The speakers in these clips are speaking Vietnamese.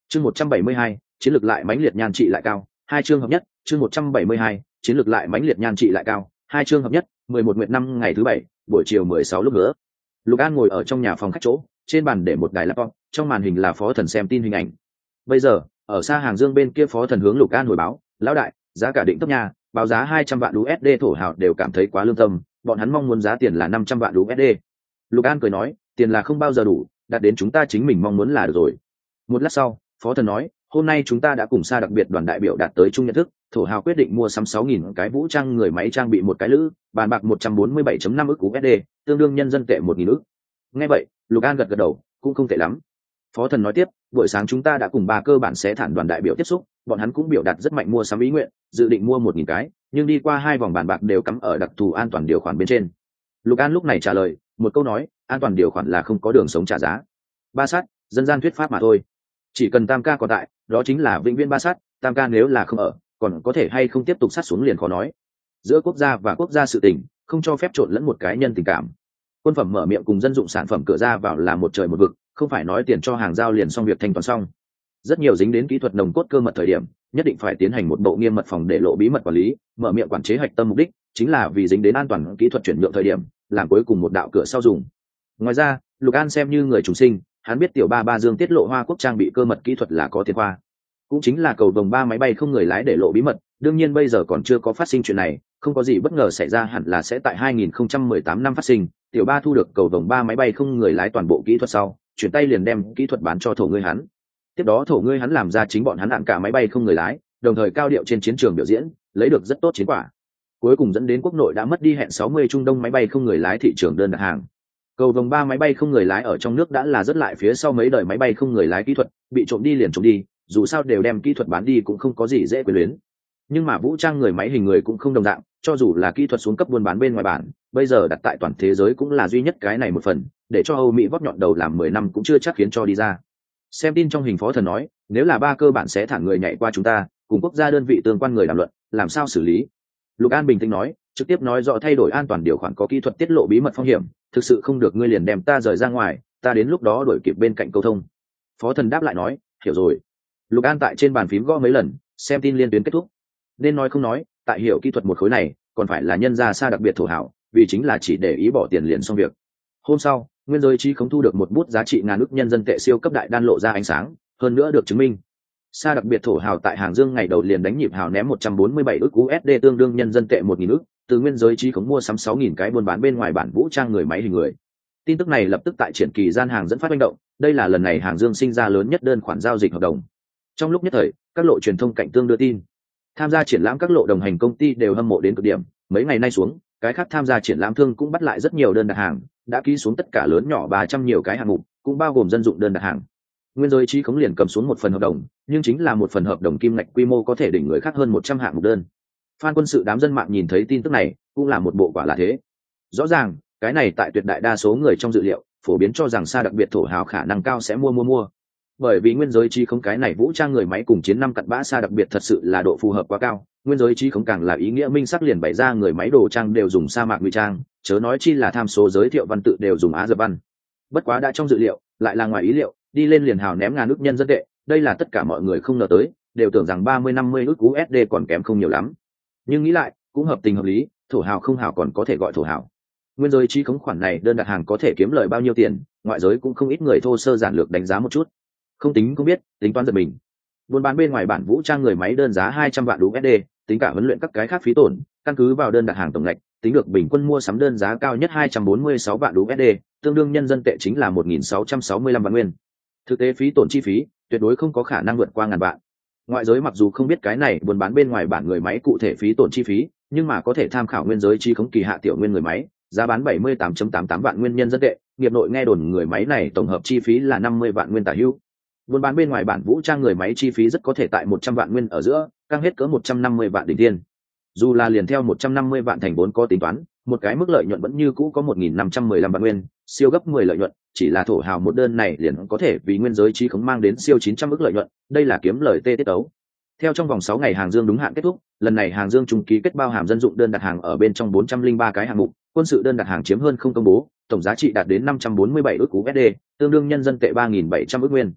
Chương 172, chiến lược lại mãnh liệt nhan trị lại cao, hai chương hợp nhất. Chương 172, chiến lược lại mãnh liệt nhan trị lại cao, hai chương hợp nhất. 11 nguyệt năm ngày thứ bảy, buổi chiều 16 lúc nữa. Lục An ngồi ở trong nhà phòng khách chỗ, trên bàn để một đài laptop, trong màn hình là Phó Thần xem tin hình ảnh. Bây giờ, ở xa Hàng Dương bên kia Phó Thần hướng Lục An hồi báo, lão đại, giá cả định tốc nhà, báo giá 200 vạn USD thổ hào đều cảm thấy quá lương tâm, bọn hắn mong muốn giá tiền là 500 vạn USD. Lục An cười nói, tiền là không bao giờ đủ, đạt đến chúng ta chính mình mong muốn là được rồi. Một lát sau, Phó Thần nói, hôm nay chúng ta đã cùng xa đặc biệt đoàn đại biểu đạt tới chung nhận thức, thổ hào quyết định mua sắm 6.000 cái vũ trang người máy trang bị một cái lữ, bàn bạc 147.5 ức USD, tương đương nhân dân tệ 1.000 ức. Nghe vậy, Lục An gật gật đầu, cũng không tệ lắm. Phó Thần nói tiếp, buổi sáng chúng ta đã cùng ba cơ bản xé thản đoàn đại biểu tiếp xúc, bọn hắn cũng biểu đạt rất mạnh mua sắm ý nguyện, dự định mua 1.000 cái, nhưng đi qua 2 vòng bàn bạc đều cắm ở đặc thù an toàn điều khoản bên trên. Lục An lúc này trả lời, một câu nói, an toàn điều khoản là không có đường sống trả giá. Ba sát, dân gian thuyết pháp mà thôi. Chỉ cần Tam ca còn tại, đó chính là vĩnh viễn ba sát, Tam ca nếu là không ở, còn có thể hay không tiếp tục sát xuống liền khó nói. Giữa quốc gia và quốc gia sự tình, không cho phép trộn lẫn một cái nhân tình cảm. Quân phẩm mở miệng cùng dân dụng sản phẩm cửa ra vào là một trời một vực, không phải nói tiền cho hàng giao liền xong việc thanh toán xong. Rất nhiều dính đến kỹ thuật nồng cốt cơ mật thời điểm, nhất định phải tiến hành một bộ nghiêm mật phòng để lộ bí mật quản lý, mở miệng quản chế hạch tâm mục đích chính là vì dính đến an toàn kỹ thuật chuyển nhượng thời điểm, làm cuối cùng một đạo cửa sau dùng. Ngoài ra, Lục An xem như người trùng sinh, hắn biết tiểu ba Dương tiết lộ Hoa Quốc trang bị cơ mật kỹ thuật là có tiền khoa, cũng chính là cầu vồng 3 máy bay không người lái để lộ bí mật. Đương nhiên bây giờ còn chưa có phát sinh chuyện này, không có gì bất ngờ xảy ra, hẳn là sẽ tại 2018 năm phát sinh. Tiểu ba thu được cầu vồng 3 máy bay không người lái toàn bộ kỹ thuật sau, chuyển tay liền đem kỹ thuật bán cho thổ ngươi hắn. Tiếp đó thổ ngươi hắn làm ra chính bọn hắn hạn cả máy bay không người lái, đồng thời cao điệu trên chiến trường biểu diễn, lấy được rất tốt chiến quả. Cuối cùng dẫn đến quốc nội đã mất đi hẹn 60 Trung Đông máy bay không người lái thị trường đơn đặt hàng. Cầu vồng 3 máy bay không người lái ở trong nước đã là rất lại phía sau mấy đời máy bay không người lái kỹ thuật, bị trộm đi liền trộm đi, dù sao đều đem kỹ thuật bán đi cũng không có gì dễ quyền luyến. Nhưng mà vũ trang người máy hình người cũng không đồng dạng, cho dù là kỹ thuật xuống cấp buôn bán bên ngoài bản, bây giờ đặt tại toàn thế giới cũng là duy nhất cái này một phần, để cho Âu Mỹ vót nhọn đầu làm 10 năm cũng chưa chắc khiến cho đi ra. Xem tin trong hình Phó Thần nói, nếu là ba cơ bản sẽ thẳng người nhảy qua chúng ta, cùng quốc gia đơn vị tương quan người đàm luận, làm sao xử lý? Lục An bình tĩnh nói, trực tiếp nói rõ thay đổi an toàn điều khoản có kỹ thuật tiết lộ bí mật phong hiểm, thực sự không được ngươi liền đem ta rời ra ngoài, ta đến lúc đó đổi kịp bên cạnh câu thông. Phó Thần đáp lại nói, hiểu rồi. Lục An tại trên bàn phím gõ mấy lần, xem tin liên tuyến kết thúc. Nên nói không nói, tại hiểu kỹ thuật một khối này, còn phải là nhân gia xa đặc biệt thổ hảo, vì chính là chỉ để ý bỏ tiền liền xong việc. Hôm sau, Nguyên Giới Trí không thu được một bút giá trị ngàn ức nhân dân tệ siêu cấp đại đan lộ ra ánh sáng, hơn nữa được chứng minh. Xa đặc biệt thổ hào tại Hàng Dương ngày đầu liền đánh nhịp hào ném 147 ức USD tương đương nhân dân tệ 1.000 ức, từ Nguyên Giới Trí khống mua sắm 6.000 cái buôn bán bên ngoài bản vũ trang người máy hình người. Tin tức này lập tức tại triển kỳ gian hàng dẫn phát manh động, đây là lần này Hàng Dương sinh ra lớn nhất đơn khoản giao dịch hợp đồng. Trong lúc nhất thời, các lộ truyền thông cạnh tương đưa tin. Tham gia triển lãm các lộ đồng hành công ty đều hâm mộ đến cực điểm, mấy ngày nay xuống, cái khác tham gia triển lãm thương cũng bắt lại rất nhiều đơn đặt hàng, đã ký xuống tất cả lớn nhỏ 300 nhiều cái hạng mục, cũng bao gồm dân dụng đơn đặt hàng. Nguyên Giới Trí khống liền cầm xuống một phần hợp đồng, nhưng chính là một phần hợp đồng kim ngạch quy mô có thể đỉnh người khác hơn 100 hạng mục đơn. Phan Quân Sự đám dân mạng nhìn thấy tin tức này, cũng là một bộ quả là thế. Rõ ràng, cái này tại tuyệt đại đa số người trong dự liệu, phổ biến cho rằng xa đặc biệt thổ hào khả năng cao sẽ mua. Bởi vì Nguyên Giới Trí khống cái này vũ trang người máy cùng chiến năm cặn bã xa đặc biệt thật sự là độ phù hợp quá cao. Nguyên Giới Trí khống càng là ý nghĩa minh sắc liền bày ra người máy đồ trang đều dùng sa mạc ngụy trang, chớ nói chi là tham số giới thiệu văn tự đều dùng Á Dập văn. Bất quá đã trong dự liệu, lại là ngoài ý liệu, đi lên liền hào ném ngàn ức nhân dân tệ, đây là tất cả mọi người không ngờ tới, đều tưởng rằng 30-50 ức USD còn kém không nhiều lắm. Nhưng nghĩ lại, cũng hợp tình hợp lý, thổ hào không hào còn có thể gọi thổ hào. Nguyên Giới Trí khống khoản này đơn đặt hàng có thể kiếm lời bao nhiêu tiền, ngoại giới cũng không ít người thô sơ giản lược đánh giá một chút. Không tính không biết, tính toán giật mình. Buôn bán bên ngoài bản vũ trang người máy đơn giá 200 vạn USD, tính cả huấn luyện các cái khác phí tổn, căn cứ vào đơn đặt hàng tổng ngạch, tính được bình quân mua sắm đơn giá cao nhất 246 vạn USD, tương đương nhân dân tệ chính là 1.665 vạn nguyên. Thực tế phí tổn chi phí, tuyệt đối không có khả năng vượt qua ngàn vạn. Ngoại giới mặc dù không biết cái này buôn bán bên ngoài bản người máy cụ thể phí tổn chi phí, nhưng mà có thể tham khảo Nguyên Giới Trí khống kỳ hạ tiểu nguyên người máy, giá bán 78.88 vạn nguyên nhân dân tệ, nghiệp nội nghe đồn người máy này tổng hợp chi phí là 50 vạn nguyên tả hữu. Buôn bán bên ngoài bản vũ trang người máy chi phí rất có thể tại 100 vạn nguyên ở giữa, căng hết cỡ 150 vạn đỉnh thiên. Dù là liền theo 150 vạn thành vốn có tính toán, một cái mức lợi nhuận vẫn như cũ có 1.515 vạn nguyên, siêu gấp 10 lợi nhuận, chỉ là thổ hào một đơn này liền có thể vì Nguyên Giới Trí khống mang đến siêu 900 ức lợi nhuận, đây là kiếm lời tê tiết tấu. Theo trong vòng 6 ngày Hàng Dương đúng hạn kết thúc, lần này Hàng Dương trùng ký kết bao hàm dân dụng đơn đặt hàng ở bên trong 403 cái hạng mục, quân sự đơn đặt hàng chiếm hơn không công bố, tổng giá trị đạt đến 547 ức USD, tương đương nhân dân tệ 3.700 ức nguyên.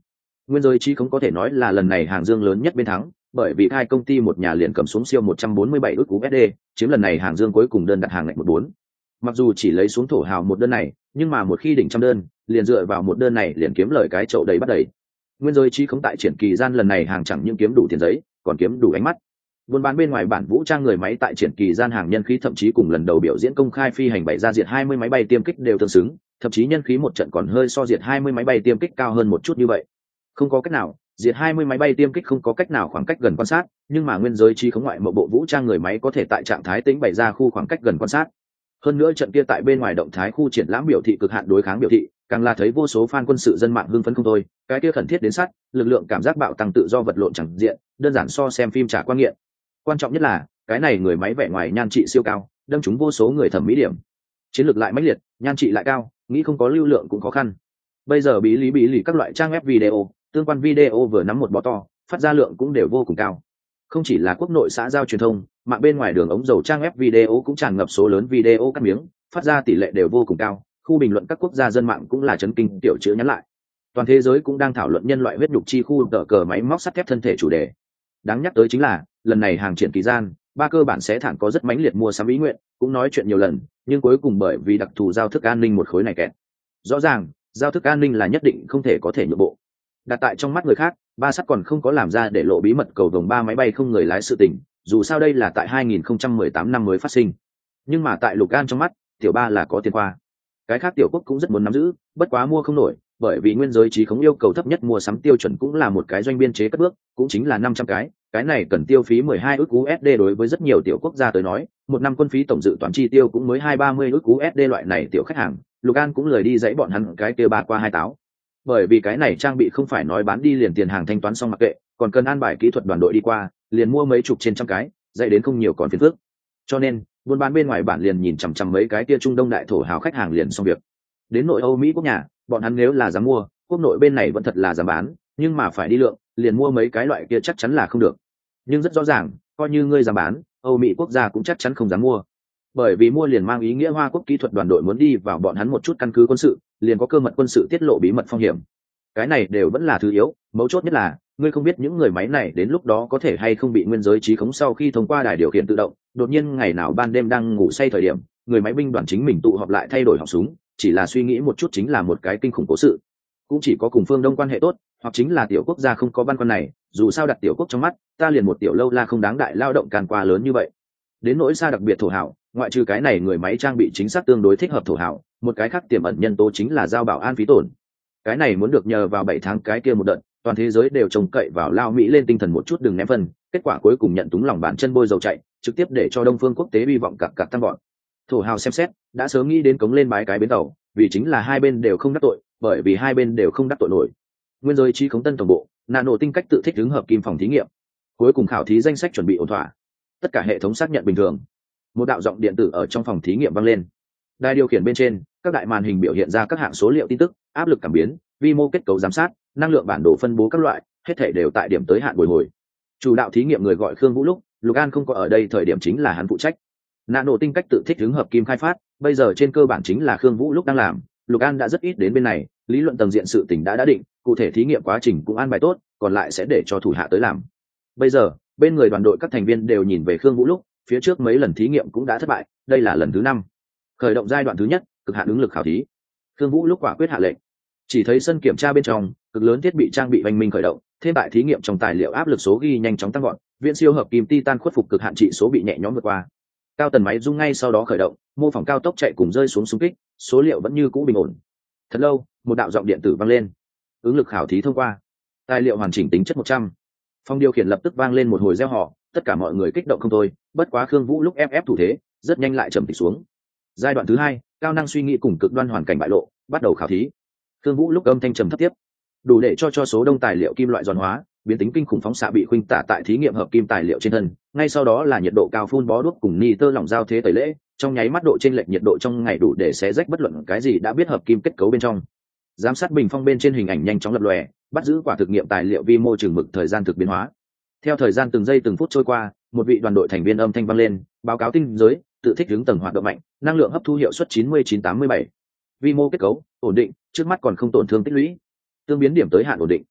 Nguyên giới trí không có thể nói là lần này hàng dương lớn nhất bên thắng, bởi vì hai công ty một nhà liền cầm xuống siêu 147 ức USD, chiếm lần này hàng dương cuối cùng đơn đặt hàng ngạch 14. Mặc dù chỉ lấy xuống thổ hào một đơn này, nhưng mà một khi đỉnh trăm đơn, liền dựa vào một đơn này liền kiếm lời cái chậu đầy bắt đầy. Nguyên giới trí không tại triển kỳ gian lần này hàng chẳng những kiếm đủ tiền giấy, còn kiếm đủ ánh mắt. Buôn bán bên ngoài bản vũ trang người máy tại triển kỳ gian hàng nhân khí thậm chí cùng lần đầu biểu diễn công khai phi hành bày ra diệt 20 máy bay tiêm kích đều tương xứng, thậm chí nhân khí một trận còn hơi so diệt 20 máy bay tiêm kích cao hơn một chút như vậy. Không có cách nào, diệt 20 máy bay tiêm kích không có cách nào khoảng cách gần quan sát, nhưng mà nguyên giới trí khống ngoại một bộ vũ trang người máy có thể tại trạng thái tĩnh bày ra khu khoảng cách gần quan sát. Hơn nữa trận kia tại bên ngoài động thái khu triển lãm biểu thị cực hạn đối kháng biểu thị, càng là thấy vô số fan quân sự dân mạng hưng phấn không thôi, cái kia khẩn thiết đến sát, lực lượng cảm giác bạo tăng tự do vật lộn chẳng diện, đơn giản so xem phim trả quan nghiện. Quan trọng nhất là, cái này người máy vẻ ngoài nhan trị siêu cao, đâm trúng vô số người thẩm mỹ điểm. Chiến lược lại mãnh liệt, nhan trị lại cao, nghĩ không có lưu lượng cũng khó khăn. Bây giờ bí lý các loại trang web video, tương quan video vừa nắm một bó to, phát ra lượng cũng đều vô cùng cao. Không chỉ là quốc nội xã giao truyền thông, mạng bên ngoài đường ống dầu trang web video cũng tràn ngập số lớn video cắt miếng, phát ra tỷ lệ đều vô cùng cao. Khu bình luận các quốc gia dân mạng cũng là chấn kinh tiểu chữ nhắn lại. Toàn thế giới cũng đang thảo luận nhân loại huyết nhục chi khu tờ cờ máy móc sắt thép thân thể chủ đề. Đáng nhắc tới chính là, lần này hàng triển kỳ gian, ba cơ bản sẽ thẳng có rất mãnh liệt mua sắm ý nguyện, cũng nói chuyện nhiều lần, nhưng cuối cùng bởi vì đặc thù giao thức an ninh một khối này kẹt. Rõ ràng, giao thức an ninh là nhất định không thể có thể nhượng bộ. Đặt tại trong mắt người khác, ba sắt còn không có làm ra để lộ bí mật cầu vồng ba máy bay không người lái sự tình, dù sao đây là tại 2018 năm mới phát sinh. Nhưng mà tại Lục An trong mắt, tiểu ba là có tiền khoa. Cái khác tiểu quốc cũng rất muốn nắm giữ, bất quá mua không nổi, bởi vì nguyên giới trí khống yêu cầu thấp nhất mua sắm tiêu chuẩn cũng là một cái doanh biên chế cất bước, cũng chính là 500 cái này cần tiêu phí 12 ức USD đối với rất nhiều tiểu quốc gia tới nói, một năm quân phí tổng dự toán chi tiêu cũng mới 230 ức USD loại này tiểu khách hàng, Lục An cũng lời đi dãy bọn hắn cái kia ba qua hai táo. Bởi vì cái này trang bị không phải nói bán đi liền tiền hàng thanh toán xong mặc kệ, còn cần an bài kỹ thuật đoàn đội đi qua, liền mua mấy chục trên trăm cái, dãy đến không nhiều còn phiền phức. Cho nên, buôn bán bên ngoài bản liền nhìn chằm chằm mấy cái kia Trung Đông đại thổ hào khách hàng liền xong việc. Đến nội Âu Mỹ quốc nhà, bọn hắn nếu là dám mua, quốc nội bên này vẫn thật là dám bán, nhưng mà phải đi lượng, liền mua mấy cái loại kia chắc chắn là không được. Nhưng rất rõ ràng, coi như ngươi dám bán, Âu Mỹ quốc gia cũng chắc chắn không dám mua. Bởi vì mua liền mang ý nghĩa Hoa quốc kỹ thuật đoàn đội muốn đi vào bọn hắn một chút căn cứ quân sự, liền có cơ mật quân sự tiết lộ bí mật phong hiểm. Cái này đều vẫn là thứ yếu, mấu chốt nhất là ngươi không biết những người máy này đến lúc đó có thể hay không bị nguyên giới trí khống sau khi thông qua đài điều khiển tự động, đột nhiên ngày nào ban đêm đang ngủ say thời điểm, người máy binh đoàn chính mình tụ họp lại thay đổi họng súng, chỉ là suy nghĩ một chút chính là một cái kinh khủng cố sự. Cũng chỉ có cùng phương Đông quan hệ tốt, hoặc chính là tiểu quốc gia không có băn khoăn này, dù sao đặt tiểu quốc trong mắt, ta liền một tiểu lâu la không đáng đại lao động càn qua lớn như vậy. Đến nỗi xa đặc biệt thổ hảo, ngoại trừ cái này người máy trang bị chính xác tương đối thích hợp thổ hảo, một cái khác tiềm ẩn nhân tố chính là giao bảo an phí tổn. Cái này muốn được nhờ vào 7 tháng cái kia một đợt, toàn thế giới đều trông cậy vào lao Mỹ lên tinh thần một chút đừng ném phân, kết quả cuối cùng nhận túng lòng bàn chân bôi dầu chạy, trực tiếp để cho Đông phương quốc tế hy vọng cặc tăng bọn. Thổ hào xem xét, đã sớm nghĩ đến cống lên bái cái bến tàu, vì chính là hai bên đều không đắc tội, bởi vì hai bên đều không đắc tội nổi. Nguyên giới trí khống tân tổng bộ, nano tinh cách tự thích ứng hợp kim phòng thí nghiệm. Cuối cùng khảo thí danh sách chuẩn bị ổn thỏa, tất cả hệ thống xác nhận bình thường. Một đạo giọng điện tử ở trong phòng thí nghiệm vang lên. Đài điều khiển bên trên, các đại màn hình biểu hiện ra các hạng số liệu tin tức, áp lực cảm biến, vi mô kết cấu giám sát, năng lượng bản đồ phân bố các loại, hết thể đều tại điểm tới hạn bồi hồi. Chủ đạo thí nghiệm người gọi Khương Vũ lúc, Lục An không có ở đây thời điểm chính là hắn phụ trách. Nano tinh cách tự thích ứng hợp kim khai phát, bây giờ trên cơ bản chính là Khương Vũ lúc đang làm, Lục An đã rất ít đến bên này, lý luận tầng diện sự tình đã định, cụ thể thí nghiệm quá trình cũng an bài tốt, còn lại sẽ để cho thủ hạ tới làm. Bây giờ, bên người đoàn đội các thành viên đều nhìn về Khương Vũ lúc, phía trước mấy lần thí nghiệm cũng đã thất bại, đây là lần thứ 5. Khởi động giai đoạn thứ nhất, cực hạn ứng lực khảo thí. Khương Vũ lúc quả quyết hạ lệnh. Chỉ thấy sân kiểm tra bên trong, cực lớn thiết bị trang bị oanh minh khởi động, thêm tại thí nghiệm trong tài liệu áp lực số ghi nhanh chóng tăng gọn, viễn siêu hợp kim titan khuất phục cực hạn trị số bị nhẹ nhõm vượt qua. Cao tần máy rung ngay sau đó khởi động, mô phỏng cao tốc chạy cùng rơi xuống xung kích, số liệu vẫn như cũ bình ổn. Thật lâu, một đạo giọng điện tử vang lên. Ứng lực khảo thí thông qua. Tài liệu hoàn chỉnh tính chất 100. Phòng điều khiển lập tức vang lên một hồi reo hò, tất cả mọi người kích động không thôi, bất quá Khương Vũ lúc ép thủ thế, rất nhanh lại trầm tĩnh xuống. Giai đoạn thứ 2, cao năng suy nghĩ cùng cực đoan hoàn cảnh bại lộ, bắt đầu khảo thí. Khương Vũ lúc âm thanh trầm thấp tiếp, đủ để cho số đông tài liệu kim loại giòn hóa, biến tính kinh khủng phóng xạ bị khuynh tả tại thí nghiệm hợp kim tài liệu trên thân, ngay sau đó là nhiệt độ cao phun bó đuốc cùng nitơ lỏng giao thế tẩy lễ, trong nháy mắt độ chênh lệch nhiệt độ trong ngày đủ để xé rách bất luận cái gì đã biết hợp kim kết cấu bên trong. Giám sát bình phong bên trên hình ảnh nhanh chóng lập lòe, bắt giữ quả thực nghiệm tài liệu vi mô chừng mực thời gian thực biến hóa. Theo thời gian từng giây từng phút trôi qua, một vị đoàn đội thành viên âm thanh vang lên, báo cáo tinh giới, tự thích ứng tầng hoạt động mạnh, năng lượng hấp thu hiệu suất 99-87. Vi mô kết cấu ổn định, trước mắt còn không tổn thương tích lũy. Tương biến điểm tới hạn ổn định.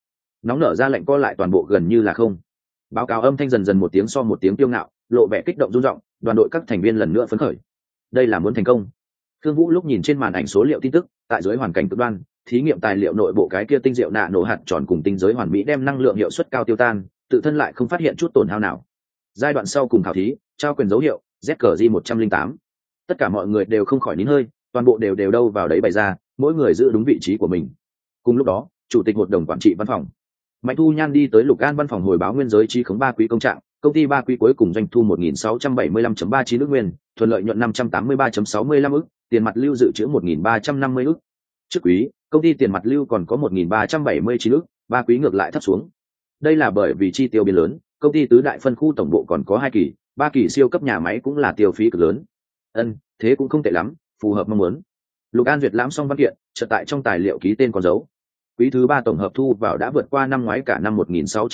nóng nở ra lạnh co lại toàn bộ gần như là không. Báo cáo âm thanh dần dần một tiếng so một tiếng tiêu ngạo, lộ vẻ kích động rung động, đoàn đội các thành viên lần nữa phấn khởi. Đây là muốn thành công. Thương Vũ lúc nhìn trên màn ảnh số liệu tin tức, tại dưới hoàn cảnh cực đoan, thí nghiệm tài liệu nội bộ cái kia tinh diệu nạ nổ hạt tròn cùng tinh giới hoàn mỹ đem năng lượng hiệu suất cao tiêu tan, tự thân lại không phát hiện chút tổn hao nào. Giai đoạn sau cùng khảo thí, trao quyền dấu hiệu, ZCG 108. Tất cả mọi người đều không khỏi nín hơi, toàn bộ đều đâu vào đấy bày ra, mỗi người giữ đúng vị trí của mình. Cùng lúc đó, chủ tịch hội đồng quản trị văn phòng Mạnh Thu Nhan đi tới Lục An văn phòng hồi báo nguyên giới chi khống 3 quý công trạng, công ty 3 quý cuối cùng doanh thu 1.675.39 ức nguyên, thuần lợi nhuận 583.65 ức, tiền mặt lưu dự trữ 1.350 ức. Trước quý, công ty tiền mặt lưu còn có 1.379 ức, 3 quý ngược lại thấp xuống. Đây là bởi vì chi tiêu biến lớn, công ty tứ đại phân khu tổng bộ còn có 2 kỳ, 3 kỳ siêu cấp nhà máy cũng là tiêu phí cực lớn. Thế cũng không tệ lắm, phù hợp mong muốn. Lục An duyệt lãm xong văn kiện, chợt tại trong tài liệu ký tên con dấu. Quý thứ 3 tổng hợp thu vào đã vượt qua năm ngoái cả năm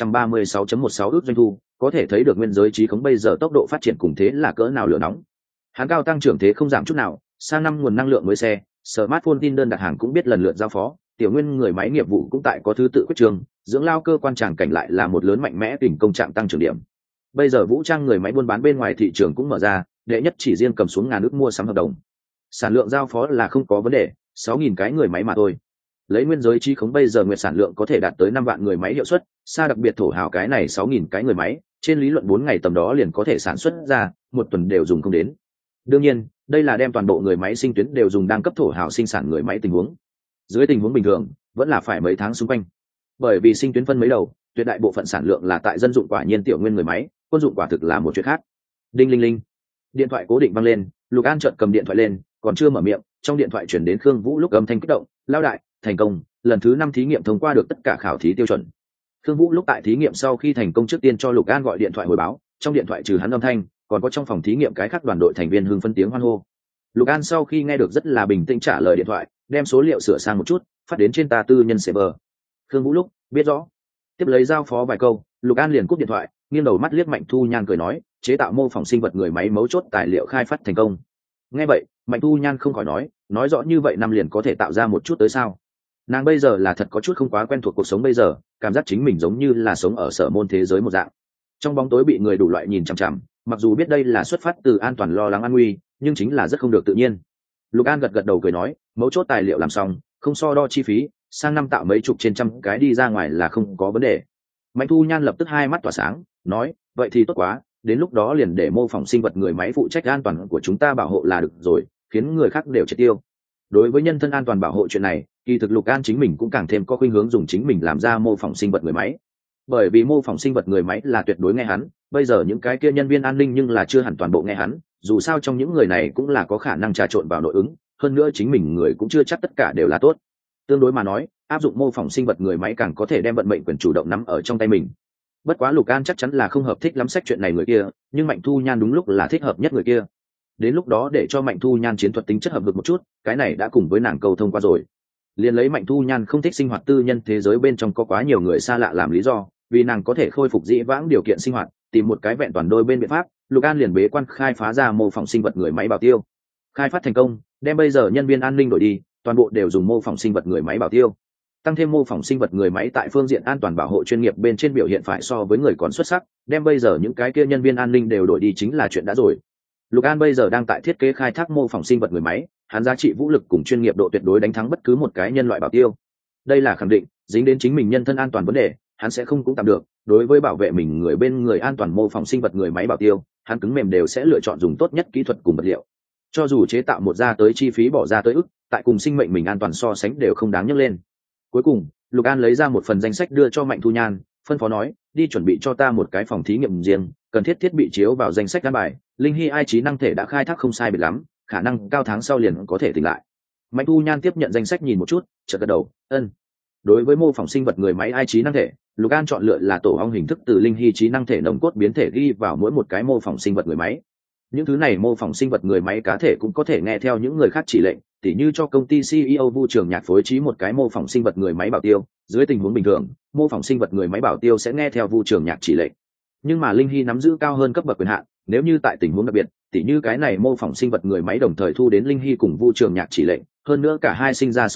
1.636.16 ước doanh thu, có thể thấy được nguyên giới trí khống bây giờ tốc độ phát triển cùng thế là cỡ nào lửa nóng. Hắn cao tăng trưởng thế không giảm chút nào, sang năm nguồn năng lượng mới xe, smartphone tin đơn đặt hàng cũng biết lần lượt giao phó, tiểu nguyên người máy nghiệp vụ cũng tại có thứ tự quyết trường, dưỡng lao cơ quan tràng cảnh lại là một lớn mạnh mẽ tình công trạng tăng trưởng điểm. Bây giờ vũ trang người máy buôn bán bên ngoài thị trường cũng mở ra, đệ nhất chỉ riêng cầm xuống ngàn ước mua sắm hợp đồng. Sản lượng giao phó là không có vấn đề, 6.000 cái người máy mà thôi. Lấy nguyên giới chi khống bây giờ nguyệt sản lượng có thể đạt tới 5 vạn người máy hiệu suất, xa đặc biệt thổ hào cái này 6.000 cái người máy, trên lý luận 4 ngày tầm đó liền có thể sản xuất ra, một tuần đều dùng không đến. Đương nhiên, đây là đem toàn bộ người máy sinh tuyến đều dùng đang cấp thổ hào sinh sản người máy tình huống. Dưới tình huống bình thường, vẫn là phải mấy tháng xung quanh. Bởi vì sinh tuyến phân mấy đầu, tuyệt đại bộ phận sản lượng là tại dân dụng quả nhiên tiểu nguyên người máy, quân dụng quả thực là một chuyện khác. Đinh linh linh. Điện thoại cố định vang lên, Lục An chợt cầm điện thoại lên, còn chưa mở miệng, trong điện thoại chuyển đến Khương Vũ lúc âm thanh kích động, lao đại, thành công, lần thứ 5 thí nghiệm thông qua được tất cả khảo thí tiêu chuẩn. Khương Vũ lúc tại thí nghiệm sau khi thành công trước tiên cho Lục An gọi điện thoại hồi báo, trong điện thoại trừ hắn âm thanh, còn có trong phòng thí nghiệm cái khác đoàn đội thành viên hưng phấn tiếng hoan hô. Lục An sau khi nghe được rất là bình tĩnh trả lời điện thoại, đem số liệu sửa sang một chút, phát đến trên ta tư nhân server. Khương Vũ lúc biết rõ, tiếp lấy giao phó vài câu, Lục An liền cúp điện thoại, nghiêng đầu mắt liếc Mạnh Thu Nhan cười nói, chế tạo mô phỏng sinh vật người máy mấu chốt tài liệu khai phát thành công. Nghe vậy, Mạnh Thu Nhan không khỏi nói rõ như vậy năm liền có thể tạo ra một chút tới sao? Nàng bây giờ là thật có chút không quá quen thuộc cuộc sống bây giờ, cảm giác chính mình giống như là sống ở sở môn thế giới một dạng. Trong bóng tối bị người đủ loại nhìn chằm chằm, mặc dù biết đây là xuất phát từ an toàn lo lắng an nguy, nhưng chính là rất không được tự nhiên. Lục An gật đầu cười nói, mấu chốt tài liệu làm xong, không so đo chi phí, sang năm tạo mấy chục trên trăm cái đi ra ngoài là không có vấn đề. Mạnh Thu Nhan lập tức hai mắt tỏa sáng, nói, vậy thì tốt quá, đến lúc đó liền để mô phỏng sinh vật người máy phụ trách an toàn của chúng ta bảo hộ là được rồi, khiến người khác đều triệt tiêu. Đối với nhân thân an toàn bảo hộ chuyện này, kỳ thực Lục An chính mình cũng càng thêm có khuynh hướng dùng chính mình làm ra mô phỏng sinh vật người máy. Bởi vì mô phỏng sinh vật người máy là tuyệt đối nghe hắn, bây giờ những cái kia nhân viên an ninh nhưng là chưa hẳn toàn bộ nghe hắn, dù sao trong những người này cũng là có khả năng trà trộn vào nội ứng, hơn nữa chính mình người cũng chưa chắc tất cả đều là tốt. Tương đối mà nói, áp dụng mô phỏng sinh vật người máy càng có thể đem vận mệnh quyền chủ động nắm ở trong tay mình. Bất quá Lục An chắc chắn là không hợp thích lắm sách chuyện này người kia, nhưng Mạnh Thu Nhan đúng lúc là thích hợp nhất người kia. Đến lúc đó để cho Mạnh Thu Nhan chiến thuật tính chất hợp lực một chút, cái này đã cùng với nàng cầu thông qua rồi. Liền lấy Mạnh Thu Nhan không thích sinh hoạt tư nhân thế giới bên trong có quá nhiều người xa lạ làm lý do, vì nàng có thể khôi phục dĩ vãng điều kiện sinh hoạt, tìm một cái vẹn toàn đôi bên biện pháp, Lục An liền bế quan khai phá ra mô phỏng sinh vật người máy bảo tiêu. Khai phát thành công, đem bây giờ nhân viên an ninh đổi đi, toàn bộ đều dùng mô phỏng sinh vật người máy bảo tiêu. Tăng thêm mô phỏng sinh vật người máy tại phương diện an toàn bảo hộ chuyên nghiệp bên trên biểu hiện phải so với người còn xuất sắc, đem bây giờ những cái kia nhân viên an ninh đều đổi đi chính là chuyện đã rồi. Lục An bây giờ đang tại thiết kế khai thác mô phỏng sinh vật người máy, hắn giá trị vũ lực cùng chuyên nghiệp độ tuyệt đối đánh thắng bất cứ một cái nhân loại bảo tiêu. Đây là khẳng định, dính đến chính mình nhân thân an toàn vấn đề, hắn sẽ không cũng tạm được. Đối với bảo vệ mình người bên người an toàn mô phỏng sinh vật người máy bảo tiêu, hắn cứng mềm đều sẽ lựa chọn dùng tốt nhất kỹ thuật cùng vật liệu. Cho dù chế tạo một ra tới chi phí bỏ ra tới ức, tại cùng sinh mệnh mình an toàn so sánh đều không đáng nhắc lên. Cuối cùng, Lục An lấy ra một phần danh sách đưa cho Mạnh Thu Nhan, phân phó nói, đi chuẩn bị cho ta một cái phòng thí nghiệm riêng, cần thiết thiết bị chiếu vào danh sách an bài. Linh Hy ai trí năng thể đã khai thác không sai biệt lắm, khả năng cao tháng sau liền có thể tỉnh lại. Mạnh Thu Nhan tiếp nhận danh sách nhìn một chút, chợt gật đầu, ân. Đối với mô phỏng sinh vật người máy ai trí năng thể, Lục An chọn lựa là tổ ong hình thức từ Linh Hy trí năng thể nồng cốt biến thể ghi vào mỗi một cái mô phỏng sinh vật người máy. Những thứ này mô phỏng sinh vật người máy cá thể cũng có thể nghe theo những người khác chỉ lệnh, tỉ như cho công ty CEO Vu Trường Nhạc phối trí một cái mô phỏng sinh vật người máy bảo tiêu, dưới tình huống bình thường, mô phỏng sinh vật người máy bảo tiêu sẽ nghe theo Vu Trường Nhạc chỉ lệnh. Nhưng mà Linh Hy nắm giữ cao hơn cấp bậc quyền hạn, nếu như tại tình huống đặc biệt, tỉ như cái này mô phỏng sinh vật người máy đồng thời thu đến Linh Hy cùng Vu Trường Nhạc chỉ lệnh, hơn nữa cả hai sinh ra xung đột,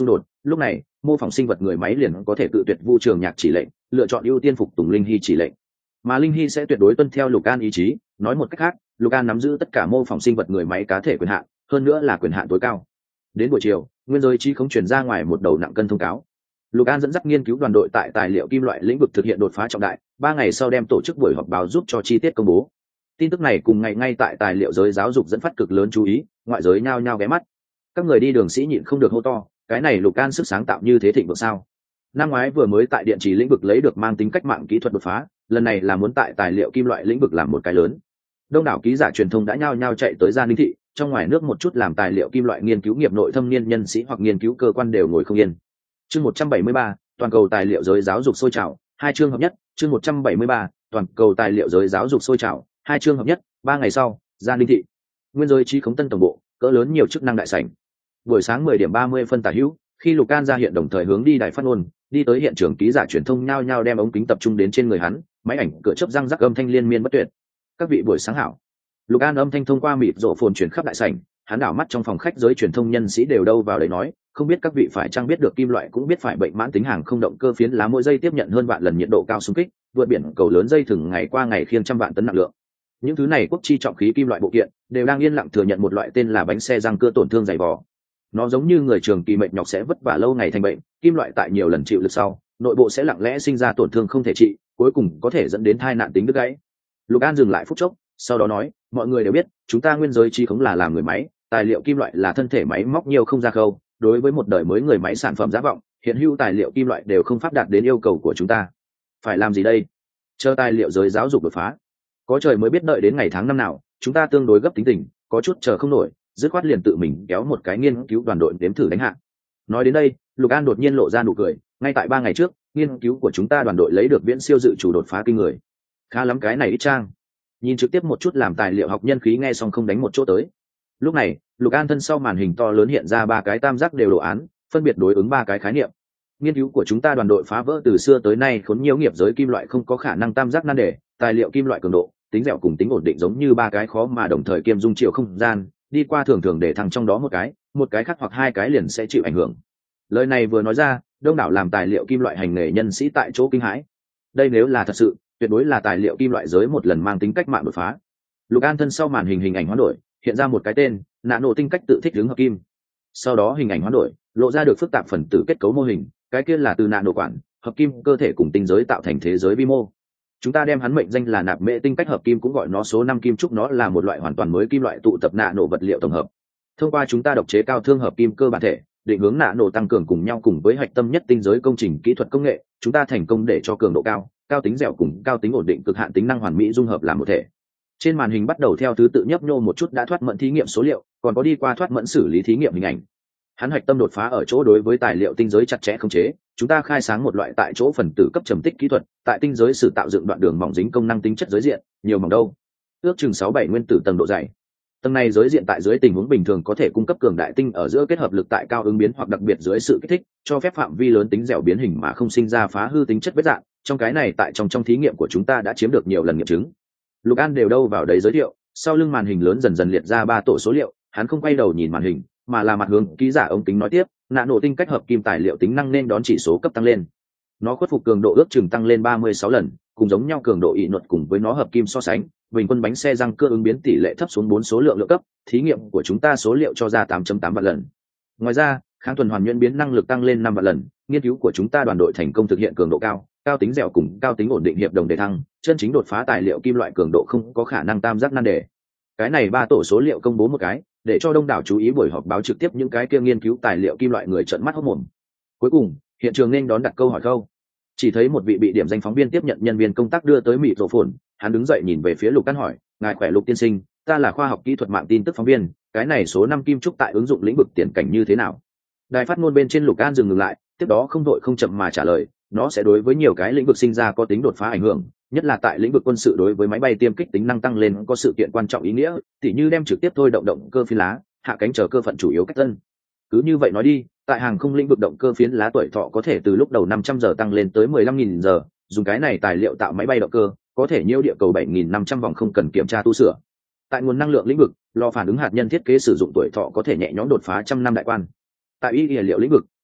lúc này mô phỏng sinh vật người máy liền có thể tự tuyệt vu trường nhạc chỉ lệnh, lựa chọn ưu tiên phục tùng linh hy chỉ lệnh, mà linh hy sẽ tuyệt đối tuân theo Lucan ý chí. Nói một cách khác, Lucan nắm giữ tất cả mô phỏng sinh vật người máy cá thể quyền hạn, hơn nữa là quyền hạn tối cao. Đến buổi chiều, nguyên giới trí không truyền ra ngoài một đầu nặng cân thông cáo. Lucan dẫn dắt nghiên cứu đoàn đội tại tài liệu kim loại lĩnh vực thực hiện đột phá trọng đại, 3 ngày sau đem tổ chức buổi họp báo giúp cho chi tiết công bố. Tin tức này cùng ngày ngay tại tài liệu giới giáo dục dẫn phát cực lớn chú ý, ngoại giới nhao nhao ghé mắt. Các người đi đường sĩ nhịn không được hô to, cái này Lucan sức sáng tạo như thế thịnh vượng sao? Năm ngoái vừa mới tại điện trì lĩnh vực lấy được mang tính cách mạng kỹ thuật đột phá, lần này là muốn tại tài liệu kim loại lĩnh vực làm một cái lớn. Đông đảo ký giả truyền thông đã nhao nhao chạy tới Gia Ninh thị, trong ngoài nước một chút làm tài liệu kim loại nghiên cứu nghiệp nội thâm niên nhân sĩ hoặc nghiên cứu cơ quan đều ngồi không yên. Chương 173, toàn cầu tài liệu giới giáo dục sôi trào, 2 chương hợp nhất. Chương 173, toàn cầu tài liệu giới giáo dục sôi trào, 2 chương hợp nhất. 3 ngày sau, Gia Ninh thị, nguyên giới trí khống tân tổng bộ, cỡ lớn nhiều chức năng đại sảnh. Buổi sáng 10:30 phân tả hữu, khi Lucan ra hiện đồng thời hướng đi đài phát ngôn, đi tới hiện trường ký giả truyền thông nhao nhao đem ống kính tập trung đến trên người hắn, máy ảnh cửa chớp răng rắc âm thanh liên miên bất tuyệt. Các vị buổi sáng hảo. Lucan âm thanh thông qua mịt rộ phồn truyền khắp đại sảnh, hắn đảo mắt trong phòng khách giới truyền thông nhân sĩ đều đâu vào đấy nói, không biết các vị phải chăng biết được kim loại cũng biết phải bệnh mãn tính hàng không động cơ phiến lá mỗi giây tiếp nhận hơn vạn lần nhiệt độ cao xung kích, vượt biển cầu lớn dây thừng ngày qua ngày khiêng trăm vạn tấn nặng lượng. Những thứ này quốc chi trọng khí kim loại bộ kiện đều đang yên lặng thừa nhận một loại tên là bánh xe răng cưa tổn thương dày vò. Nó giống như người trường kỳ mệt nhọc sẽ vất vả lâu ngày thành bệnh, kim loại tại nhiều lần chịu lực sau, nội bộ sẽ lặng lẽ sinh ra tổn thương không thể trị, cuối cùng có thể dẫn đến tai nạn tính đứt gãy. Lucan dừng lại phút chốc, sau đó nói, mọi người đều biết, chúng ta nguyên giới trí khống là làm người máy, tài liệu kim loại là thân thể máy móc nhiều không ra khâu, đối với một đời mới người máy sản phẩm giá vọng, hiện hữu tài liệu kim loại đều không pháp đạt đến yêu cầu của chúng ta. Phải làm gì đây? Chờ tài liệu giới giáo dục đột phá. Có trời mới biết đợi đến ngày tháng năm nào, chúng ta tương đối gấp tính tình, có chút chờ không nổi, dứt khoát liền tự mình kéo một cái nghiên cứu đoàn đội đếm thử đánh hạ. Nói đến đây, Lucan đột nhiên lộ ra nụ cười, ngay tại 3 ngày trước, nghiên cứu của chúng ta đoàn đội lấy được viễn siêu dự chủ đột phá kinh người. Khá lắm cái này ít trang. Nhìn trực tiếp một chút làm tài liệu học nhân khí nghe xong không đánh một chỗ tới. Lúc này, Lucan thân sau màn hình to lớn hiện ra 3 cái tam giác đều đồ án, phân biệt đối ứng 3 cái khái niệm. Nghiên cứu của chúng ta đoàn đội phá vỡ từ xưa tới nay khốn nhiều nghiệp giới kim loại không có khả năng tam giác nan đề, tài liệu kim loại cường độ, tính dẻo cùng tính ổn định giống như 3 cái khó mà đồng thời kiêm dung chiều không gian, đi qua thường thường để thăng trong đó một cái khác hoặc 2 cái liền sẽ chịu ảnh hưởng. Lời này vừa nói ra, đông đảo làm tài liệu kim loại hành nghề nhân sĩ tại chỗ kinh hãi. Đây nếu là thật sự, tuyệt đối là tài liệu kim loại giới một lần mang tính cách mạng đột phá. Lucan thân sau màn hình ảnh hoán đổi, hiện ra một cái tên, nano tinh cách tự thích ứng hợp kim. Sau đó hình ảnh hoán đổi, lộ ra được phức tạp phần tử kết cấu mô hình, cái kia là từ nano quản, hợp kim cơ thể cùng tinh giới tạo thành thế giới vi mô. Chúng ta đem hắn mệnh danh là nạp mễ tinh cách hợp kim, cũng gọi nó số 5 kim trúc, nó là một loại hoàn toàn mới kim loại tụ tập nano vật liệu tổng hợp. Thông qua chúng ta độc chế cao thương hợp kim cơ bản thể, định hướng nano tăng cường cùng nhau cùng với hạch tâm nhất tinh giới công trình kỹ thuật công nghệ, chúng ta thành công để cho cường độ cao, cao tính dẻo cùng cao tính ổn định cực hạn tính năng hoàn mỹ dung hợp làm một thể. Trên màn hình bắt đầu theo thứ tự nhấp nhô một chút đã thoát mẫn thí nghiệm số liệu, còn có đi qua thoát mẫn xử lý thí nghiệm hình ảnh. Hắn hạch tâm đột phá ở chỗ đối với tài liệu tinh giới chặt chẽ khống chế, chúng ta khai sáng một loại tại chỗ phần tử cấp trầm tích kỹ thuật, tại tinh giới sử tạo dựng đoạn đường mỏng dính công năng tính chất giới diện, nhiều mỏng đâu, ước chừng 6-7 nguyên tử tầng độ dày. Tầng này giới diện tại dưới tình huống bình thường có thể cung cấp cường đại tinh ở giữa kết hợp lực tại cao ứng biến hoặc đặc biệt dưới sự kích thích, cho phép phạm vi lớn tính dẻo biến hình mà không sinh ra phá hư tính chất vết dạn. Trong cái này tại trong thí nghiệm của chúng ta đã chiếm được nhiều lần nghiệm chứng. Lucan đều đâu vào đấy giới thiệu, sau lưng màn hình lớn dần dần liệt ra 3 tổ số liệu, hắn không quay đầu nhìn màn hình, mà là mặt hướng ký giả ống kính nói tiếp, nano tinh cách hợp kim tài liệu tính năng nên đón chỉ số cấp tăng lên. Nó khuất phục cường độ ước chừng tăng lên 36 lần, cùng giống nhau cường độ ị luật cùng với nó hợp kim so sánh, bình quân bánh xe răng cưa ứng biến tỷ lệ thấp xuống 4 số lượng cấp, thí nghiệm của chúng ta số liệu cho ra 8.8 vạn lần. Ngoài ra, kháng tuần hoàn nhuyễn biến năng lực tăng lên 5 vạn lần, nghiên cứu của chúng ta đoàn đội thành công thực hiện cường độ cao, cao tính dẻo cùng cao tính ổn định hiệp đồng đề thăng, chân chính đột phá tài liệu kim loại cường độ không có khả năng tam giác nan đề. Cái này 3 tổ số liệu công bố một cái, để cho đông đảo chú ý buổi họp báo trực tiếp những cái kia nghiên cứu tài liệu kim loại người trợn mắt hốt mồm. Cuối cùng, hiện trường nên đón đặt câu hỏi khâu. Chỉ thấy một vị bị điểm danh phóng viên tiếp nhận nhân viên công tác đưa tới mịt rộ phồn, hắn đứng dậy nhìn về phía Lucan hỏi, ngài khỏe Lục tiên sinh, ta là khoa học kỹ thuật mạng tin tức phóng viên, cái này số 5 kim trúc tại ứng dụng lĩnh vực tiền cảnh như thế nào? Đài phát ngôn bên trên Lucan dừng lại, tiếp đó không đội không chậm mà trả lời, nó sẽ đối với nhiều cái lĩnh vực sinh ra có tính đột phá ảnh hưởng, nhất là tại lĩnh vực quân sự đối với máy bay tiêm kích tính năng tăng lên có sự kiện quan trọng ý nghĩa, tỉ như đem trực tiếp thôi động cơ phiến lá, hạ cánh chờ cơ phận chủ yếu cách tân. Cứ như vậy nói đi, tại hàng không lĩnh vực động cơ phiến lá tuổi thọ có thể từ lúc đầu 500 giờ tăng lên tới 15.000 giờ, dùng cái này tài liệu tạo máy bay động cơ, có thể nhiễu địa cầu 7.500 vòng không cần kiểm tra tu sửa. Tại nguồn năng lượng lĩnh vực, lò phản ứng hạt nhân thiết kế sử dụng tuổi thọ có thể nhẹ nhõm đột phá trăm năm đại quan. Tại y liệu lĩnh vực,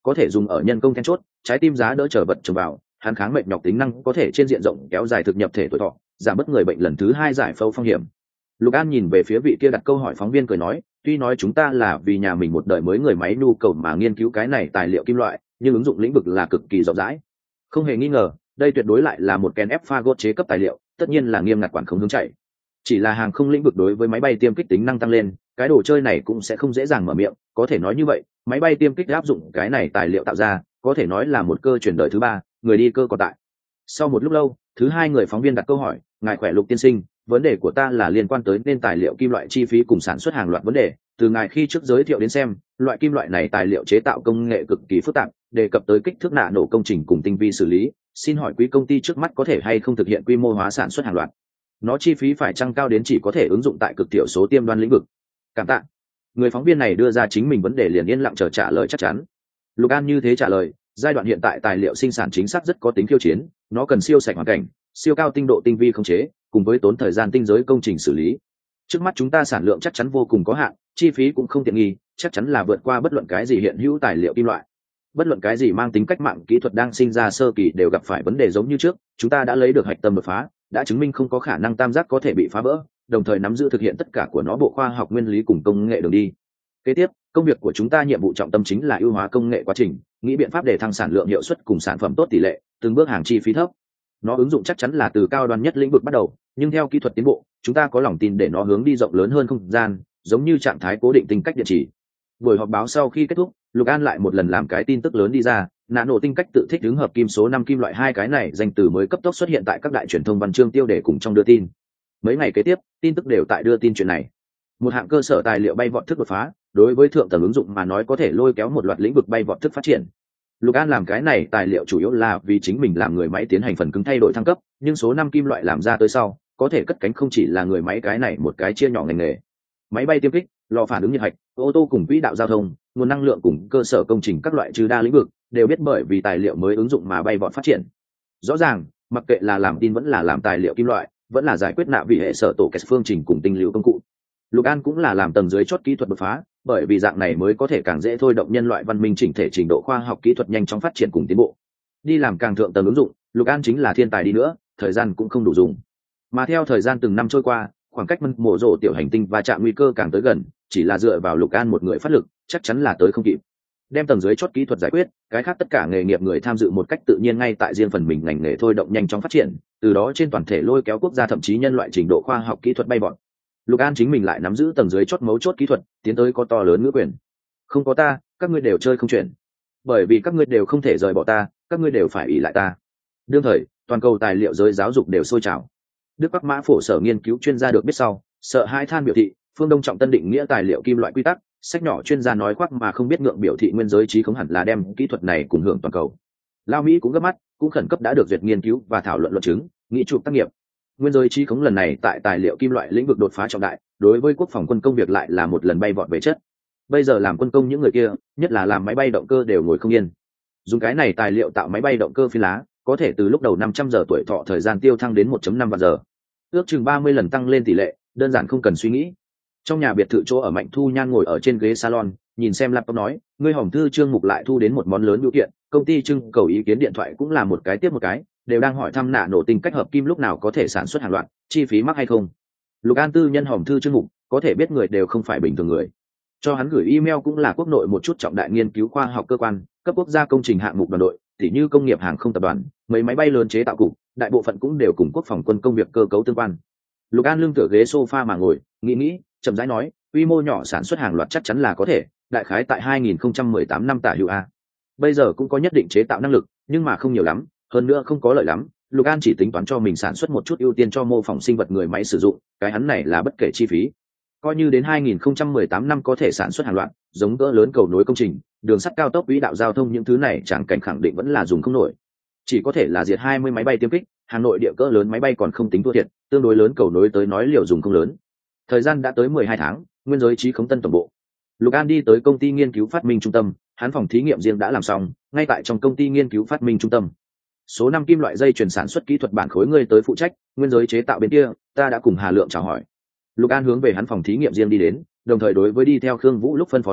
có thể dùng ở nhân công then chốt, trái tim giá đỡ trở vật trồng vào, hắn kháng mệt nhọc tính năng có thể trên diện rộng kéo dài thực nhập thể tuổi thọ, giảm bớt người bệnh lần thứ 2 giải phẫu phong hiểm. Lục An nhìn về phía vị kia đặt câu hỏi phóng viên cười nói, tuy nói chúng ta là vì nhà mình một đời mới người máy nhu cầu mà nghiên cứu cái này tài liệu kim loại, nhưng ứng dụng lĩnh vực là cực kỳ rộng rãi. Không hề nghi ngờ, đây tuyệt đối lại là một Ken F Fagot chế cấp tài liệu, tất nhiên là nghiêm ngặt quản không hướng chạy. Chỉ là hàng không lĩnh vực đối với máy bay tiêm kích tính năng tăng lên, cái đồ chơi này cũng sẽ không dễ dàng mở miệng, có thể nói như vậy, máy bay tiêm kích áp dụng cái này tài liệu tạo ra, có thể nói là một cơ chuyển đời thứ 3, người đi cơ còn tại. Sau một lúc lâu, thứ 2 người phóng viên đặt câu hỏi, ngài khỏe Lục tiên sinh, vấn đề của ta là liên quan tới nên tài liệu kim loại chi phí cùng sản xuất hàng loạt vấn đề, từ ngài khi trước giới thiệu đến xem, loại kim loại này tài liệu chế tạo công nghệ cực kỳ phức tạp, đề cập tới kích thước nạ nổ công trình cùng tinh vi xử lý, xin hỏi quý công ty trước mắt có thể hay không thực hiện quy mô hóa sản xuất hàng loạt? Nó chi phí phải chăng cao đến chỉ có thể ứng dụng tại cực thiểu số tiêm đoan lĩnh vực? Cảm tạ. Người phóng viên này đưa ra chính mình vấn đề liền yên lặng chờ trả lời chắc chắn. Lục An như thế trả lời, giai đoạn hiện tại tài liệu sinh sản chính xác rất có tính khiêu chiến, nó cần siêu sạch hoàn cảnh, siêu cao tinh độ tinh vi khống chế, cùng với tốn thời gian tinh giới công trình xử lý. Trước mắt chúng ta sản lượng chắc chắn vô cùng có hạn, chi phí cũng không tiện nghi, chắc chắn là vượt qua bất luận cái gì hiện hữu tài liệu kim loại. Bất luận cái gì mang tính cách mạng kỹ thuật đang sinh ra sơ kỳ đều gặp phải vấn đề giống như trước, chúng ta đã lấy được hạch tâm đột phá, đã chứng minh không có khả năng tam giác có thể bị phá vỡ, đồng thời nắm giữ thực hiện tất cả của nó bộ khoa học nguyên lý cùng công nghệ đường đi. Kế tiếp, công việc của chúng ta nhiệm vụ trọng tâm chính là ưu hóa công nghệ quá trình, nghĩ biện pháp để thăng sản lượng hiệu suất cùng sản phẩm tốt tỷ lệ, từng bước hàng chi phí thấp. Nó ứng dụng chắc chắn là từ cao đoan nhất lĩnh vực bắt đầu, nhưng theo kỹ thuật tiến bộ, chúng ta có lòng tin để nó hướng đi rộng lớn hơn không gian, giống như trạng thái cố định tinh cách điện chỉ. Buổi họp báo sau khi kết thúc, Lục An lại một lần làm cái tin tức lớn đi ra, nano tinh cách tự thích ứng hợp kim số 5 kim loại 2 cái này danh từ mới cấp tốc xuất hiện tại các đại truyền thông văn chương tiêu đề cùng trong đưa tin. Mấy ngày kế tiếp, tin tức đều tại đưa tin chuyện này. Một hạng cơ sở tài liệu bay vọt thức đột phá, đối với thượng tầng ứng dụng mà nói có thể lôi kéo một loạt lĩnh vực bay vọt thức phát triển. Lục An làm cái này tài liệu chủ yếu là vì chính mình làm người máy tiến hành phần cứng thay đổi thăng cấp, nhưng số 5 kim loại làm ra tới sau, có thể cất cánh không chỉ là người máy cái này một cái chia nhỏ ngành nghề. Máy bay tiêm kích, lò phản ứng nhiệt hạch, ô tô cùng quỹ đạo giao thông, nguồn năng lượng cùng cơ sở công trình các loại trừ đa lĩnh vực đều biết bởi vì tài liệu mới ứng dụng mà bay vọt phát triển. Rõ ràng, mặc kệ là làm tin vẫn là làm tài liệu kim loại, vẫn là giải quyết nạ vị hệ sở tổ kết phương trình cùng tinh liệu công cụ. Lục An cũng là làm tầng dưới chót kỹ thuật đột phá, bởi vì dạng này mới có thể càng dễ thôi động nhân loại văn minh chỉnh thể trình độ khoa học kỹ thuật nhanh chóng phát triển cùng tiến bộ. Đi làm càng thượng tầng ứng dụng, Lục An chính là thiên tài đi nữa, thời gian cũng không đủ dùng. Mà theo thời gian từng năm trôi qua, khoảng cách mổ rổ tiểu hành tinh và chạm nguy cơ càng tới gần, chỉ là dựa vào Lục An một người phát lực, chắc chắn là tới không kịp. Đem tầng dưới chót kỹ thuật giải quyết, cái khác tất cả nghề nghiệp người tham dự một cách tự nhiên ngay tại riêng phần mình ngành nghề thôi động nhanh chóng phát triển, từ đó trên toàn thể lôi kéo quốc gia thậm chí nhân loại trình độ khoa học kỹ thuật bay vọt. Lục An chính mình lại nắm giữ tầng dưới chót mấu chốt kỹ thuật, tiến tới có to lớn ngữ quyền. Không có ta, các ngươi đều chơi không chuyển. Bởi vì các ngươi đều không thể rời bỏ ta, các ngươi đều phải ỷ lại ta. Đương thời, toàn cầu tài liệu giới giáo dục đều sôi trào. Đức Bắc Mã phổ sở nghiên cứu chuyên gia được biết sau, sợ hai than biểu thị, Phương Đông trọng tân định nghĩa tài liệu kim loại quy tắc, sách nhỏ chuyên gia nói khoác mà không biết ngượng biểu thị nguyên giới trí không hẳn là đem kỹ thuật này cùng hưởng toàn cầu. Lao Mỹ cũng gấp mắt, cũng khẩn cấp đã được duyệt nghiên cứu và thảo luận luận chứng, nghị chụp tác nghiệp. Nguyên giới trí khống lần này tại tài liệu kim loại lĩnh vực đột phá trọng đại, đối với quốc phòng quân công việc lại là một lần bay vọt về chất. Bây giờ làm quân công những người kia, nhất là làm máy bay động cơ đều ngồi không yên. Dùng cái này tài liệu tạo máy bay động cơ phi lá, có thể từ lúc đầu 500 giờ tuổi thọ thời gian tiêu thăng đến 1.5 vạn giờ. Ước chừng 30 lần tăng lên tỷ lệ, đơn giản không cần suy nghĩ. Trong nhà biệt thự chỗ ở Mạnh Thu Nhan ngồi ở trên ghế salon, nhìn xem laptop nói, ngươi Hồng Thư Trương Mục lại thu đến một món lớn biểu kiện, công ty trưng cầu ý kiến điện thoại cũng là một cái tiếp một cái, đều đang hỏi thăm nổ tinh cách hợp kim lúc nào có thể sản xuất hàng loạt, chi phí mắc hay không. Lục An tư nhân Hồng Thư Trương Mục, có thể biết người đều không phải bình thường người. Cho hắn gửi email cũng là quốc nội một chút trọng đại nghiên cứu khoa học cơ quan, cấp quốc gia công trình hạng mục đoàn đội, tỉ như công nghiệp hàng không tập đoàn, mấy máy bay lớn chế tạo cục, đại bộ phận cũng đều cùng quốc phòng quân công việc cơ cấu tương quan. Lục An lưng tựa ghế sofa mà ngồi, nghĩ, chậm rãi nói, quy mô nhỏ sản xuất hàng loạt chắc chắn là có thể, đại khái tại 2018 năm tả hữu a. Bây giờ cũng có nhất định chế tạo năng lực, nhưng mà không nhiều lắm, hơn nữa không có lợi lắm. Lục An chỉ tính toán cho mình sản xuất một chút ưu tiên cho mô phỏng sinh vật người máy sử dụng, cái hắn này là bất kể chi phí. Coi như đến 2018 năm có thể sản xuất hàng loạt, giống cỡ lớn cầu nối công trình, đường sắt cao tốc quỹ đạo giao thông những thứ này chẳng cảnh khẳng định vẫn là dùng không nổi. Chỉ có thể là diệt 20 máy bay tiêm kích, Hà Nội địa cỡ lớn máy bay còn không tính thua thiệt, tương đối lớn cầu nối tới nói liều dùng không lớn. Thời gian đã tới 12 tháng, nguyên giới trí khống tân tổng bộ. Lục An đi tới công ty nghiên cứu phát minh trung tâm, hắn phòng thí nghiệm riêng đã làm xong, ngay tại trong công ty nghiên cứu phát minh trung tâm. Số 5 kim loại dây chuyền sản xuất kỹ thuật bản khối ngươi tới phụ trách, nguyên giới chế tạo bên kia, ta đã cùng Hà Lượng chào hỏi. Lục An hướng về hắn phòng thí nghiệm riêng đi đến, đồng thời đối với đi theo Khương Vũ lúc phân phó nói,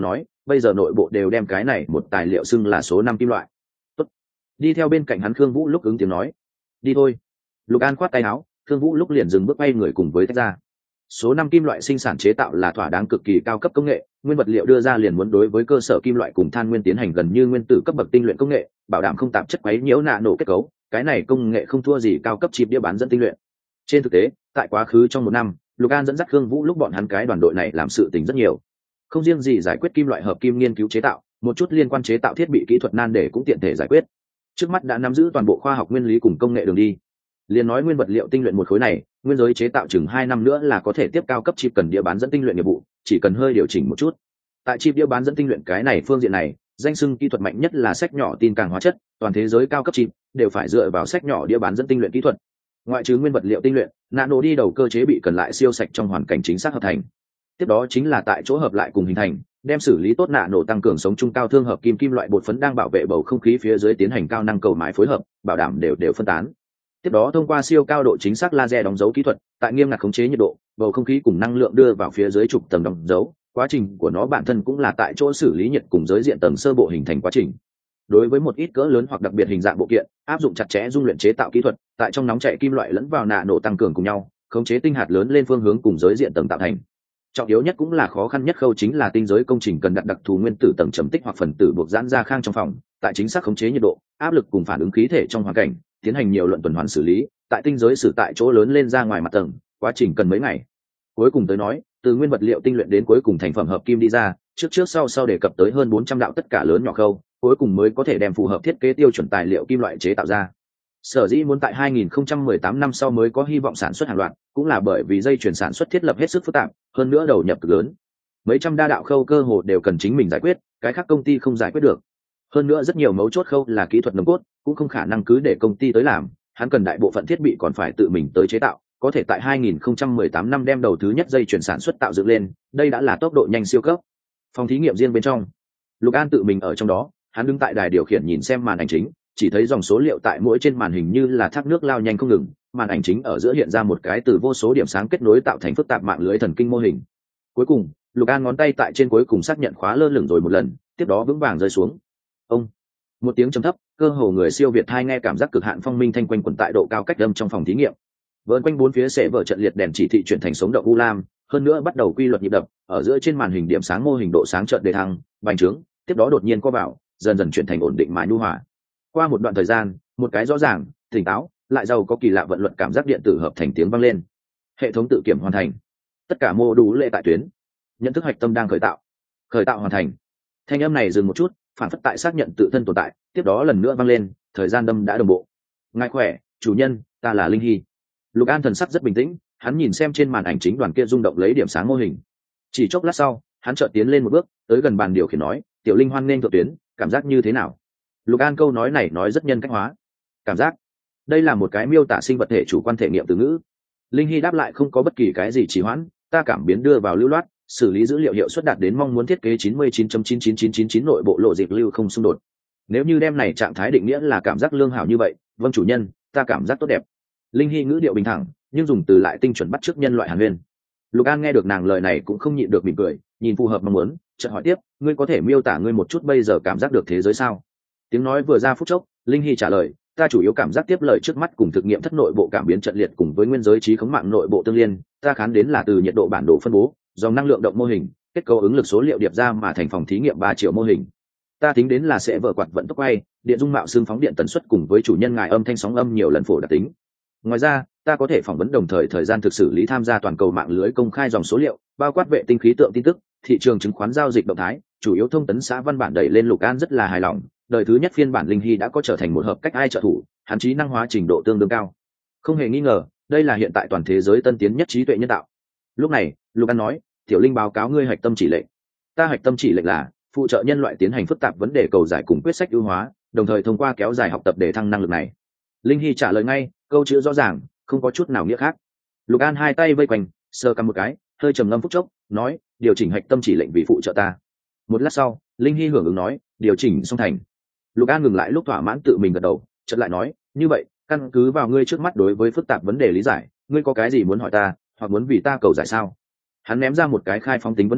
bây giờ nội bộ đều đem cái này một tài liệu xưng là số 5 kim loại. Tốt. Đi theo bên cạnh hắn Khương Vũ lúc ứng tiếng nói, đi thôi. Lục An khoát tay áo, Khương Vũ lúc liền dừng bước quay người cùng với tách ra. Số 5 kim loại sinh sản chế tạo là thỏa đáng cực kỳ cao cấp công nghệ, nguyên vật liệu đưa ra liền muốn đối với cơ sở kim loại cùng than nguyên tiến hành gần như nguyên tử cấp bậc tinh luyện công nghệ, bảo đảm không tạp chất quấy nhiễu nạ nổ kết cấu, cái này công nghệ không thua gì cao cấp chip đĩa bán dẫn tinh luyện. Trên thực tế, tại quá khứ trong một năm, Lục An dẫn dắt Khương Vũ lúc bọn hắn cái đoàn đội này làm sự tình rất nhiều. Không riêng gì giải quyết kim loại hợp kim nghiên cứu chế tạo, một chút liên quan chế tạo thiết bị kỹ thuật nan đề cũng tiện thể giải quyết. Trước mắt đã nắm giữ toàn bộ khoa học nguyên lý cùng công nghệ đường đi. Liên nói nguyên vật liệu tinh luyện một khối này, nguyên giới chế tạo chừng 2 năm nữa là có thể tiếp cao cấp chip cần đĩa bán dẫn tinh luyện nghiệp vụ, chỉ cần hơi điều chỉnh một chút. Tại chip đĩa bán dẫn tinh luyện cái này phương diện này, danh xưng kỹ thuật mạnh nhất là sách nhỏ tin càng hóa chất, toàn thế giới cao cấp chip đều phải dựa vào sách nhỏ đĩa bán dẫn tinh luyện kỹ thuật. Ngoại trừ nguyên vật liệu tinh luyện, nano đi đầu cơ chế bị cần lại siêu sạch trong hoàn cảnh chính xác hợp thành. Tiếp đó chính là tại chỗ hợp lại cùng hình thành, đem xử lý tốt nano tăng cường sống trung cao thương hợp kim loại bột phấn đang bảo vệ bầu không khí phía dưới tiến hành cao năng cầu mái phối hợp, bảo đảm đều phân tán. Tiếp đó thông qua siêu cao độ chính xác laser đóng dấu kỹ thuật, tại nghiêm ngặt khống chế nhiệt độ, bầu không khí cùng năng lượng đưa vào phía dưới trục tầng đóng dấu, quá trình của nó bản thân cũng là tại chỗ xử lý nhiệt cùng giới diện tầng sơ bộ hình thành quá trình. Đối với một ít cỡ lớn hoặc đặc biệt hình dạng bộ kiện, áp dụng chặt chẽ dung luyện chế tạo kỹ thuật, tại trong nóng chảy kim loại lẫn vào nano tăng cường cùng nhau, khống chế tinh hạt lớn lên phương hướng cùng giới diện tầng tạo thành. Trọng yếu nhất cũng là khó khăn nhất khâu chính là tinh giới công trình cần đặt đặc thù nguyên tử tầng trầm tích hoặc phần tử buộc giãn ra khang trong phòng, tại chính xác khống chế nhiệt độ, áp lực cùng phản ứng khí thể trong hoàn cảnh, tiến hành nhiều luận tuần hoàn xử lý, tại tinh giới xử tại chỗ lớn lên ra ngoài mặt tầng, quá trình cần mấy ngày. Cuối cùng tới nói, từ nguyên vật liệu tinh luyện đến cuối cùng thành phẩm hợp kim đi ra, trước sau đề cập tới hơn 400 đạo tất cả lớn nhỏ khâu, cuối cùng mới có thể đem phù hợp thiết kế tiêu chuẩn tài liệu kim loại chế tạo ra. Sở dĩ muốn tại 2018 năm sau mới có hy vọng sản xuất hàng loạt, cũng là bởi vì dây chuyển sản xuất thiết lập hết sức phức tạp, hơn nữa đầu nhập cực lớn. Mấy trăm đa đạo khâu cơ hồ đều cần chính mình giải quyết, cái khác công ty không giải quyết được. Hơn nữa rất nhiều mấu chốt khâu là kỹ thuật nồng cốt, cũng không khả năng cứ để công ty tới làm, hắn cần đại bộ phận thiết bị còn phải tự mình tới chế tạo, có thể tại 2018 năm đem đầu thứ nhất dây chuyển sản xuất tạo dựng lên, đây đã là tốc độ nhanh siêu cấp. Phòng thí nghiệm riêng bên trong, Lục An tự mình ở trong đó, hắn đứng tại đài điều khiển nhìn xem màn ảnh chính, chỉ thấy dòng số liệu tại mỗi trên màn hình như là thác nước lao nhanh không ngừng, màn ảnh chính ở giữa hiện ra một cái từ vô số điểm sáng kết nối tạo thành phức tạp mạng lưới thần kinh mô hình. Cuối cùng, Lục An ngón tay tại trên cuối cùng xác nhận khóa lơ lửng rồi một lần, tiếp đó vững vàng rơi xuống. Ông, một tiếng trầm thấp, cơ hồ người siêu việt hai nghe cảm giác cực hạn phong minh thanh quanh quẩn tại độ cao cách âm trong phòng thí nghiệm. Vợn quanh bốn phía sẽ vở trận liệt đèn chỉ thị chuyển thành sống động u lam, hơn nữa bắt đầu quy luật nhịp đập, ở giữa trên màn hình điểm sáng mô hình độ sáng chợt đề thăng, bành trướng, tiếp đó đột nhiên co vào, dần dần chuyển thành ổn định mà nhu hòa. Qua một đoạn thời gian, một cái rõ ràng, tỉnh táo, lại giàu có kỳ lạ vận luật cảm giác điện tử hợp thành tiếng vang lên. Hệ thống tự kiểm hoàn thành. Tất cả mô đủ lệ tại tuyến. Nhận thức hạch tâm đang khởi tạo. Khởi tạo hoàn thành. Thanh âm này dừng một chút, phản phất tại xác nhận tự thân tồn tại, tiếp đó lần nữa vang lên, thời gian đâm đã đồng bộ. Ngài khỏe, chủ nhân, ta là Linh Hy. Lục An thần sắc rất bình tĩnh, hắn nhìn xem trên màn ảnh chính đoàn kia rung động lấy điểm sáng mô hình. Chỉ chốc lát sau, hắn chợt tiến lên một bước, tới gần bàn điều khiển nói, "Tiểu Linh hoan nên thượng tuyến, cảm giác như thế nào?" Lục An câu nói này nói rất nhân cách hóa. Cảm giác, đây là một cái miêu tả sinh vật thể chủ quan thể nghiệm từ ngữ. Linh Hy đáp lại không có bất kỳ cái gì trì hoãn, ta cảm biến đưa vào lưu loát, xử lý dữ liệu hiệu suất đạt đến mong muốn thiết kế 99.99999 nội bộ lộ dịp lưu không xung đột. Nếu như đem này trạng thái định nghĩa là cảm giác lương hảo như vậy, vâng chủ nhân, ta cảm giác tốt đẹp. Linh Hy ngữ điệu bình thẳng, nhưng dùng từ lại tinh chuẩn bắt chước nhân loại hàn huyên. Lục An nghe được nàng lời này cũng không nhịn được mỉm cười, nhìn phù hợp mong muốn, chợt hỏi tiếp, ngươi có thể miêu tả ngươi một chút bây giờ cảm giác được thế giới sao? Tiếng nói vừa ra phút chốc, Linh Hy trả lời, ta chủ yếu cảm giác tiếp lời trước mắt cùng thực nghiệm thất nội bộ cảm biến trận liệt cùng với nguyên giới trí khống mạng nội bộ tương liên, ta khán đến là từ nhiệt độ bản đồ phân bố, dòng năng lượng động mô hình, kết cấu ứng lực số liệu điệp ra mà thành phòng thí nghiệm 3 triệu mô hình. Ta tính đến là sẽ vở quạt vận tốc quay, điện dung mạo xương phóng điện tần suất cùng với chủ nhân ngài âm thanh sóng âm nhiều lần phổ đặc tính. Ngoài ra, ta có thể phỏng vấn đồng thời thời gian thực xử lý tham gia toàn cầu mạng lưới công khai dòng số liệu, bao quát vệ tinh khí tượng tin tức, thị trường chứng khoán giao dịch động thái, chủ yếu thông tấn xã văn bản đẩy lên. Lục An rất là hài lòng, đời thứ nhất phiên bản Linh Hy đã có trở thành một hợp cách ai trợ thủ, hắn trí năng hóa trình độ tương đương cao. Không hề nghi ngờ, đây là hiện tại toàn thế giới tân tiến nhất trí tuệ nhân tạo. Lúc này, Lục An nói, tiểu Linh báo cáo ngươi hạch tâm chỉ lệnh. Ta hạch tâm chỉ lệnh là phụ trợ nhân loại tiến hành phức tạp vấn đề cầu giải cùng quyết sách ưu hóa, đồng thời thông qua kéo dài học tập để thăng năng lực này. Linh Hy trả lời ngay, câu chữ rõ ràng, không có chút nào nghĩa khác. Lục An hai tay vây quanh, sờ cầm một cái, hơi trầm ngâm phút chốc, nói, điều chỉnh hạch tâm chỉ lệnh vì phụ trợ ta. Một lát sau, Linh Hy hưởng ứng nói, điều chỉnh xong thành. Lục An ngừng lại lúc thỏa mãn tự mình gật đầu, chợt lại nói, như vậy, căn cứ vào ngươi trước mắt đối với phức tạp vấn đề lý giải, ngươi có cái gì muốn hỏi ta, hoặc muốn vì ta cầu giải sao? Hắn ném ra một cái khai phóng tính vấn đề,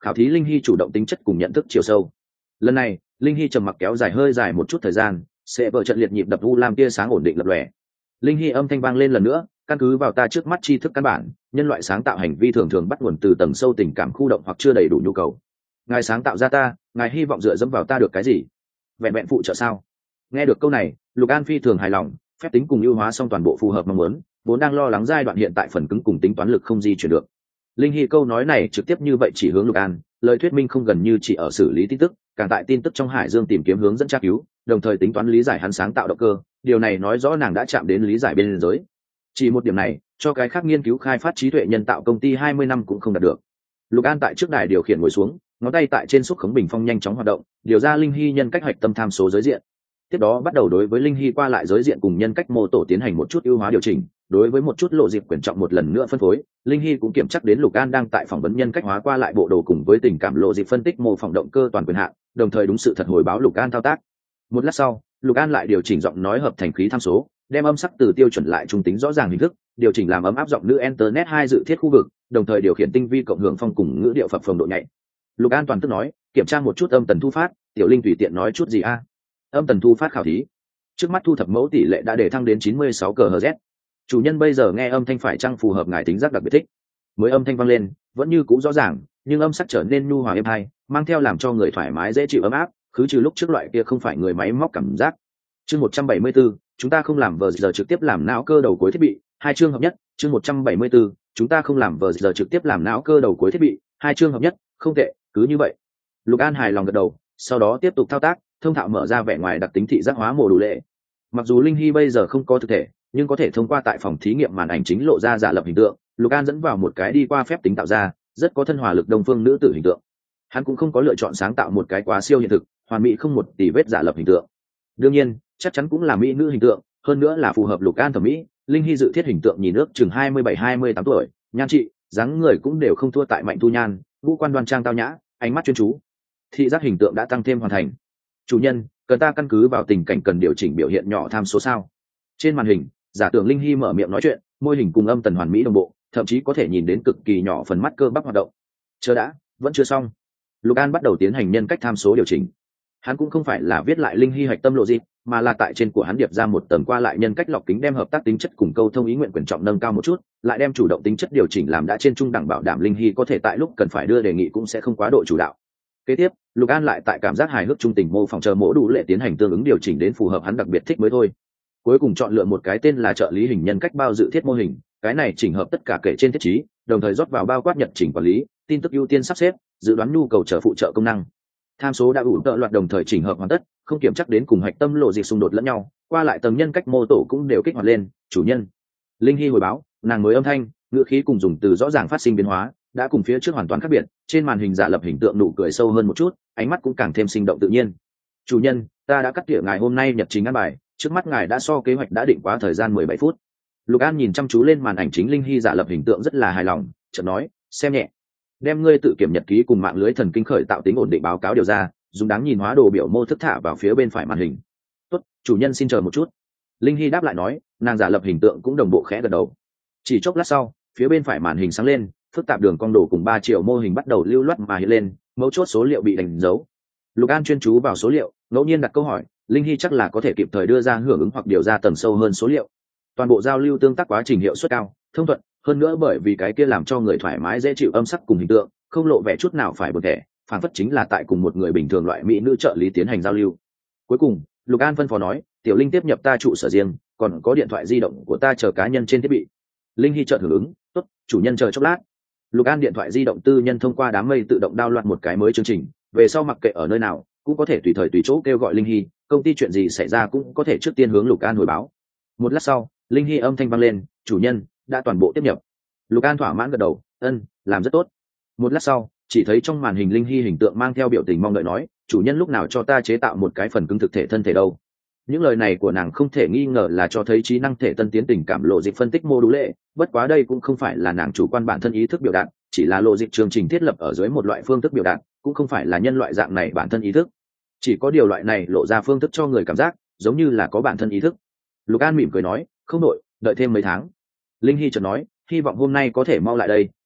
khảo thí linh hy chủ động tính chất cùng nhận thức chiều sâu. Lần này linh hy trầm mặc kéo dài hơi dài một chút thời gian, sẽ vợ trận liệt nhịp đập u lam tia sáng ổn định lập lòe. Linh hy âm thanh vang lên lần nữa, căn cứ vào ta trước mắt tri thức căn bản, nhân loại sáng tạo hành vi thường thường bắt nguồn từ tầng sâu tình cảm khu động hoặc chưa đầy đủ nhu cầu. Ngài sáng tạo ra ta, ngài hy vọng dựa dẫm vào ta được cái gì? Vẹn vẹn phụ trợ sao? Nghe được câu này, Lục An phi thường hài lòng, phép tính cùng ưu hóa xong toàn bộ phù hợp mong muốn, vốn đang lo lắng giai đoạn hiện tại phần cứng cùng tính toán lực không di chuyển được. Linh hy câu nói này trực tiếp như vậy chỉ hướng Lục An, lời thuyết minh không gần như chỉ ở xử lý tin tức, càng tại tin tức trong hải dương tìm kiếm hướng dẫn tra cứu, đồng thời tính toán lý giải hắn sáng tạo động cơ. Điều này nói rõ nàng đã chạm đến lý giải bên giới. Chỉ một điểm này, cho cái khác nghiên cứu khai phát trí tuệ nhân tạo công ty 20 năm cũng không đạt được. Lục An tại trước đài điều khiển ngồi xuống, ngón tay tại trên xúc khống bình phong nhanh chóng hoạt động, điều ra linh hy nhân cách hạch tâm tham số giới diện. Tiếp đó bắt đầu đối với linh hy qua lại giới diện cùng nhân cách mô tổ tiến hành một chút ưu hóa điều chỉnh. Đối với một chút lộ dịp quyển trọng một lần nữa phân phối, linh hy cũng kiểm chắc đến Lục An đang tại phỏng vấn nhân cách hóa qua lại bộ đồ cùng với tình cảm lộ dịp phân tích mô phỏng động cơ toàn quyền hạn, đồng thời đúng sự thật hồi báo Lục An thao tác. Một lát sau, Lục An lại điều chỉnh giọng nói hợp thành khí tham số, đem âm sắc từ tiêu chuẩn lại trung tính rõ ràng hình thức, điều chỉnh làm ấm áp giọng nữ internet 2 dự thiết khu vực, đồng thời điều khiển tinh vi cộng hưởng phong cùng ngữ điệu phập phồng độ nhạy. Lục An toàn tức nói, kiểm tra một chút âm tần thu phát, tiểu linh tùy tiện nói chút gì a? Âm tần thu phát khảo thí. Trước mắt thu thập mẫu tỷ lệ đã để thăng đến 96 kHz. Chủ nhân bây giờ nghe âm thanh phải chăng phù hợp ngài tính giác đặc biệt thích? Mới âm thanh vang lên, vẫn như cũ rõ ràng, nhưng âm sắc trở nên nhu hòa êm hay, mang theo làm cho người thoải mái dễ chịu ấm áp, khứ trừ lúc trước loại kia không phải người máy móc cảm giác. Chương 174, chúng ta không làm vờ giờ trực tiếp làm não cơ đầu cuối thiết bị, hai chương hợp nhất. Chương 174, chúng ta không làm vờ giờ trực tiếp làm não cơ đầu cuối thiết bị, hai chương hợp nhất, không tệ, cứ như vậy. Lục An hài lòng gật đầu, sau đó tiếp tục thao tác, thông thạo mở ra vẻ ngoài đặc tính thị giác hóa mô đủ lệ. Mặc dù linh hy bây giờ không có thực thể, nhưng có thể thông qua tại phòng thí nghiệm màn ảnh chính lộ ra giả lập hình tượng. Lục An dẫn vào một cái đi qua phép tính tạo ra, rất có thân hòa lực đông phương nữ tử hình tượng. Hắn cũng không có lựa chọn sáng tạo một cái quá siêu hiện thực, hoàn mỹ không một tì vết giả lập hình tượng. Đương nhiên, chắc chắn cũng là mỹ nữ hình tượng, hơn nữa là phù hợp Lục An thẩm mỹ. Linh hy dự thiết hình tượng nhìn ước chừng 27-28 tuổi, nhan trị, dáng người cũng đều không thua tại Mạnh Thu Nhan, ngũ quan đoan trang tao nhã, ánh mắt chuyên chú. Thị giác hình tượng đã tăng thêm hoàn thành. Chủ nhân, cần ta căn cứ vào tình cảnh cần điều chỉnh biểu hiện nhỏ tham số sao? Trên màn hình, giả tưởng linh hy mở miệng nói chuyện, môi hình cùng âm tần hoàn mỹ đồng bộ, thậm chí có thể nhìn đến cực kỳ nhỏ phần mắt cơ bắp hoạt động. Chờ đã, vẫn chưa xong. Lục An bắt đầu tiến hành nhân cách tham số điều chỉnh. Hắn cũng không phải là viết lại linh hy hạch tâm lộ gì, mà là tại trên của hắn điệp ra một tầng qua lại nhân cách lọc kính, đem hợp tác tính chất cùng câu thông ý nguyện quyền trọng nâng cao một chút, lại đem chủ động tính chất điều chỉnh làm đã trên trung đẳng, bảo đảm linh hy có thể tại lúc cần phải đưa đề nghị cũng sẽ không quá độ chủ đạo. Kế tiếp, Lục An lại tại cảm giác hài hước trung tình mô phỏng chờ mỗ đủ lệ tiến hành tương ứng điều chỉnh đến phù hợp hắn đặc biệt thích mới thôi. Cuối cùng chọn lựa một cái tên là trợ lý hình nhân cách bao dự thiết mô hình, cái này chỉnh hợp tất cả kể trên thiết chí, đồng thời rót vào bao quát nhật chỉnh quản lý, tin tức ưu tiên sắp xếp, dự đoán nhu cầu chờ phụ trợ công năng. Tham số đã ủ tợ loạt đồng thời chỉnh hợp hoàn tất, không kiểm chắc đến cùng hạch tâm lộ dịch xung đột lẫn nhau, qua lại tầng nhân cách mô tổ cũng đều kích hoạt lên. Chủ nhân, linh hy hồi báo, nàng mới âm thanh, ngữ khí cùng dùng từ rõ ràng phát sinh biến hóa, đã cùng phía trước hoàn toàn khác biệt. Trên màn hình giả lập hình tượng nụ cười sâu hơn một chút, ánh mắt cũng càng thêm sinh động tự nhiên. Chủ nhân, ta đã cắt tỉa ngài hôm nay nhật trình ăn bài, trước mắt ngài đã so kế hoạch đã định quá thời gian 17 phút. Lục An nhìn chăm chú lên màn ảnh chính linh hy giả lập hình tượng rất là hài lòng, chợt nói, xem nhẹ, đem ngươi tự kiểm nhật ký cùng mạng lưới thần kinh khởi tạo tính ổn định báo cáo điều ra, dùng đáng nhìn hóa đồ biểu mô thức thả vào phía bên phải màn hình. Tốt, chủ nhân xin chờ một chút. Linh hy đáp lại nói, nàng giả lập hình tượng cũng đồng bộ khẽ gật đầu. Chỉ chốc lát sau, phía bên phải màn hình sáng lên, phức tạp đường cong đồ cùng 3 triệu mô hình bắt đầu lưu loát mà hiện lên, mấu chốt số liệu bị đánh dấu. Lục An chuyên chú vào số liệu, ngẫu nhiên đặt câu hỏi, linh hy chắc là có thể kịp thời đưa ra hưởng ứng hoặc điều ra tầng sâu hơn số liệu. Toàn bộ giao lưu tương tác quá trình hiệu suất cao, thông thuận, hơn nữa bởi vì cái kia làm cho người thoải mái dễ chịu âm sắc cùng hình tượng, không lộ vẻ chút nào phải buồn tẻ, phản phất chính là tại cùng một người bình thường loại mỹ nữ trợ lý tiến hành giao lưu. Cuối cùng, Lục An phân phó nói, tiểu linh tiếp nhập ta trụ sở riêng, còn có điện thoại di động của ta chờ cá nhân trên thiết bị. Linh hy chợt hưởng ứng, tốt, chủ nhân chờ chốc lát. Lục An điện thoại di động tư nhân thông qua đám mây tự động download một cái mới chương trình, về sau mặc kệ ở nơi nào cũng có thể tùy thời tùy chỗ kêu gọi linh hy, công ty chuyện gì xảy ra cũng có thể trước tiên hướng Lục An hồi báo. Một lát sau, linh hy âm thanh vang lên, chủ nhân đã toàn bộ tiếp nhập. Lục An thỏa mãn gật đầu, làm rất tốt. Một lát sau, chỉ thấy trong màn hình linh hy hình tượng mang theo biểu tình mong đợi nói, chủ nhân lúc nào cho ta chế tạo một cái phần cứng thực thể thân thể đâu. Những lời này của nàng không thể nghi ngờ là cho thấy trí năng thể tân tiến tình cảm lộ dịch phân tích mô đũ lệ, bất quá đây cũng không phải là nàng chủ quan bản thân ý thức biểu đạt, chỉ là lộ dịch chương trình thiết lập ở dưới một loại phương thức biểu đạt, cũng không phải là nhân loại dạng này bản thân ý thức. Chỉ có điều loại này lộ ra phương thức cho người cảm giác giống như là có bản thân ý thức. Lục An mỉm cười nói, không đội, đợi thêm mấy tháng. Linh hy chợt nói, hy vọng hôm nay có thể mau lại đây,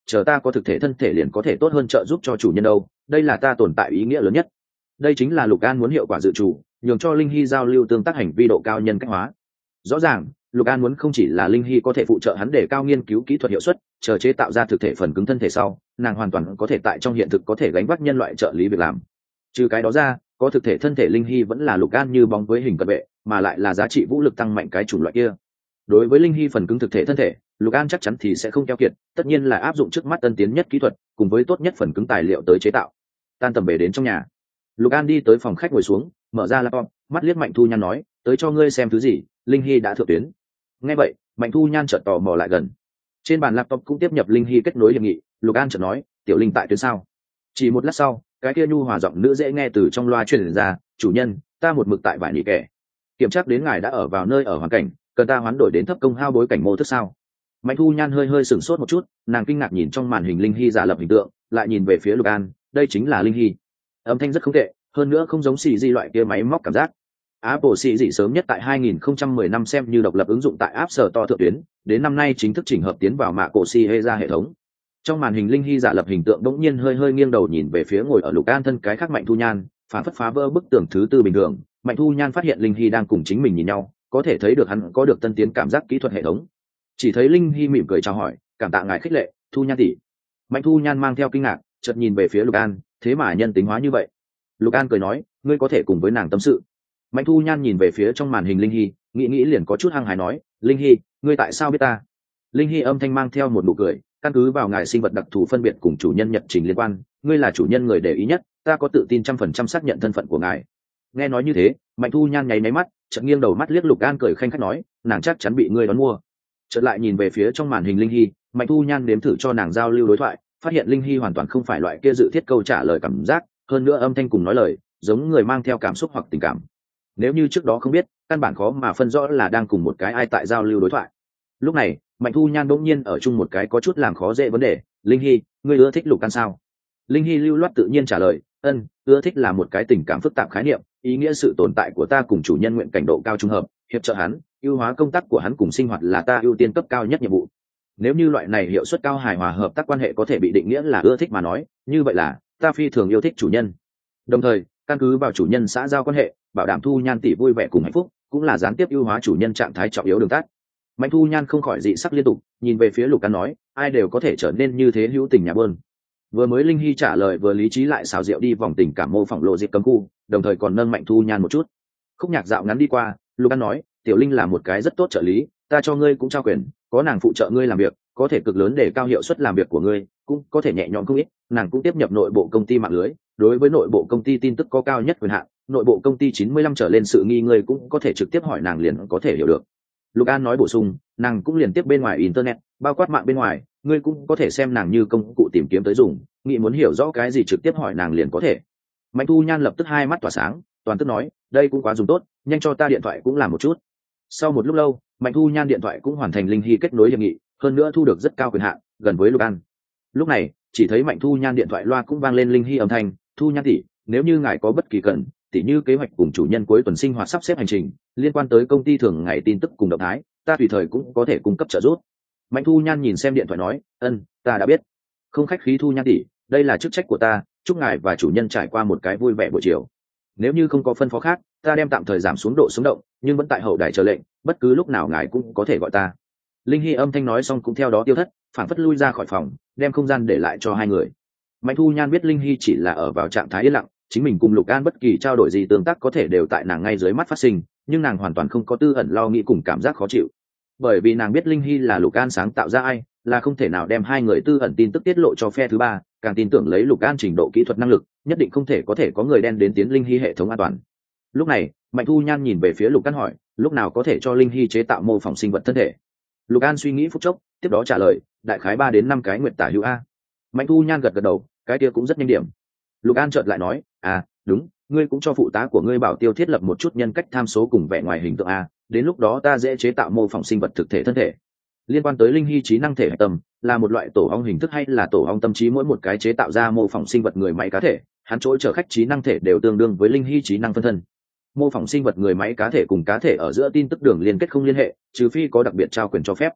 chờ ta có thực thể thân thể liền có thể tốt hơn trợ giúp cho chủ nhân đâu, đây là ta tồn tại ý nghĩa lớn nhất. Đây chính là Lục An muốn hiệu quả dự chủ, nhường cho linh hy giao lưu tương tác hành vi độ cao nhân cách hóa. Rõ ràng Lục An muốn không chỉ là linh hy có thể phụ trợ hắn để cao nghiên cứu kỹ thuật hiệu suất, chờ chế tạo ra thực thể phần cứng thân thể sau, nàng hoàn toàn có thể tại trong hiện thực có thể gánh vác nhân loại trợ lý việc làm. Trừ cái đó ra, có thực thể thân thể linh hy vẫn là Lục An như bóng với hình cận vệ, mà lại là giá trị vũ lực tăng mạnh cái chủng loại kia. Đối với linh hy phần cứng thực thể thân thể, Lục An chắc chắn thì sẽ không keo kiệt, tất nhiên là áp dụng trước mắt tân tiến nhất kỹ thuật cùng với tốt nhất phần cứng tài liệu tới chế tạo. Tan tầm về đến trong nhà, Lục An đi tới phòng khách ngồi xuống, mở ra laptop, mắt liếc Mạnh Thu Nhan nói, tới cho ngươi xem thứ gì, linh hy đã thượng tuyến. Nghe vậy, Mạnh Thu Nhan chợt tò mò lại gần. Trên bàn laptop cũng tiếp nhập linh hy kết nối hiệp nghị, Lục An chợt nói, tiểu linh tại tuyến sao? Chỉ một lát sau, cái kia nhu hòa giọng nữ dễ nghe từ trong loa truyền ra, chủ nhân, ta một mực tại vải nỉ kẻ. Kiểm tra đến ngài đã ở vào nơi ở hoàn cảnh, cần ta hoán đổi đến thấp công hao bối cảnh mô thức sao? Mạnh Thu Nhan hơi sửng sốt một chút, nàng kinh ngạc nhìn trong màn hình linh hy giả lập hình tượng, lại nhìn về phía Lục An, đây chính là linh hy. Âm thanh rất không tệ, hơn nữa không giống xì di loại kia máy móc cảm giác. Apple xì dị sớm nhất tại 2010 năm xem như độc lập ứng dụng tại App Store thượng tuyến, đến năm nay chính thức chỉnh hợp tiến vào mạ cổ xì hay ra hệ thống. Trong màn hình linh hy giả lập hình tượng đống nhiên hơi nghiêng đầu nhìn về phía ngồi ở Lục An thân cái khác Mạnh Thu Nhan, phản phất phá vỡ bức tường thứ tư bình thường. Mạnh Thu Nhan phát hiện linh hy đang cùng chính mình nhìn nhau, có thể thấy được hắn có được tân tiến cảm giác kỹ thuật hệ thống. Chỉ thấy linh hy mỉm cười chào hỏi, cảm tạ ngài khích lệ, Thu Nhan tỷ. Mạnh Thu Nhan mang theo kinh ngạc, chợt nhìn về phía Lục An, thế mà nhân tính hóa như vậy. Lục An cười nói, ngươi có thể cùng với nàng tâm sự. Mạnh Thu Nhan nhìn về phía trong màn hình linh hy, nghĩ liền có chút hăng hái nói, linh hy, ngươi tại sao biết ta? Linh hy âm thanh mang theo một nụ cười, căn cứ vào ngài sinh vật đặc thù phân biệt cùng chủ nhân nhật trình liên quan, ngươi là chủ nhân người để ý nhất, ta có tự tin 100% xác nhận thân phận của ngài. Nghe nói như thế, Mạnh Thu Nhan nháy mắt, chợt nghiêng đầu mắt liếc Lục An cười khanh khách nói, nàng chắc chắn bị ngươi đón mua. Chợt lại nhìn về phía trong màn hình linh hy, Mạnh Thu Nhan nếm thử cho nàng giao lưu đối thoại, phát hiện linh hy hoàn toàn không phải loại kia dự thiết câu trả lời cảm giác, hơn nữa âm thanh cùng nói lời giống người mang theo cảm xúc hoặc tình cảm. Nếu như trước đó không biết, căn bản khó mà phân rõ là đang cùng một cái ai tại giao lưu đối thoại. Lúc này, Mạnh Thu Nhan bỗng nhiên ở chung một cái có chút làm khó dễ vấn đề, linh hy, ngươi ưa thích Lục An sao? Linh hy lưu loát tự nhiên trả lời, ưa thích là một cái tình cảm phức tạp khái niệm, ý nghĩa sự tồn tại của ta cùng chủ nhân nguyện cảnh độ cao trung hợp, hiệp trợ hắn, ưu hóa công tác của hắn cùng sinh hoạt là ta ưu tiên cấp cao nhất nhiệm vụ. Nếu như loại này hiệu suất cao hài hòa hợp tác quan hệ có thể bị định nghĩa là ưa thích mà nói, như vậy là ta phi thường yêu thích chủ nhân. Đồng thời, căn cứ vào chủ nhân xã giao quan hệ, bảo đảm Thu Nhan tỷ vui vẻ cùng hạnh phúc, cũng là gián tiếp ưu hóa chủ nhân trạng thái trọng yếu đường tắt. Mạnh Thu Nhan không khỏi dị sắc liên tục, nhìn về phía Lục An nói, ai đều có thể trở nên như thế hữu tình nhà bơn. Vừa mới linh hy trả lời vừa lý trí lại xào rượu đi vòng tình cảm mô phỏng lộ dịp cấm khu, đồng thời còn nâng Mạnh Thu Nhan một chút. Khúc nhạc dạo ngắn đi qua, Lục An nói, tiểu linh là một cái rất tốt trợ lý, ta cho ngươi cũng trao quyền, có nàng phụ trợ ngươi làm việc, có thể cực lớn để cao hiệu suất làm việc của ngươi, cũng có thể nhẹ nhõm không ít, nàng cũng tiếp nhập nội bộ công ty mạng lưới, đối với nội bộ công ty tin tức có cao nhất quyền hạn, nội bộ công ty 95 trở lên sự nghi ngươi cũng có thể trực tiếp hỏi nàng liền có thể hiểu được. Lục An nói bổ sung, nàng cũng liền tiếp bên ngoài internet, bao quát mạng bên ngoài, ngươi cũng có thể xem nàng như công cụ tìm kiếm tới dùng, nghĩ muốn hiểu rõ cái gì trực tiếp hỏi nàng liền có thể. Mạnh Thu Nhan lập tức hai mắt tỏa sáng, toàn tức nói, đây cũng quá dùng tốt, nhanh cho ta điện thoại cũng làm một chút. Sau một lúc lâu, Mạnh Thu Nhan điện thoại cũng hoàn thành linh hy kết nối hiệp nghị, hơn nữa thu được rất cao quyền hạn, gần với Lục An. Lúc này, chỉ thấy Mạnh Thu Nhan điện thoại loa cũng vang lên linh hy âm thanh, Thu Nhan tỷ, nếu như ngài có bất kỳ cần, tỷ như kế hoạch cùng chủ nhân cuối tuần sinh hoạt sắp xếp hành trình, liên quan tới công ty thường ngày tin tức cùng động thái, ta tùy thời cũng có thể cung cấp trợ giúp. Mạnh Thu Nhan nhìn xem điện thoại nói, ta đã biết. Không khách khí Thu Nhan tỷ, đây là chức trách của ta, chúc ngài và chủ nhân trải qua một cái vui vẻ buổi chiều. Nếu như không có phân phó khác, ta đem tạm thời giảm xuống độ sống động, nhưng vẫn tại hậu đài chờ lệnh, bất cứ lúc nào ngài cũng có thể gọi ta. Linh hy âm thanh nói xong cũng theo đó tiêu thất, phản phất lui ra khỏi phòng, đem không gian để lại cho hai người. Mạnh Thu Nhan biết linh hy chỉ là ở vào trạng thái yên lặng, chính mình cùng Lục An bất kỳ trao đổi gì tương tác có thể đều tại nàng ngay dưới mắt phát sinh, nhưng nàng hoàn toàn không có tư ẩn lo nghĩ cùng cảm giác khó chịu, bởi vì nàng biết linh hy là Lục An sáng tạo ra ai, là không thể nào đem hai người tư ẩn tin tức tiết lộ cho phe thứ ba, càng tin tưởng lấy Lục An trình độ kỹ thuật năng lực, nhất định không thể có người đen đến tiến linh hy hệ thống an toàn. Lúc này, Mạnh Thu Nhan nhìn về phía Lục An hỏi, lúc nào có thể cho linh hy chế tạo mô phỏng sinh vật thân thể? Lục An suy nghĩ phút chốc, tiếp đó trả lời, đại khái 3 đến 5 cái nguyện tả hữu a. Mạnh Thu Nhan gật đầu, cái kia cũng rất nhanh điểm. Lục An chợt lại nói, đúng, ngươi cũng cho phụ tá của ngươi Bảo Tiêu thiết lập một chút nhân cách tham số cùng vẻ ngoài hình tượng a, đến lúc đó ta dễ chế tạo mô phỏng sinh vật thực thể thân thể. Liên quan tới linh hy trí năng thể hạch tâm, là một loại tổ ong hình thức hay là tổ ong tâm trí, mỗi một cái chế tạo ra mô phỏng sinh vật người máy cá thể, hắn chỗ chở khách trí năng thể đều tương đương với linh hy trí năng phân thân. Mô phỏng sinh vật người máy cá thể cùng cá thể ở giữa tin tức đường liên kết không liên hệ, trừ phi có đặc biệt trao quyền cho phép.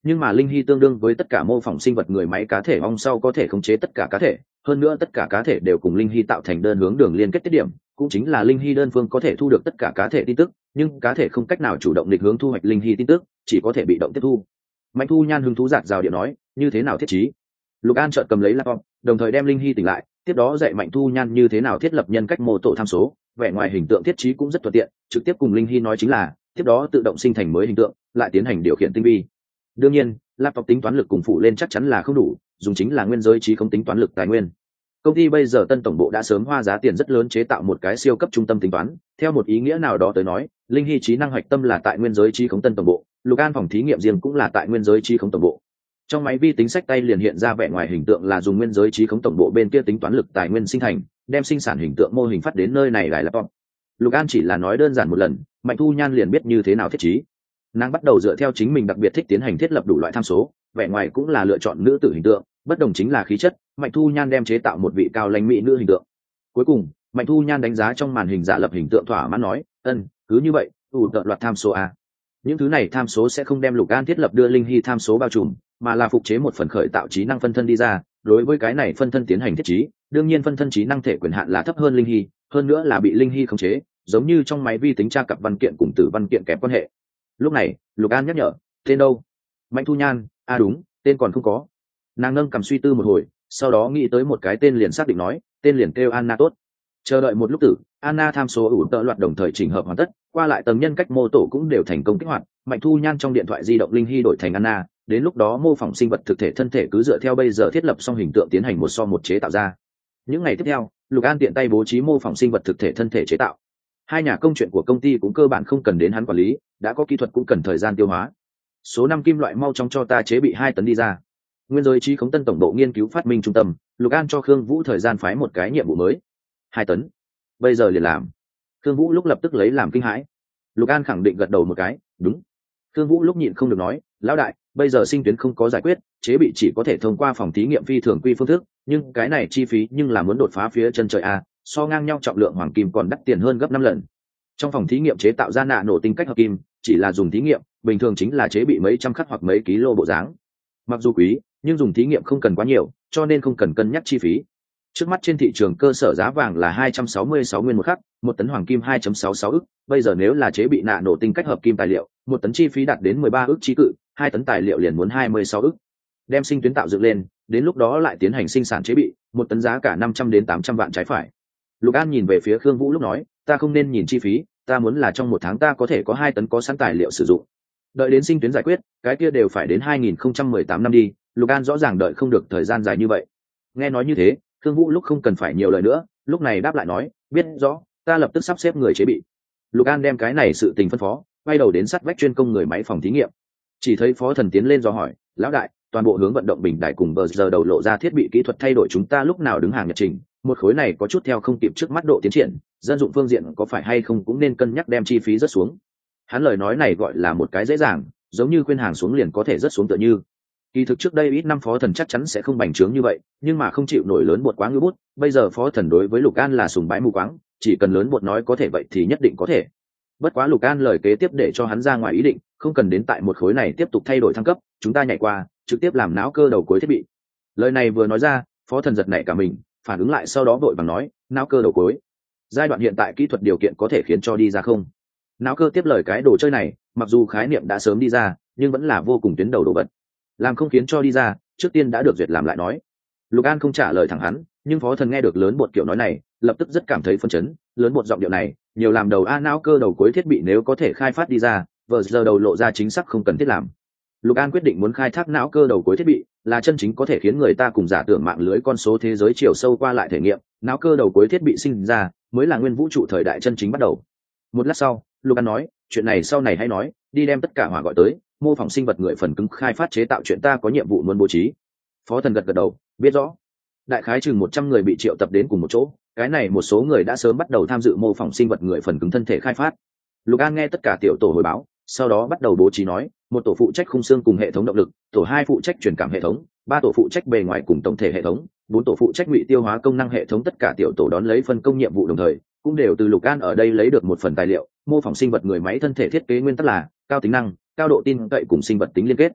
nhưng mà linh hy tương đương với tất cả mô phỏng sinh vật người máy cá thể ong sau có thể khống chế tất cả cá thể, hơn nữa tất cả cá thể đều cùng linh hy tạo thành đơn hướng đường liên kết tiết điểm, cũng chính là linh hy đơn phương có thể thu được tất cả cá thể tin tức, nhưng cá thể không cách nào chủ động định hướng thu hoạch linh hy tin tức, chỉ có thể bị động tiếp thu. Mạnh Thu Nhan hứng thú giạt rào điện nói, như thế nào thiết trí? Lục An chợt cầm lấy laptop, đồng thời đem linh hy tỉnh lại, tiếp đó dạy Mạnh Thu Nhan như thế nào thiết lập nhân cách mô tổ tham số, vẻ ngoài hình tượng thiết trí cũng rất thuận tiện, trực tiếp cùng linh hy nói chính là, tiếp đó tự động sinh thành mới hình tượng, lại tiến hành điều khiển tinh vi. Đương nhiên, laptop tính toán lực cùng phụ lên chắc chắn là không đủ, dùng chính là nguyên giới trí không tính toán lực tài nguyên. Công ty bây giờ Tân tổng bộ đã sớm hoa giá tiền rất lớn chế tạo một cái siêu cấp trung tâm tính toán, theo một ý nghĩa nào đó tới nói, linh hy trí năng hoạch tâm là tại nguyên giới trí không Tân tổng bộ, Lục An phòng thí nghiệm riêng cũng là tại nguyên giới trí không tổng bộ. Trong máy vi tính sách tay liền hiện ra vẻ ngoài hình tượng là dùng nguyên giới trí khống tổng bộ bên kia tính toán lực tài nguyên sinh thành, đem sinh sản hình tượng mô hình phát đến nơi này lại laptop. Lục An chỉ là nói đơn giản một lần, Mạnh Thu Nhan liền biết như thế nào thiết trí. Nàng bắt đầu dựa theo chính mình đặc biệt thích tiến hành thiết lập đủ loại tham số, vẻ ngoài cũng là lựa chọn nữ tử hình tượng, bất đồng chính là khí chất, Mạnh Thu Nhan đem chế tạo một vị cao lãnh mỹ nữ hình tượng. Cuối cùng, Mạnh Thu Nhan đánh giá trong màn hình giả lập hình tượng thỏa mãn nói, cứ như vậy, tận loạt tham số a. Những thứ này tham số sẽ không đem Lục An thiết lập đưa linh hy tham số bao trùm, mà là phục chế một phần khởi tạo trí năng phân thân đi ra. Đối với cái này phân thân tiến hành thiết trí, đương nhiên phân thân trí năng thể quyền hạn là thấp hơn linh hy, hơn nữa là bị linh hy khống chế, giống như trong máy vi tính tra cặp văn kiện cùng tử văn kiện kèm quan hệ. Lúc này, Lục An nhắc nhở, tên đâu? Mạnh Thu Nhan, đúng, tên còn không có. Nàng nâng cầm suy tư một hồi, sau đó nghĩ tới một cái tên liền xác định nói, tên liền kêu Anna tốt. Chờ đợi một lúc tử, Anna tham số ủ tợ loạt đồng thời chỉnh hợp hoàn tất, qua lại tầng nhân cách mô tổ cũng đều thành công kích hoạt. Mạnh Thu Nhan trong điện thoại di động linh hy đổi thành Anna, đến lúc đó mô phỏng sinh vật thực thể thân thể cứ dựa theo bây giờ thiết lập xong hình tượng tiến hành một so một chế tạo ra. Những ngày tiếp theo, Lục An tiện tay bố trí mô phỏng sinh vật thực thể thân thể chế tạo. Hai nhà công chuyện của công ty cũng cơ bản không cần đến hắn quản lý, đã có kỹ thuật cũng cần thời gian tiêu hóa. Số 5 kim loại mau chóng cho ta chế bị 2 tấn đi ra. Nguyên giới trí khống Tân tổng bộ nghiên cứu phát minh trung tâm, Lục An cho Khương Vũ thời gian phái một cái nhiệm vụ mới. 2 tấn. Bây giờ liền làm. Khương Vũ lúc lập tức lấy làm kinh hãi. Lục An khẳng định gật đầu một cái, đúng. Khương Vũ lúc nhịn không được nói, lão đại, bây giờ sinh tuyến không có giải quyết, chế bị chỉ có thể thông qua phòng thí nghiệm phi thường quy phương thức, nhưng cái này chi phí nhưng là muốn đột phá phía chân trời a, so ngang nhau trọng lượng hoàng kim còn đắt tiền hơn gấp 5 lần. Trong phòng thí nghiệm chế tạo ra nạ nổ tinh cách hợp kim, chỉ là dùng thí nghiệm, bình thường chính là chế bị mấy trăm khắc hoặc mấy ký bộ dáng. Mặc dù quý, nhưng dùng thí nghiệm không cần quá nhiều, cho nên không cần cân nhắc chi phí. Trước mắt trên thị trường cơ sở giá vàng là 266 nguyên một khắc, 1 tấn hoàng kim 2.66 ức, bây giờ nếu là chế bị nạ nổ tinh cách hợp kim tài liệu, 1 tấn chi phí đạt đến 13 ức chi cự, 2 tấn tài liệu liền muốn 26 ức. Đem sinh tuyến tạo dựng lên, đến lúc đó lại tiến hành sinh sản chế bị, 1 tấn giá cả 500 đến 800 vạn trái phải. Lục An nhìn về phía Khương Vũ lúc nói, ta không nên nhìn chi phí, ta muốn là trong 1 tháng ta có thể có 2 tấn có sẵn tài liệu sử dụng. Đợi đến sinh tuyến giải quyết, cái kia đều phải đến 2018 năm đi, Lục An rõ ràng đợi không được thời gian dài như vậy. Nghe nói như thế, Khương Vũ lúc không cần phải nhiều lời nữa, lúc này đáp lại nói, biết rõ, ta lập tức sắp xếp người chế bị. Lục An đem cái này sự tình phân phó, quay đầu đến sắt vách chuyên công người máy phòng thí nghiệm. Chỉ thấy Phó Thần tiến lên do hỏi, lão đại, toàn bộ hướng vận động bình đại cùng bờ giờ đầu lộ ra thiết bị kỹ thuật thay đổi chúng ta lúc nào đứng hàng nhật trình, một khối này có chút theo không kịp trước mắt độ tiến triển, dân dụng phương diện có phải hay không cũng nên cân nhắc đem chi phí rất xuống. Hắn lời nói này gọi là một cái dễ dàng, giống như khuyên hàng xuống liền có thể rất xuống tựa như. Kỳ thực trước đây ít năm Phó Thần chắc chắn sẽ không bành trướng như vậy, nhưng mà không chịu nổi lớn bột quá ngư bút, bây giờ Phó Thần đối với Lục An là sùng bái mù quáng, chỉ cần lớn bột nói có thể vậy thì nhất định có thể. Bất quá Lục An lời kế tiếp để cho hắn ra ngoài ý định, không cần đến tại một khối này tiếp tục thay đổi thăng cấp, chúng ta nhảy qua, trực tiếp làm não cơ đầu cuối thiết bị. Lời này vừa nói ra, Phó Thần giật nảy cả mình, phản ứng lại sau đó vội vàng nói, não cơ đầu cuối. Giai đoạn hiện tại kỹ thuật điều kiện có thể khiến cho đi ra không? Não cơ tiếp lời cái đồ chơi này, mặc dù khái niệm đã sớm đi ra, nhưng vẫn là vô cùng tuyến đầu đồ vật. Làm không khiến cho đi ra, trước tiên đã được duyệt làm lại nói. Lục An không trả lời thẳng hắn, nhưng Phó Thần nghe được lớn bột kiểu nói này, lập tức rất cảm thấy phấn chấn, lớn bột giọng điệu này, nhiều làm đầu não cơ đầu cuối thiết bị nếu có thể khai phát đi ra, vừa giờ đầu lộ ra chính xác không cần thiết làm. Lục An quyết định muốn khai thác não cơ đầu cuối thiết bị, là chân chính có thể khiến người ta cùng giả tưởng mạng lưới con số thế giới chiều sâu qua lại thể nghiệm, não cơ đầu cuối thiết bị sinh ra, mới là nguyên vũ trụ thời đại chân chính bắt đầu. Một lát sau, Lục An nói, chuyện này sau này hãy nói, đi đem tất cả hỏa gọi tới, mô phỏng sinh vật người phần cứng khai phát chế tạo chuyện ta có nhiệm vụ muốn bố trí. Phó Thần gật gật đầu, biết rõ. Đại khái chừng 100 người bị triệu tập đến cùng một chỗ, cái này một số người đã sớm bắt đầu tham dự mô phỏng sinh vật người phần cứng thân thể khai phát. Lục An nghe tất cả tiểu tổ hồi báo, sau đó bắt đầu bố trí nói, một tổ phụ trách khung xương cùng hệ thống động lực, tổ 2 phụ trách truyền cảm hệ thống, 3 tổ phụ trách bề ngoài cùng tổng thể hệ thống, 4 tổ phụ trách ngụy tiêu hóa công năng hệ thống. Tất cả tiểu tổ đón lấy phân công nhiệm vụ đồng thời, cũng đều từ Lục An ở đây lấy được một phần tài liệu, mô phỏng sinh vật người máy thân thể thiết kế nguyên tắc là cao tính năng, cao độ tin cậy cùng sinh vật tính liên kết.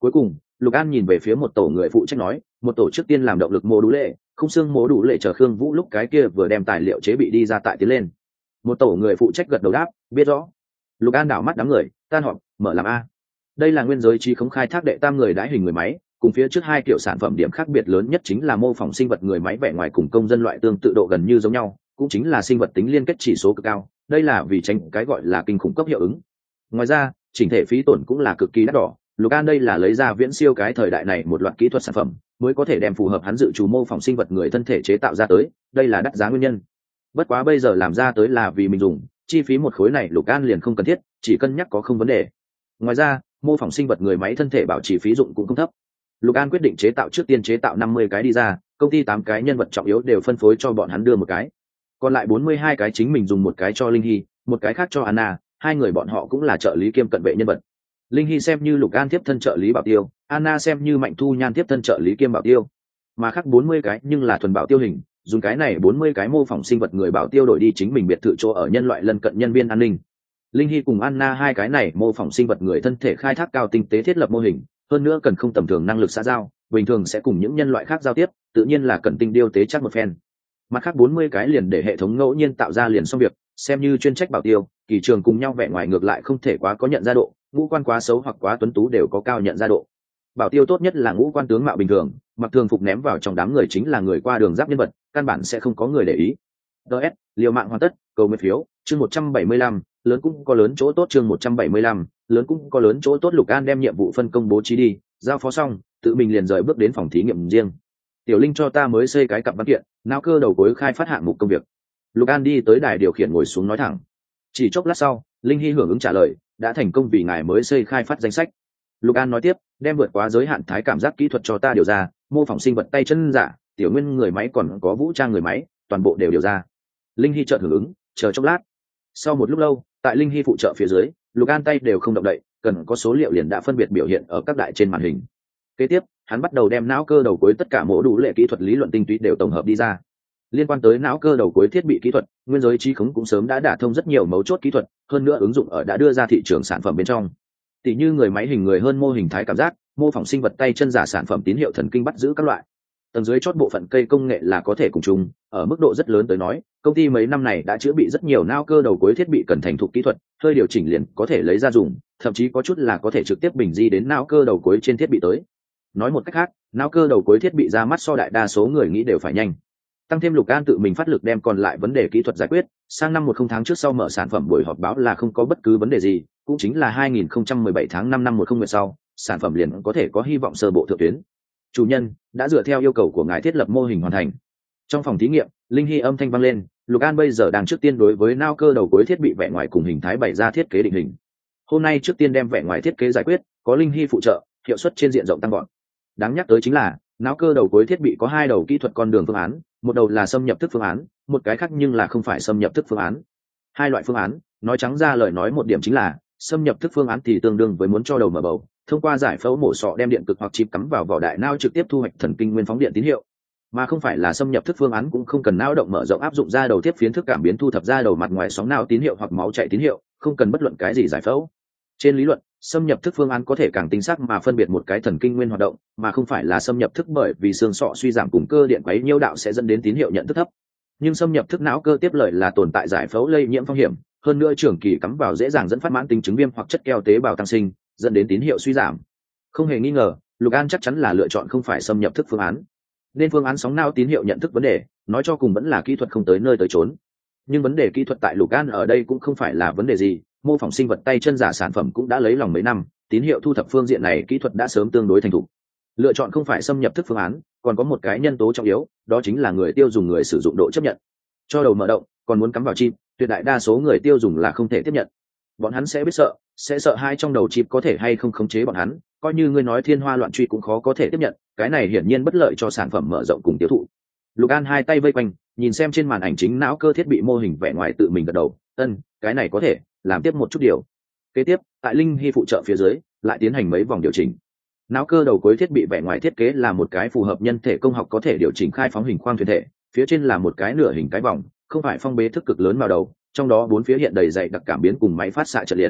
Cuối cùng Lục An nhìn về phía một tổ người phụ trách nói, một tổ trước tiên làm động lực mô đủ lệ, không xương mô đủ lệ chờ Khương Vũ lúc cái kia vừa đem tài liệu chế bị đi ra tại tiến lên. Một tổ người phụ trách gật đầu đáp, biết rõ. Lục An đảo mắt đám người, tan họp, mở làm a. Đây là nguyên giới trí khống khai thác đệ tam người đãi hình người máy, cùng phía trước hai kiểu sản phẩm điểm khác biệt lớn nhất chính là mô phỏng sinh vật người máy vẻ ngoài cùng công dân loại tương tự độ gần như giống nhau, cũng chính là sinh vật tính liên kết chỉ số cực cao, đây là vì tránh cái gọi là kinh khủng cấp hiệu ứng. Ngoài ra chỉnh thể phí tổn cũng là cực kỳ đắt đỏ. Lục An đây là lấy ra viễn siêu cái thời đại này một loạt kỹ thuật sản phẩm mới có thể đem phù hợp hắn dự trù mô phỏng sinh vật người thân thể chế tạo ra tới, đây là đắt giá nguyên nhân. Bất quá bây giờ làm ra tới là vì mình dùng, chi phí một khối này Lục An liền không cần thiết, chỉ cân nhắc có không vấn đề. Ngoài ra mô phỏng sinh vật người máy thân thể bảo trì phí dụng cũng không thấp. Lục An quyết định chế tạo trước tiên chế tạo 50 cái đi ra, công ty 8 cái nhân vật trọng yếu đều phân phối cho bọn hắn đưa một cái, còn lại 42 cái chính mình dùng một cái cho Linh Hy, một cái khác cho Anna, hai người bọn họ cũng là trợ lý kiêm cận vệ nhân vật. Linh Hy xem như Lục An tiếp thân trợ lý bảo tiêu, Anna xem như Mạnh Thu Nhan tiếp thân trợ lý kiêm bảo tiêu, mà khác 40 cái nhưng là thuần bảo tiêu hình, dùng cái này 40 cái mô phỏng sinh vật người bảo tiêu đổi đi chính mình biệt thự chỗ ở nhân loại lân cận nhân viên an ninh. Linh Hy cùng Anna hai cái này mô phỏng sinh vật người thân thể khai thác cao tinh tế thiết lập mô hình, hơn nữa cần không tầm thường năng lực xã giao, bình thường sẽ cùng những nhân loại khác giao tiếp, tự nhiên là cần tinh điêu tế chắc một phen. Mặt khác 40 cái liền để hệ thống ngẫu nhiên tạo ra liền xong việc, xem như chuyên trách bảo tiêu, kỳ trường cùng nhau vẻ ngoài ngược lại không thể quá có nhận ra độ, ngũ quan quá xấu hoặc quá tuấn tú đều có cao nhận ra độ. Bảo tiêu tốt nhất là ngũ quan tướng mạo bình thường, mặc thường phục ném vào trong đám người chính là người qua đường giáp nhân vật, căn bản sẽ không có người để ý. DS, liều mạng hoàn tất, cầu nguyện phiếu, chương 175, lớn cũng có lớn chỗ tốt, chương 175, lớn cũng có lớn chỗ tốt. Lục An đem nhiệm vụ phân công bố trí đi, giao phó xong, tự mình liền rời bước đến phòng thí nghiệm riêng. Tiểu Linh cho ta mới xây cái cặp văn kiện, não cơ đầu cuối khai phát hạng mục công việc. Lục An đi tới đài điều khiển ngồi xuống nói thẳng. Chỉ chốc lát sau, Linh Hy hưởng ứng trả lời, đã thành công vì ngài mới xây khai phát danh sách. Lục An nói tiếp, đem vượt quá giới hạn thái cảm giác kỹ thuật cho ta điều ra, mô phỏng sinh vật tay chân giả, tiểu nguyên người máy còn có vũ trang người máy, toàn bộ đều điều ra. Linh Hy chợt hưởng ứng, chờ chốc lát. Sau một lúc lâu, tại Linh Hy phụ trợ phía dưới, Lục An tay đều không động đậy, cần có số liệu liền đã phân biệt biểu hiện ở các đại trên màn hình. Kế tiếp, hắn bắt đầu đem não cơ đầu cuối tất cả mẫu đủ lệ kỹ thuật lý luận tinh túy đều tổng hợp đi ra. Liên quan tới não cơ đầu cuối thiết bị kỹ thuật, nguyên giới trí khống cũng sớm đã đả thông rất nhiều mấu chốt kỹ thuật, hơn nữa ứng dụng ở đã đưa ra thị trường sản phẩm bên trong. Tỷ như người máy hình người hơn mô hình thái cảm giác, mô phỏng sinh vật tay chân giả sản phẩm tín hiệu thần kinh bắt giữ các loại. Tầng dưới chót bộ phận cây công nghệ là có thể cùng chung, ở mức độ rất lớn tới nói, công ty mấy năm này đã chữa bị rất nhiều não cơ đầu cuối thiết bị cần thành thục kỹ thuật, hơi điều chỉnh liền có thể lấy ra dùng, thậm chí có chút là có thể trực tiếp bình di đến não cơ đầu cuối trên thiết bị tới. Nói một cách khác, não cơ đầu cuối thiết bị ra mắt so đại đa số người nghĩ đều phải nhanh. Tăng thêm Lục An tự mình phát lực đem còn lại vấn đề kỹ thuật giải quyết, sang năm 10 tháng trước sau mở sản phẩm buổi họp báo là không có bất cứ vấn đề gì, cũng chính là 2017 tháng 5 năm 10 nguyệt sau, sản phẩm liền có thể có hy vọng sơ bộ thượng tuyến. Chủ nhân, đã dựa theo yêu cầu của ngài thiết lập mô hình hoàn thành. Trong phòng thí nghiệm, Linh Hy âm thanh vang lên, Lục An bây giờ đang trước tiên đối với não cơ đầu cuối thiết bị vẻ ngoài cùng hình thái bày ra thiết kế định hình. Hôm nay trước tiên đem vẻ ngoài thiết kế giải quyết, có Linh Hy phụ trợ, hiệu suất trên diện rộng tăng gọn. Đáng nhắc tới chính là, não cơ đầu cuối thiết bị có hai đầu kỹ thuật con đường phương án, một đầu là xâm nhập thức phương án, một cái khác nhưng là không phải xâm nhập thức phương án. Hai loại phương án, nói trắng ra lời nói một điểm chính là, xâm nhập thức phương án thì tương đương với muốn cho đầu mở bầu, thông qua giải phẫu mổ sọ đem điện cực hoặc chip cắm vào vỏ đại não trực tiếp thu hoạch thần kinh nguyên phóng điện tín hiệu, mà không phải là xâm nhập thức phương án cũng không cần não động mở rộng áp dụng ra đầu tiếp phiến thức cảm biến thu thập ra đầu mặt ngoài sóng não tín hiệu hoặc máu chạy tín hiệu, không cần bất luận cái gì giải phẫu. Trên lý luận, xâm nhập thức phương án có thể càng tinh xác mà phân biệt một cái thần kinh nguyên hoạt động, mà không phải là xâm nhập thức bởi vì xương sọ suy giảm cùng cơ điện quấy nhiễu đạo sẽ dẫn đến tín hiệu nhận thức thấp. Nhưng xâm nhập thức não cơ tiếp lời là tồn tại giải phẫu lây nhiễm phong hiểm, hơn nữa trường kỳ cắm vào dễ dàng dẫn phát mãn tính chứng viêm hoặc chất keo tế bào tăng sinh, dẫn đến tín hiệu suy giảm. Không hề nghi ngờ, Lục An chắc chắn là lựa chọn không phải xâm nhập thức phương án. Nên phương án sóng não tín hiệu nhận thức vấn đề, nói cho cùng vẫn là kỹ thuật không tới nơi tới chốn. Nhưng vấn đề kỹ thuật tại Lục An ở đây cũng không phải là vấn đề gì, mô phỏng sinh vật tay chân giả sản phẩm cũng đã lấy lòng mấy năm, tín hiệu thu thập phương diện này kỹ thuật đã sớm tương đối thành thục. Lựa chọn không phải xâm nhập thức phương án, còn có một cái nhân tố trọng yếu, đó chính là người tiêu dùng người sử dụng độ chấp nhận. Cho đầu mở động, còn muốn cắm vào chip, tuyệt đại đa số người tiêu dùng là không thể tiếp nhận. Bọn hắn sẽ biết sợ hai trong đầu chip có thể hay không khống chế bọn hắn, coi như ngươi nói thiên hoa loạn truy cũng khó có thể tiếp nhận, cái này hiển nhiên bất lợi cho sản phẩm mở rộng cùng tiêu thụ. Lục An hai tay vây quanh, nhìn xem trên màn ảnh chính não cơ thiết bị mô hình vẻ ngoài tự mình gật đầu, cái này có thể làm tiếp một chút điều. Kế tiếp, tại Linh Hy phụ trợ phía dưới, lại tiến hành mấy vòng điều chỉnh. Não cơ đầu cuối thiết bị vẻ ngoài thiết kế là một cái phù hợp nhân thể công học có thể điều chỉnh khai phóng hình khoang thuyền thể, phía trên là một cái nửa hình cái vòng, không phải phong bế thức cực lớn vào đầu, trong đó bốn phía hiện đầy dày đặc cảm biến cùng máy phát xạ trận liệt.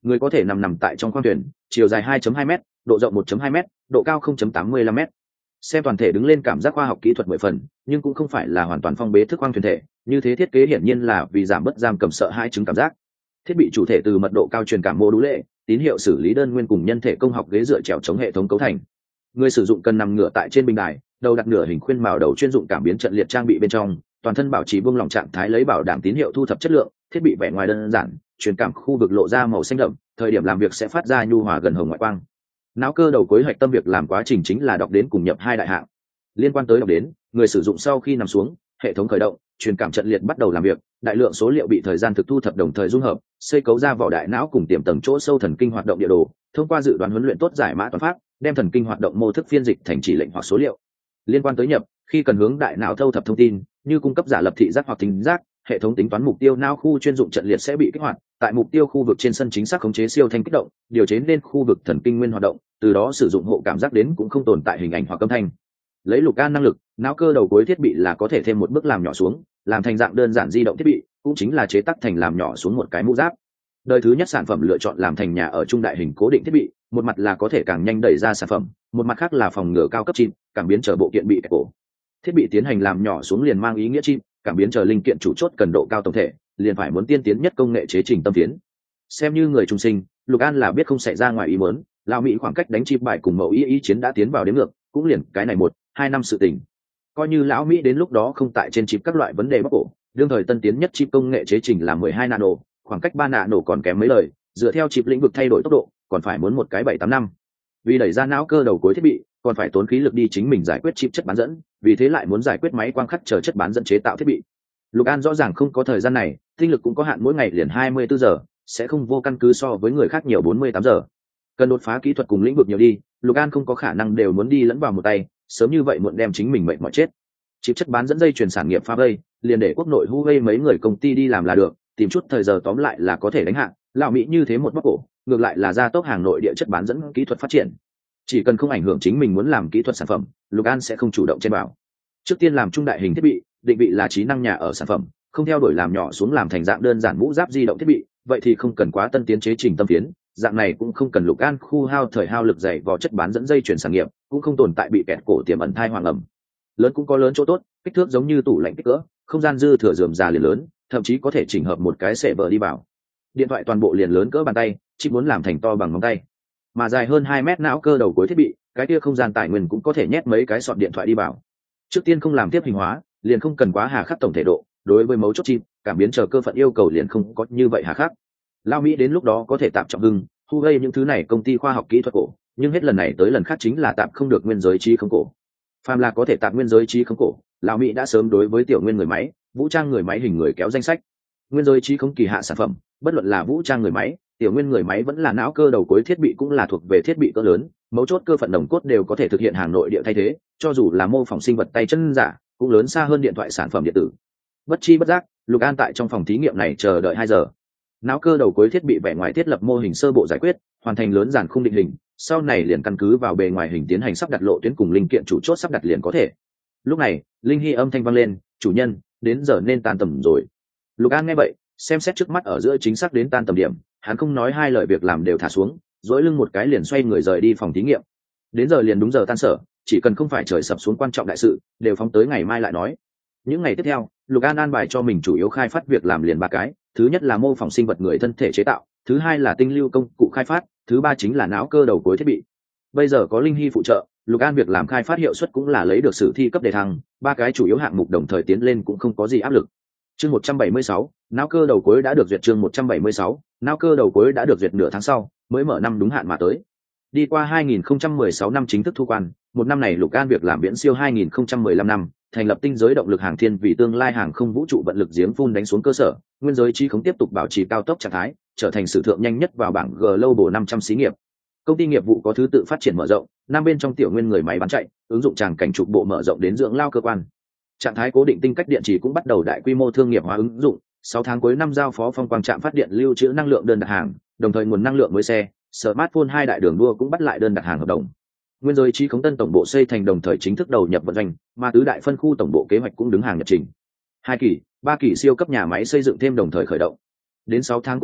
Người có thể nằm tại trong khoang thuyền, chiều dài 2.2 m, độ rộng 1.2 m, độ cao 0.85 m. Xem toàn thể đứng lên cảm giác khoa học kỹ thuật 10 phần, nhưng cũng không phải là hoàn toàn phong bế thức khoang thuyền thể, như thế thiết kế hiển nhiên là vì giảm bớt giam cầm sợ hai chứng cảm giác. Thiết bị chủ thể từ mật độ cao truyền cảm mô đũ lệ, tín hiệu xử lý đơn nguyên cùng nhân thể công học ghế dựa trèo chống hệ thống cấu thành. Người sử dụng cần nằm ngửa tại trên bình đài, đầu đặt nửa hình khuyên mào đầu chuyên dụng cảm biến trận liệt trang bị bên trong, toàn thân bảo trì buông lỏng trạng thái lấy bảo đảm tín hiệu thu thập chất lượng. Thiết bị vẻ ngoài đơn giản, truyền cảm khu vực lộ ra màu xanh đậm, thời điểm làm việc sẽ phát ra nhu hòa gần hồng ngoại quang. Não cơ đầu cuối hạch tâm việc làm quá trình chính là đọc đến cùng nhập hai đại hạng. Liên quan tới đọc đến, người sử dụng sau khi nằm xuống, hệ thống khởi động, truyền cảm trận liệt bắt đầu làm việc, đại lượng số liệu bị thời gian thực thu thập đồng thời dung hợp, xây cấu ra vỏ đại não cùng tiềm tầng chỗ sâu thần kinh hoạt động địa đồ, thông qua dự đoán huấn luyện tốt giải mã toán pháp, đem thần kinh hoạt động mô thức phiên dịch thành chỉ lệnh hoặc số liệu. Liên quan tới nhập, khi cần hướng đại não thâu thập thông tin, như cung cấp giả lập thị giác hoặc thính giác, hệ thống tính toán mục tiêu não khu chuyên dụng trận liệt sẽ bị kích hoạt, tại mục tiêu khu vực trên sân chính xác khống chế siêu thanh kích động, điều chế nên khu vực thần kinh nguyên hoạt động, từ đó sử dụng hộ cảm giác đến cũng không tồn tại hình ảnh hoặc âm thanh. Lấy Lục An năng lực, não cơ đầu cuối thiết bị là có thể thêm một bước làm nhỏ xuống, làm thành dạng đơn giản di động thiết bị, cũng chính là chế tác thành làm nhỏ xuống một cái mũ giáp. Đời thứ nhất sản phẩm lựa chọn làm thành nhà ở trung đại hình cố định thiết bị, một mặt là có thể càng nhanh đẩy ra sản phẩm, một mặt khác là phòng ngừa cao cấp chim, cảm biến chờ bộ kiện bị kẹp cổ. Thiết bị tiến hành làm nhỏ xuống liền mang ý nghĩa chim, cảm biến chờ linh kiện chủ chốt cần độ cao tổng thể, liền phải muốn tiên tiến nhất công nghệ chế trình tâm tiến. Xem như người trung sinh, Lục An là biết không xảy ra ngoài ý muốn, lão Mỹ khoảng cách đánh chip bài cùng mẫu ý chiến đã tiến vào đến ngược, cũng liền cái này 1-2 năm sự tình. Coi như lão Mỹ đến lúc đó không tại trên chip các loại vấn đề bóc cổ, đương thời tân tiến nhất chip công nghệ chế trình là 12 nano, khoảng cách 3 nano còn kém mấy lời, dựa theo chip lĩnh vực thay đổi tốc độ, còn phải muốn một cái 7-8 năm. Vì đẩy ra não cơ đầu cuối thiết bị, còn phải tốn khí lực đi chính mình giải quyết chip chất bán dẫn, vì thế lại muốn giải quyết máy quang khắc chờ chất bán dẫn chế tạo thiết bị. Lục An rõ ràng không có thời gian này, tinh lực cũng có hạn, mỗi ngày liền 24 giờ, sẽ không vô căn cứ so với người khác nhiều 48 giờ. Cần đột phá kỹ thuật cùng lĩnh vực nhiều đi, Lục An không có khả năng đều muốn đi lẫn vào một tay, sớm như vậy muộn đem chính mình mệt mỏi chết. Chip chất bán dẫn dây chuyển sản nghiệp Huawei, liền để quốc nội Huawei mấy người công ty đi làm là được, tìm chút thời giờ tóm lại là có thể đánh hạ, lão Mỹ như thế một bóc cổ, ngược lại là gia tốc hàng nội địa chất bán dẫn kỹ thuật phát triển. Chỉ cần không ảnh hưởng chính mình muốn làm kỹ thuật sản phẩm, Lục An sẽ không chủ động chen vào. Trước tiên làm trung đại hình thiết bị, định vị là trí năng nhà ở sản phẩm, không theo đuổi làm nhỏ xuống làm thành dạng đơn giản mũ giáp di động thiết bị, vậy thì không cần quá tân tiến chế trình tâm tiến, dạng này cũng không cần Lục An khu hao thời hao lực dày vò chất bán dẫn dây chuyển sản nghiệp, cũng không tồn tại bị kẹt cổ tiềm ẩn thai hoàng ẩm. Lớn cũng có lớn chỗ tốt, kích thước giống như tủ lạnh kích cỡ, không gian dư thừa rườm rà liền lớn, thậm chí có thể chỉnh hợp một cái server đi vào. Điện thoại toàn bộ liền lớn cỡ bàn tay, chỉ muốn làm thành to bằng ngón tay, mà dài hơn 2 mét não cơ đầu cuối thiết bị, cái kia không gian tài nguyên cũng có thể nhét mấy cái sọt điện thoại đi vào. Trước tiên không làm tiếp hình hóa, liền không cần quá hà khắc tổng thể độ, đối với mấu chốt chip, cảm biến chờ cơ phận yêu cầu liền không có như vậy hà khắc. Lao Mỹ đến lúc đó có thể tạm trọng hưng, Huawei những thứ này công ty khoa học kỹ thuật cổ, nhưng hết lần này tới lần khác chính là tạm không được nguyên giới trí không cổ. Phàm là có thể tạm nguyên giới trí không cổ, Lao Mỹ đã sớm đối với tiểu nguyên người máy, vũ trang người máy hình người kéo danh sách. Nguyên giới trí không kỳ hạ sản phẩm, bất luận là vũ trang người máy, tiểu nguyên người máy vẫn là não cơ đầu cuối thiết bị cũng là thuộc về thiết bị cỡ lớn, mấu chốt cơ phận đồng cốt đều có thể thực hiện hàng nội địa thay thế, cho dù là mô phỏng sinh vật tay chân giả, cũng lớn xa hơn điện thoại sản phẩm điện tử. Bất chi bất giác, Lục An tại trong phòng thí nghiệm này chờ đợi 2 giờ. Não cơ đầu cuối thiết bị vẻ ngoài thiết lập mô hình sơ bộ giải quyết, hoàn thành lớn giản khung định hình, sau này liền căn cứ vào bề ngoài hình tiến hành sắp đặt lộ tuyến cùng linh kiện chủ chốt sắp đặt liền có thể. Lúc này, linh hy âm thanh vang lên, "Chủ nhân, đến giờ nên tan tầm rồi." Lục An nghe vậy, xem xét trước mắt ở giữa chính xác đến tan tầm điểm, hắn không nói hai lời việc làm đều thả xuống, dỗi lưng một cái liền xoay người rời đi phòng thí nghiệm. Đến giờ liền đúng giờ tan sở, chỉ cần không phải trời sập xuống quan trọng đại sự, đều phóng tới ngày mai lại nói. Những ngày tiếp theo, Lục An an bài cho mình chủ yếu khai phát việc làm liền 3 cái, thứ nhất là mô phỏng sinh vật người thân thể chế tạo, thứ hai là tinh lưu công cụ khai phát, thứ ba chính là não cơ đầu cuối thiết bị. Bây giờ có linh hy phụ trợ, Lục An việc làm khai phát hiệu suất cũng là lấy được sử thi cấp đề thăng, 3 cái chủ yếu hạng mục đồng thời tiến lên cũng không có gì áp lực. Chương 176, não cơ đầu cuối đã được duyệt. Chương 176, não cơ đầu cuối đã được duyệt nửa tháng sau, mới mở năm đúng hạn mà tới. Đi qua 2016 năm chính thức thu quan, một năm này Lục An việc làm viễn siêu 2015 năm, thành lập tinh giới động lực hàng thiên vì tương lai hàng không vũ trụ vận lực giếng phun đánh xuống cơ sở, nguyên giới trí không tiếp tục bảo trì cao tốc trạng thái, trở thành sử thượng nhanh nhất vào bảng Global 500 xí nghiệp. Công ty nghiệp vụ có thứ tự phát triển mở rộng, năm bên trong tiểu nguyên người máy bán chạy, ứng dụng tràng cảnh trục bộ mở rộng đến dưỡng lao cơ quan. Trạng thái cố định tinh cách điện trì cũng bắt đầu đại quy mô thương nghiệp hóa ứng dụng, 6 tháng cuối năm giao phó phong quang trạm phát điện lưu trữ năng lượng đơn đặt hàng, đồng thời nguồn năng lượng mới xe, smartphone 2 đại đường đua cũng bắt lại đơn đặt hàng hợp đồng. Nguyên giới trí khống tân tổng bộ xây thành đồng thời chính thức đầu nhập vận doanh, mà tứ đại phân khu tổng bộ kế hoạch cũng đứng hàng nhật trình. 2 kỳ, 3 kỳ siêu cấp nhà máy xây dựng thêm đồng thời khởi động. Đến 6 tháng cuối năm,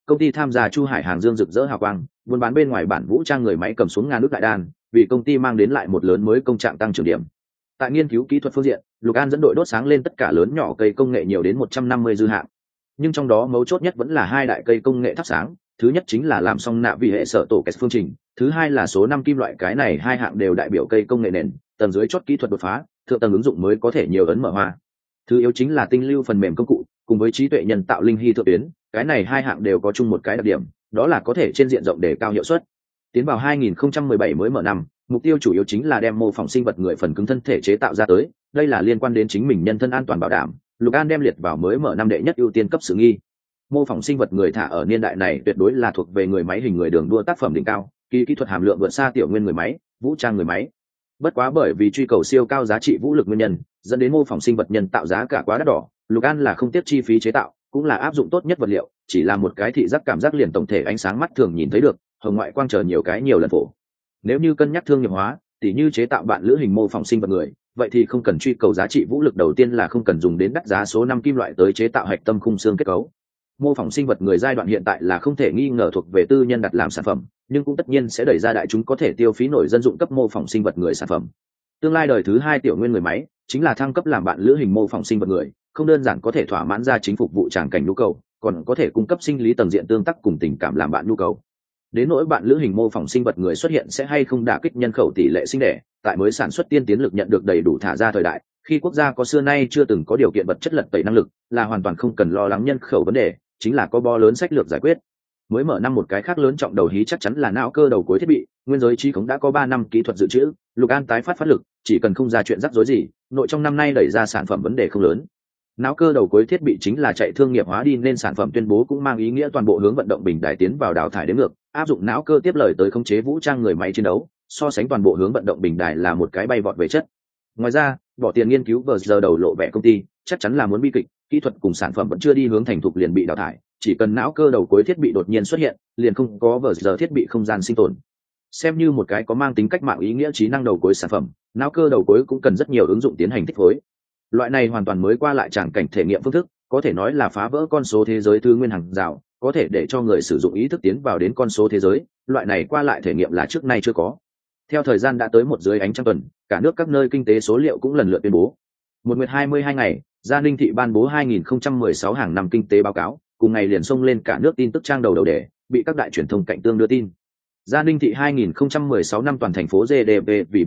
công ty tham gia Chu Hải hàng dương rực rỡ hào quang, buôn bán bên ngoài bản vũ trang người máy cầm xuống ngàn nước đại đan, vì công ty mang đến lại một lớn mới công trạng tăng trưởng điểm. Tại nghiên cứu kỹ thuật phương diện, Lục An dẫn đội đốt sáng lên tất cả lớn nhỏ cây công nghệ nhiều đến 150 dư hạng. Nhưng trong đó mấu chốt nhất vẫn là hai đại cây công nghệ thắp sáng, thứ nhất chính là làm xong nạ vì hệ sở tổ kẹt phương trình, thứ hai là số 5 kim loại, cái này hai hạng đều đại biểu cây công nghệ nền, tầng dưới chốt kỹ thuật đột phá, thượng tầng ứng dụng mới có thể nhiều ấn mở hoa. Thứ yếu chính là tinh lưu phần mềm công cụ, cùng với trí tuệ nhân tạo linh hy thượng tuyến, cái này hai hạng đều có chung một cái đặc điểm, đó là có thể trên diện rộng để cao hiệu suất. Tiến vào 2017 mới mở năm, mục tiêu chủ yếu chính là đem mô phỏng sinh vật người phần cứng thân thể chế tạo ra tới, đây là liên quan đến chính mình nhân thân an toàn bảo đảm. Lục An đem liệt vào mới mở năm đệ nhất ưu tiên cấp sự nghi. Mô phỏng sinh vật người thả ở niên đại này tuyệt đối là thuộc về người máy hình người đường đua tác phẩm đỉnh cao, kỹ thuật hàm lượng vượt xa tiểu nguyên người máy, vũ trang người máy. Bất quá bởi vì truy cầu siêu cao giá trị vũ lực nguyên nhân, dẫn đến mô phỏng sinh vật nhân tạo giá cả quá đắt đỏ, Lục An là không tiếp chi phí chế tạo, cũng là áp dụng tốt nhất vật liệu, chỉ là một cái thị giác cảm giác liền tổng thể ánh sáng mắt thường nhìn thấy được, hồng ngoại quang chờ nhiều lần phổ. Nếu như cân nhắc thương nghiệp hóa, tỉ như chế tạo bạn lữ hình mô phỏng sinh vật người, vậy thì không cần truy cầu giá trị vũ lực, đầu tiên là không cần dùng đến đắt giá số 5 kim loại tới chế tạo hạch tâm khung xương kết cấu. Mô phỏng sinh vật người giai đoạn hiện tại là không thể nghi ngờ thuộc về tư nhân đặt làm sản phẩm, nhưng cũng tất nhiên sẽ đẩy ra đại chúng có thể tiêu phí nổi dân dụng cấp mô phỏng sinh vật người sản phẩm. Tương lai đời thứ hai tiểu nguyên người máy chính là thăng cấp làm bạn lữ hình mô phỏng sinh vật người, không đơn giản có thể thỏa mãn ra chính phục vụ tràng cảnh nhu cầu, còn có thể cung cấp sinh lý tầng diện tương tác cùng tình cảm làm bạn nhu cầu. Đến nỗi bạn lữ hình mô phỏng sinh vật người xuất hiện sẽ hay không đả kích nhân khẩu tỷ lệ sinh đẻ, tại mới sản xuất tiên tiến lực nhận được đầy đủ thả ra thời đại, khi quốc gia có xưa nay chưa từng có điều kiện vật chất lật tẩy năng lực, là hoàn toàn không cần lo lắng nhân khẩu vấn đề, chính là có bo lớn sách lược giải quyết. Mới mở năm một cái khác lớn trọng đầu hí chắc chắn là não cơ đầu cuối thiết bị, nguyên giới trí khống đã có 3 năm kỹ thuật dự trữ, Lục An tái phát lực, chỉ cần không ra chuyện rắc rối gì, nội trong năm nay đẩy ra sản phẩm vấn đề không lớn. Não cơ đầu cuối thiết bị chính là chạy thương nghiệp hóa đi, nên sản phẩm tuyên bố cũng mang ý nghĩa toàn bộ hướng vận động bình đài tiến vào đào thải đến ngược, áp dụng não cơ tiếp lời tới khống chế vũ trang người máy chiến đấu, so sánh toàn bộ hướng vận động bình đài là một cái bay vọt về chất. Ngoài ra, bỏ tiền nghiên cứu vừa giờ đầu lộ vẻ công ty, chắc chắn là muốn bi kịch, kỹ thuật cùng sản phẩm vẫn chưa đi hướng thành thục liền bị đào thải, chỉ cần não cơ đầu cuối thiết bị đột nhiên xuất hiện, liền không có vừa giờ thiết bị không gian sinh tồn. Xem như một cái có mang tính cách mạng ý nghĩa trí năng đầu cuối sản phẩm, não cơ đầu cuối cũng cần rất nhiều ứng dụng tiến hành thích phối. Loại này hoàn toàn mới qua lại tràng cảnh thể nghiệm phương thức, có thể nói là phá vỡ con số thế giới thứ nguyên hàng rào, có thể để cho người sử dụng ý thức tiến vào đến con số thế giới, loại này qua lại thể nghiệm là trước nay chưa có. Theo thời gian đã tới một dưới ánh trăng tuần, cả nước các nơi kinh tế số liệu cũng lần lượt tuyên bố. Một nguyệt 22 ngày, Gia Ninh Thị ban bố 2016 hàng năm kinh tế báo cáo, cùng ngày liền xông lên cả nước tin tức trang đầu đề, bị các đại truyền thông cạnh tương đưa tin. Gia Ninh Thị 2016 năm toàn thành phố GDP vì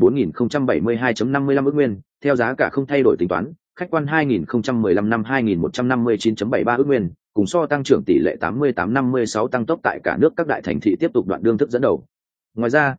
4.072.55 ức nguyên, theo giá cả không thay đổi tính toán, khách quan 2015 năm 2.159.73 ức nguyên, cùng so tăng trưởng tỷ lệ 88-56 tăng tốc tại cả nước các đại thành thị tiếp tục đoạn đương thức dẫn đầu. Ngoài ra,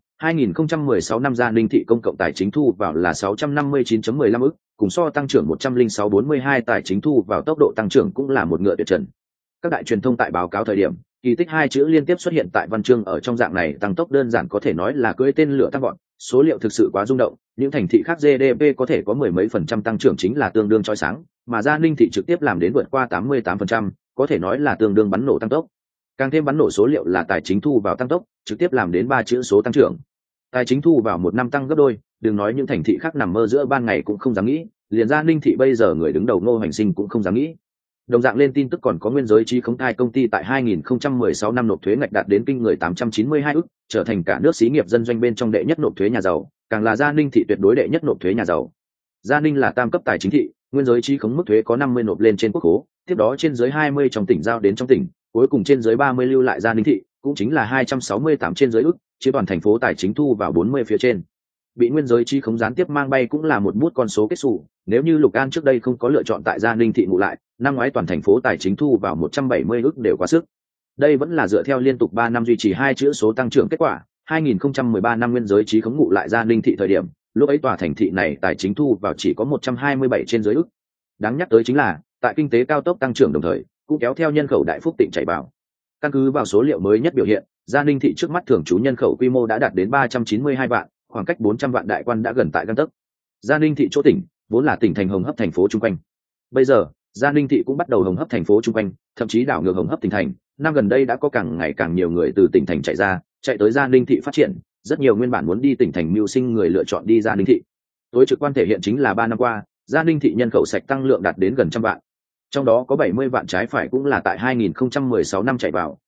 2016 năm Gia Ninh Thị công cộng tài chính thu vào là 659.15 ức, cùng so tăng trưởng 106-42 tài chính thu vào tốc độ tăng trưởng cũng là một ngựa tuyệt trần. Các đại truyền thông tại báo cáo thời điểm, kỳ tích hai chữ liên tiếp xuất hiện tại văn chương, ở trong dạng này tăng tốc đơn giản có thể nói là cưỡi tên lửa tăng gọn, số liệu thực sự quá rung động, những thành thị khác GDP có thể có mười mấy % tăng trưởng chính là tương đương chói sáng, mà Gia Ninh Thị trực tiếp làm đến vượt qua 88%, có thể nói là tương đương bắn nổ tăng tốc. Càng thêm bắn nổ số liệu là tài chính thu vào tăng tốc, trực tiếp làm đến 3 chữ số tăng trưởng. Tài chính thu vào một năm tăng gấp đôi, đừng nói những thành thị khác nằm mơ giữa ban ngày cũng không dám nghĩ, liền Gia Ninh Thị bây giờ người đứng đầu Ngô Hoành Sinh cũng không dám nghĩ. Đồng dạng lên tin tức còn có nguyên giới trí khống thai công ty tại 2016 năm nộp thuế ngạch đạt đến kinh người 892 ức, trở thành cả nước xí nghiệp dân doanh bên trong đệ nhất nộp thuế nhà giàu, càng là Gia Ninh Thị tuyệt đối đệ nhất nộp thuế nhà giàu. Gia Ninh là tam cấp tài chính thị, nguyên giới trí khống mức thuế có 50 nộp lên trên quốc khố, tiếp đó trên dưới 20 trong tỉnh giao đến trong tỉnh, cuối cùng trên dưới 30 lưu lại Gia Ninh Thị, cũng chính là 268 trên dưới ức, chiếm toàn thành phố tài chính thu vào 40 phía trên. Bị nguyên giới trí khống gián tiếp mang bay cũng là một bút con số kết xù, nếu như Lục An trước đây không có lựa chọn tại Gia Ninh Thị ngụ lại, năm ngoái toàn thành phố tài chính thu vào 170 ức đều quá sức. Đây vẫn là dựa theo liên tục 3 năm duy trì 2 chữ số tăng trưởng kết quả, 2013 năm nguyên giới trí khống ngụ lại Gia Ninh Thị thời điểm, lúc ấy tòa thành thị này tài chính thu vào chỉ có 127 trên dưới ức. Đáng nhắc tới chính là, tại kinh tế cao tốc tăng trưởng đồng thời, cũng kéo theo nhân khẩu đại phúc tịnh chảy vào. Căn cứ vào số liệu mới nhất biểu hiện, Gia Ninh Thị trước mắt thường trú nhân khẩu quy mô đã đạt đến 392 vạn, khoảng cách 400 vạn đại quan đã gần tại gang tấc. Gia Ninh Thị chỗ tỉnh, vốn là tỉnh thành hồng hấp thành phố chung quanh. Bây giờ, Gia Ninh Thị cũng bắt đầu hồng hấp thành phố chung quanh, thậm chí đảo ngược hồng hấp tỉnh thành. Năm gần đây đã có càng ngày càng nhiều người từ tỉnh thành chạy ra, chạy tới Gia Ninh Thị phát triển. Rất nhiều nguyên bản muốn đi tỉnh thành mưu sinh người lựa chọn đi Gia Ninh Thị. Tối trực quan thể hiện chính là 3 năm qua, Gia Ninh Thị nhân khẩu sạch tăng lượng đạt đến gần 100 vạn. Trong đó có 70 vạn trái phải cũng là tại 2016 năm chạy vào,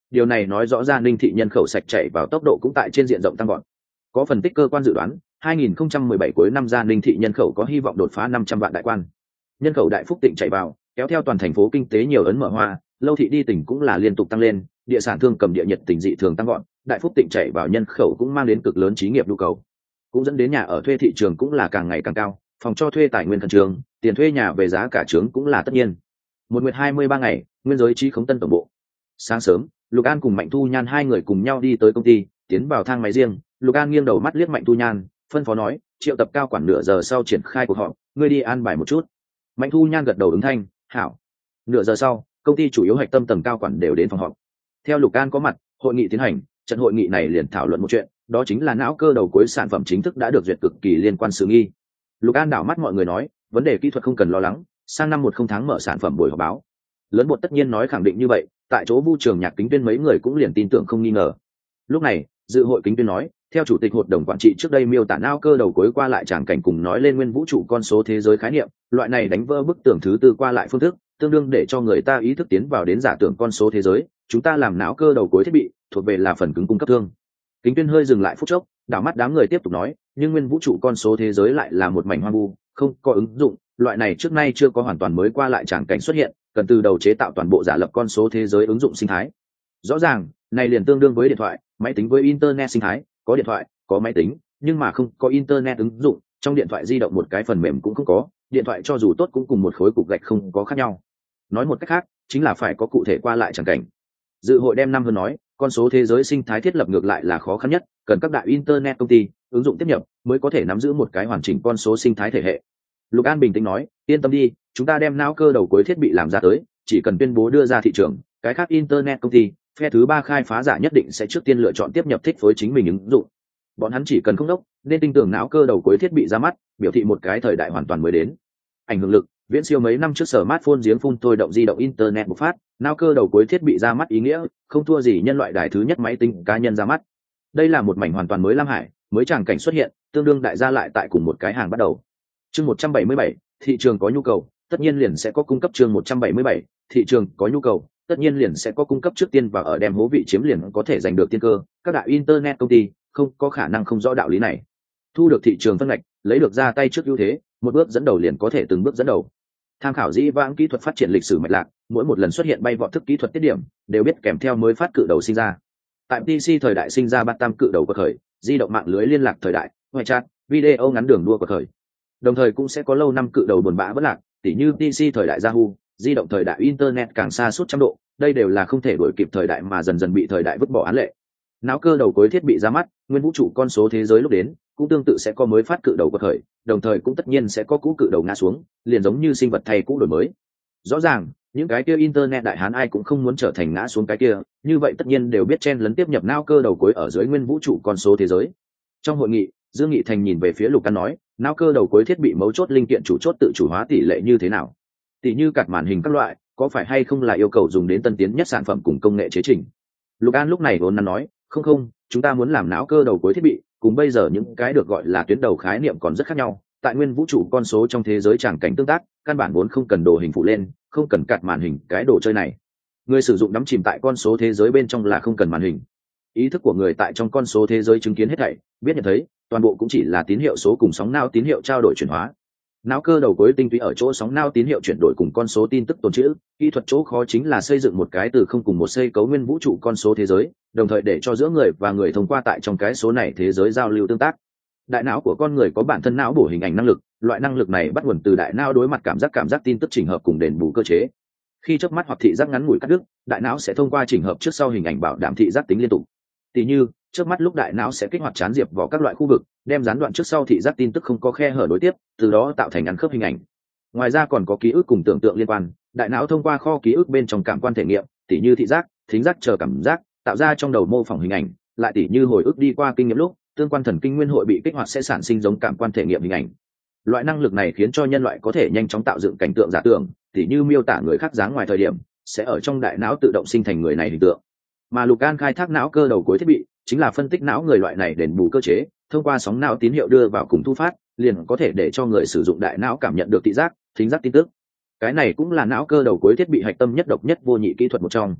điều này nói rõ ra Ninh thị nhân khẩu sạch chảy vào tốc độ cũng tại trên diện rộng tăng gọn. Có phân tích cơ quan dự đoán 2017 cuối năm ra Ninh thị nhân khẩu có hy vọng đột phá 500 vạn đại quan. Nhân khẩu đại phúc tịnh chảy vào, kéo theo toàn thành phố kinh tế nhiều ấn mở hoa, Lâu thị đi tỉnh cũng là liên tục tăng lên, địa sản thương cầm địa nhiệt tỉnh dị thường tăng gọn, đại phúc tịnh chảy vào nhân khẩu cũng mang đến cực lớn trí nghiệp nhu cầu, cũng dẫn đến nhà ở thuê thị trường cũng là càng ngày càng cao, phòng cho thuê tài nguyên khẩn trương, tiền thuê nhà về giá cả trướng cũng là tất nhiên. Một nguyệt 23 ngày, nguyên giới trí khống tân tổng bộ. Sáng sớm, Lục An cùng Mạnh Thu Nhan hai người cùng nhau đi tới công ty, tiến vào thang máy riêng. Lục An nghiêng đầu mắt liếc Mạnh Thu Nhan, phân phó nói, triệu tập cao quản nửa giờ sau triển khai cuộc họp, ngươi đi an bài một chút. Mạnh Thu Nhan gật đầu ứng thanh, hảo. Nửa giờ sau, công ty chủ yếu hạch tâm tầng cao quản đều đến phòng họp. Theo Lục An có mặt, hội nghị tiến hành. Trận hội nghị này liền thảo luận một chuyện, đó chính là não cơ đầu cuối sản phẩm chính thức đã được duyệt cực kỳ liên quan sự nghi. Lục An đảo mắt mọi người nói, vấn đề kỹ thuật không cần lo lắng, sang năm 10 tháng mở sản phẩm buổi họp báo. Lớn bột tất nhiên nói khẳng định như vậy, tại chỗ Vu Trường Nhạc Kính Tuyên mấy người cũng liền tin tưởng không nghi ngờ. Lúc này, dự hội Kính Tuyên nói, theo chủ tịch hội đồng quản trị trước đây miêu tả não cơ đầu cuối qua lại tràng cảnh cùng nói lên nguyên vũ trụ con số thế giới khái niệm, loại này đánh vỡ bức tường thứ tư qua lại phương thức, tương đương để cho người ta ý thức tiến vào đến giả tưởng con số thế giới, chúng ta làm não cơ đầu cuối thiết bị, thuộc về là phần cứng cung cấp thương. Kính Tuyên hơi dừng lại phút chốc, đảo mắt đám người tiếp tục nói, nhưng nguyên vũ trụ con số thế giới lại là một mảnh hoang vu, không có ứng dụng, loại này trước nay chưa có hoàn toàn mới qua lại tràng cảnh xuất hiện, cần từ đầu chế tạo toàn bộ giả lập con số thế giới ứng dụng sinh thái. Rõ ràng, này liền tương đương với điện thoại, máy tính với internet sinh thái, có điện thoại, có máy tính, nhưng mà không có internet ứng dụng, trong điện thoại di động một cái phần mềm cũng không có, điện thoại cho dù tốt cũng cùng một khối cục gạch không có khác nhau. Nói một cách khác, chính là phải có cụ thể qua lại tràng cảnh. Dự hội đem năm hơn nói, con số thế giới sinh thái thiết lập ngược lại là khó khăn nhất, cần các đại internet công ty ứng dụng tiếp nhập mới có thể nắm giữ một cái hoàn chỉnh con số sinh thái thể hệ. Lục An bình tĩnh nói, yên tâm đi, chúng ta đem não cơ đầu cuối thiết bị làm ra tới, chỉ cần tuyên bố đưa ra thị trường, cái khác internet công ty phe thứ ba khai phá giả nhất định sẽ trước tiên lựa chọn tiếp nhập thích với chính mình ứng dụng. Bọn hắn chỉ cần không đốc nên tin tưởng não cơ đầu cuối thiết bị ra mắt, biểu thị một cái thời đại hoàn toàn mới đến. Ảnh hưởng lực viễn siêu mấy năm trước smartphone giếng phun thôi động di động internet bộc phát, não cơ đầu cuối thiết bị ra mắt ý nghĩa không thua gì nhân loại đài thứ nhất máy tính cá nhân ra mắt. Đây là một mảnh hoàn toàn mới lam hải, mới tràng cảnh xuất hiện, tương đương đại gia lại tại cùng một cái hàng bắt đầu. Chương 177, thị trường có nhu cầu, tất nhiên liền sẽ có cung cấp. Chương 177, thị trường có nhu cầu, tất nhiên liền sẽ có cung cấp trước tiên và ở đem hố vị chiếm liền có thể giành được tiên cơ, các đại internet công ty không có khả năng không rõ đạo lý này. Thu được thị trường phân ngạch, lấy được ra tay trước ưu thế, một bước dẫn đầu liền có thể từng bước dẫn đầu. Tham khảo dĩ vãng kỹ thuật phát triển lịch sử mạch lạc, mỗi một lần xuất hiện bay vọt thức kỹ thuật tiết điểm, đều biết kèm theo mới phát cự đầu sinh ra. Tại PC thời đại sinh ra bát tam cự đầu của khởi, di động mạng lưới liên lạc thời đại, ngoại chat, video ngắn đường đua của khởi. Đồng thời cũng sẽ có lâu năm cự đầu buồn bã bất lạc, tỉ như PC thời đại Yahoo, di động thời đại internet càng xa suốt trăm độ, đây đều là không thể đuổi kịp thời đại mà dần dần bị thời đại vứt bỏ án lệ. Não cơ đầu cuối thiết bị ra mắt, nguyên vũ trụ con số thế giới lúc đến, cũng tương tự sẽ có mới phát cự đầu của khởi, đồng thời cũng tất nhiên sẽ có cũ cự đầu ngã xuống, liền giống như sinh vật thay cũ đổi mới. Rõ ràng, những cái kia internet đại hán ai cũng không muốn trở thành ngã xuống cái kia, như vậy tất nhiên đều biết chen lấn tiếp nhập não cơ đầu cuối ở dưới nguyên vũ trụ con số thế giới. Trong hội nghị, Dương Nghị Thành nhìn về phía Lục Căn nói, não cơ đầu cuối thiết bị mấu chốt linh kiện chủ chốt tự chủ hóa tỷ lệ như thế nào? Tỷ như card màn hình các loại, có phải hay không là yêu cầu dùng đến tân tiến nhất sản phẩm cùng công nghệ chế chỉnh? Lục An lúc này vốn nắn nói, không, chúng ta muốn làm não cơ đầu cuối thiết bị, cùng bây giờ những cái được gọi là tuyến đầu khái niệm còn rất khác nhau. Tại nguyên vũ trụ con số trong thế giới tràng cảnh tương tác, căn bản vốn không cần đồ hình phụ lên, không cần card màn hình cái đồ chơi này. Người sử dụng đắm chìm tại con số thế giới bên trong là không cần màn hình. Ý thức của người tại trong con số thế giới chứng kiến hết thảy, biết nhận thấy, toàn bộ cũng chỉ là tín hiệu số cùng sóng não tín hiệu trao đổi chuyển hóa. Não cơ đầu cuối tinh túy ở chỗ sóng não tín hiệu chuyển đổi cùng con số tin tức tồn trữ, kỹ thuật chỗ khó chính là xây dựng một cái từ không cùng một xây cấu nguyên vũ trụ con số thế giới, đồng thời để cho giữa người và người thông qua tại trong cái số này thế giới giao lưu tương tác. Đại não của con người có bản thân não bổ hình ảnh năng lực, loại năng lực này bắt nguồn từ đại não đối mặt cảm giác tin tức chỉnh hợp cùng đền bù cơ chế. Khi chớp mắt hoặc thị giác ngắn ngủi cắt đứt, đại não sẽ thông qua chỉnh hợp trước sau hình ảnh bảo đảm thị giác tính liên tục. Tỷ như, chớp mắt lúc đại não sẽ kích hoạt chán diệp vào các loại khu vực, đem gián đoạn trước sau thị giác tin tức không có khe hở nối tiếp, từ đó tạo thành ăn khớp hình ảnh. Ngoài ra còn có ký ức cùng tưởng tượng liên quan, đại não thông qua kho ký ức bên trong cảm quan thể nghiệm, tỷ như thị giác, thính giác chờ cảm giác, tạo ra trong đầu mô phỏng hình ảnh, lại tỷ như hồi ức đi qua kinh nghiệm lúc, tương quan thần kinh nguyên hội bị kích hoạt sẽ sản sinh giống cảm quan thể nghiệm hình ảnh. Loại năng lực này khiến cho nhân loại có thể nhanh chóng tạo dựng cảnh tượng giả tưởng, tỷ như miêu tả người khác dáng ngoài thời điểm, sẽ ở trong đại não tự động sinh thành người này hình tượng. Mà Lục An khai thác não cơ đầu cuối thiết bị, chính là phân tích não người loại này đền bù cơ chế, thông qua sóng não tín hiệu đưa vào cùng thu phát, liền có thể để cho người sử dụng đại não cảm nhận được thị giác, thính giác tin tức. Cái này cũng là não cơ đầu cuối thiết bị hạch tâm nhất độc nhất vô nhị kỹ thuật một trong.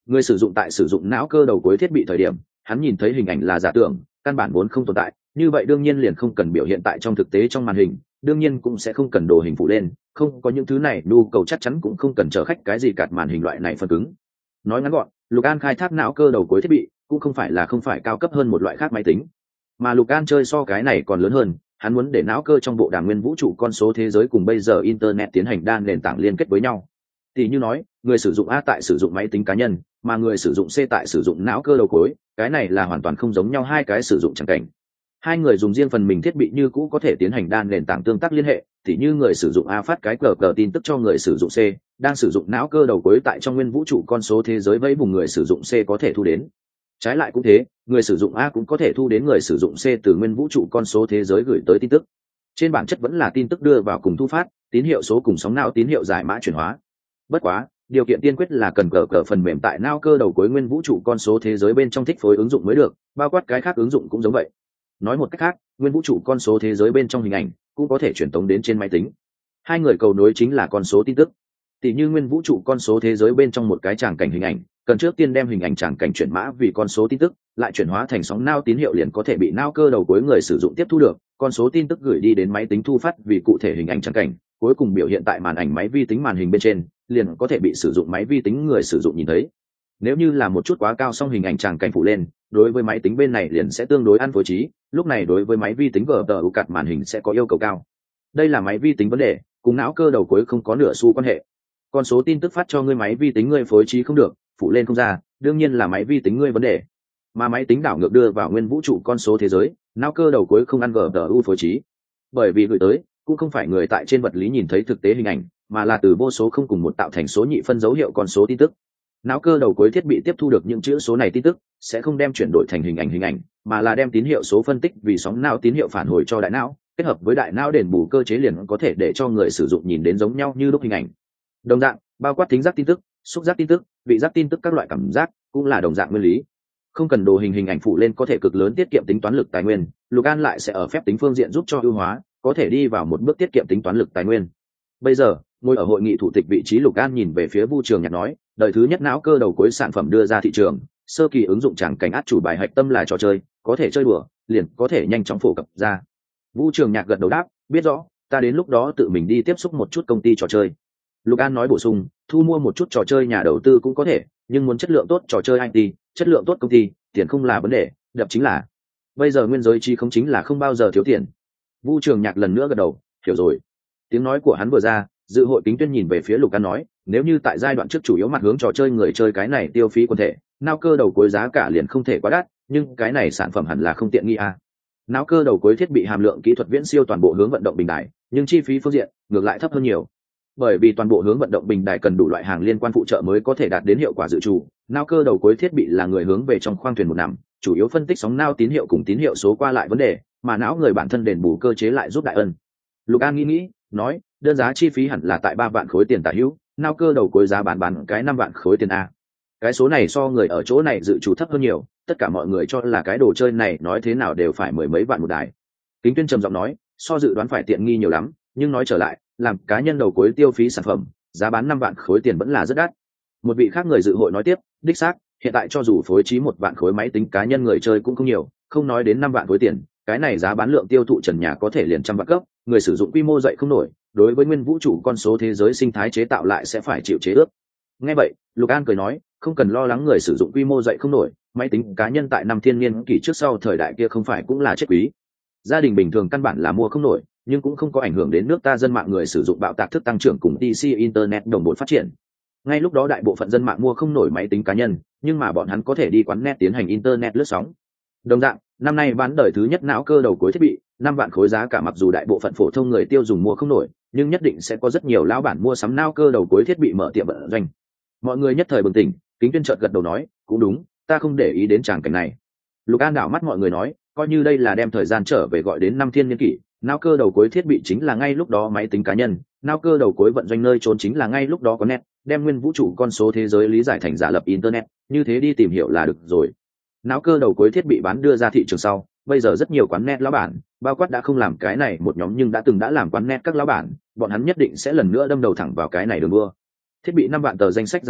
Người sử dụng tại sử dụng não cơ đầu cuối thiết bị thời điểm, hắn nhìn thấy hình ảnh là giả tưởng, căn bản vốn không tồn tại, như vậy đương nhiên liền không cần biểu hiện tại trong thực tế trong màn hình, đương nhiên cũng sẽ không cần đồ hình phụ lên, không có những thứ này nhu cầu chắc chắn cũng không cần chở khách cái gì cạt màn hình loại này phần cứng. Nói ngắn gọn, Lục An khai thác não cơ đầu cuối thiết bị cũng không phải cao cấp hơn một loại khác máy tính, mà Lục An chơi so cái này còn lớn hơn, hắn muốn để não cơ trong bộ đàm nguyên vũ trụ con số thế giới cùng bây giờ internet tiến hành đa nền tảng liên kết với nhau. Tỷ như nói, người sử dụng A tại sử dụng máy tính cá nhân, mà người sử dụng C tại sử dụng não cơ đầu cuối, cái này là hoàn toàn không giống nhau hai cái sử dụng chẳng cảnh. Hai người dùng riêng phần mình thiết bị như cũ có thể tiến hành đa nền tảng tương tác liên hệ, tỉ như người sử dụng A phát cái cờ tin tức cho người sử dụng C, đang sử dụng não cơ đầu cuối tại trong nguyên vũ trụ con số thế giới với vùng người sử dụng C có thể thu đến. Trái lại cũng thế, người sử dụng A cũng có thể thu đến người sử dụng C từ nguyên vũ trụ con số thế giới gửi tới tin tức. Trên bản chất vẫn là tin tức đưa vào cùng thu phát, tín hiệu số cùng sóng não tín hiệu giải mã chuyển hóa. Bất quá, điều kiện tiên quyết là cần cờ phần mềm tại não cơ đầu cuối nguyên vũ trụ con số thế giới bên trong thích phối ứng dụng mới được, bao quát cái khác ứng dụng cũng giống vậy. Nói một cách khác, nguyên vũ trụ con số thế giới bên trong hình ảnh cũng có thể truyền tống đến trên máy tính. Hai người cầu nối chính là con số tin tức. Tỷ như nguyên vũ trụ con số thế giới bên trong một cái tràng cảnh hình ảnh, cần trước tiên đem hình ảnh tràng cảnh chuyển mã vì con số tin tức, lại chuyển hóa thành sóng não tín hiệu liền có thể bị não cơ đầu cuối người sử dụng tiếp thu được, con số tin tức gửi đi đến máy tính thu phát vì cụ thể hình ảnh tràng cảnh, cuối cùng biểu hiện tại màn ảnh máy vi tính màn hình bên trên, liền có thể bị sử dụng máy vi tính người sử dụng nhìn thấy. Nếu như là một chút quá cao song hình ảnh tràng cảnh phụ lên, đối với máy tính bên này liền sẽ tương đối ăn phối trí, lúc này đối với máy vi tính GPU card màn hình sẽ có yêu cầu cao. Đây là máy vi tính vấn đề, cùng não cơ đầu cuối không có nửa xu quan hệ. Con số tin tức phát cho ngươi máy vi tính ngươi phối trí không được, phụ lên không ra, đương nhiên là máy vi tính ngươi vấn đề. Mà máy tính đảo ngược đưa vào nguyên vũ trụ con số thế giới, não cơ đầu cuối không ăn GPU phối trí. Bởi vì gửi tới cũng không phải người tại trên vật lý nhìn thấy thực tế hình ảnh, mà là từ vô số không cùng một tạo thành số nhị phân dấu hiệu con số tin tức. Não cơ đầu cuối thiết bị tiếp thu được những chữ số này tin tức, sẽ không đem chuyển đổi thành hình ảnh, mà là đem tín hiệu số phân tích vì sóng não tín hiệu phản hồi cho đại não, kết hợp với đại não đền bù cơ chế liền có thể để cho người sử dụng nhìn đến giống nhau như lúc hình ảnh. Đồng dạng, bao quát thính giác tin tức, xúc giác tin tức, vị giác tin tức các loại cảm giác cũng là đồng dạng nguyên lý. Không cần đồ hình ảnh phụ lên có thể cực lớn tiết kiệm tính toán lực tài nguyên, Lục An lại sẽ ở phép tính phương diện giúp cho ưu hóa, có thể đi vào một bước tiết kiệm tính toán lực tài nguyên. Bây giờ, ngồi ở hội nghị thủ tịch vị trí Lục An nhìn về phía Vu Trường Nhạc nói, đời thứ nhất não cơ đầu cuối sản phẩm đưa ra thị trường, sơ kỳ ứng dụng tràng cảnh át chủ bài hạch tâm là trò chơi, có thể chơi đùa, liền có thể nhanh chóng phổ cập ra. Vu Trường Nhạc gật đầu đáp, biết rõ, ta đến lúc đó tự mình đi tiếp xúc một chút công ty trò chơi. Lục An nói bổ sung, thu mua một chút trò chơi nhà đầu tư cũng có thể, nhưng muốn chất lượng tốt trò chơi IT, chất lượng tốt công ty, tiền không là vấn đề, đập chính là. Bây giờ nguyên giới chi không chính là không bao giờ thiếu tiền. Vu Trường Nhạc lần nữa gật đầu, hiểu rồi. Tiếng nói của hắn vừa ra, dự hội Kính Tuyên nhìn về phía Lục An nói, nếu như tại giai đoạn trước chủ yếu mặt hướng trò chơi người chơi cái này tiêu phí quần thể, não cơ đầu cuối giá cả liền không thể quá đắt, nhưng cái này sản phẩm hẳn là không tiện nghi à. Não cơ đầu cuối thiết bị hàm lượng kỹ thuật viễn siêu toàn bộ hướng vận động bình đại, nhưng chi phí phương diện ngược lại thấp hơn nhiều. Bởi vì toàn bộ hướng vận động bình đại cần đủ loại hàng liên quan phụ trợ mới có thể đạt đến hiệu quả dự trù, não cơ đầu cuối thiết bị là người hướng về trong khoang thuyền một nằm, chủ yếu phân tích sóng não tín hiệu cùng tín hiệu số qua lại vấn đề, mà não người bản thân đền bù cơ chế lại giúp đại ân. Lục An nghĩ, nói, đơn giá chi phí hẳn là tại 3 vạn khối tiền tả hữu, não cơ đầu cuối giá bán cái 5 vạn khối tiền a. Cái số này so người ở chỗ này dự trù thấp hơn nhiều, tất cả mọi người cho là cái đồ chơi này nói thế nào đều phải mười mấy vạn một đài. Kính Tuyên trầm giọng nói, so dự đoán phải tiện nghi nhiều lắm, nhưng nói trở lại, làm cá nhân đầu cuối tiêu phí sản phẩm, giá bán 5 vạn khối tiền vẫn là rất đắt. Một vị khác người dự hội nói tiếp, đích xác, hiện tại cho dù phối trí 1 vạn khối máy tính cá nhân người chơi cũng không nhiều, không nói đến 5 vạn khối tiền, cái này giá bán lượng tiêu thụ trần nhà có thể liền trăm vạn cấp, người sử dụng quy mô dậy không nổi, đối với nguyên vũ trụ con số thế giới sinh thái chế tạo lại sẽ phải chịu chế ước. Nghe vậy, Lục An cười nói, không cần lo lắng người sử dụng quy mô dậy không nổi, máy tính cá nhân tại năm thiên niên kỷ trước sau thời đại kia không phải cũng là chết quý. Gia đình bình thường căn bản là mua không nổi, nhưng cũng không có ảnh hưởng đến nước ta dân mạng người sử dụng bạo tạc thức tăng trưởng cùng PC internet đồng bộ phát triển. Ngay lúc đó đại bộ phận dân mạng mua không nổi máy tính cá nhân, nhưng mà bọn hắn có thể đi quán net tiến hành internet lướt sóng. Đồng dạng, năm nay bán đời thứ nhất não cơ đầu cuối thiết bị, 5 vạn khối giá cả mặc dù đại bộ phận phổ thông người tiêu dùng mua không nổi, nhưng nhất định sẽ có rất nhiều lão bản mua sắm não cơ đầu cuối thiết bị mở tiệm vận doanh. Mọi người nhất thời bừng tỉnh, Kính Tuyên chợt gật đầu nói, cũng đúng, ta không để ý đến tràng cảnh này. Lục An đảo mắt mọi người nói, coi như đây là đem thời gian trở về gọi đến năm thiên niên kỷ, não cơ đầu cuối thiết bị chính là ngay lúc đó máy tính cá nhân, não cơ đầu cuối vận doanh nơi trốn chính là ngay lúc đó có net, đem nguyên vũ trụ con số thế giới lý giải thành giả lập internet, như thế đi tìm hiểu là được rồi. Não cơ đầu cuối thiết bị bán đưa ra thị trường sau, bây giờ rất nhiều quán net lão bản, bao quát đã không làm cái này một nhóm nhưng đã làm quán net các lão bản, bọn hắn nhất định sẽ lần nữa đâm đầu thẳng vào cái này đường đua. Thiết bị 5 vạn tờ danh sách giá cả,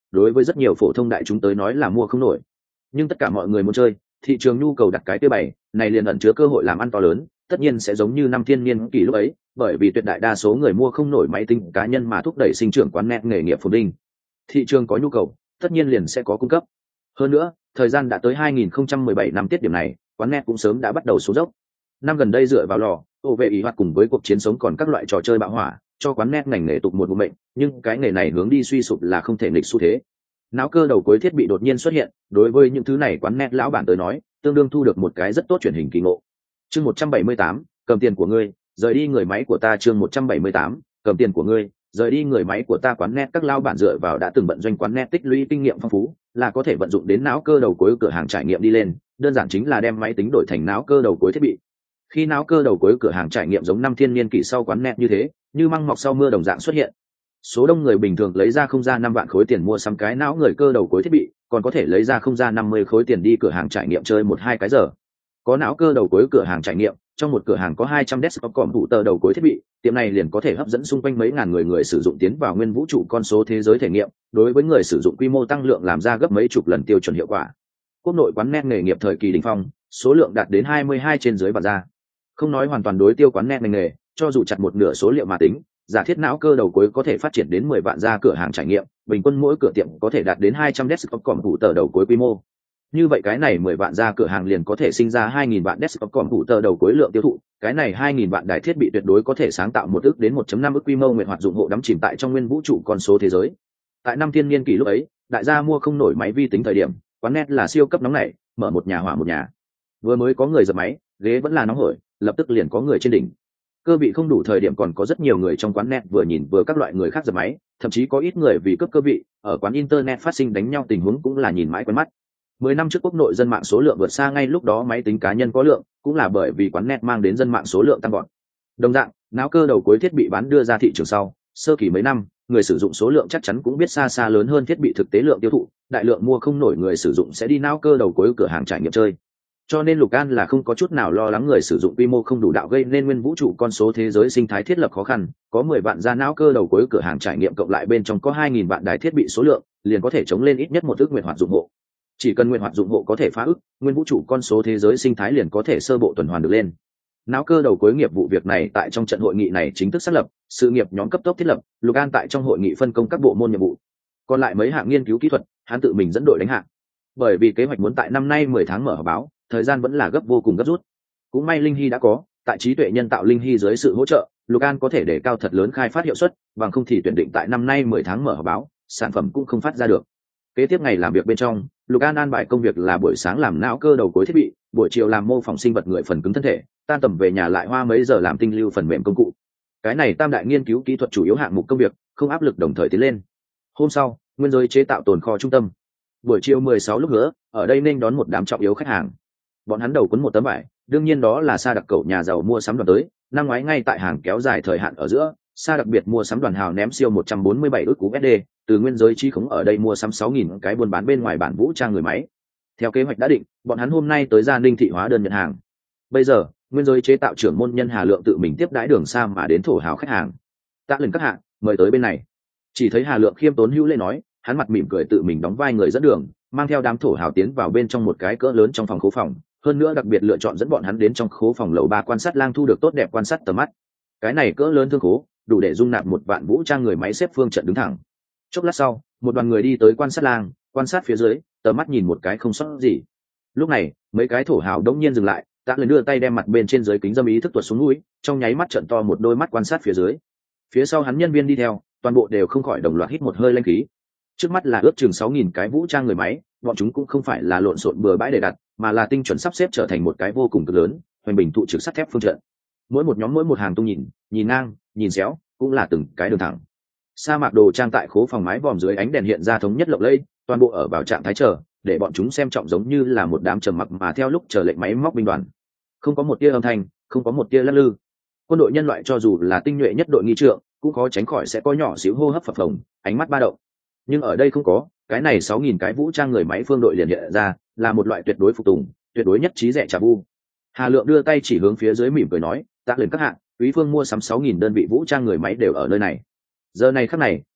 đối với rất nhiều phổ thông đại chúng tới nói là mua không nổi. Nhưng tất cả mọi người muốn chơi, thị trường nhu cầu đặt cái tiêu bày này liền ẩn chứa cơ hội làm ăn to lớn, tất nhiên sẽ giống như năm thiên niên kỷ lúc ấy, bởi vì tuyệt đại đa số người mua không nổi máy tính cá nhân mà thúc đẩy sinh trưởng quán net nghề nghiệp phồn vinh. Thị trường có nhu cầu, tất nhiên liền sẽ có cung cấp. Hơn nữa, thời gian đã tới 2017 năm tiết điểm này, quán net cũng sớm đã bắt đầu xuống dốc. Năm gần đây dựa vào lò, ô vệ ý hoạt cùng với cuộc chiến sống còn các loại trò chơi bạo hỏa, cho quán net ngành nghề tục một mệnh, nhưng cái nghề này hướng đi suy sụp là không thể nghịch xu thế. Não cơ đầu cuối thiết bị đột nhiên xuất hiện, đối với những thứ này quán net lão bản tới nói, tương đương thu được một cái rất tốt truyền hình kỳ ngộ. Chương 178, cầm tiền của ngươi, rời đi người máy của ta. Chương 178, cầm tiền của ngươi, rời đi người máy của ta. Quán net các lão bản dựa vào đã từng vận doanh quán net tích lũy kinh nghiệm phong phú, là có thể vận dụng đến não cơ đầu cuối cửa hàng trải nghiệm đi lên, đơn giản chính là đem máy tính đổi thành não cơ đầu cuối thiết bị. Khi não cơ đầu cuối cửa hàng trải nghiệm giống năm thiên niên kỷ sau quán net như thế, như măng mọc sau mưa đồng dạng xuất hiện. Số đông người bình thường lấy ra không ra 5 vạn khối tiền mua sắm cái não người cơ đầu cuối thiết bị, còn có thể lấy ra không ra 50 khối tiền đi cửa hàng trải nghiệm chơi 1-2 cái giờ. Có não cơ đầu cuối cửa hàng trải nghiệm, trong một cửa hàng có 200 desktop computer đầu cuối thiết bị, tiệm này liền có thể hấp dẫn xung quanh mấy ngàn người sử dụng tiến vào nguyên vũ trụ con số thế giới thể nghiệm, đối với người sử dụng quy mô tăng lượng làm ra gấp mấy chục lần tiêu chuẩn hiệu quả. Quốc nội quán net nghề nghiệp thời kỳ đỉnh phong, số lượng đạt đến 22 trên dưới vạn gia. Không nói hoàn toàn đối tiêu quán net ngành nghề, cho dù chặt một nửa số liệu mà tính, giả thiết não cơ đầu cuối có thể phát triển đến 10 vạn gia cửa hàng trải nghiệm, bình quân mỗi cửa tiệm có thể đạt đến 200 desktop computer đầu cuối quy mô. Như vậy cái này 10 vạn gia cửa hàng liền có thể sinh ra 2000 vạn desktop computer đầu cuối lượng tiêu thụ, cái này 2000 vạn đài thiết bị tuyệt đối có thể sáng tạo 1 ức đến 1.5 ức quy mô nguyện hoạt dụng hộ đắm chìm tại trong nguyên vũ trụ con số thế giới. Tại năm thiên niên kỷ lúc ấy, đại gia mua không nổi máy vi tính thời điểm, quán net là siêu cấp nóng nảy, mở một nhà hỏa một nhà. Vừa mới có người giật máy, ghế vẫn là nóng hổi, lập tức liền có người trên đỉnh. Cơ vị không đủ thời điểm còn có rất nhiều người trong quán net vừa nhìn vừa các loại người khác giật máy, thậm chí có ít người vì cướp cơ vị, ở quán internet phát sinh đánh nhau tình huống cũng là nhìn mãi quen mắt. 10 năm trước quốc nội dân mạng số lượng vượt xa ngay lúc đó máy tính cá nhân có lượng, cũng là bởi vì quán net mang đến dân mạng số lượng tăng vọt. Đồng dạng, não cơ đầu cuối thiết bị bán đưa ra thị trường sau, sơ kỳ mấy năm, người sử dụng số lượng chắc chắn cũng biết xa xa lớn hơn thiết bị thực tế lượng tiêu thụ, đại lượng mua không nổi người sử dụng sẽ đi não cơ đầu cuối cửa hàng trải nghiệm chơi. Cho nên Lục An là không có chút nào lo lắng người sử dụng quy mô không đủ đạo gây nên nguyên vũ trụ con số thế giới sinh thái thiết lập khó khăn, có 10 vạn gia não cơ đầu cuối cửa hàng trải nghiệm cộng lại bên trong có 2000 vạn đài thiết bị số lượng, liền có thể chống lên ít nhất 1 ức nguyện hoạt dụng hộ. Chỉ cần nguyện hoạt dụng hộ có thể phá ức, nguyên vũ trụ con số thế giới sinh thái liền có thể sơ bộ tuần hoàn được lên. Não cơ đầu cuối nghiệp vụ việc này tại trong trận hội nghị này chính thức xác lập, sự nghiệp nhóm cấp tốc thiết lập, Lục An tại trong hội nghị phân công các bộ môn nhiệm vụ. Còn lại mấy hạng nghiên cứu kỹ thuật, hắn tự mình dẫn đội đánh hạng. Bởi vì kế hoạch muốn tại năm nay 10 tháng mở họp báo, thời gian vẫn là gấp vô cùng gấp rút. Cũng may linh hy đã có, tại trí tuệ nhân tạo linh hy dưới sự hỗ trợ, Lục An có thể để cao thật lớn khai phát hiệu suất, bằng không thì tuyển định tại năm nay 10 tháng mở họp báo, sản phẩm cũng không phát ra được. Kế tiếp ngày làm việc bên trong, Lục An an bài công việc là buổi sáng làm não cơ đầu cuối thiết bị, buổi chiều làm mô phỏng sinh vật người phần cứng thân thể, tan tầm về nhà lại hoa mấy giờ làm tinh lưu phần mềm công cụ. Cái này tam đại nghiên cứu kỹ thuật chủ yếu hạng mục công việc, không áp lực đồng thời tiến lên. Hôm sau, nguyên giới chế tạo tồn kho trung tâm. Buổi chiều 16 lúc nữa, ở đây nên đón một đám trọng yếu khách hàng. Bọn hắn đầu cuốn một tấm vải, đương nhiên đó là Sa đặc cậu nhà giàu mua sắm đoàn tới, năm ngoái ngay tại hàng kéo dài thời hạn ở giữa, Sa đặc biệt mua sắm đoàn hào ném siêu 147 ức USD, từ nguyên giới chi khống ở đây mua sắm 6000 cái buôn bán bên ngoài bản vũ trang người máy. Theo kế hoạch đã định, bọn hắn hôm nay tới Gia Ninh thị hóa đơn nhận hàng. Bây giờ, nguyên giới chế tạo trưởng môn nhân Hà Lượng tự mình tiếp đãi Đường Sa mà đến thổ hào khách hàng. Tạ lần các hạng, mời tới bên này. Chỉ thấy Hà Lượng khiêm tốn hữu lễ nói, hắn mặt mỉm cười tự mình đóng vai người dẫn đường, mang theo đám thổ hào tiến vào bên trong một cái cỡ lớn trong phòng khố phòng, hơn nữa đặc biệt lựa chọn dẫn bọn hắn đến trong khố phòng lầu 3 quan sát lang thu được tốt đẹp quan sát tầm mắt. Cái này cỡ lớn thương khố, đủ để dung nạp 1 vạn vũ trang người máy xếp phương trận đứng thẳng. Chốc lát sau, một đoàn người đi tới quan sát lang, quan sát phía dưới, tầm mắt nhìn một cái không sót gì. Lúc này, mấy cái thổ hào đống nhiên dừng lại, Tạ Lần đưa tay đem mặt bên trên dưới kính dâm ý thức tuột xuống mũi, trong nháy mắt trận to một đôi mắt quan sát phía dưới. Phía sau hắn nhân viên đi theo, toàn bộ đều không khỏi đồng loạt hít một hơi linh khí. Trước mắt là ước chừng 6000 cái vũ trang người máy, bọn chúng cũng không phải là lộn xộn bừa bãi để đặt, mà là tinh chuẩn sắp xếp trở thành một cái vô cùng cực lớn, hoành bình thụ trực sắt thép phương trận. Mỗi một nhóm mỗi một hàng tung nhìn ngang, nhìn xéo, cũng là từng cái đường thẳng. Sa mạc đồ trang tại khố phòng mái vòm dưới ánh đèn hiện ra thống nhất lộng lẫy, toàn bộ ở vào trạng thái chờ, để bọn chúng xem trọng giống như là một đám trầm mặc mà theo lúc chờ lệnh máy móc binh đoàn. Không có một tia âm thanh, không có một tia lắc lư. Quân đội nhân loại cho dù là tinh nhuệ nhất đội nghi trượng, cũng khó tránh khỏi sẽ có nhỏ xíu hô hấp phập phồng, ánh mắt ba động. Nhưng ở đây không có, cái này 6000 cái vũ trang người máy phương đội liền hiện ra, là một loại tuyệt đối phục tùng, tuyệt đối nhất trí rẻ trả bu. Hà Lượng đưa tay chỉ hướng phía dưới mỉm cười nói, Tạ Lần các hạng, quý phương mua sắm 6000 đơn vị vũ trang người máy đều ở nơi này. Giờ này khắc này,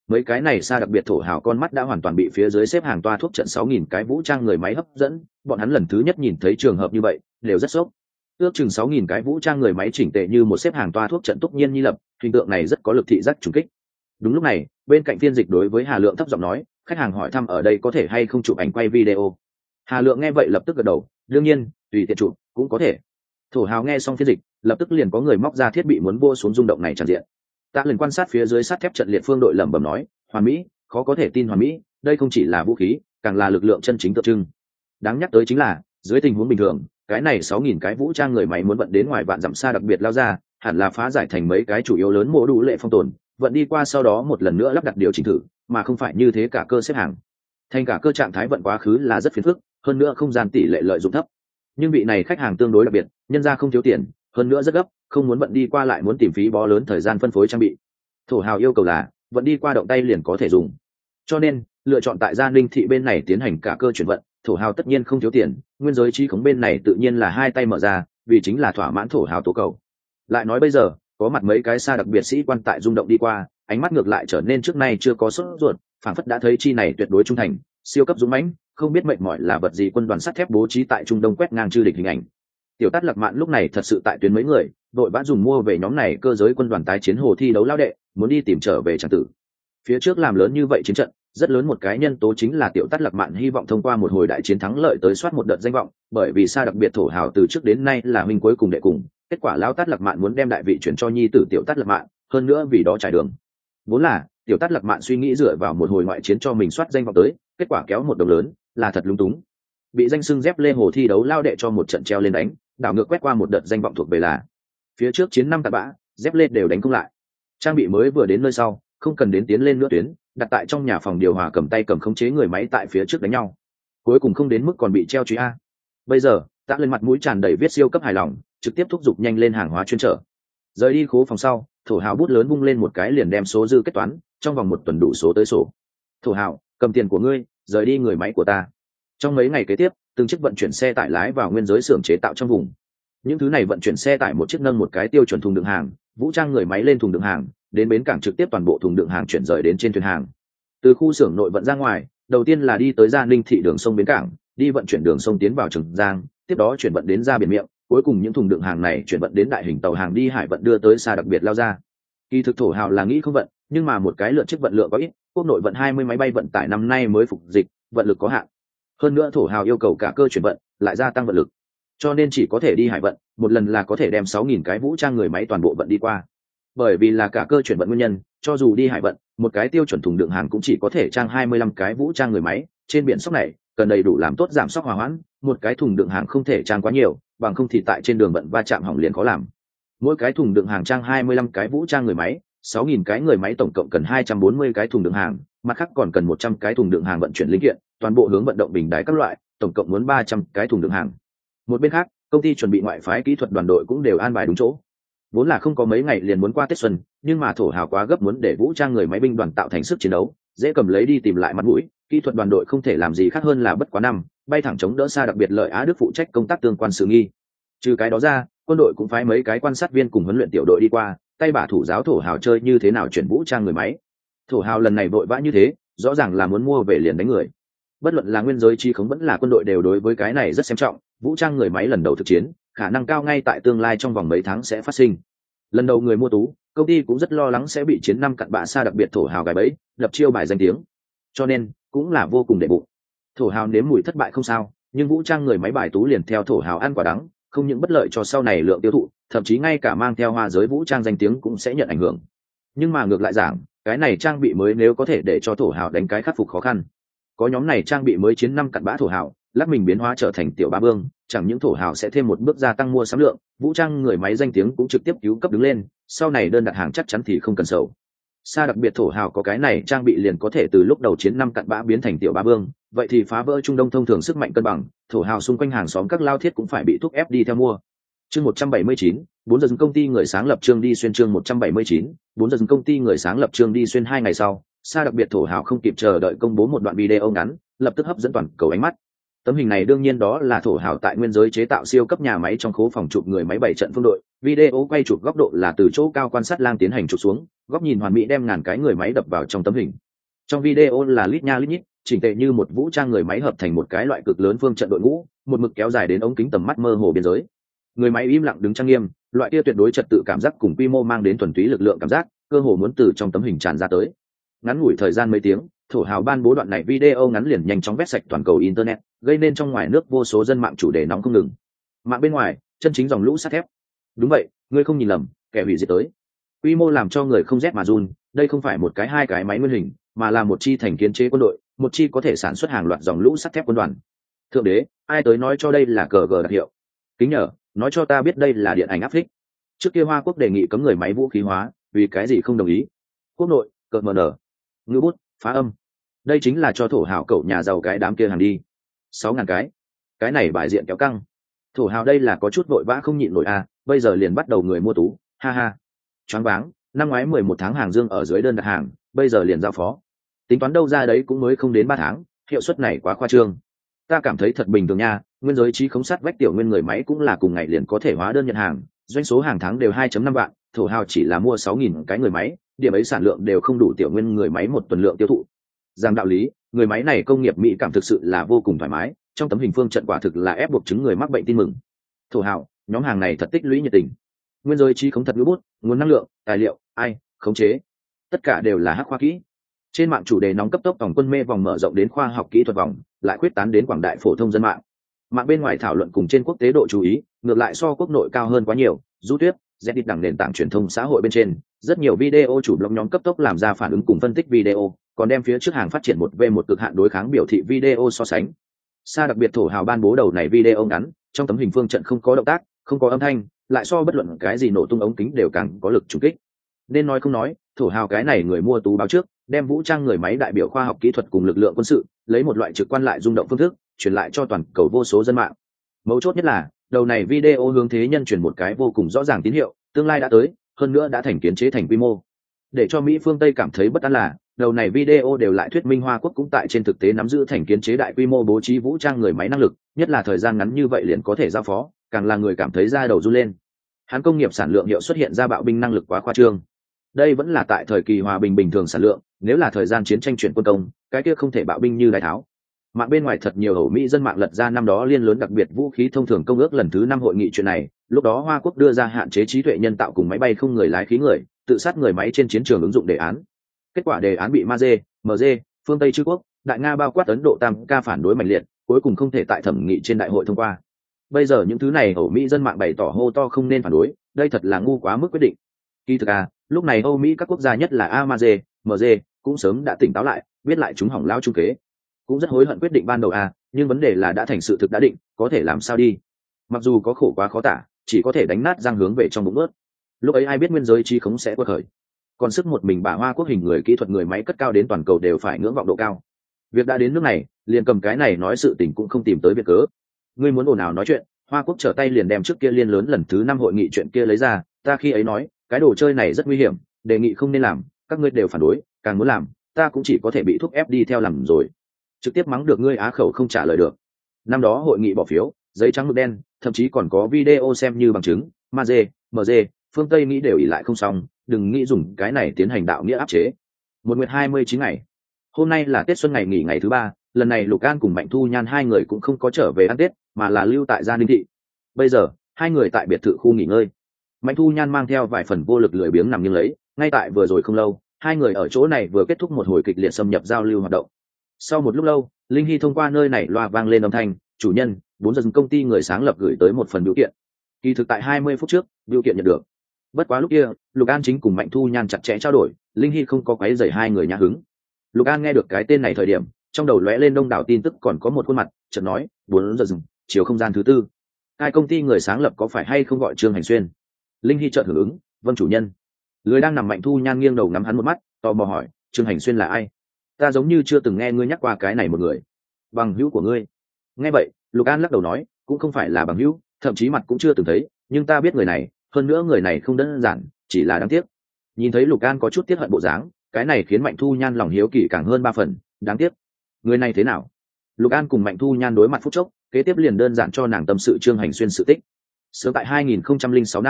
Mấy cái này xa đặc biệt thổ hào con mắt đã hoàn toàn bị phía dưới xếp hàng toa thuốc trận 6.000 cái vũ trang người máy hấp dẫn, bọn hắn lần thứ nhất nhìn thấy trường hợp như vậy đều rất sốc. Ước chừng 6.000 cái vũ trang người máy chỉnh tề như một xếp hàng toa thuốc trận túc nhiên nhi lập, hình tượng này rất có lực thị giác trùng kích. Đúng lúc này, bên cạnh phiên dịch đối với Hà Lượng thấp giọng nói, khách hàng hỏi thăm ở đây có thể hay không chụp ảnh quay video. Hà Lượng nghe vậy lập tức gật đầu, đương nhiên, tùy tiện chụp cũng có thể. Thổ hào nghe xong phiên dịch, lập tức liền có người móc ra thiết bị muốn vô xuống rung động này tràn diện. Tạ Lần quan sát phía dưới sắt thép trận liệt phương đội lẩm bẩm nói, hoàn mỹ, khó có thể tin hoàn mỹ, đây không chỉ là vũ khí, càng là lực lượng chân chính tượng trưng. Đáng nhắc tới chính là, dưới tình huống bình thường, cái này 6.000 cái vũ trang người máy muốn vận đến ngoài vạn dặm xa đặc biệt lao ra, hẳn là phá giải thành mấy cái chủ yếu lớn mô đủ lệ phong tồn, vận đi qua sau đó một lần nữa lắp đặt điều chỉnh thử, mà không phải như thế cả cơ xếp hàng. Thành cả cơ trạng thái vận quá khứ là rất phiền phức, hơn nữa không gian tỷ lệ lợi dụng thấp. Nhưng vị này khách hàng tương đối đặc biệt, nhân ra không thiếu tiền, hơn nữa rất gấp, không muốn vận đi qua lại muốn tìm phí bó lớn thời gian phân phối trang bị. Thổ hào yêu cầu là vận đi qua động tay liền có thể dùng, cho nên lựa chọn tại Gia Ninh thị bên này tiến hành cả cơ chuyển vận. Thổ hào tất nhiên không thiếu tiền, nguyên giới chi khống bên này tự nhiên là hai tay mở ra, vì chính là thỏa mãn thổ hào tố cầu. Lại nói bây giờ có mặt mấy cái xa đặc biệt sĩ quan tại rung động đi qua, ánh mắt ngược lại trở nên trước nay chưa có sốt ruột, phảng phất đã thấy chi này tuyệt đối trung thành, siêu cấp dũng mãnh, không biết mệt mỏi là vật gì quân đoàn sắt thép bố trí tại Trung Đông quét ngang chư địch hình ảnh. Tiểu Tát Lạc Mạn lúc này thật sự tại tuyến mấy người, đội vã dùng mua về nhóm này cơ giới quân đoàn tái chiến hồ thi đấu lao đệ, muốn đi tìm trở về tràng tử. Phía trước làm lớn như vậy chiến trận, rất lớn một cái nhân tố chính là Tiểu Tát Lạc Mạn hy vọng thông qua một hồi đại chiến thắng lợi tới soát một đợt danh vọng, bởi vì xa đặc biệt thổ hào từ trước đến nay là huynh cuối cùng đệ cùng, kết quả lão Tát Lạc Mạn muốn đem đại vị chuyển cho nhi tử Tiểu Tát Lạc Mạn, hơn nữa vì đó trải đường. Vốn là Tiểu Tát Lạc Mạn suy nghĩ dựa vào một hồi ngoại chiến cho mình soát danh vọng tới, kết quả kéo một đồng lớn, là thật lúng túng. Bị danh xưng dép lê hồ thi đấu lao đệ cho một trận treo lên đánh, đảo ngược quét qua một đợt danh vọng thuộc về là phía trước chiến năm tạt bã, dép lê đều đánh không lại. Trang bị mới vừa đến nơi sau, không cần đến tiến lên nữa tuyến, đặt tại trong nhà phòng điều hòa cầm tay cầm khống chế người máy tại phía trước đánh nhau, cuối cùng không đến mức còn bị treo truy a. Bây giờ Tạ Lên mặt mũi tràn đầy viết siêu cấp hài lòng, trực tiếp thúc giục nhanh lên hàng hóa chuyên trở. Rời đi khố phòng sau, thổ hào bút lớn vung lên một cái liền đem số dư kết toán, trong vòng một tuần đủ số tới sổ. Thổ hào, cầm tiền của ngươi, rời đi người máy của ta. Trong mấy ngày kế tiếp, từng chiếc vận chuyển xe tải lái vào nguyên giới xưởng chế tạo trong vùng. Những thứ này vận chuyển xe tải một chiếc nâng một cái tiêu chuẩn thùng đựng hàng, vũ trang người máy lên thùng đựng hàng, đến bến cảng trực tiếp toàn bộ thùng đựng hàng chuyển rời đến trên thuyền hàng. Từ khu xưởng nội vận ra ngoài, đầu tiên là đi tới Gia Ninh thị đường sông bến cảng, đi vận chuyển đường sông tiến vào Trường Giang, tiếp đó chuyển vận đến ra biển miệng, cuối cùng những thùng đựng hàng này chuyển vận đến đại hình tàu hàng đi hải vận đưa tới xa đặc biệt lao ra. Kỳ thực thổ hào là nghĩ không vận, nhưng mà một cái lượt chiếc vận lượng có ít, quốc nội vận 20 máy bay vận tải năm nay mới phục dịch, vận lực có hạn. Hơn nữa thổ hào yêu cầu cả cơ chuyển vận, lại gia tăng vận lực, cho nên chỉ có thể đi hải vận, một lần là có thể đem 6.000 cái vũ trang người máy toàn bộ vận đi qua. Bởi vì là cả cơ chuyển vận nguyên nhân, cho dù đi hải vận, một cái tiêu chuẩn thùng đựng hàng cũng chỉ có thể trang 25 cái vũ trang người máy, trên biển sóc này cần đầy đủ làm tốt giảm sóc hòa hoãn, một cái thùng đựng hàng không thể trang quá nhiều, bằng không thì tại trên đường vận va chạm hỏng liền khó làm. Mỗi cái thùng đựng hàng trang 25 cái vũ trang người máy, 6.000 cái người máy tổng cộng cần 240 cái thùng đựng hàng, mặt khác còn cần 100 cái thùng đựng hàng vận chuyển linh kiện, toàn bộ hướng vận động bình đài các loại, tổng cộng muốn 300 cái thùng đựng hàng. Một bên khác, công ty chuẩn bị ngoại phái kỹ thuật đoàn đội cũng đều an bài đúng chỗ. Vốn là không có mấy ngày liền muốn qua Tết xuân, nhưng mà thổ hào quá gấp muốn để vũ trang người máy binh đoàn tạo thành sức chiến đấu, dễ cầm lấy đi tìm lại mặt mũi, kỹ thuật đoàn đội không thể làm gì khác hơn là bất quá năm, bay thẳng chống đỡ xa đặc biệt lợi Á Đức phụ trách công tác tương quan sự nghi. Trừ cái đó ra, quân đội cũng phái mấy cái quan sát viên cùng huấn luyện tiểu đội đi qua, tay bả thủ giáo thổ hào chơi như thế nào chuyển vũ trang người máy. Thổ hào lần này vội vã như thế, rõ ràng là muốn mua về liền đánh người. Bất luận là nguyên giới chi khống vẫn là quân đội đều đối với cái này rất xem trọng, vũ trang người máy lần đầu thực chiến, khả năng cao ngay tại tương lai trong vòng mấy tháng sẽ phát sinh. Lần đầu người mua tú, công ty cũng rất lo lắng sẽ bị chiến năm cặn bạ xa đặc biệt thổ hào gài bẫy, đập chiêu bài danh tiếng, cho nên cũng là vô cùng đệ bụng. Thổ hào nếm mùi thất bại không sao, nhưng vũ trang người máy bài tú liền theo thổ hào ăn quả đắng, không những bất lợi cho sau này lượng tiêu thụ, thậm chí ngay cả mang theo hoa giới vũ trang danh tiếng cũng sẽ nhận ảnh hưởng. Nhưng mà ngược lại giảng, cái này trang bị mới nếu có thể để cho thổ hào đánh cái khắc phục khó khăn, có nhóm này trang bị mới chiến năm cặn bã thổ hào lắc mình biến hóa trở thành tiểu ba bương, chẳng những thổ hào sẽ thêm một bước gia tăng mua sắm lượng, vũ trang người máy danh tiếng cũng trực tiếp cứu cấp đứng lên, sau này đơn đặt hàng chắc chắn thì không cần sầu. Xa đặc biệt thổ hào có cái này trang bị liền có thể từ lúc đầu chiến năm cặn bã biến thành tiểu ba bương, vậy thì phá vỡ Trung Đông thông thường sức mạnh cân bằng, thổ hào xung quanh hàng xóm các lao thiết cũng phải bị thúc ép đi theo mua. Chương 179, 4 giờ công ty người sáng lập chương đi xuyên chương 179, 4 giờ công ty người sáng lập chương đi xuyên 2 ngày sau, xa đặc biệt thổ hào không kịp chờ đợi công bố một đoạn video ngắn, lập tức hấp dẫn toàn cầu ánh mắt. Tấm hình này đương nhiên đó là thổ hào tại nguyên giới chế tạo siêu cấp nhà máy trong khố phòng chụp người máy 7 trận phương đội, video quay chụp góc độ là từ chỗ cao quan sát lang tiến hành chụp xuống, góc nhìn hoàn mỹ đem ngàn cái người máy đập vào trong tấm hình. Trong video là lít nha lít nhít, chỉnh tề như một vũ trang người máy hợp thành một cái loại cực lớn phương trận đội ngũ, một mực kéo dài đến ống kính tầm mắt mơ hồ biên giới. Người máy im lặng đứng trang nghiêm, loại kia tuyệt đối trật tự cảm giác cùng quy mô mang đến thuần túy lực lượng cảm giác, cơ hồ muốn từ trong tấm hình tràn ra tới. Ngắn ngủi thời gian mấy tiếng, thổ hào ban bố đoạn này video ngắn liền nhanh chóng vét sạch toàn cầu internet, gây nên trong ngoài nước vô số dân mạng chủ đề nóng không ngừng. Mạng bên ngoài, chân chính dòng lũ sắt thép. Đúng vậy, ngươi không nhìn lầm, kẻ hủy diệt tới. Quy mô làm cho người không rét mà run, đây không phải một cái hai cái máy nguyên hình, mà là một chi thành kiến chế quân đội, một chi có thể sản xuất hàng loạt dòng lũ sắt thép quân đoàn. Thượng đế, ai tới nói cho đây là cờ gờ đặc hiệu? Kính nhờ, nói cho ta biết đây là điện ảnh áp phích. Trước kia Hoa Quốc đề nghị cấm người máy vũ khí hóa, vì cái gì không đồng ý? Quốc nội, cờ mờ nở, ngữ bút, phá âm. Đây chính là cho thổ hào cậu nhà giàu cái đám kia hàng đi. 6.000 cái này bài diện kéo căng. Thổ hào đây là có chút vội vã không nhịn nổi à, bây giờ liền bắt đầu người mua tú, ha ha. Choáng váng, năm ngoái 11 tháng hàng dương ở dưới đơn đặt hàng, bây giờ liền giao phó. Tính toán đâu ra đấy cũng mới không đến 3 tháng, hiệu suất này quá khoa trương. Ta cảm thấy thật bình thường nha, nguyên giới trí khống sát vách tiểu nguyên người máy cũng là cùng ngày liền có thể hóa đơn nhận hàng, doanh số hàng tháng đều 2.5 vạn, thổ hào chỉ là mua 6.000 cái người máy, điểm ấy sản lượng đều không đủ tiểu nguyên người máy một tuần lượng tiêu thụ. Rằng đạo lý, người máy này công nghiệp mỹ cảm thực sự là vô cùng thoải mái, trong tấm hình phương trận quả thực là ép buộc chứng người mắc bệnh tin mừng. Thổ hào, nhóm hàng này thật tích lũy nhiệt tình. Nguyên giới trí khống thật ngữ bút, nguồn năng lượng, tài liệu, ai, khống chế, tất cả đều là hắc khoa kỹ. Trên mạng chủ đề nóng cấp tốc tổng quân mê vòng mở rộng đến khoa học kỹ thuật vòng, lại khuyết tán đến quảng đại phổ thông dân mạng. Mạng bên ngoài thảo luận cùng trên quốc tế độ chú ý, ngược lại so quốc nội cao hơn quá nhiều. Du Tuyết, Reddit đẳng nền tảng truyền thông xã hội bên trên, rất nhiều video chủ blog nhóm cấp tốc làm ra phản ứng cùng phân tích video, còn đem phía trước hàng phát triển 1v1 cực hạn đối kháng biểu thị video so sánh. Sa đặc biệt thổ hào ban bố đầu này video ngắn, trong tấm hình phương trận không có động tác, không có âm thanh, lại so bất luận cái gì nổ tung ống kính đều càng có lực trùng kích. Nên nói không nói, thổ hào cái này người mua tú báo trước, đem vũ trang người máy đại biểu khoa học kỹ thuật cùng lực lượng quân sự, lấy một loại trực quan lại rung động phương thức, truyền lại cho toàn cầu vô số dân mạng. Mấu chốt nhất là, đầu này video hướng thế nhân truyền một cái vô cùng rõ ràng tín hiệu, tương lai đã tới, hơn nữa đã thành kiến chế thành quy mô. Để cho Mỹ phương Tây cảm thấy bất an là, đầu này video đều lại thuyết minh Hoa Quốc cũng tại trên thực tế nắm giữ thành kiến chế đại quy mô bố trí vũ trang người máy năng lực, nhất là thời gian ngắn như vậy liền có thể giao phó, càng là người cảm thấy da đầu run lên. Hắn công nghiệp sản lượng hiệu xuất hiện ra bạo binh năng lực quá khoa trương. Đây vẫn là tại thời kỳ hòa bình bình thường sản lượng, nếu là thời gian chiến tranh chuyển quân công, cái kia không thể bạo binh như đại tháo. Mạng bên ngoài thật nhiều Âu Mỹ dân mạng lật ra năm đó liên lớn đặc biệt vũ khí thông thường công ước lần thứ 5 hội nghị chuyện này, lúc đó Hoa Quốc đưa ra hạn chế trí tuệ nhân tạo cùng máy bay không người lái khí người, tự sát người máy trên chiến trường ứng dụng đề án. Kết quả đề án bị MG, phương Tây Chư Quốc, Đại Nga bao quát Ấn Độ tam ca phản đối mạnh liệt, cuối cùng không thể tại thẩm nghị trên đại hội thông qua. Bây giờ những thứ này Âu Mỹ dân mạng bày tỏ hô to không nên phản đối, đây thật là ngu quá mức quyết định. Kỳ thực lúc này Âu Mỹ các quốc gia nhất là AMG, MG cũng sớm đã tỉnh táo lại, biết lại chúng hỏng lao trung kế, cũng rất hối hận quyết định ban đầu nhưng vấn đề là đã thành sự thực đã định, có thể làm sao đi. Mặc dù có khổ quá khó tả, chỉ có thể đánh nát răng hướng về trong bụng ướt. Lúc ấy ai biết nguyên giới trí khống sẽ quật khởi, còn sức một mình bà Hoa Quốc hình người kỹ thuật người máy cất cao đến toàn cầu đều phải ngưỡng vọng độ cao. Việc đã đến nước này, liền cầm cái này nói sự tình cũng không tìm tới việc cớ. Ngươi muốn ồn ào nói chuyện, Hoa Quốc trở tay liền đem trước kia liên lớn lần thứ 5 hội nghị chuyện kia lấy ra, ta khi ấy nói, cái đồ chơi này rất nguy hiểm, đề nghị không nên làm, các ngươi đều phản đối, càng muốn làm, ta cũng chỉ có thể bị thúc ép đi theo làm rồi. Trực tiếp mắng được ngươi á khẩu không trả lời được. Năm đó hội nghị bỏ phiếu, giấy trắng mực đen, thậm chí còn có video xem như bằng chứng, MG, phương Tây nghĩ đều ỉ lại không xong, đừng nghĩ dùng cái này tiến hành đạo nghĩa áp chế. Một nguyệt 29 ngày. Hôm nay là Tết xuân ngày nghỉ ngày thứ 3, lần này Lục An cùng Mạnh Thu Nhan hai người cũng không có trở về ăn Tết, mà là lưu tại Gia Ninh thị. Bây giờ, hai người tại biệt thự khu nghỉ ngơi. Mạnh Thu Nhan mang theo vài phần vô lực lười biếng nằm nghiêng lấy, ngay tại vừa rồi không lâu, hai người ở chỗ này vừa kết thúc một hồi kịch liệt xâm nhập giao lưu hoạt động. Sau một lúc lâu, Linh Hy thông qua nơi này loa vang lên âm thanh, chủ nhân, 4 giờ công ty người sáng lập gửi tới một phần biểu kiện. Kỳ thực tại 20 phút trước, biểu kiện nhận được. Bất quá lúc kia, Lục An chính cùng Mạnh Thu Nhan chặt chẽ trao đổi, Linh Hy không có quấy rầy hai người nhã hứng. Lục An nghe được cái tên này thời điểm, trong đầu lóe lên đông đảo tin tức, còn có một khuôn mặt, chợt nói, 4 giờ chiều không gian thứ 4. Hai công ty người sáng lập có phải hay không gọi Trương Hành Xuyên? Linh Hy chợt hưởng ứng, vâng chủ nhân. Lười đang nằm Mạnh Thu Nhan nghiêng đầu ngắm hắn một mắt, tò mò hỏi, Trương Hành Xuyên là ai? Ta giống như chưa từng nghe ngươi nhắc qua cái này một người. Bằng hữu của ngươi? Nghe vậy, Lục An lắc đầu nói, cũng không phải là bằng hữu, thậm chí mặt cũng chưa từng thấy, nhưng ta biết người này, hơn nữa người này không đơn giản, chỉ là đáng tiếc. Nhìn thấy Lục An có chút tiếc hận bộ dáng, cái này khiến Mạnh Thu Nhan lòng hiếu kỳ càng hơn 3 phần, đáng tiếc. Người này thế nào? Lục An cùng Mạnh Thu Nhan đối mặt phút chốc, kế tiếp liền đơn giản cho nàng tâm sự Trương Hành Xuyên sự tích. Sớm tại 2006 năm,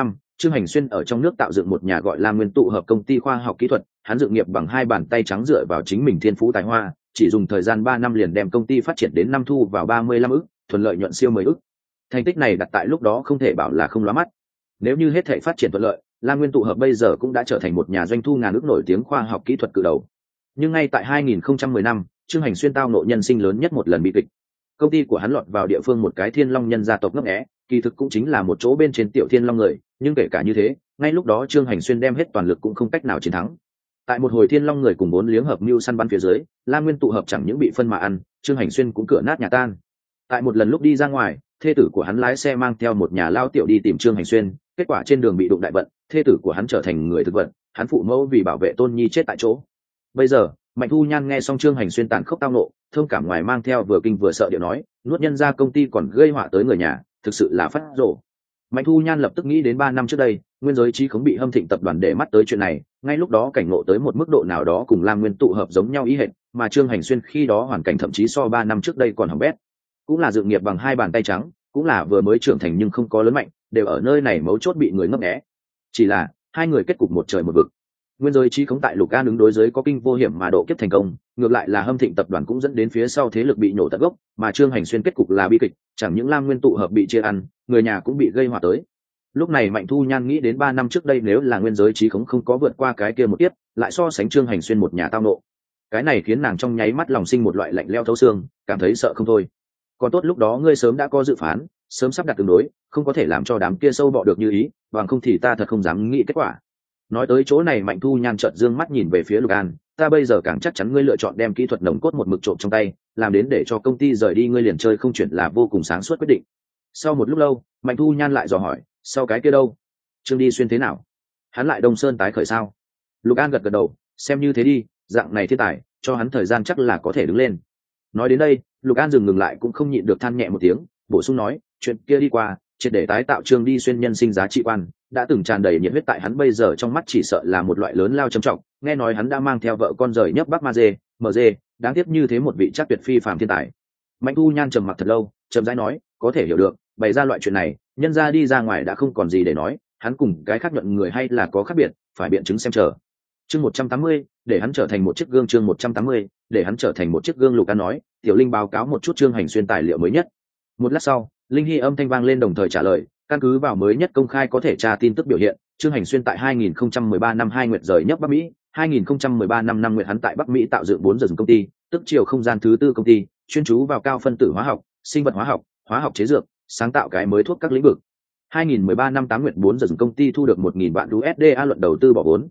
Trương Hành Xuyên ở trong nước tạo dựng một nhà gọi là Nguyên tụ hợp công ty khoa học kỹ thuật, hắn dựng nghiệp bằng hai bàn tay trắng dựa vào chính mình thiên phú tài hoa, chỉ dùng thời gian 3 năm liền đem công ty phát triển đến năm thu vào 35 ức, thuận lợi nhuận siêu 10 ức. Thành tích này đặt tại lúc đó không thể bảo là không lóa mắt. Nếu như hết thảy phát triển thuận lợi, Lam Nguyên tụ hợp bây giờ cũng đã trở thành một nhà doanh thu ngàn ức nổi tiếng khoa học kỹ thuật cự đầu. Nhưng ngay tại 2010 năm, Trương Hành Xuyên tao ngộ nhân sinh lớn nhất một lần bị kịch. Công ty của hắn lọt vào địa phương một cái Thiên Long nhân gia tộc ngấp nghé, kỳ thực cũng chính là một chỗ bên trên tiểu Thiên Long người, nhưng kể cả như thế, ngay lúc đó Trương Hành Xuyên đem hết toàn lực cũng không cách nào chiến thắng. Tại một hồi Thiên Long người cùng 4 liếng hợp mưu săn bắn phía dưới, Lam Nguyên tụ hợp chẳng những bị phân mà ăn, Trương Hành Xuyên cũng cửa nát nhà tan. Tại một lần lúc đi ra ngoài, thê tử của hắn lái xe mang theo một nhà lao tiểu đi tìm Trương Hành Xuyên, kết quả trên đường bị đụng đại vận, thê tử của hắn trở thành người thực vật, hắn phụ mẫu vì bảo vệ tôn nhi chết tại chỗ. Bây giờ, Mạnh Thu Nhan nghe xong Trương Hành Xuyên tàn khốc tao nộ, thông cảm ngoài mang theo vừa kinh vừa sợ điệu nói, nuốt nhân ra công ty còn gây họa tới người nhà, thực sự là phát rồ. Mạnh Thu Nhan lập tức nghĩ đến 3 năm trước đây, Nguyên Giới Trí Khống bị Hâm Thịnh tập đoàn để mắt tới chuyện này, ngay lúc đó cảnh ngộ tới một mức độ nào đó cùng Lam Nguyên tụ hợp giống nhau ý hệt, mà Trương Hành Xuyên khi đó hoàn cảnh thậm chí so 3 năm trước đây còn hỏng bét. Cũng là dựng nghiệp bằng hai bàn tay trắng, cũng là vừa mới trưởng thành nhưng không có lớn mạnh, đều ở nơi này mấu chốt bị người ngấp nghé. Chỉ là hai người kết cục một trời một vực. Nguyên Giới Trí Khống tại Lục An ứng đối giới có kinh vô hiểm mà độ kiếp thành công, ngược lại là Hâm Thịnh tập đoàn cũng dẫn đến phía sau thế lực bị nổ tận gốc, mà Trương Hành Xuyên kết cục là bi kịch, chẳng những Lam Nguyên tụ hợp bị chia ăn, người nhà cũng bị gây họa tới. Lúc này Mạnh Thu Nhan nghĩ đến 3 năm trước đây nếu là Nguyên Giới Trí Khống không có vượt qua cái kia một tiếp, lại so sánh Trương Hành Xuyên một nhà tao nộ. Cái này khiến nàng trong nháy mắt lòng sinh một loại lạnh lẽo thấu xương, cảm thấy sợ không thôi. Còn tốt lúc đó ngươi sớm đã có dự phán, sớm sắp đặt tương đối, không có thể làm cho đám kia sâu bọ được như ý, bằng không thì ta thật không dám nghĩ kết quả. Nói tới chỗ này Mạnh Thu Nhan chợt dương mắt nhìn về phía Lục An, ta bây giờ càng chắc chắn ngươi lựa chọn đem kỹ thuật nồng cốt một mực trộm trong tay, làm đến để cho công ty rời đi ngươi liền chơi không chuyển là vô cùng sáng suốt quyết định. Sau một lúc lâu, Mạnh Thu Nhan lại dò hỏi, sau cái kia đâu? Trương Đi Xuyên thế nào? Hắn lại Đông Sơn tái khởi sao? Lục An gật gật đầu, xem như thế đi, dạng này thiên tài, cho hắn thời gian chắc là có thể đứng lên. Nói đến đây, Lục An ngừng lại cũng không nhịn được than nhẹ một tiếng, bổ sung nói, chuyện kia đi qua, triệt để tái tạo Trương Đi Xuyên nhân sinh giá trị quan, đã từng tràn đầy nhiệt huyết tại hắn bây giờ trong mắt chỉ sợ là một loại lớn lao trầm trọng. Nghe nói hắn đã mang theo vợ con rời nhấp Bắc Ma Dê, MG, đáng tiếc như thế một vị chắc tuyệt phi phàm thiên tài. Mạnh Thu Nhan trầm mặc thật lâu, trầm rãi nói, có thể hiểu được, bày ra loại chuyện này, nhân ra đi ra ngoài đã không còn gì để nói, hắn cùng cái khác nhuận người hay là có khác biệt, phải biện chứng xem chờ. Chương 180, để hắn trở thành một chiếc gương. Chương 180, để hắn trở thành một chiếc gương. Lục An nói, Tiểu Linh báo cáo một chút Trương Hành Xuyên tài liệu mới nhất. Một lát sau, Linh Hy âm thanh vang lên đồng thời trả lời, căn cứ vào mới nhất công khai có thể tra tin tức biểu hiện, Trương Hành Xuyên tại 2013 năm 2 nguyệt rời nhấp Bắc Mỹ, 2013 năm 5 nguyệt hắn tại Bắc Mỹ tạo dựng 4 giờ công ty, tức chiều không gian thứ tư công ty, chuyên chú vào cao phân tử hóa học, sinh vật hóa học chế dược, sáng tạo cái mới thuốc các lĩnh vực. 2013 năm 8 nguyệt 4 giờ công ty thu được 1.000 vạn USD A luận đầu tư bỏ vốn,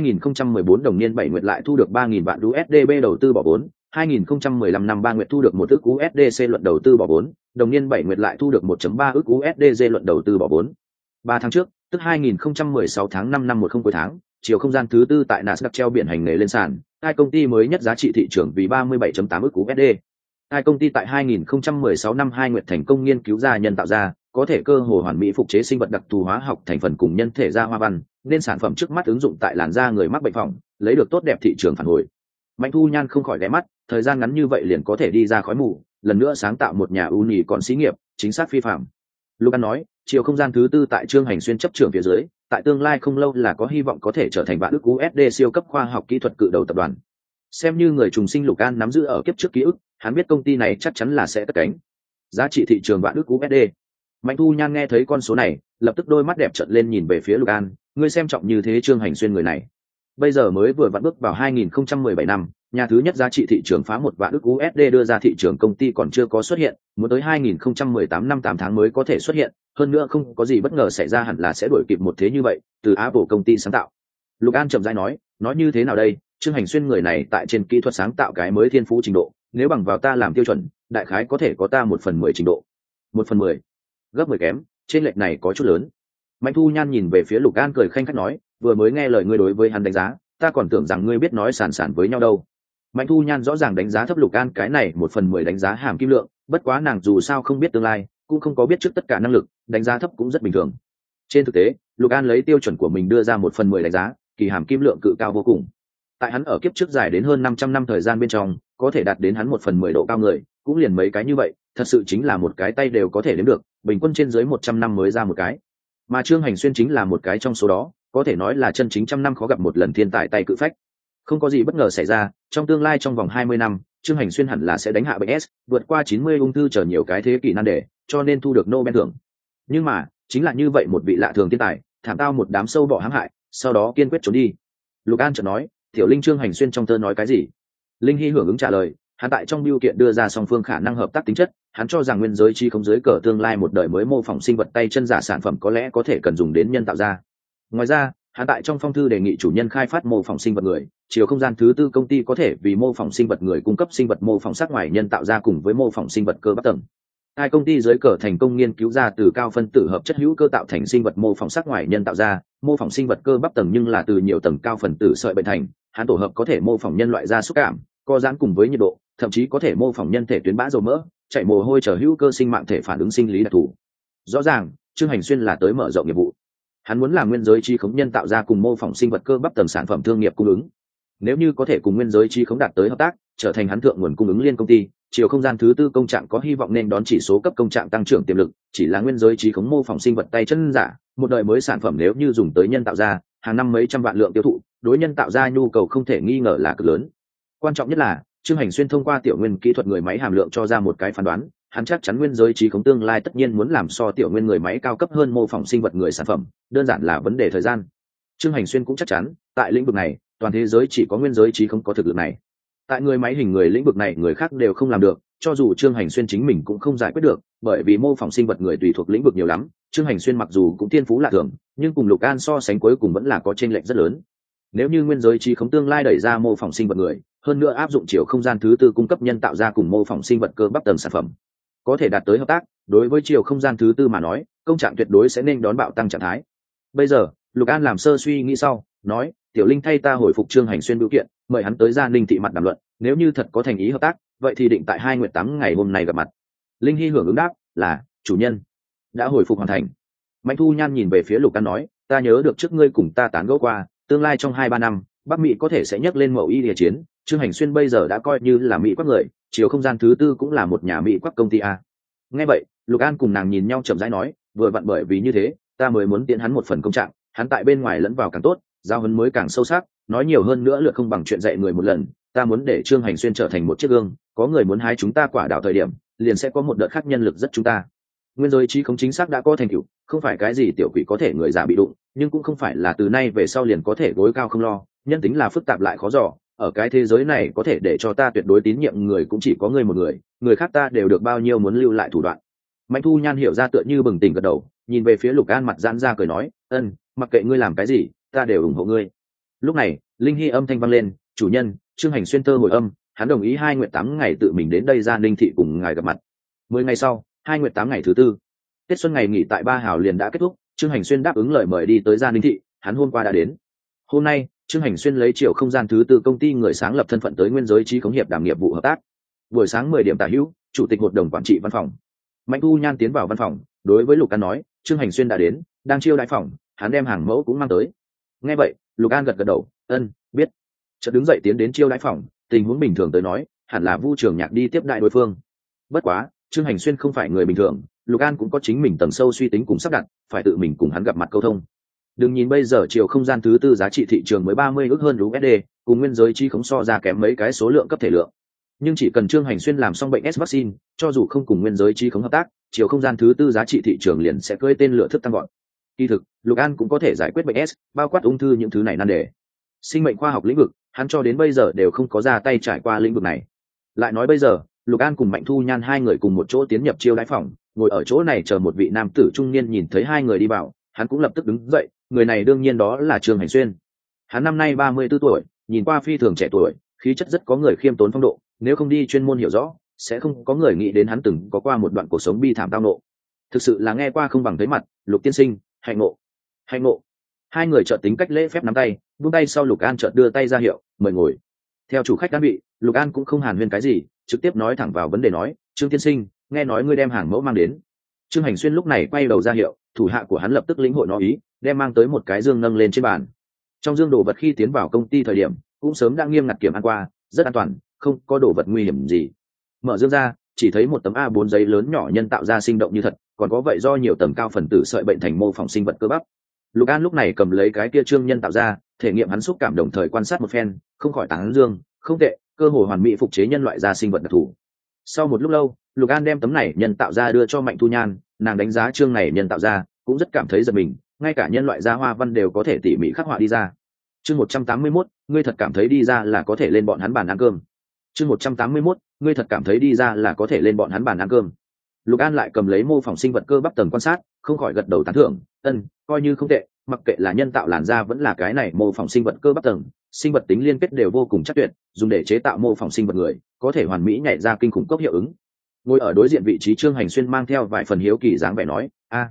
2014 đồng niên 7 nguyệt lại thu được 3.000 vạn USD B đầu tư bỏ vốn, 2015 năm 3 nguyệt thu được 1 ức USD C luận đầu tư bỏ vốn, đồng niên 7 nguyệt lại thu được 1.3 ức USD D luận đầu tư bỏ vốn. 3 tháng trước, tức 2016 tháng 5 năm 10 cuối tháng, chiều không gian thứ tư tại Nasdaq treo biển hành nghề lên sàn, hai công ty mới nhất giá trị thị trường vì 37.8 ức USD. Hai công ty tại 2016 năm 2 nguyệt thành công nghiên cứu ra nhân tạo ra, có thể cơ hồ hoàn mỹ phục chế sinh vật đặc thù hóa học thành phần cùng nhân thể ra hoa văn, nên sản phẩm trước mắt ứng dụng tại làn da người mắc bệnh phỏng, lấy được tốt đẹp thị trường phản hồi. Mạnh Thu Nhan không khỏi ghé mắt, thời gian ngắn như vậy liền có thể đi ra khói mù, lần nữa sáng tạo một nhà ưu nhì còn xí nghiệp, chính xác phi phạm. Lục An nói, chiều không gian thứ tư tại Trương Hành Xuyên chấp trưởng phía dưới, tại tương lai không lâu là có hy vọng có thể trở thành vạn ức USD siêu cấp khoa học kỹ thuật cự đầu tập đoàn. Xem như người trùng sinh, Lục An nắm giữ ở kiếp trước ký ức, hắn biết công ty này chắc chắn là sẽ cất cánh. Giá trị thị trường vạn ức USD. Mạnh Thu Nhan nghe thấy con số này, lập tức đôi mắt đẹp trợn lên nhìn về phía Lục An, ngươi xem trọng như thế Trương Hành Xuyên người này. Bây giờ mới vừa vặn bước vào 2017 năm, nhà thứ nhất giá trị thị trường phá 1 vạn ức USD đưa ra thị trường công ty còn chưa có xuất hiện, muốn tới 2018 năm 8 tháng mới có thể xuất hiện, hơn nữa không có gì bất ngờ xảy ra hẳn là sẽ đuổi kịp một thế như vậy, từ Apple công ty sáng tạo. Lục An chậm rãi nói như thế nào đây, Trương Hành Xuyên người này tại trên kỹ thuật sáng tạo cái mới thiên phú trình độ, nếu bằng vào ta làm tiêu chuẩn, đại khái có thể có ta 1/10 trình độ. 1/10, gấp 10 kém, trên lệch này có chút lớn. Mạnh Thu Nhan nhìn về phía Lục An cười khanh khách nói, vừa mới nghe lời ngươi đối với hắn đánh giá, ta còn tưởng rằng ngươi biết nói sàn sàn với nhau đâu. Mạnh Thu Nhan rõ ràng đánh giá thấp Lục An cái này 1/10 đánh giá hàm kim lượng, bất quá nàng dù sao không biết tương lai, cũng không có biết trước tất cả năng lực, đánh giá thấp cũng rất bình thường. Trên thực tế, Lục An lấy tiêu chuẩn của mình đưa ra 1/10 đánh giá, kỳ hàm kim lượng cự cao vô cùng. Tại hắn ở kiếp trước dài đến hơn 500 năm thời gian bên trong, có thể đạt đến hắn 1/10 độ cao người, cũng liền mấy cái như vậy, thật sự chính là một cái tay đều có thể đếm được, bình quân trên dưới 100 năm mới ra một cái. mà Trương Hành Xuyên chính là một cái trong số đó, có thể nói là chân chính trăm năm khó gặp một lần thiên tài tay cự phách. Không có gì bất ngờ xảy ra, trong tương lai trong vòng 20 năm, Trương Hành Xuyên hẳn là sẽ đánh hạ bệnh S, vượt qua 90 ung thư chờ nhiều cái thế kỷ nan đề, cho nên thu được Nobel thưởng. Nhưng mà, chính là như vậy một vị lạ thường thiên tài, thảm tao một đám sâu bọ hãm hại, sau đó kiên quyết trốn đi. Lục An chợt nói, "Tiểu Linh, Trương Hành Xuyên trong tơ nói cái gì?" Linh Hy hưởng ứng trả lời, hắn tại trong biêu kiện đưa ra song phương khả năng hợp tác tính chất, hắn cho rằng nguyên giới chi không giới cờ tương lai một đời mới mô phỏng sinh vật tay chân giả sản phẩm có lẽ có thể cần dùng đến nhân tạo ra. Ngoài ra, hắn tại trong phong thư đề nghị chủ nhân khai phát mô phỏng sinh vật người, chiều không gian thứ tư công ty có thể vì mô phỏng sinh vật người cung cấp sinh vật mô phỏng sắc ngoài nhân tạo ra cùng với mô phỏng sinh vật cơ bắp tầng. Hai công ty dưới cờ thành công nghiên cứu ra từ cao phân tử hợp chất hữu cơ tạo thành sinh vật mô phỏng sắc ngoài nhân tạo ra, mô phỏng sinh vật cơ bắp tầng nhưng là từ nhiều tầng cao phân tử sợi bệnh thành, hắn tổ hợp có thể mô phỏng nhân loại da xúc cảm, co giãn cùng với nhiệt độ, thậm chí có thể mô phỏng nhân thể tuyến bã dầu mỡ, chạy mồ hôi chờ hữu cơ sinh mạng thể phản ứng sinh lý đặc thù. Rõ ràng, Trương Hành Xuyên là tới mở rộng nghiệp vụ. Hắn muốn làm nguyên giới chi khống nhân tạo ra cùng mô phỏng sinh vật cơ bắp tầng sản phẩm thương nghiệp cung ứng. Nếu như có thể cùng nguyên giới chi khống đạt tới hợp tác, trở thành hắn thượng nguồn cung ứng liên công ty, chiều không gian thứ tư công trạng có hy vọng nên đón chỉ số cấp công trạng tăng trưởng tiềm lực, chỉ là nguyên giới chi khống mô phỏng sinh vật tay chân giả, một đời mới sản phẩm nếu như dùng tới nhân tạo ra, hàng năm mấy trăm vạn lượng tiêu thụ, đối nhân tạo ra nhu cầu không thể nghi ngờ là cực lớn. Quan trọng nhất là, Trương Hành Xuyên thông qua tiểu nguyên kỹ thuật người máy hàm lượng cho ra một cái phán đoán, hắn chắc chắn nguyên giới trí khống tương lai tất nhiên muốn làm so tiểu nguyên người máy cao cấp hơn mô phỏng sinh vật người sản phẩm, đơn giản là vấn đề thời gian. Trương Hành Xuyên cũng chắc chắn, tại lĩnh vực này, toàn thế giới chỉ có nguyên giới trí khống có thực lực này. Tại người máy hình người lĩnh vực này người khác đều không làm được, cho dù Trương Hành Xuyên chính mình cũng không giải quyết được, bởi vì mô phỏng sinh vật người tùy thuộc lĩnh vực nhiều lắm, Trương Hành Xuyên mặc dù cũng thiên phú lạ thường, nhưng cùng Lục An so sánh cuối cùng vẫn là có chênh lệch rất lớn. Nếu như nguyên giới trí khống tương lai đẩy ra mô phỏng sinh vật người, hơn nữa áp dụng chiều không gian thứ tư cung cấp nhân tạo ra cùng mô phỏng sinh vật cơ bắp tầng sản phẩm, có thể đạt tới hợp tác, đối với chiều không gian thứ tư mà nói, công trạng tuyệt đối sẽ nên đón bạo tăng trạng thái. Bây giờ, Lục An làm sơ suy nghĩ sau, nói, Tiểu Linh thay ta hồi phục Trương Hành Xuyên biểu kiện, mời hắn tới Gia Ninh thị mặt đàm luận, nếu như thật có thành ý hợp tác, vậy thì định tại 2 nguyệt 8 ngày hôm nay gặp mặt. Linh Hy hưởng ứng đáp, là, chủ nhân. Đã hồi phục hoàn thành. Mạnh Thu Nhan nhìn về phía Lục An nói, ta nhớ được trước ngươi cùng ta tán gẫu qua, tương lai trong 2-3 năm, Bắc Mỹ có thể sẽ nhắc lên mẫu y địa chiến, Trương Hành Xuyên bây giờ đã coi như là Mỹ quắc người, chiều không gian thứ tư cũng là một nhà Mỹ quắc công ty a. Nghe vậy, Lục An cùng nàng nhìn nhau chậm rãi nói, vừa vặn bởi vì như thế, ta mới muốn tiễn hắn một phần công trạng, hắn tại bên ngoài lẫn vào càng tốt, giao huấn mới càng sâu sắc, nói nhiều hơn nữa lượt không bằng chuyện dạy người một lần, ta muốn để Trương Hành Xuyên trở thành một chiếc gương, có người muốn hái chúng ta quả đào thời điểm, liền sẽ có một đợt khác nhân lực rất chúng ta. Nguyên giới trí không chính xác đã có thành tựu, không phải cái gì tiểu quỷ có thể người già bị đụng, nhưng cũng không phải là từ nay về sau liền có thể gối cao không lo, nhân tính là phức tạp lại khó dò, ở cái thế giới này có thể để cho ta tuyệt đối tín nhiệm người cũng chỉ có ngươi một người, người khác ta đều được bao nhiêu muốn lưu lại thủ đoạn. Mạnh Thu Nhan hiểu ra tựa như bừng tỉnh gật đầu, nhìn về phía Lục An mặt giãn ra cười nói, ân, mặc kệ ngươi làm cái gì, ta đều ủng hộ ngươi. Lúc này, Linh Hy âm thanh vang lên, chủ nhân, Trương Hành Xuyên tơ hồi âm, hắn đồng ý 2 nguyệt 8 ngày tự mình đến đây Gia Ninh thị cùng ngài gặp mặt. 10 ngày sau, 2 nguyệt 8 ngày thứ tư, Tết xuân ngày nghỉ tại Ba Hào liền đã kết thúc, Trương Hành Xuyên đáp ứng lời mời đi tới Gia Ninh thị, hắn hôm qua đã đến. Hôm nay, Trương Hành Xuyên lấy chiều không gian thứ tư công ty người sáng lập thân phận tới nguyên giới trí khống hiệp đảm nghiệp vụ hợp tác. Buổi sáng 10 điểm tả hữu, chủ tịch hội đồng quản trị văn phòng. Mạnh Thu Nhan tiến vào văn phòng, đối với Lục An nói, Trương Hành Xuyên đã đến, đang chiêu đãi phòng, hắn đem hàng mẫu cũng mang tới. Nghe vậy, Lục An gật gật đầu, ân, biết. Chợt đứng dậy tiến đến chiêu đãi phòng, tình huống bình thường tới nói, hẳn là Vu Trường Nhạc đi tiếp đại đối phương. Bất quá, Trương Hành Xuyên không phải người bình thường, Lục An cũng có chính mình tầng sâu suy tính cùng sắp đặt, phải tự mình cùng hắn gặp mặt câu thông. Đừng nhìn bây giờ chiều không gian thứ tư giá trị thị trường mới 30 ức hơn USD, cùng nguyên giới chi khống so ra kém mấy cái số lượng cấp thể lượng. Nhưng chỉ cần Trương Hành Xuyên làm xong bệnh S vaccine, cho dù không cùng nguyên giới chi khống hợp tác, chiều không gian thứ tư giá trị thị trường liền sẽ cưỡi tên lửa thức tăng gọn. Kỳ thực, Lục An cũng có thể giải quyết bệnh S, bao quát ung thư những thứ này nan đề. Sinh mệnh khoa học lĩnh vực, hắn cho đến bây giờ đều không có ra tay trải qua lĩnh vực này. Lại nói bây giờ, Lục An cùng Mạnh Thu Nhan hai người cùng một chỗ tiến nhập chiêu đãi phòng, ngồi ở chỗ này chờ một vị nam tử trung niên nhìn thấy hai người đi vào, hắn cũng lập tức đứng dậy, người này đương nhiên đó là Trương Hành Xuyên. Hắn năm nay 34 tuổi, nhìn qua phi thường trẻ tuổi, khí chất rất có người khiêm tốn phong độ, nếu không đi chuyên môn hiểu rõ, sẽ không có người nghĩ đến hắn từng có qua một đoạn cuộc sống bi thảm tao nộ. Thực sự là nghe qua không bằng thấy mặt, Lục tiên sinh, hạnh ngộ. Hạnh ngộ. Hai người chợt tính cách lễ phép nắm tay, buông tay sau Lục An chợt đưa tay ra hiệu, mời ngồi. Theo chủ khách đã bị, Lục An cũng không hàn huyên cái gì, trực tiếp nói thẳng vào vấn đề nói, Trương tiên sinh, nghe nói ngươi đem hàng mẫu mang đến. Trương Hành Xuyên lúc này quay đầu ra hiệu, thủ hạ của hắn lập tức lĩnh hội nó ý, đem mang tới một cái dương nâng lên trên bàn. Trong dương đồ vật khi tiến vào công ty thời điểm, cũng sớm đã nghiêm ngặt kiểm an qua, rất an toàn, không có đồ vật nguy hiểm gì. Mở dương ra, chỉ thấy một tấm A4 giấy lớn nhỏ nhân tạo ra sinh động như thật, còn có vậy do nhiều tầng cao phần tử sợi bệnh thành mô phỏng sinh vật cơ bắp. Lục An lúc này cầm lấy cái kia trương nhân tạo ra, thể nghiệm hắn xúc cảm đồng thời quan sát một phen, không khỏi tán dương, không tệ, cơ hội hoàn mỹ phục chế nhân loại ra sinh vật đặc thù. Sau một lúc lâu, Lục An đem tấm này nhân tạo ra đưa cho Mạnh Thu Nhan, nàng đánh giá trương này nhân tạo ra, cũng rất cảm thấy giật mình, ngay cả nhân loại ra hoa văn đều có thể tỉ mỉ khắc họa đi ra. Chương 181, ngươi thật cảm thấy đi ra là có thể lên bọn hắn bàn ăn cơm. Chương 181, ngươi thật cảm thấy đi ra là có thể lên bọn hắn bàn ăn cơm. Lục An lại cầm lấy mô phỏng sinh vật cơ bắp tầng quan sát, không khỏi gật đầu tán thưởng, coi như không tệ, mặc kệ là nhân tạo làn da vẫn là cái này mô phỏng sinh vật cơ bắp tầng, sinh vật tính liên kết đều vô cùng chắc tuyệt, dùng để chế tạo mô phỏng sinh vật người, có thể hoàn mỹ nhảy ra kinh khủng cốc hiệu ứng. Ngồi ở đối diện vị trí Trương Hành Xuyên mang theo vài phần hiếu kỳ dáng vẻ nói,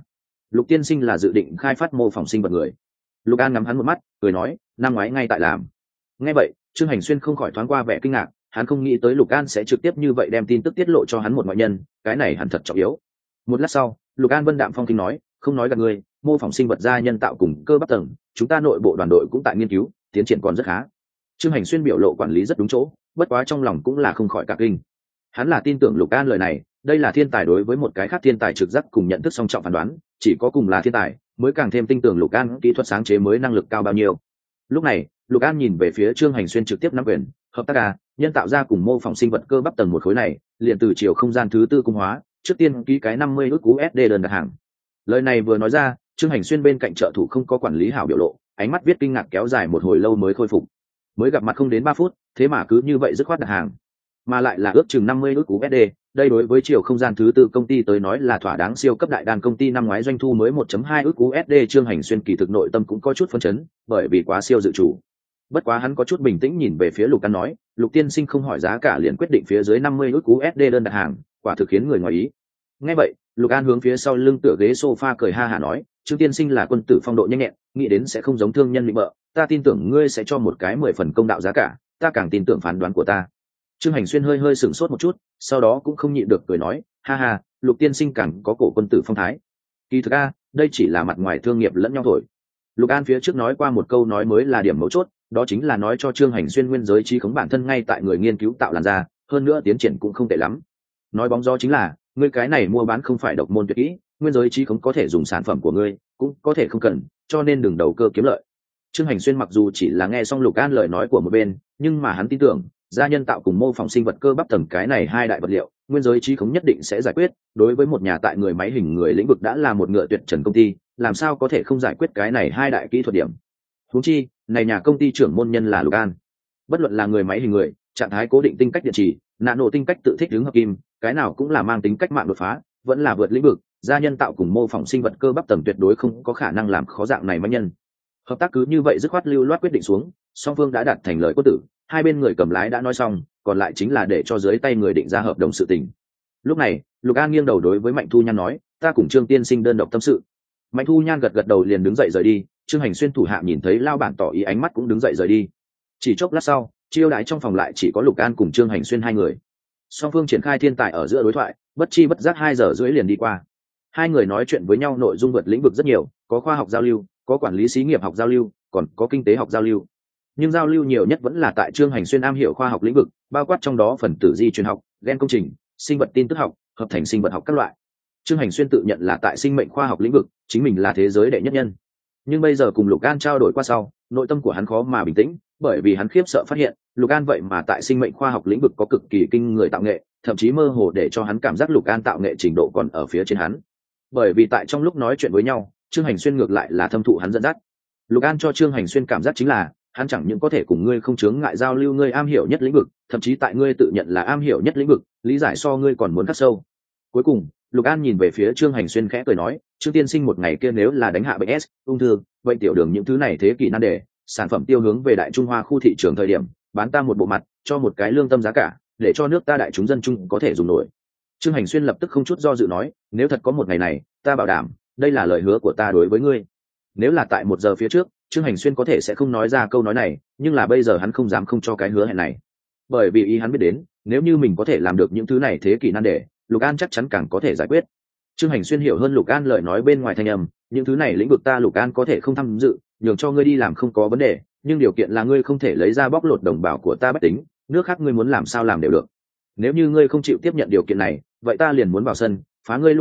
Lục tiên sinh là dự định khai phát mô phỏng sinh vật người. Lục An ngắm hắn một mắt, cười nói, năm ngoái ngay tại làm. Nghe vậy, Trương Hành Xuyên không khỏi thoáng qua vẻ kinh ngạc, hắn không nghĩ tới Lục An sẽ trực tiếp như vậy đem tin tức tiết lộ cho hắn một ngoại nhân, cái này hẳn thật trọng yếu. Một lát sau, Lục An vân đạm phong kinh nói, không nói gạt ngươi, mô phỏng sinh vật da nhân tạo cùng cơ bắp tầng, chúng ta nội bộ đoàn đội cũng tại nghiên cứu, tiến triển còn rất khá. Trương Hành Xuyên biểu lộ quản lý rất đúng chỗ, bất quá trong lòng cũng là không khỏi cả kinh. Hắn là tin tưởng Lục An lời này, đây là thiên tài đối với một cái khác thiên tài trực giác cùng nhận thức song trọng phán đoán, chỉ có cùng là thiên tài mới càng thêm tin tưởng Lục An kỹ thuật sáng chế mới năng lực cao bao nhiêu. Lúc này, Lục An nhìn về phía Trương Hành Xuyên trực tiếp nắm quyền, hợp tác nhân tạo ra cùng mô phỏng sinh vật cơ bắp tầng một khối này, liền từ chiều không gian thứ tư cung hóa, trước tiên ký cái 50 ức USD đơn đặt hàng. Lời này vừa nói ra, Trương Hành Xuyên bên cạnh trợ thủ không có quản lý hảo biểu lộ, ánh mắt viết kinh ngạc kéo dài một hồi lâu mới khôi phục. Mới gặp mặt không đến 3 phút, thế mà cứ như vậy dứt khoát đặt hàng, mà lại là ước chừng 50 ức USD, đây đối với chiều không gian thứ tư công ty tới nói là thỏa đáng siêu cấp đại đan công ty năm ngoái doanh thu mới 1.2 ức USD. Trương Hành Xuyên kỳ thực nội tâm cũng có chút phân chấn, bởi vì quá siêu dự chủ. Bất quá hắn có chút bình tĩnh nhìn về phía Lục An nói, Lục tiên sinh không hỏi giá cả liền quyết định phía dưới 50 ức USD đơn đặt hàng, quả thực khiến người ngoài ý. Nghe vậy, Lục An hướng phía sau lưng tựa ghế sofa cười ha hả nói, Trương tiên sinh là quân tử phong độ nhanh nhẹn, nghĩ đến sẽ không giống thương nhân định bợ, ta tin tưởng ngươi sẽ cho một cái 10 phần công đạo giá cả, ta càng tin tưởng phán đoán của ta. Trương Hành Xuyên hơi sửng sốt một chút, sau đó cũng không nhịn được cười nói, ha ha, Lục tiên sinh càng có cổ quân tử phong thái. Kỳ thực đây chỉ là mặt ngoài thương nghiệp lẫn nhau thôi. Lục An phía trước nói qua một câu nói mới là điểm mấu chốt, đó chính là nói cho Trương Hành Xuyên nguyên giới trí khống bản thân ngay tại người nghiên cứu tạo làn da, hơn nữa tiến triển cũng không tệ lắm. Nói bóng gió chính là, ngươi cái này mua bán không phải độc môn tuyệt kỹ, nguyên giới trí khống có thể dùng sản phẩm của ngươi, cũng có thể không cần, cho nên đừng đầu cơ kiếm lợi. Trương Hành Xuyên mặc dù chỉ là nghe xong Lục An lời nói của một bên, nhưng mà hắn tin tưởng, da nhân tạo cùng mô phỏng sinh vật cơ bắp tầng cái này hai đại vật liệu, nguyên giới trí khống nhất định sẽ giải quyết. Đối với một nhà tại người máy hình người lĩnh vực đã là một ngựa tuyệt trần công ty, làm sao có thể không giải quyết cái này hai đại kỹ thuật điểm. Huống chi, này nhà công ty trưởng môn nhân là Lục An. Bất luận là người máy hình người, trạng thái cố định tinh cách điện trì, nano tinh cách tự thích ứng hợp kim, cái nào cũng là mang tính cách mạng đột phá, vẫn là vượt lĩnh vực, da nhân tạo cùng mô phỏng sinh vật cơ bắp tầng tuyệt đối không có khả năng làm khó dạng này mãnh nhân. Hợp tác cứ như vậy dứt khoát lưu loát quyết định xuống, song phương đã đạt thành lời quân tử, hai bên người cầm lái đã nói xong, còn lại chính là để cho dưới tay người định ra hợp đồng sự tình. Lúc này, Lục An nghiêng đầu đối với Mạnh Thu Nhan nói, ta cùng Trương tiên sinh đơn độc tâm sự. Mạnh Thu Nhan gật đầu liền đứng dậy rời đi. Trương Hành Xuyên thủ hạ nhìn thấy lao bản tỏ ý ánh mắt cũng đứng dậy rời đi. Chỉ chốc lát sau, chiêu đãi trong phòng lại chỉ có Lục An cùng Trương Hành Xuyên hai người. Song phương triển khai thiên tài ở giữa đối thoại, bất chi bất giác 2 giờ rưỡi liền đi qua. Hai người nói chuyện với nhau nội dung vượt lĩnh vực rất nhiều, có khoa học giao lưu, có quản lý xí nghiệp học giao lưu, còn có kinh tế học giao lưu. Nhưng giao lưu nhiều nhất vẫn là tại Trương Hành Xuyên am hiểu khoa học lĩnh vực, bao quát trong đó phần tử di truyền học, gen công trình, sinh vật tin tức học, hợp thành sinh vật học các loại. Trương Hành Xuyên tự nhận là tại sinh mệnh khoa học lĩnh vực, chính mình là thế giới đệ nhất nhân. Nhưng bây giờ cùng Lục An trao đổi qua sau, nội tâm của hắn khó mà bình tĩnh, bởi vì hắn khiếp sợ phát hiện, Lục An vậy mà tại sinh mệnh khoa học lĩnh vực có cực kỳ kinh người tạo nghệ, thậm chí mơ hồ để cho hắn cảm giác Lục An tạo nghệ trình độ còn ở phía trên hắn. Bởi vì tại trong lúc nói chuyện với nhau, Trương Hành Xuyên ngược lại là thâm thụ hắn dẫn dắt. Lục An cho Trương Hành Xuyên cảm giác chính là, hắn chẳng những có thể cùng ngươi không chướng ngại giao lưu ngươi am hiểu nhất lĩnh vực, thậm chí tại ngươi tự nhận là am hiểu nhất lĩnh vực, lý giải so ngươi còn muốn khắc sâu. Cuối cùng, Lục An nhìn về phía Trương Hành Xuyên khẽ cười nói, Trương tiên sinh một ngày kia nếu là đánh hạ bệnh S, ung thư, bệnh tiểu đường những thứ này thế kỷ nan đề, sản phẩm tiêu hướng về Đại Trung Hoa khu thị trường thời điểm, bán ta một bộ mặt, cho một cái lương tâm giá cả, để cho nước ta đại chúng dân chung có thể dùng nổi. Trương Hành Xuyên lập tức không chút do dự nói, nếu thật có một ngày này, ta bảo đảm, đây là lời hứa của ta đối với ngươi. Nếu là tại 1 giờ phía trước, Trương Hành Xuyên có thể sẽ không nói ra câu nói này, nhưng là bây giờ hắn không dám không cho cái hứa hẹn này. Bởi vì ý hắn biết đến, nếu như mình có thể làm được những thứ này thế kỷ nan đề, Lục An chắc chắn càng có thể giải quyết. Trương Hành Xuyên hiểu hơn Lục An lời nói bên ngoài thanh âm, những thứ này lĩnh vực ta Lục An có thể không tham dự, nhường cho ngươi đi làm không có vấn đề, nhưng điều kiện là ngươi không thể lấy ra bóc lột đồng bào của ta bách tính, nước khác ngươi muốn làm sao làm đều được. Nếu như ngươi không chịu tiếp nhận điều kiện này, vậy ta liền muốn vào sân, phá ngươi lũng đoạn,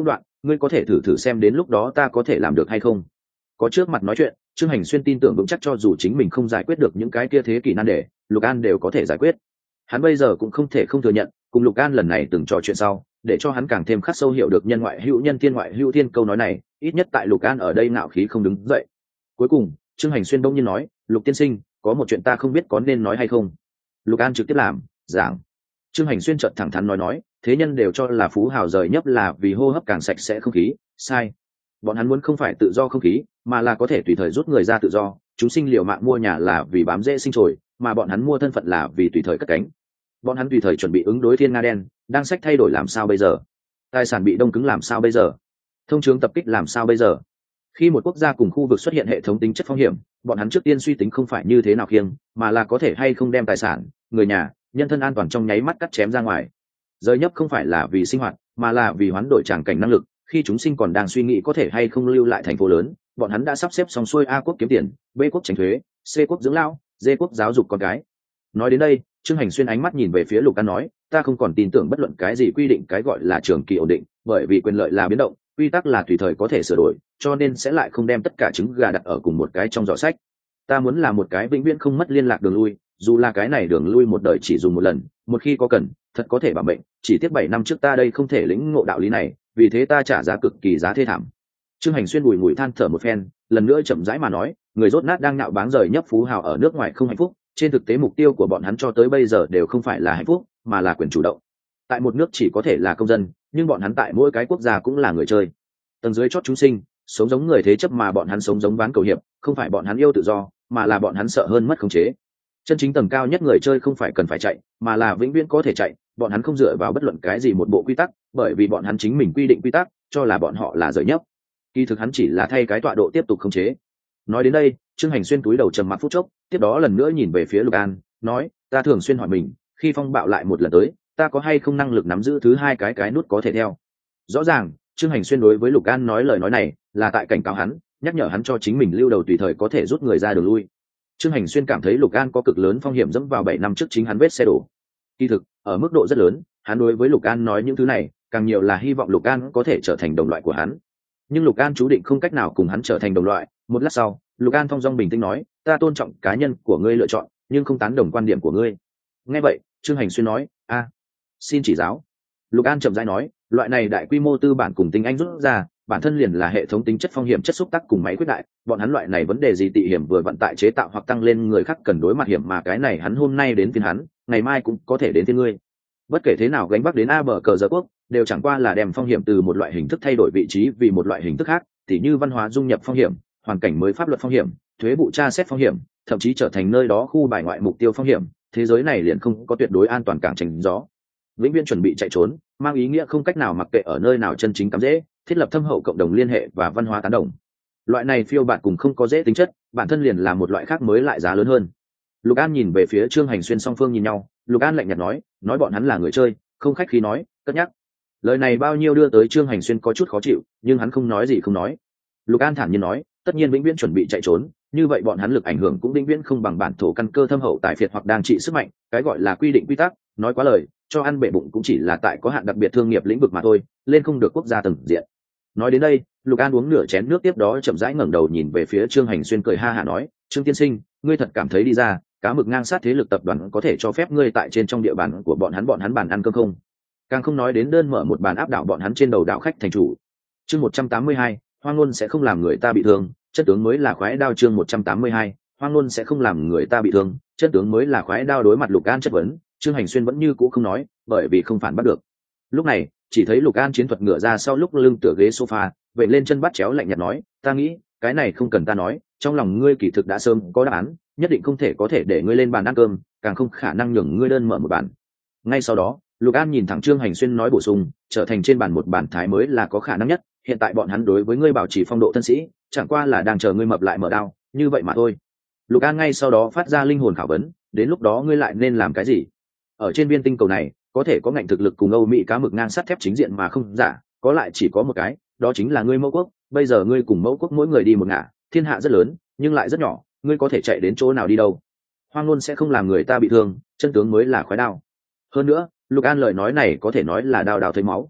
ngươi có thể thử thử xem đến lúc đó ta có thể làm được hay không. Có trước mặt nói chuyện, Trương Hành Xuyên tin tưởng vững chắc cho dù chính mình không giải quyết được những cái kia thế kỷ nan đề, Lục An đều có thể giải quyết. Hắn bây giờ cũng không thể không thừa nhận, cùng Lục An lần này từng trò chuyện sau, để cho hắn càng thêm khắc sâu hiểu được nhân ngoại hữu nhân thiên ngoại hữu thiên câu nói này, ít nhất tại Lục An ở đây ngạo khí không đứng dậy. Cuối cùng, Trương Hành Xuyên đông nhiên nói, Lục tiên sinh, có một chuyện ta không biết có nên nói hay không. Lục An trực tiếp làm giảng. Trương Hành Xuyên chợt thẳng thắn nói, thế nhân đều cho là phú hào rời nhấp là vì hô hấp càng sạch sẽ không khí, sai. Bọn hắn muốn không phải tự do không khí, mà là có thể tùy thời rút người ra tự do. Chúng sinh liều mạng mua nhà là vì bám rễ sinh trồi, mà bọn hắn mua thân phận là vì tùy thời cất cánh. Bọn hắn tùy thời chuẩn bị ứng đối thiên nga đen, đang sách thay đổi làm sao bây giờ? Tài sản bị đông cứng làm sao bây giờ? Thông chứng tập kích làm sao bây giờ? Khi một quốc gia cùng khu vực xuất hiện hệ thống tính chất phong hiểm, bọn hắn trước tiên suy tính không phải như thế nào khiêng, mà là có thể hay không đem tài sản, người nhà, nhân thân an toàn trong nháy mắt cắt chém ra ngoài. Rời nhấp không phải là vì sinh hoạt, mà là vì hoán đổi tràng cảnh năng lực. Khi chúng sinh còn đang suy nghĩ có thể hay không lưu lại thành phố lớn, bọn hắn đã sắp xếp xong xuôi A quốc kiếm tiền, B quốc tránh thuế, C quốc dưỡng lão, D quốc giáo dục con cái. Nói đến đây, Trương Hành Xuyên ánh mắt nhìn về phía Lục An nói, ta không còn tin tưởng bất luận cái gì quy định cái gọi là trường kỳ ổn định, bởi vì quyền lợi là biến động, quy tắc là tùy thời có thể sửa đổi, cho nên sẽ lại không đem tất cả trứng gà đặt ở cùng một cái trong giỏ sách. Ta muốn là một cái vĩnh viễn không mất liên lạc đường lui, dù là cái này đường lui một đời chỉ dùng một lần, một khi có cần, thật có thể bảo mệnh, chỉ tiếc 7 năm trước ta đây không thể lĩnh ngộ đạo lý này, vì thế ta trả giá cực kỳ giá thê thảm. Trương Hành Xuyên bùi ngùi than thở một phen, lần nữa chậm rãi mà nói, người rốt nát đang nạo báng rời nhấp phú hào ở nước ngoài không hạnh phúc, trên thực tế mục tiêu của bọn hắn cho tới bây giờ đều không phải là hạnh phúc, mà là quyền chủ động. Tại một nước chỉ có thể là công dân, nhưng bọn hắn tại mỗi cái quốc gia cũng là người chơi. Tầng dưới chót chúng sinh, sống giống người thế chấp mà bọn hắn sống giống ván cầu hiệp, không phải bọn hắn yêu tự do, mà là bọn hắn sợ hơn mất khống chế. Chân chính tầng cao nhất người chơi không phải cần phải chạy, mà là vĩnh viễn có thể chạy, bọn hắn không dựa vào bất luận cái gì một bộ quy tắc, bởi vì bọn hắn chính mình quy định quy tắc, cho là bọn họ là rời nhấp. Kỳ thực hắn chỉ là thay cái tọa độ tiếp tục khống chế. Nói đến đây, Trương Hành Xuyên túi đầu trầm mặc phút chốc, tiếp đó lần nữa nhìn về phía Lục An, nói, ta thường xuyên hỏi mình, khi phong bạo lại một lần tới, ta có hay không năng lực nắm giữ thứ hai cái nút có thể theo. Rõ ràng, Trương Hành Xuyên đối với Lục An nói lời nói này, là tại cảnh cáo hắn, nhắc nhở hắn cho chính mình lưu đầu tùy thời có thể rút người ra đường lui. Trương Hành Xuyên cảm thấy Lục An có cực lớn phong hiểm dẫm vào 7 năm trước chính hắn vết xe đổ. Kỳ thực, ở mức độ rất lớn, hắn đối với Lục An nói những thứ này, càng nhiều là hy vọng Lục An có thể trở thành đồng loại của hắn. Nhưng Lục An chú định không cách nào cùng hắn trở thành đồng loại. Một lát sau, Lục An thong dong bình tĩnh nói, ta tôn trọng cá nhân của ngươi lựa chọn, nhưng không tán đồng quan điểm của ngươi. Nghe vậy, Trương Hành Xuyên nói, xin chỉ giáo. Lục An chậm rãi nói, loại này đại quy mô tư bản cùng tinh anh rút ra, bản thân liền là hệ thống tính chất phong hiểm chất xúc tác cùng máy quyết đại, bọn hắn loại này vấn đề gì tị hiểm vừa vận tại chế tạo hoặc tăng lên người khác cần đối mặt hiểm mà cái này hắn hôm nay đến phiên hắn, ngày mai cũng có thể đến phiên ngươi. Bất kể thế nào gánh vác đến a bờ cờ giờ quốc, đều chẳng qua là đem phong hiểm từ một loại hình thức thay đổi vị trí vì một loại hình thức khác, tỉ như văn hóa dung nhập phong hiểm, hoàn cảnh mới pháp luật phong hiểm, thuế vụ tra xét phong hiểm, thậm chí trở thành nơi đó khu bài ngoại mục tiêu phong hiểm. Thế giới này liền không có tuyệt đối an toàn cảng tránh gió. Vĩnh viễn chuẩn bị chạy trốn, mang ý nghĩa không cách nào mặc kệ ở nơi nào chân chính cắm dễ, thiết lập thâm hậu cộng đồng liên hệ và văn hóa tán đồng. Loại này phiêu bạt cùng không có dễ tính chất, bản thân liền là một loại khác mới lại giá lớn hơn. Lục An nhìn về phía Trương Hành Xuyên, song phương nhìn nhau, Lục An lạnh nhạt nói bọn hắn là người chơi, không khách khí nói, cất nhắc. Lời này bao nhiêu đưa tới Trương Hành Xuyên có chút khó chịu, nhưng hắn không nói gì không nói. Lục An thản nhiên nói, tất nhiên vĩnh viễn chuẩn bị chạy trốn, như vậy bọn hắn lực ảnh hưởng cũng vĩnh viễn không bằng bản thổ căn cơ thâm hậu tài phiệt hoặc đang trị sức mạnh, cái gọi là quy định quy tắc, nói quá lời, cho ăn bể bụng cũng chỉ là tại có hạn đặc biệt thương nghiệp lĩnh vực mà thôi, lên không được quốc gia tầng diện. Nói đến đây, Lục An uống nửa chén nước, tiếp đó chậm rãi ngẩng đầu nhìn về phía Trương Hành Xuyên, cười ha hả nói, Trương tiên sinh, ngươi thật cảm thấy đi ra cá mực ngang sát thế lực tập đoàn có thể cho phép ngươi tại trên trong địa bàn của bọn hắn bàn ăn cơm không? Càng không nói đến đơn mở một bàn áp đảo bọn hắn trên đầu đạo khách thành chủ. Chương 182, hoang ngôn sẽ không làm người ta bị thương, chân tướng mới là khoái đao. Chương 182, hoang ngôn sẽ không làm người ta bị thương, chân tướng mới là khoái đao. Đối mặt Lục An chất vấn, Trương Hành Xuyên vẫn như cũ không nói, bởi vì không phản bắt được. Lúc này, chỉ thấy Lục An chiến thuật ngựa ra sau lúc lưng tựa ghế sofa, vậy lên chân bắt chéo lạnh nhạt nói, ta nghĩ, cái này không cần ta nói, trong lòng ngươi kỳ thực đã sớm có đáp án, nhất định không thể có thể để ngươi lên bàn ăn cơm, càng không khả năng nhường ngươi đơn mở một bàn. Ngay sau đó, Lục An nhìn thẳng Trương Hành Xuyên nói bổ sung, trở thành trên bàn một bàn thái mới là có khả năng nhất, hiện tại bọn hắn đối với ngươi bảo trì phong độ thân sĩ, chẳng qua là đang chờ ngươi mập lại mở đao, như vậy mà thôi. Lục An ngay sau đó phát ra linh hồn khảo vấn, đến lúc đó ngươi lại nên làm cái gì? Ở trên viên tinh cầu này, có thể có ngạnh thực lực cùng Âu Mỹ cá mực ngang sắt thép chính diện mà không giả, có lại chỉ có một cái, đó chính là ngươi mẫu quốc. Bây giờ ngươi cùng mẫu quốc mỗi người đi một ngả, thiên hạ rất lớn, nhưng lại rất nhỏ, ngươi có thể chạy đến chỗ nào đi đâu? Hoang ngôn sẽ không làm người ta bị thương, chân tướng mới là khoái đao. Hơn nữa, Lục An lời nói này có thể nói là đao đao thấy máu.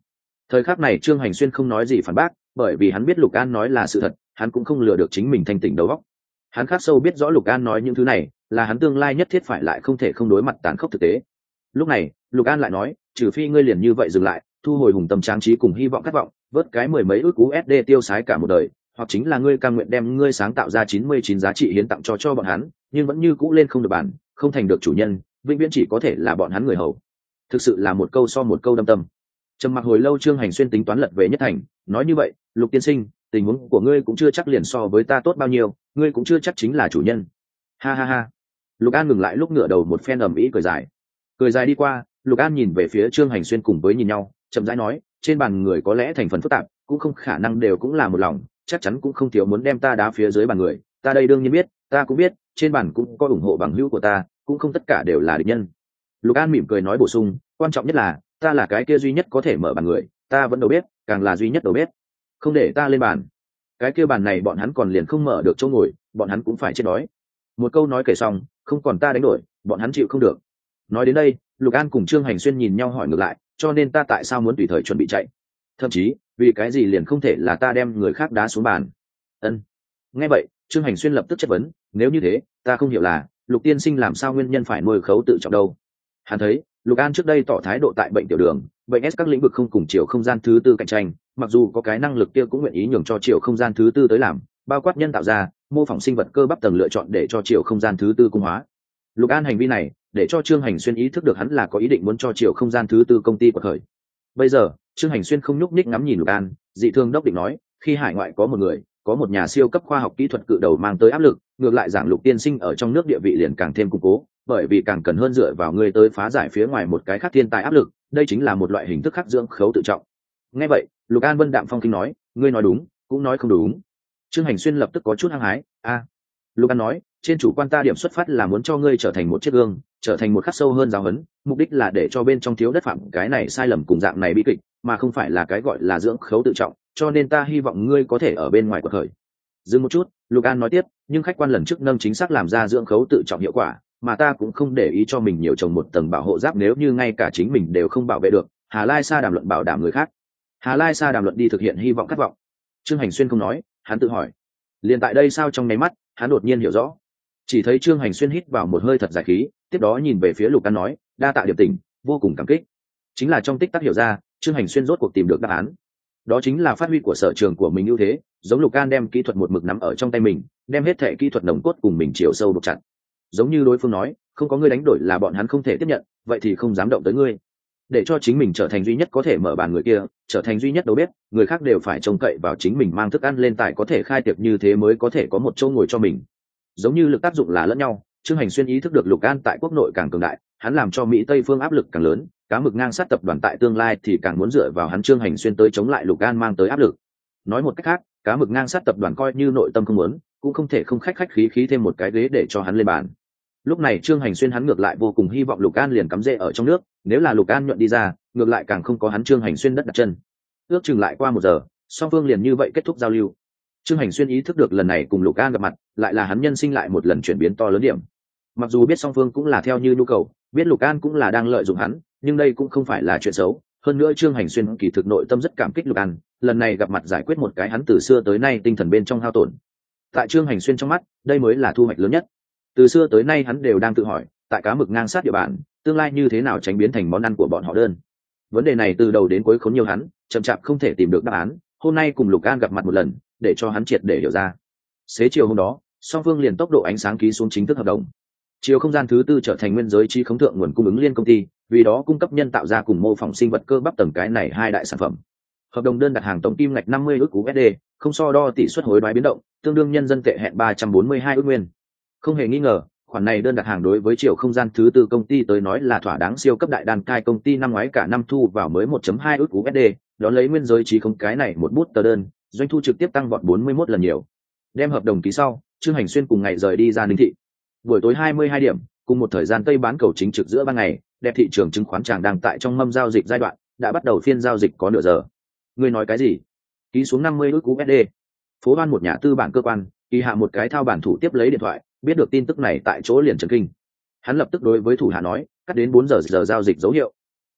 Thời khắc này Trương Hành Xuyên không nói gì phản bác, bởi vì hắn biết Lục An nói là sự thật, hắn cũng không lừa được chính mình thanh tỉnh đầu óc. Hắn khắc sâu biết rõ Lục An nói những thứ này là hắn tương lai nhất thiết phải lại không thể không đối mặt tàn khốc thực tế. Lúc này Lục An lại nói, trừ phi ngươi liền như vậy dừng lại, thu hồi hùng tâm tráng trí cùng hy vọng khát vọng, vớt cái mười mấy ức USD tiêu xái cả một đời, hoặc chính là ngươi cam nguyện đem ngươi sáng tạo ra 99 giá trị hiến tặng cho bọn hắn, nhưng vẫn như cũ lên không được bản, không thành được chủ nhân, vĩnh viễn chỉ có thể là bọn hắn người hầu. Thực sự là một câu so một câu đâm tâm. Trầm mặc hồi lâu Trương Hành Xuyên tính toán lật về nhất thành, nói như vậy, Lục tiên sinh, tình huống của ngươi cũng chưa chắc liền so với ta tốt bao nhiêu, ngươi cũng chưa chắc chính là chủ nhân. Ha ha ha. Lục An ngừng lại lúc ngửa đầu một phen ầm ĩ cười dài. Cười dài đi qua, Lục An nhìn về phía Trương Hành Xuyên cùng với nhìn nhau, chậm rãi nói, trên bàn người có lẽ thành phần phức tạp, cũng không khả năng đều cũng là một lòng, chắc chắn cũng không thiếu muốn đem ta đá phía dưới bàn người, ta đây đương nhiên biết, ta cũng biết, trên bàn cũng có ủng hộ bằng hữu của ta, cũng không tất cả đều là địch nhân. Lục An mỉm cười nói bổ sung, quan trọng nhất là ta là cái kia duy nhất có thể mở bàn người, ta vẫn đầu bếp, càng là duy nhất đầu bếp. Không để ta lên bàn, cái kia bàn này bọn hắn còn liền không mở được chỗ ngồi, bọn hắn cũng phải chết đói. Một câu nói kể xong, không còn ta đánh đổi, bọn hắn chịu không được. Nói đến đây, Lục An cùng Trương Hành Xuyên nhìn nhau hỏi ngược lại, cho nên ta tại sao muốn tùy thời chuẩn bị chạy? Thậm chí, vì cái gì liền không thể là ta đem người khác đá xuống bàn? Ân. Nghe vậy, Trương Hành Xuyên lập tức chất vấn, nếu như thế, ta không hiểu là Lục tiên sinh làm sao nguyên nhân phải nuôi khấu tự trọng đâu? Hắn thấy, Lục An trước đây tỏ thái độ tại bệnh tiểu đường, bệnh S các lĩnh vực không cùng chiều không gian thứ tư cạnh tranh, mặc dù có cái năng lực kia cũng nguyện ý nhường cho chiều không gian thứ tư tới làm, bao quát nhân tạo ra, mô phỏng sinh vật cơ bắp tầng lựa chọn để cho chiều không gian thứ tư cung hóa. Lục An hành vi này, để cho Trương Hành Xuyên ý thức được hắn là có ý định muốn cho chiều không gian thứ tư công ty của khởi. Bây giờ, Trương Hành Xuyên không nhúc nhích ngắm nhìn Lục An, dị thương đốc định nói, khi hải ngoại có một người, có một nhà siêu cấp khoa học kỹ thuật cự đầu mang tới áp lực, ngược lại giảng Lục tiên sinh ở trong nước địa vị liền càng thêm củng cố, bởi vì càng cần hơn dựa vào ngươi tới phá giải phía ngoài một cái khác thiên tài áp lực, đây chính là một loại hình thức khắc dưỡng khấu tự trọng. Nghe vậy, Lục An vân đạm phong kinh nói, ngươi nói đúng, cũng nói không đúng. Trương Hành Xuyên lập tức có chút hăng hái, Lục An nói, trên chủ quan ta điểm xuất phát là muốn cho ngươi trở thành một chiếc gương, trở thành một khắc sâu hơn giáo huấn, mục đích là để cho bên trong thiếu đất phạm cái này sai lầm cùng dạng này bi kịch, mà không phải là cái gọi là dưỡng khấu tự trọng, cho nên ta hy vọng ngươi có thể ở bên ngoài quật khởi. Dừng một chút, Lục An nói tiếp, nhưng khách quan lần trước nâng chính xác làm ra dưỡng khấu tự trọng hiệu quả, mà ta cũng không để ý cho mình nhiều trồng một tầng bảo hộ giáp nếu như ngay cả chính mình đều không bảo vệ được. Hà Lai Sa đàm luận bảo đảm người khác, Hà Lai Sa đàm luận đi thực hiện hy vọng khát vọng. Trương Hành Xuyên không nói, hắn tự hỏi, liền tại đây sao trong nháy mắt, hắn đột nhiên hiểu rõ. Chỉ thấy Trương Hành Xuyên hít vào một hơi thật dài khí, tiếp đó nhìn về phía Lục An nói, đa tạ điểm tình, vô cùng cảm kích. Chính là trong tích tắc hiểu ra, Trương Hành Xuyên rốt cuộc tìm được đáp án. Đó chính là phát huy của sở trường của mình ưu thế, giống Lục An đem kỹ thuật một mực nắm ở trong tay mình, đem hết thể kỹ thuật nồng cốt cùng mình chiều sâu buộc chặt. Giống như đối phương nói, không có ngươi đánh đổi là bọn hắn không thể tiếp nhận, vậy thì không dám động tới ngươi. Để cho chính mình trở thành duy nhất có thể mở bàn người kia, trở thành duy nhất đầu bếp, người khác đều phải trông cậy vào chính mình mang thức ăn lên tài có thể khai tiệc như thế mới có thể có một chỗ ngồi cho mình. Giống như lực tác dụng là lẫn nhau, Trương Hành Xuyên ý thức được Lục An tại quốc nội càng cường đại, hắn làm cho Mỹ Tây phương áp lực càng lớn, cá mực ngang sát tập đoàn tại tương lai thì càng muốn dựa vào hắn Trương Hành Xuyên tới chống lại Lục An mang tới áp lực. Nói một cách khác, cá mực ngang sát tập đoàn coi như nội tâm không muốn, cũng không thể không khách khí thêm một cái ghế để cho hắn lên bàn. Lúc này Trương Hành Xuyên hắn ngược lại vô cùng hy vọng Lục An liền cắm rễ ở trong nước, nếu là Lục An nhuận đi ra, ngược lại càng không có hắn Trương Hành Xuyên đất đặt chân. Ước chừng lại qua 1 giờ, song phương liền như vậy kết thúc giao lưu. Trương Hành Xuyên ý thức được lần này cùng Lục An gặp mặt, lại là hắn nhân sinh lại một lần chuyển biến to lớn điểm. Mặc dù biết song phương cũng là theo như nhu cầu, biết Lục An cũng là đang lợi dụng hắn, nhưng đây cũng không phải là chuyện xấu. Hơn nữa Trương Hành Xuyên kỳ thực nội tâm rất cảm kích Lục An, lần này gặp mặt giải quyết một cái hắn từ xưa tới nay tinh thần bên trong hao tổn. Tại Trương Hành Xuyên trong mắt, đây mới là thu hoạch lớn nhất. Từ xưa tới nay hắn đều đang tự hỏi, tại cá mực ngang sát địa bàn, tương lai như thế nào tránh biến thành món ăn của bọn họ đơn. Vấn đề này từ đầu đến cuối khốn nhiều hắn, chậm chạp không thể tìm được đáp án. Hôm nay cùng Lục An gặp mặt một lần, để cho hắn triệt để hiểu ra. Xế chiều hôm đó, song phương liền tốc độ ánh sáng ký xuống chính thức hợp đồng. Chiều không gian thứ tư trở thành nguyên giới trí khống thượng nguồn cung ứng liên công ty, vì đó cung cấp nhân tạo ra cùng mô phỏng sinh vật cơ bắp tầng cái này 2 đại sản phẩm. Hợp đồng đơn đặt hàng tổng kim ngạch 50 ức USD, không so đo tỷ suất hối đoái biến động, tương đương nhân dân tệ hẹn 342 ức nguyên. Không hề nghi ngờ, khoản này đơn đặt hàng đối với chiều không gian thứ tư công ty tới nói là thỏa đáng siêu cấp đại đan cai công ty năm ngoái cả năm thu vào mới 1.2 ức USD, đón lấy nguyên giới trí khống cái này một bút tờ đơn, doanh thu trực tiếp tăng vọt 41 lần nhiều. Đem hợp đồng ký sau, Trương Hành Xuyên cùng ngày rời đi ra Ninh thị. Buổi tối 22 điểm, cùng một thời gian tây bán cầu chính trực giữa ban ngày, đẹp thị trường chứng khoán chàng đang tại trong mâm giao dịch giai đoạn, đã bắt đầu phiên giao dịch có nửa giờ. Ngươi nói cái gì? Ký xuống 50 ức USD. Phố Hoan một nhà tư bản cơ quan, kỳ hạ một cái thao bản thủ tiếp lấy điện thoại, biết được tin tức này tại chỗ liền chấn kinh. Hắn lập tức đối với thủ hạ nói, cắt đến 4 giờ giao dịch dấu hiệu.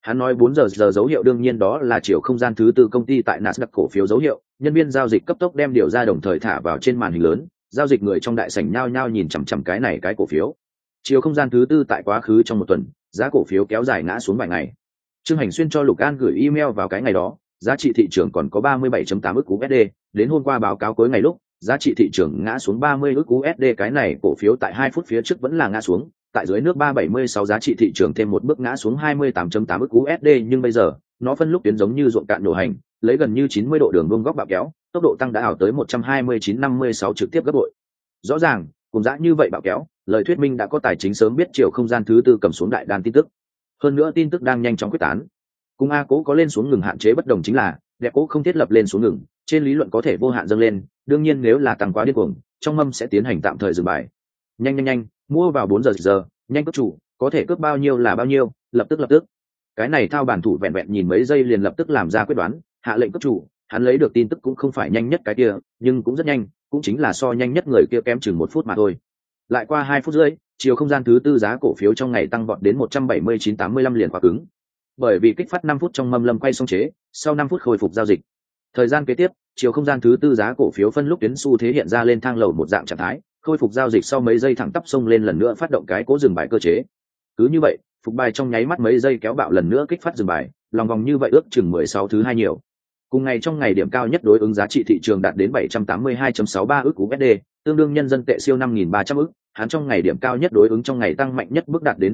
Hắn nói 4 giờ dấu hiệu đương nhiên đó là chiều không gian thứ tư công ty tại Nasdaq cổ phiếu dấu hiệu, nhân viên giao dịch cấp tốc đem điều ra đồng thời thả vào trên màn hình lớn, giao dịch người trong đại sảnh nhao nhao nhìn chằm chằm cái cổ phiếu. Chiều không gian thứ tư tại quá khứ trong một tuần, giá cổ phiếu kéo dài ngã xuống vài ngày. Trương Hành Xuyên cho Lục An gửi email vào cái ngày đó, giá trị thị trường còn có 37.8 ức USD, đến hôm qua báo cáo cuối ngày lúc, giá trị thị trường ngã xuống 30 ức USD, cái này cổ phiếu tại 2 phút phía trước vẫn là ngã xuống, tại dưới nước 376 giá trị thị trường thêm một bước ngã xuống 28.8 ức USD, nhưng bây giờ, nó phân lúc tuyến giống như ruộng cạn nổ hành, lấy gần như 90 độ đường vuông góc bạo kéo, tốc độ tăng đã ảo tới 129.56 trực tiếp gấp bội. Rõ ràng, cùng giá như vậy bạo kéo, lời thuyết minh đã có tài chính sớm biết chiều không gian thứ tư cầm xuống đại đan tin tức. Hơn nữa tin tức đang nhanh chóng quyết tán. Cùng A cố có lên xuống ngừng hạn chế bất đồng chính là, đẹp cố không thiết lập lên xuống ngừng, trên lý luận có thể vô hạn dâng lên, đương nhiên nếu là tăng quá điên cuồng, trong mâm sẽ tiến hành tạm thời dừng bài. Nhanh, mua vào 4 giờ, nhanh cướp chủ, có thể cướp bao nhiêu là bao nhiêu, lập tức. Cái này thao bản thủ vẹn vẹn nhìn mấy giây liền lập tức làm ra quyết đoán, hạ lệnh cướp chủ, hắn lấy được tin tức cũng không phải nhanh nhất cái kia, nhưng cũng rất nhanh, cũng chính là so nhanh nhất người kia kém chừng 1 phút mà thôi. Lại qua 2 phút rưỡi, chiều không gian thứ tư giá cổ phiếu trong ngày tăng vọt đến 179.85 liền khóa cứng. Bởi vì kích phát 5 phút trong mâm lâm quay xong chế, sau 5 phút khôi phục giao dịch. Thời gian kế tiếp, chiều không gian thứ tư giá cổ phiếu phân lúc tuyến xu thế hiện ra lên thang lầu một dạng trạng thái, khôi phục giao dịch sau mấy giây thẳng tắp xông lên lần nữa phát động cái cố dừng bài cơ chế. Cứ như vậy, phục bài trong nháy mắt mấy giây kéo bạo lần nữa kích phát dừng bài, lòng vòng như vậy ước chừng 16 thứ 2 nhiều. Cùng ngày trong ngày điểm cao nhất đối ứng giá trị thị trường đạt đến 782.63 ức USD, tương đương nhân dân tệ siêu 5.300 ức, hắn trong ngày điểm cao nhất đối ứng trong ngày tăng mạnh nhất bước đạt đến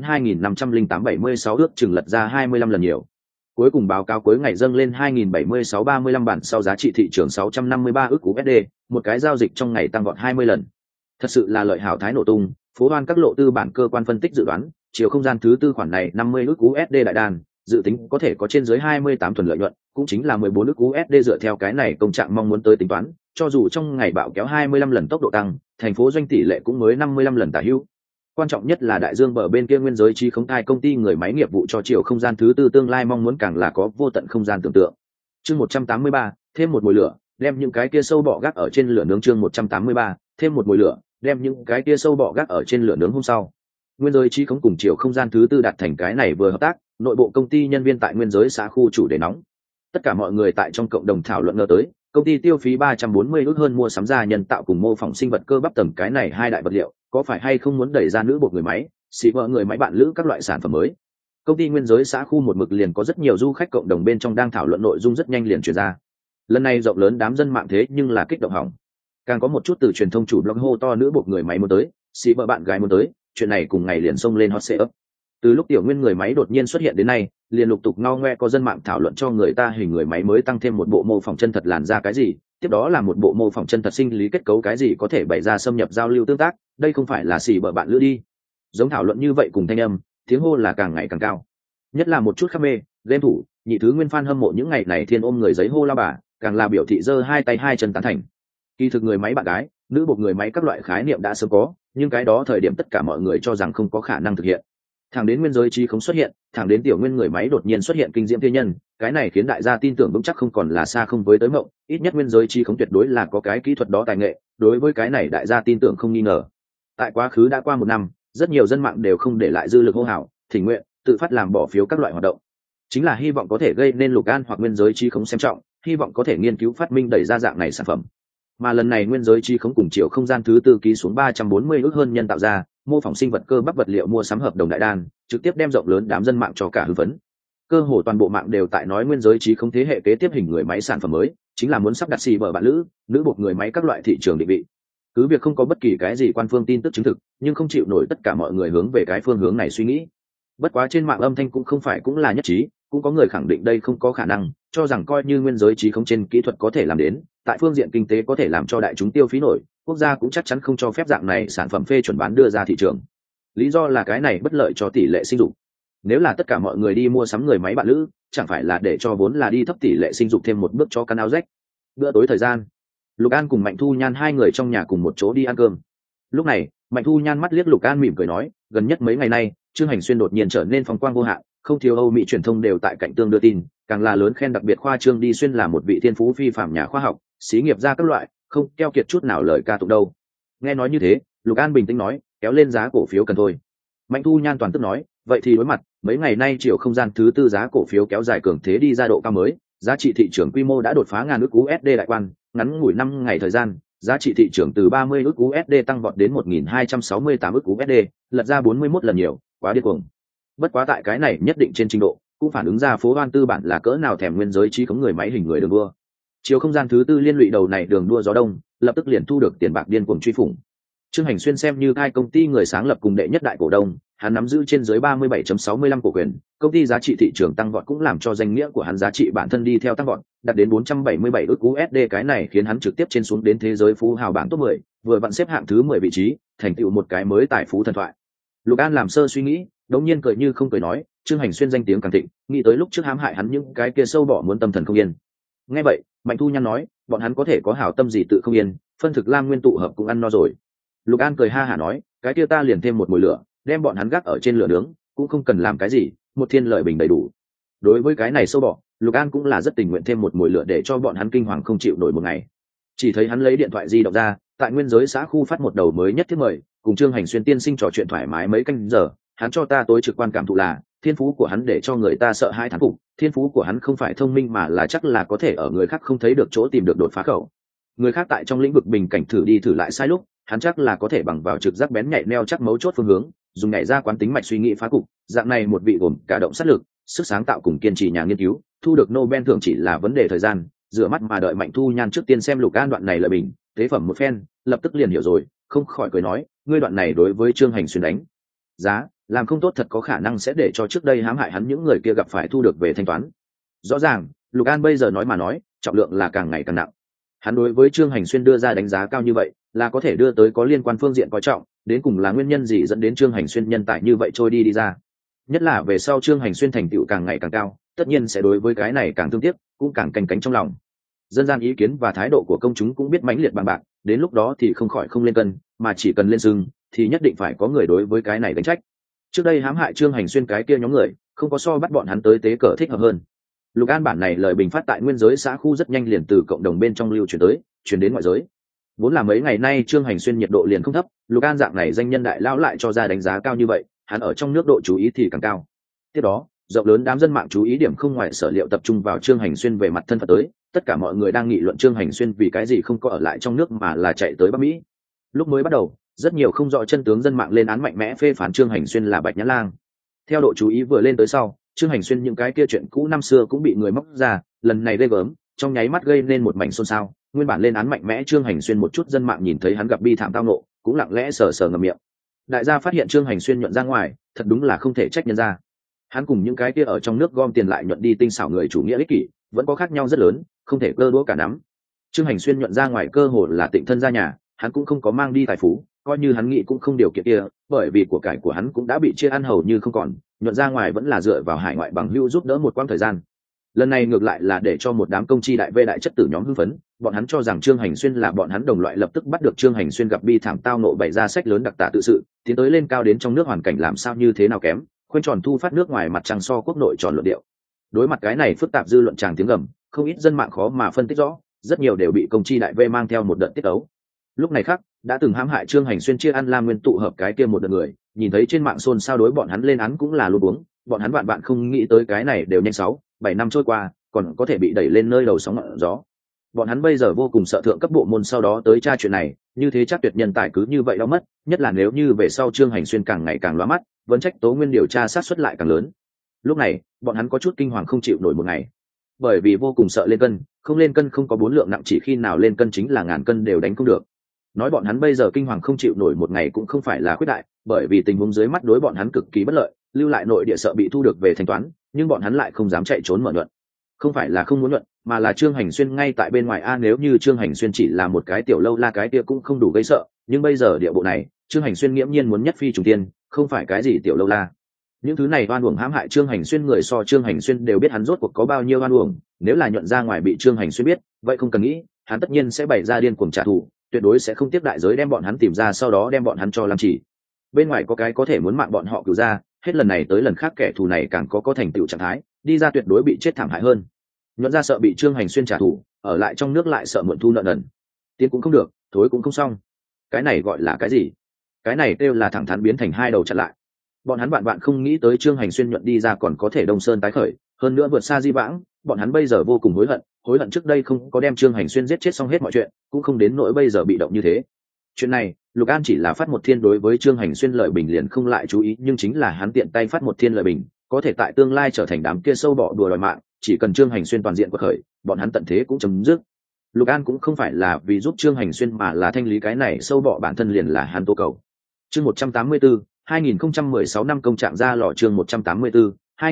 2.508,76 ước chừng lật ra 25 lần nhiều. Cuối cùng báo cáo cuối ngày dâng lên 2.076,35 bản sau giá trị thị trường 653 ức USD, một cái giao dịch trong ngày tăng vọt 20 lần. Thật sự là lợi hảo thái nổ tung, phố đoan các lộ tư bản cơ quan phân tích dự đoán, chiều không gian thứ tư khoản này 50 ức USD đại đàn, dự tính có thể có trên dưới 28 tuần lợi nhuận, cũng chính là 14 ức USD dựa theo cái này công trạng mong muốn tới tính toán, cho dù trong ngày bạo kéo 25 lần tốc độ tăng, thành phố doanh tỷ lệ cũng mới 55 lần tả hữu. Quan trọng nhất là đại dương bờ bên kia nguyên giới trí khống thai công ty người máy nghiệp vụ cho chiều không gian thứ tư tương lai mong muốn càng là có vô tận không gian tưởng tượng. Chương 183, thêm một mùi lửa, đem những cái kia sâu bọ gác ở trên lửa nướng. Chương 183, thêm một mùi lửa, đem những cái kia sâu bọ gác ở trên lửa nướng hôm sau. Nguyên giới trí khống cùng chiều không gian thứ tư đạt thành cái này vừa hợp tác, nội bộ công ty nhân viên tại nguyên giới xã khu chủ đề nóng. Tất cả mọi người tại trong cộng đồng thảo luận ngờ tới, công ty tiêu phí 340 ức hơn mua sắm da nhân tạo cùng mô phỏng sinh vật cơ bắp tầng cái này hai đại vật liệu, có phải hay không muốn đẩy ra nữ bột người máy, xì vợ người máy bạn lữ các loại sản phẩm mới. Công ty nguyên giới xã khu một mực liền có rất nhiều du khách cộng đồng bên trong đang thảo luận nội dung rất nhanh liền truyền ra. Lần này rộng lớn đám dân mạng thế nhưng là kích động hỏng. Càng có một chút từ truyền thông chủ blog hô to nữ bột người máy muốn tới, xì vợ bạn gái muốn tới, chuyện này cùng ngày liền xông lên hot search. Từ lúc tiểu nguyên người máy đột nhiên xuất hiện đến nay, liền lục tục ngao ngoe có dân mạng thảo luận cho người ta hình người máy mới tăng thêm một bộ mô phỏng chân thật làn ra cái gì, tiếp đó là một bộ mô phỏng chân thật sinh lý kết cấu cái gì có thể bày ra xâm nhập giao lưu tương tác, đây không phải là xì bợ bạn lữ đi. Giống thảo luận như vậy cùng thanh âm, tiếng hô là càng ngày càng cao. Nhất là một chút khắp mê, game thủ, nhị thứ nguyên fan hâm mộ những ngày này thiên ôm người giấy hô la bà, càng là biểu thị giơ hai tay hai chân tán thành. Kỳ thực người máy bạn gái, nữ bột người máy các loại khái niệm đã sớm có, nhưng cái đó thời điểm tất cả mọi người cho rằng không có khả năng thực hiện. Thẳng đến nguyên giới trí không xuất hiện, thẳng đến tiểu nguyên người máy đột nhiên xuất hiện kinh diễm thiên nhân, cái này khiến đại gia tin tưởng vững chắc không còn là xa không với tới mộng, ít nhất nguyên giới trí không tuyệt đối là có cái kỹ thuật đó tài nghệ, đối với cái này đại gia tin tưởng không nghi ngờ. Tại quá khứ đã qua 1 năm, rất nhiều dân mạng đều không để lại dư lực hô hào, thỉnh nguyện, tự phát làm bỏ phiếu các loại hoạt động, chính là hy vọng có thể gây nên Lục An hoặc nguyên giới trí không xem trọng, hy vọng có thể nghiên cứu phát minh đẩy ra dạng này sản phẩm. Mà lần này nguyên giới trí không cùng chiều không gian thứ tư ký xuống 340 ức hơn nhân tạo ra mô phỏng sinh vật cơ bắp vật liệu mua sắm hợp đồng đại đan, trực tiếp đem rộng lớn đám dân mạng cho cả hưng phấn. Cơ hồ toàn bộ mạng đều tại nói nguyên giới trí không thế hệ kế tiếp hình người máy sản phẩm mới, chính là muốn sắp đặt xì bờ bạn lữ, nữ bột người máy các loại thị trường định vị. Cứ việc không có bất kỳ cái gì quan phương tin tức chứng thực, nhưng không chịu nổi tất cả mọi người hướng về cái phương hướng này suy nghĩ. Bất quá trên mạng âm thanh cũng không phải cũng là nhất trí, cũng có người khẳng định đây không có khả năng, cho rằng coi như nguyên giới trí không trên kỹ thuật có thể làm đến, tại phương diện kinh tế có thể làm cho đại chúng tiêu phí nổi, quốc gia cũng chắc chắn không cho phép dạng này sản phẩm phê chuẩn bán đưa ra thị trường. Lý do là cái này bất lợi cho tỷ lệ sinh dục. Nếu là tất cả mọi người đi mua sắm người máy bạn lữ, chẳng phải là để cho vốn là đi thấp tỷ lệ sinh dục thêm một bước cho căn áo rách. Bữa tối thời gian, Lục An cùng Mạnh Thu Nhan hai người trong nhà cùng một chỗ đi ăn cơm. Lúc này, Mạnh Thu Nhan mắt liếc Lục An mỉm cười nói, gần nhất mấy ngày nay, Trương Hành Xuyên đột nhiên trở nên phong quang vô hạn, không thiếu Âu Mỹ truyền thông đều tại cạnh tương đưa tin, càng là lớn khen đặc biệt khoa trương đi xuyên là một vị thiên phú phi phàm nhà khoa học, xí nghiệp gia các loại, không keo kiệt chút nào lời ca tụng đâu. Nghe nói như thế, Lục An bình tĩnh nói, kéo lên giá cổ phiếu cần thôi. Mạnh Thu Nhan toàn tức nói, vậy thì đối mặt mấy ngày nay chiều không gian thứ tư giá cổ phiếu kéo dài cường thế đi ra độ cao mới, giá trị thị trường quy mô đã đột phá ngàn ức USD đại quan, ngắn ngủi 5 ngày thời gian, giá trị thị trường từ 30 ức USD tăng vọt đến 1268 ức USD, lật ra 41 lần nhiều, quá điên cuồng. Bất quá tại cái này nhất định trên trình độ, cũng phản ứng ra phố Hoan tư bản là cỡ nào thèm nguyên giới trí khống người máy hình người đường đua. Chiều không gian thứ tư liên lụy đầu này đường đua gió đông, lập tức liền thu được tiền bạc điên cuồng truy phủng. Trương Hành Xuyên xem như hai công ty người sáng lập cùng đệ nhất đại cổ đông, hắn nắm giữ trên dưới 37.65 cổ quyền, công ty giá trị thị trường tăng vọt cũng làm cho danh nghĩa của hắn giá trị bản thân đi theo tăng vọt, đạt đến 477 ức USD, cái này khiến hắn trực tiếp trên xuống đến thế giới phú hào bảng top 10, vừa vặn xếp hạng thứ 10 vị trí, thành tựu một cái mới tài phú thần thoại. Lục An làm sơ suy nghĩ, đống nhiên cười như không cười nói, Trương Hành Xuyên danh tiếng càng thịnh, nghĩ tới lúc trước hãm hại hắn những cái kia sâu bỏ muốn tâm thần không yên. Nghe vậy, Mạnh Thu Nhan nói, bọn hắn có thể có hảo tâm gì tự không yên, phân thực lam nguyên tụ hợp cũng ăn no rồi. Lục An cười ha hả nói, cái kia ta liền thêm một mùi lửa, đem bọn hắn gác ở trên lửa nướng, cũng không cần làm cái gì, một thiên lợi bình đầy đủ. Đối với cái này sâu bỏ, Lục An cũng là rất tình nguyện thêm một mùi lửa để cho bọn hắn kinh hoàng không chịu nổi một ngày. Chỉ thấy hắn lấy điện thoại di động ra, tại nguyên giới xã khu phát một đầu mới nhất thiết mời, cùng Trương Hành Xuyên tiên sinh trò chuyện thoải mái mấy canh giờ, hắn cho ta tối trực quan cảm thụ là, thiên phú của hắn để cho người ta sợ hãi thán phục, thiên phú của hắn không phải thông minh mà là chắc là có thể ở người khác không thấy được chỗ tìm được đột phá khẩu. Người khác tại trong lĩnh vực bình cảnh thử đi thử lại sai lúc, hắn chắc là có thể bằng vào trực giác bén nhạy neo chắc mấu chốt phương hướng, dùng nhảy ra quán tính mạch suy nghĩ phá cục. Dạng này một vị gồm cả động sát lực, sức sáng tạo cùng kiên trì nhà nghiên cứu, thu được Nobel thưởng chỉ là vấn đề thời gian. Rửa mắt mà đợi Mạnh Thu Nhan trước tiên xem Lục An đoạn này lợi bình thế phẩm một phen, lập tức liền hiểu rồi, không khỏi cười nói, ngươi đoạn này đối với Trương Hành Xuyên đánh giá làm không tốt thật có khả năng sẽ để cho trước đây hãm hại hắn những người kia gặp phải thu được về thanh toán. Rõ ràng Lục An bây giờ nói mà nói, trọng lượng là càng ngày càng nặng. Hắn đối với Trương Hành Xuyên đưa ra đánh giá cao như vậy, là có thể đưa tới có liên quan phương diện coi trọng, đến cùng là nguyên nhân gì dẫn đến Trương Hành Xuyên nhân tài như vậy trôi đi ra. Nhất là về sau Trương Hành Xuyên thành tựu càng ngày càng cao, tất nhiên sẽ đối với cái này càng thương tiếc, cũng càng canh cánh trong lòng. Dân gian ý kiến và thái độ của công chúng cũng biết mãnh liệt bằng bạc, đến lúc đó thì không khỏi không lên cân, mà chỉ cần lên sừng thì nhất định phải có người đối với cái này đánh trách. Trước đây hãm hại Trương Hành Xuyên cái kia nhóm người, không có so bắt bọn hắn tới tế cờ thích hợp hơn. Lục An bản này lời bình phát tại nguyên giới xã khu rất nhanh liền từ cộng đồng bên trong lưu truyền tới, truyền đến ngoại giới. Vốn là mấy ngày nay Trương Hành Xuyên nhiệt độ liền không thấp, Lục An dạng này danh nhân đại lao lại cho ra đánh giá cao như vậy, hắn ở trong nước độ chú ý thì càng cao. Tiếp đó, rộng lớn đám dân mạng chú ý điểm không ngoài sở liệu tập trung vào Trương Hành Xuyên về mặt thân phận tới, tất cả mọi người đang nghị luận Trương Hành Xuyên vì cái gì không có ở lại trong nước mà là chạy tới Bắc Mỹ. Lúc mới bắt đầu, rất nhiều không rõ chân tướng dân mạng lên án mạnh mẽ phê phán Trương Hành Xuyên là Bạch Nhãn Lang. Theo độ chú ý vừa lên tới sau, Trương Hành Xuyên những cái kia chuyện cũ năm xưa cũng bị người móc ra, lần này ghê gớm, trong nháy mắt gây nên một mảnh xôn xao. Nguyên bản lên án mạnh mẽ Trương Hành Xuyên một chút dân mạng nhìn thấy hắn gặp bi thảm tao nộ, cũng lặng lẽ sờ sờ ngậm miệng. Đại gia phát hiện Trương Hành Xuyên nhuận ra ngoài, thật đúng là không thể trách nhân ra. Hắn cùng những cái kia ở trong nước gom tiền lại nhuận đi tinh xảo người chủ nghĩa ích kỷ, vẫn có khác nhau rất lớn, không thể cơ đũa cả nắm. Trương Hành Xuyên nhuận ra ngoài cơ hồ là tịnh thân ra nhà, hắn cũng không có mang đi tài phú, coi như hắn nghĩ cũng không điều kiện kia, bởi vì của cải của hắn cũng đã bị chia ăn hầu như không còn, nhuận ra ngoài vẫn là dựa vào hải ngoại bằng hữu giúp đỡ một quãng thời gian. Lần này ngược lại là để cho một đám công chi đại vê đại chất tử nhóm hưng phấn, bọn hắn cho rằng Trương Hành Xuyên là bọn hắn đồng loại, lập tức bắt được Trương Hành Xuyên gặp bi thảm tao nộ bày ra sách lớn đặc tả tự sự, tiến tới lên cao đến trong nước hoàn cảnh làm sao như thế nào kém, khoen tròn thu phát nước ngoài mặt trăng so quốc nội tròn luận điệu. Đối mặt cái này phức tạp dư luận tràng tiếng gầm, không ít dân mạng khó mà phân tích rõ, rất nhiều đều bị công chi đại vê mang theo một đợt tiết ấu. Lúc này khác đã từng hãm hại Trương Hành Xuyên chia ăn lam nguyên tụ hợp cái kia một đợt người, nhìn thấy trên mạng xôn xao đối bọn hắn lên án cũng là luôn uống, bọn hắn bạn không nghĩ tới cái này đều nhanh 6-7 năm trôi qua, còn có thể bị đẩy lên nơi đầu sóng ngọn gió. Bọn hắn bây giờ vô cùng sợ thượng cấp bộ môn sau đó tới tra chuyện này, như thế chắc tuyệt nhân tài cứ như vậy đó mất, nhất là nếu như về sau Trương Hành Xuyên càng ngày càng lóa mắt, vấn trách tố nguyên điều tra sát xuất lại càng lớn. Lúc này bọn hắn có chút kinh hoàng không chịu nổi một ngày, bởi vì vô cùng sợ lên cân, không lên cân không có 4 lượng nặng, chỉ khi nào lên cân chính là ngàn cân đều đánh không được. Nói bọn hắn bây giờ kinh hoàng không chịu nổi một ngày cũng không phải là khuyết đại, bởi vì tình huống dưới mắt đối bọn hắn cực kỳ bất lợi, lưu lại nội địa sợ bị thu được về thanh toán, nhưng bọn hắn lại không dám chạy trốn mở nhuận. Không phải là không muốn nhuận, mà là Trương Hành Xuyên ngay tại bên ngoài a, nếu như Trương Hành Xuyên chỉ là một cái tiểu lâu la cái kia cũng không đủ gây sợ, nhưng bây giờ địa bộ này, Trương Hành Xuyên nghiễm nhiên muốn nhất phi trùng tiên, không phải cái gì tiểu lâu la. Những thứ này oan uổng hãm hại Trương Hành Xuyên người so Trương Hành Xuyên đều biết hắn rốt cuộc có bao nhiêu oan uổng, nếu là nhuận ra ngoài bị Trương Hành Xuyên biết, vậy không cần nghĩ, hắn tất nhiên sẽ bày ra điên cuồng trả thù, tuyệt đối sẽ không tiếc đại giới đem bọn hắn tìm ra, sau đó đem bọn hắn cho làm chỉ. Bên ngoài có cái có thể muốn mạng bọn họ cứu ra, hết lần này tới lần khác kẻ thù này càng có thành tựu trạng thái, đi ra tuyệt đối bị chết thảm hại hơn. Nhuận ra sợ bị Trương Hành Xuyên trả thù, ở lại trong nước lại sợ muộn thu nợ nần, tiến cũng không được, thối cũng không xong. Cái này gọi là cái gì? Cái này kêu là thẳng thắn biến thành hai đầu chặn lại. Bọn hắn vạn vạn không nghĩ tới Trương Hành Xuyên nhuận đi ra còn có thể Đông Sơn tái khởi, hơn nữa vượt xa Di Vãng, bọn hắn bây giờ vô cùng hối hận trước đây không có đem Trương Hành Xuyên giết chết xong hết mọi chuyện, cũng không đến nỗi bây giờ bị động như thế. Chuyện này, Lục An chỉ là phát một thiên đối với Trương Hành Xuyên lợi bình liền không lại chú ý, nhưng chính là hắn tiện tay phát một thiên lợi bình, có thể tại tương lai trở thành đám kia sâu bọ đùa đòi mạng, chỉ cần Trương Hành Xuyên toàn diện quật khởi, bọn hắn tận thế cũng chấm dứt. Lục An cũng không phải là vì giúp Trương Hành Xuyên mà là thanh lý cái này sâu bọ bản thân liền là hắn tố cầu. Chương 184, 2016 năm công trạng ra lò. Chương 184,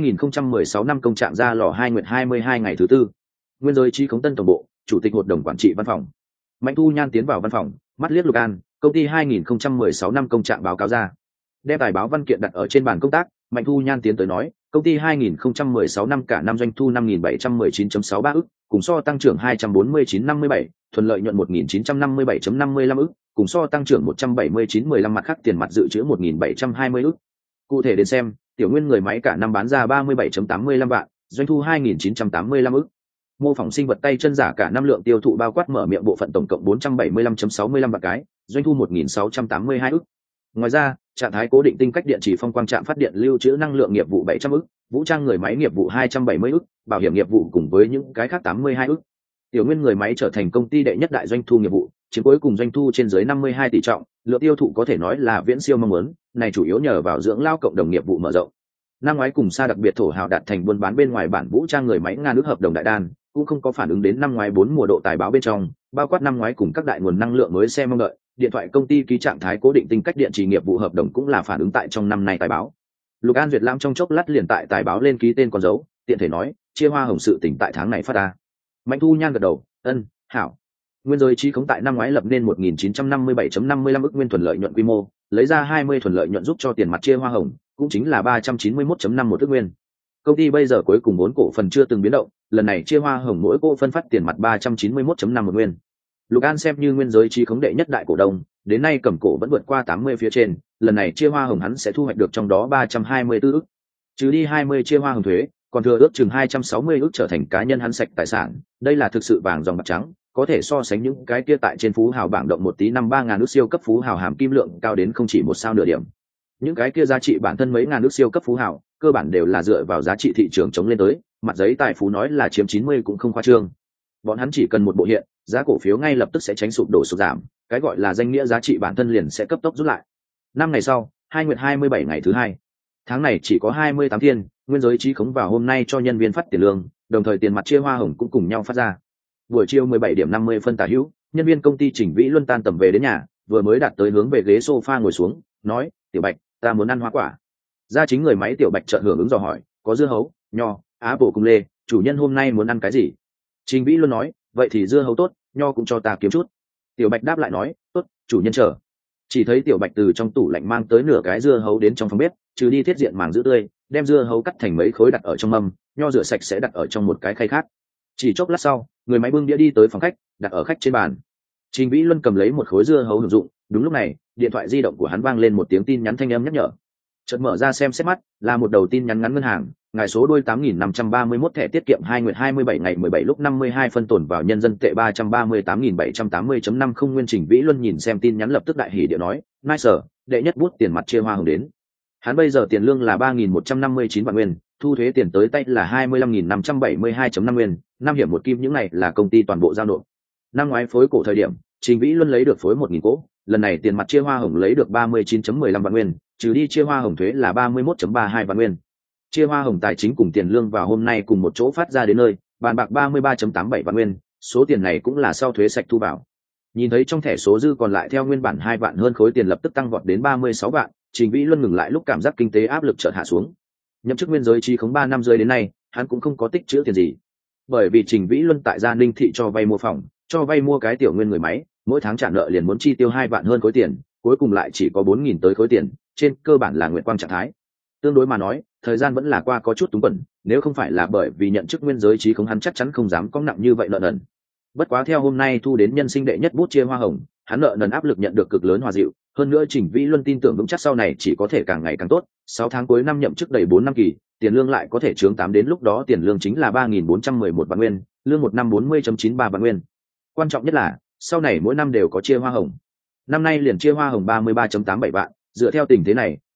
2016 năm công trạng ra lò. 2 nguyệt 22 ngày thứ tư. Nguyên giới chi khống tân tổng bộ, chủ tịch hội đồng quản trị văn phòng. Mạnh Thu Nhan tiến vào văn phòng, mắt liếc Lục An, công ty 2016 năm công trạng báo cáo ra. Đem tài báo văn kiện đặt ở trên bàn công tác, Mạnh Thu Nhan tiến tới nói, công ty 2016 năm cả năm doanh thu 5.719.63 ức, cùng so tăng trưởng 249,57, thuần lợi nhuận 1.957,55 ức, cùng so tăng trưởng 179,15, mặt khác tiền mặt dự trữ 1.720 ức. Cụ thể đến xem, tiểu nguyên người máy cả năm bán ra 37,85 vạn, doanh thu 2.985 ức. Mô phỏng sinh vật tay chân giả cả năm lượng tiêu thụ bao quát mở miệng bộ phận tổng cộng 475,65 vạn cái, doanh thu 1.682 ức. Ngoài ra, trạng thái cố định tinh cách điện chỉ phong quang trạm phát điện lưu trữ năng lượng nghiệp vụ 700 ức, vũ trang người máy nghiệp vụ 270 ức, bảo hiểm nghiệp vụ cùng với những cái khác 82 ức. Tiểu nguyên người máy trở thành công ty đệ nhất đại doanh thu nghiệp vụ, chiếm cuối cùng doanh thu trên dưới 52 tỷ trọng, lượng tiêu thụ có thể nói là viễn siêu mong muốn, này chủ yếu nhờ vào dưỡng lao cộng đồng nghiệp vụ mở rộng. Năm ngoái cùng xa đặc biệt thổ hào đạt thành buôn bán bên ngoài bản vũ trang người máy Nga nước hợp đồng đại đan, cũng không có phản ứng đến năm ngoái 4 mùa độ tài báo bên trong, bao quát năm ngoái cùng các đại nguồn năng lượng mới xe mong đợi, điện thoại công ty ký trạng thái cố định tinh cách điện trì nghiệp vụ hợp đồng cũng là phản ứng tại trong năm nay tài báo. Lục An duyệt lãm trong chốc lát liền tại tài báo lên ký tên con dấu, tiện thể nói, chia hoa hồng sự tỉnh tại tháng này phát ra. Mạnh Thu Nhan gật đầu, ân, hảo. Nguyên giới chi khống tại năm ngoái lập nên 1.957,55 ức nguyên thuần lợi nhuận quy mô, lấy ra 20 thuần lợi nhuận giúp cho tiền mặt chia hoa hồng, cũng chính là 391,51 ức nguyên. Công ty bây giờ cuối cùng 4 cổ phần chưa từng biến động, lần này chia hoa hồng mỗi cổ phân phát tiền mặt 391,51 nguyên. Lục An xem như nguyên giới chi khống đệ nhất đại cổ đông, đến nay cầm cổ vẫn vượt qua 80 phía trên, lần này chia hoa hồng hắn sẽ thu hoạch được trong đó 324 ức. Trừ đi 20 chia hoa hồng thuế, còn thừa ước chừng 260 ức trở thành cá nhân hắn sạch tài sản, đây là thực sự vàng dòng bạc trắng, có thể so sánh những cái kia tại trên phú hào bảng động một tí năm 3.000 ức siêu cấp phú hào hàm kim lượng cao đến không chỉ 1 sao nửa điểm. Những cái kia giá trị bản thân mấy ngàn ức siêu cấp phú hào, cơ bản đều là dựa vào giá trị thị trường chống lên tới, mặt giấy tài phú nói là chiếm 90 cũng không khoa trương. Bọn hắn chỉ cần một bộ hiện, giá cổ phiếu ngay lập tức sẽ tránh sụp đổ sụt giảm, cái gọi là danh nghĩa giá trị bản thân liền sẽ cấp tốc rút lại. Năm ngày sau, 2 nguyệt 27 ngày thứ hai. Tháng này chỉ có 28 thiên, nguyên giới chi khống vào hôm nay cho nhân viên phát tiền lương, đồng thời tiền mặt chia hoa hồng cũng cùng nhau phát ra. Buổi chiều 17:50 phân tả hữu, nhân viên công ty Trình Vĩ Luân tan tầm về đến nhà, vừa mới đạt tới hướng về ghế sofa ngồi xuống, nói, "Tiểu Bạch, ta muốn ăn hoa quả." Gia chính người máy Tiểu Bạch chợt hưởng ứng dò hỏi, "Có dưa hấu, nho, apple cùng lê, chủ nhân hôm nay muốn ăn cái gì?" Trình Vĩ Luân nói, "Vậy thì dưa hấu tốt, nho cũng cho ta kiếm chút." Tiểu Bạch đáp lại nói, "Tốt, chủ nhân chờ." Chỉ thấy Tiểu Bạch từ trong tủ lạnh mang tới nửa cái dưa hấu đến trong phòng bếp, trừ đi thiết diện màng giữ tươi, đem dưa hấu cắt thành mấy khối đặt ở trong mâm, nho rửa sạch sẽ đặt ở trong một cái khay khác. Chỉ chốc lát sau, người máy bưng đĩa đi tới phòng khách, đặt ở khách trên bàn. Trình Vĩ Luân cầm lấy một khối dưa hấu hưởng dụng, đúng lúc này, điện thoại di động của hắn vang lên một tiếng tin nhắn thanh âm nhắc nhở. Chợt mở ra xem xét mắt, là một đầu tin nhắn ngắn ngân hàng, ngài số đuôi 8531 thẻ tiết kiệm 2 nguyệt 27 ngày 17 lúc 52 phân tổn vào nhân dân tệ 338.780.50 nguyên. Trình Vĩ Luân nhìn xem tin nhắn lập tức đại hỉ điệu nói, nice, đệ nhất bút tiền mặt chia hoa hồng đến. Hắn bây giờ tiền lương là 3.159 vạn nguyên, thu thuế tiền tới tay là 25.572.5 nguyên, năm hiểm một kim những này là công ty toàn bộ giao nộp. Năm ngoái phối cổ thời điểm, Trình Vĩ Luân lấy được phối 1.000 cổ, lần này tiền mặt chia hoa hồng lấy được 39,15 vạn nguyên, trừ đi chia hoa hồng thuế là 31,32 vạn nguyên. Chia hoa hồng tài chính cùng tiền lương vào hôm nay cùng một chỗ phát ra đến nơi, bàn bạc 33,87 vạn nguyên, số tiền này cũng là sau thuế sạch thu vào. Nhìn thấy trong thẻ số dư còn lại theo nguyên bản 2 vạn hơn khối tiền lập tức tăng vọt đến 36 vạn, Trình Vĩ Luân ngừng lại lúc cảm giác kinh tế áp lực chợt hạ xuống. Nhậm chức nguyên giới chi khống 3 năm rơi đến nay, hắn cũng không có tích trữ tiền gì. Bởi vì Trình Vĩ Luân tại Gia Ninh thị cho vay mua phòng, cho vay mua cái tiểu nguyên người máy, mỗi tháng trả nợ liền muốn chi tiêu 2 vạn hơn khối tiền, cuối cùng lại chỉ có 4.000 tới khối tiền, trên cơ bản là nguyện quang trạng thái. Tương đối mà nói, thời gian vẫn là qua có chút túng quẫn, nếu không phải là bởi vì nhận chức nguyên giới trí khống hắn chắc chắn không dám có nặng như vậy nợ nần. Bất quá theo hôm nay thu đến nhân sinh đệ nhất bút chia hoa hồng, hắn nợ nần áp lực nhận được cực lớn hòa dịu, hơn nữa Trình Vĩ Luân tin tưởng vững chắc sau này chỉ có thể càng ngày càng tốt, 6 tháng cuối năm nhậm chức đầy 4 năm kỳ, tiền lương lại có thể chướng 8, đến lúc đó tiền lương chính là 3.411 vạn nguyên, lương một năm 40,93 vạn nguyên. Quan trọng nhất là, sau này mỗi năm đều có chia hoa hồng. Năm nay liền chia hoa hồng 33,87 vạn, dựa theo tình thế này,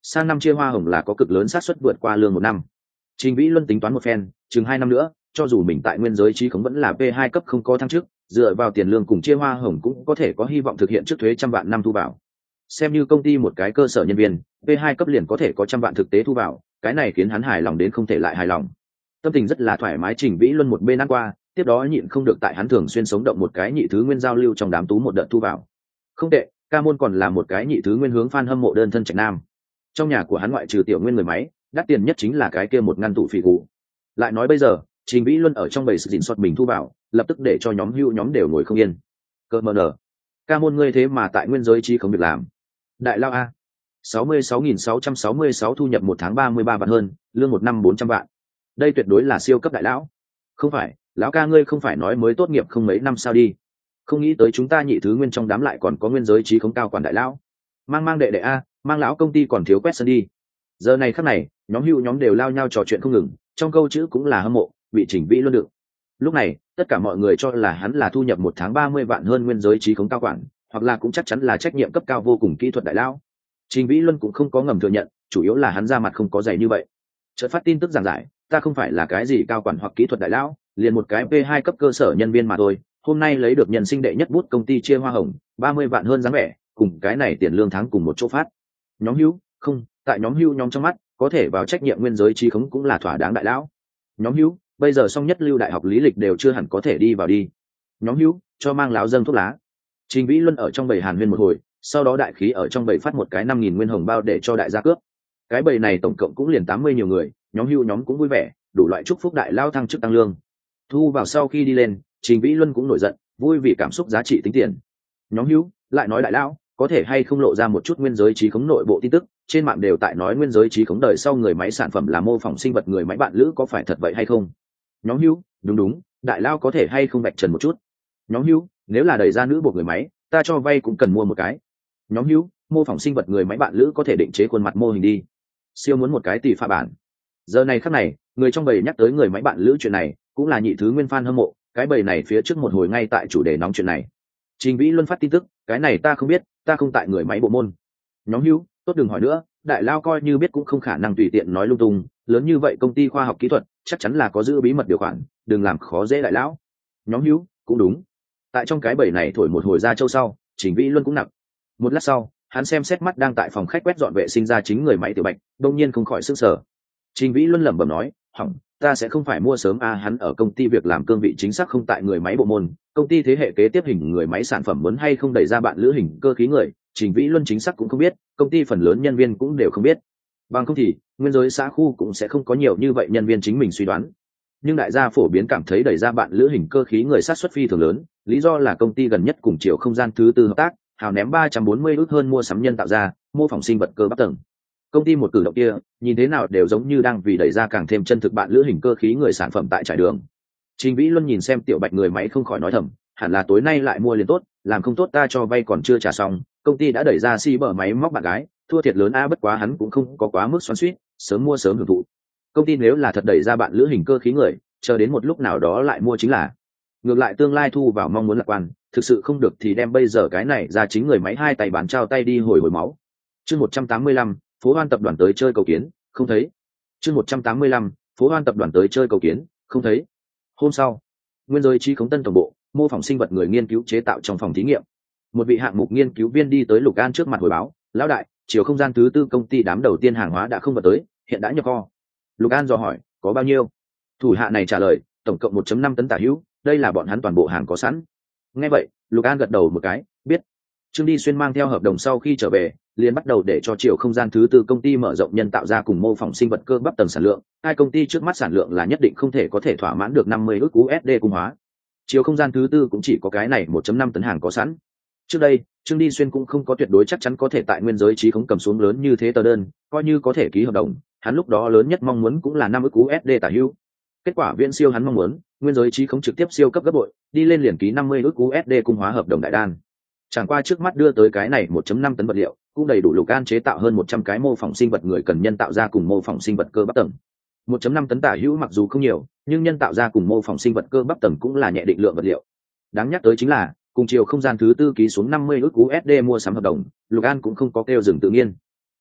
sang năm chia hoa hồng là có cực lớn xác suất vượt qua lương một năm. Trình Vĩ Luân tính toán một phen, chừng 2 năm nữa, cho dù mình tại nguyên giới trí khống vẫn là P2 cấp không có thăng chức, dựa vào tiền lương cùng chia hoa hồng cũng có thể có hy vọng thực hiện trước thuế 100 vạn năm thu vào. Xem như công ty một cái cơ sở nhân viên, P2 cấp liền có thể có 100 vạn thực tế thu vào, cái này khiến hắn hài lòng đến không thể lại hài lòng. Tâm tình rất là thoải mái. Trình Vĩ Luân một bên ăn qua, tiếp đó nhịn không được tại hắn thường xuyên sống động một cái nhị thứ nguyên giao lưu trong đám tú một đợt thu vào. Không tệ, ca môn còn là một cái nhị thứ nguyên hướng fan hâm mộ đơn thân trạch nam. Trong nhà của hắn ngoại trừ tiểu nguyên người máy, đắt tiền nhất chính là cái kia một ngăn tủ phỉ cụ. Lại nói bây giờ, Trình Vĩ Luân ở trong bầy sự dịn soát mình thu vào, lập tức để cho nhóm hưu nhóm đều ngồi không yên. Cơ mờ nở, ca môn ngươi thế mà tại nguyên giới trí không việc làm. Đại lao a, 66.666 thu nhập một tháng 33 vạn hơn, lương một năm 400 vạn. Đây tuyệt đối là siêu cấp đại lão. Không phải, lão ca ngươi không phải nói mới tốt nghiệp không mấy năm sao đi? Không nghĩ tới chúng ta nhị thứ nguyên trong đám lại còn có nguyên giới trí không cao quản đại lão. Mang đệ đệ a, mang lão công ty còn thiếu quét sân đi. Giờ này khắc này, nhóm hưu nhóm đều lao nhau trò chuyện không ngừng, trong câu chữ cũng là hâm mộ, bị Trình Vĩ Luân đựng. Lúc này, tất cả mọi người cho là hắn là thu nhập một tháng 30 vạn hơn nguyên giới trí khống cao quản, hoặc là cũng chắc chắn là trách nhiệm cấp cao vô cùng kỹ thuật đại lão. Trình Vĩ Luân cũng không có ngầm thừa nhận, chủ yếu là hắn ra mặt không có dày như vậy. Chợt phát tin tức giảng giải, ta không phải là cái gì cao quản hoặc kỹ thuật đại lão, liền một cái P2 cấp cơ sở nhân viên mà thôi, hôm nay lấy được nhân sinh đệ nhất bút công ty chia hoa hồng, 30 vạn hơn dáng vẻ, cùng cái này tiền lương tháng cùng một chỗ phát. Nhóm hữu, không, tại nhóm hữu nhóm trong mắt, có thể vào trách nhiệm nguyên giới trí khống cũng là thỏa đáng đại lão. Nhóm hữu, bây giờ song nhất lưu đại học lý lịch đều chưa hẳn có thể đi vào đi. Nhóm hữu, cho mang láo dâng thuốc lá. Trình Vĩ Luân ở trong bầy hàn huyên một hồi, sau đó đại khí ở trong bầy phát một cái 5.000 nguyên hồng bao để cho đại gia cướp. Cái bầy này tổng cộng cũng liền 80 nhiều người, nhóm hữu nhóm cũng vui vẻ, đủ loại chúc phúc đại lao thăng chức tăng lương. Thu vào sau khi đi lên, Trình Vĩ Luân cũng nổi giận, vui vì cảm xúc giá trị tính tiền. Nhóm hữu lại nói đại lão, có thể hay không lộ ra một chút nguyên giới trí khống nội bộ tin tức, trên mạng đều tại nói nguyên giới trí khống đời sau người máy sản phẩm là mô phỏng sinh vật người máy bạn lữ, có phải thật vậy hay không? Nhóm hữu, đúng, đại lao có thể hay không vạch trần một chút? Nhóm hữu, nếu là đẩy ra nữ buộc người máy, ta cho vay cũng cần mua một cái. Nhóm hữu, mô phỏng sinh vật người máy bạn lữ có thể định chế khuôn mặt mô hình đi. Siêu muốn một cái tỷ pha bản. Giờ này khắc này, người trong bầy nhắc tới người máy bạn lữ chuyện này, cũng là nhị thứ nguyên fan hâm mộ, cái bầy này phía trước một hồi ngay tại chủ đề nóng chuyện này. Trình Vĩ Luân phát tin tức, cái này ta không biết, ta không tại người máy bộ môn. Nhóm hữu, tốt đừng hỏi nữa, đại lao coi như biết cũng không khả năng tùy tiện nói lung tung, lớn như vậy công ty khoa học kỹ thuật chắc chắn là có giữ bí mật điều khoản, đừng làm khó dễ đại lão. Nhóm hữu, cũng đúng. Tại trong cái bầy này thổi một hồi ra châu sau, Trình Vĩ Luân cũng nặng. Một lát sau, hắn xem xét mắt đang tại phòng khách quét dọn vệ sinh ra chính người máy Tiểu Bạch, đông nhiên không khỏi sức sở. Trình Vĩ Luân lẩm bẩm nói, hỏng, ta sẽ không phải mua sớm a. Hắn ở công ty việc làm cương vị chính xác không tại người máy bộ môn, công ty thế hệ kế tiếp hình người máy sản phẩm muốn hay không đẩy ra bạn lữ hình cơ khí người, Trình Vĩ Luân chính xác cũng không biết, công ty phần lớn nhân viên cũng đều không biết. Bằng không thì nguyên giới xã khu cũng sẽ không có nhiều như vậy nhân viên chính mình suy đoán. Nhưng đại gia phổ biến cảm thấy đẩy ra bạn lữ hình cơ khí người sát xuất phi thường lớn, lý do là công ty gần nhất cùng Chiều Không Gian thứ tư hợp tác, hào ném 340 ức hơn mua sắm nhân tạo ra, mô phỏng sinh vật cơ bắp tầng. Công ty một cử động kia, nhìn thế nào đều giống như đang vì đẩy ra càng thêm chân thực bạn lữ hình cơ khí người sản phẩm tại trải đường. Trình Vĩ Luân nhìn xem Tiểu Bạch người máy không khỏi nói thầm, hẳn là tối nay lại mua liền tốt, làm không tốt ta cho vay còn chưa trả xong, công ty đã đẩy ra si bở máy móc bạn gái, thua thiệt lớn a. Bất quá hắn cũng không có quá mức xoắn xuýt, sớm mua sớm hưởng thụ. Công ty nếu là thật đẩy ra bạn lữ hình cơ khí người, chờ đến một lúc nào đó lại mua chính là. Ngược lại tương lai thu vào mong muốn lạc quan, thực sự không được thì đem bây giờ cái này ra chính người máy hai tay bán trao tay đi hồi máu. Chương 185, Phố Hoan tập đoàn tới chơi cầu kiến, không thấy. Chương 185, Phố Hoan tập đoàn tới chơi cầu kiến, không thấy. Hôm sau, nguyên giới trí khống tân tổng bộ, mô phỏng sinh vật người nghiên cứu chế tạo trong phòng thí nghiệm. Một vị hạng mục nghiên cứu viên đi tới Lục An trước mặt hồi báo, lão đại, Chiều Không Gian thứ tư công ty đám đầu tiên hàng hóa đã không vào tới, hiện đã nhập kho. Lục An dò hỏi, có bao nhiêu? Thủ hạ này trả lời, tổng cộng 1.5 tấn tả hữu, đây là bọn hắn toàn bộ hàng có sẵn. Nghe vậy, Lục An gật đầu một cái, biết. Trương Đi Xuyên mang theo hợp đồng sau khi trở về, liền bắt đầu để cho Chiều Không Gian thứ tư công ty mở rộng nhân tạo ra cùng mô phỏng sinh vật cơ bắp tầng sản lượng. Hai công ty trước mắt sản lượng là nhất định không thể có thể thỏa mãn được 50 ức USD cung hóa. Chiều Không Gian thứ tư cũng chỉ có cái này 1.5 tấn hàng có sẵn. Trước đây, Trương Đi Xuyên cũng không có tuyệt đối chắc chắn có thể tại nguyên giới trí khống cầm xuống lớn như thế tờ đơn, coi như có thể ký hợp đồng, hắn lúc đó lớn nhất mong muốn cũng là 5 ức USD tả hữu. Kết quả viễn siêu hắn mong muốn, nguyên giới trí khống trực tiếp siêu cấp gấp bội, đi lên liền ký 50 ức USD cung hóa hợp đồng đại đan. Chẳng qua trước mắt đưa tới cái này 1.5 tấn vật liệu, cũng đầy đủ Lục An chế tạo hơn 100 cái mô phỏng sinh vật người cần nhân tạo ra cùng mô phỏng sinh vật cơ bắp tầng. 1.5 tấn tả hữu mặc dù không nhiều, nhưng nhân tạo ra cùng mô phỏng sinh vật cơ bắp tầng cũng là nhẹ định lượng vật liệu. Đáng nhắc tới chính là, cùng Chiều Không Gian thứ tư ký xuống 50 ức USD mua sắm hợp đồng, Lục An cũng không có kêu dừng tự nhiên.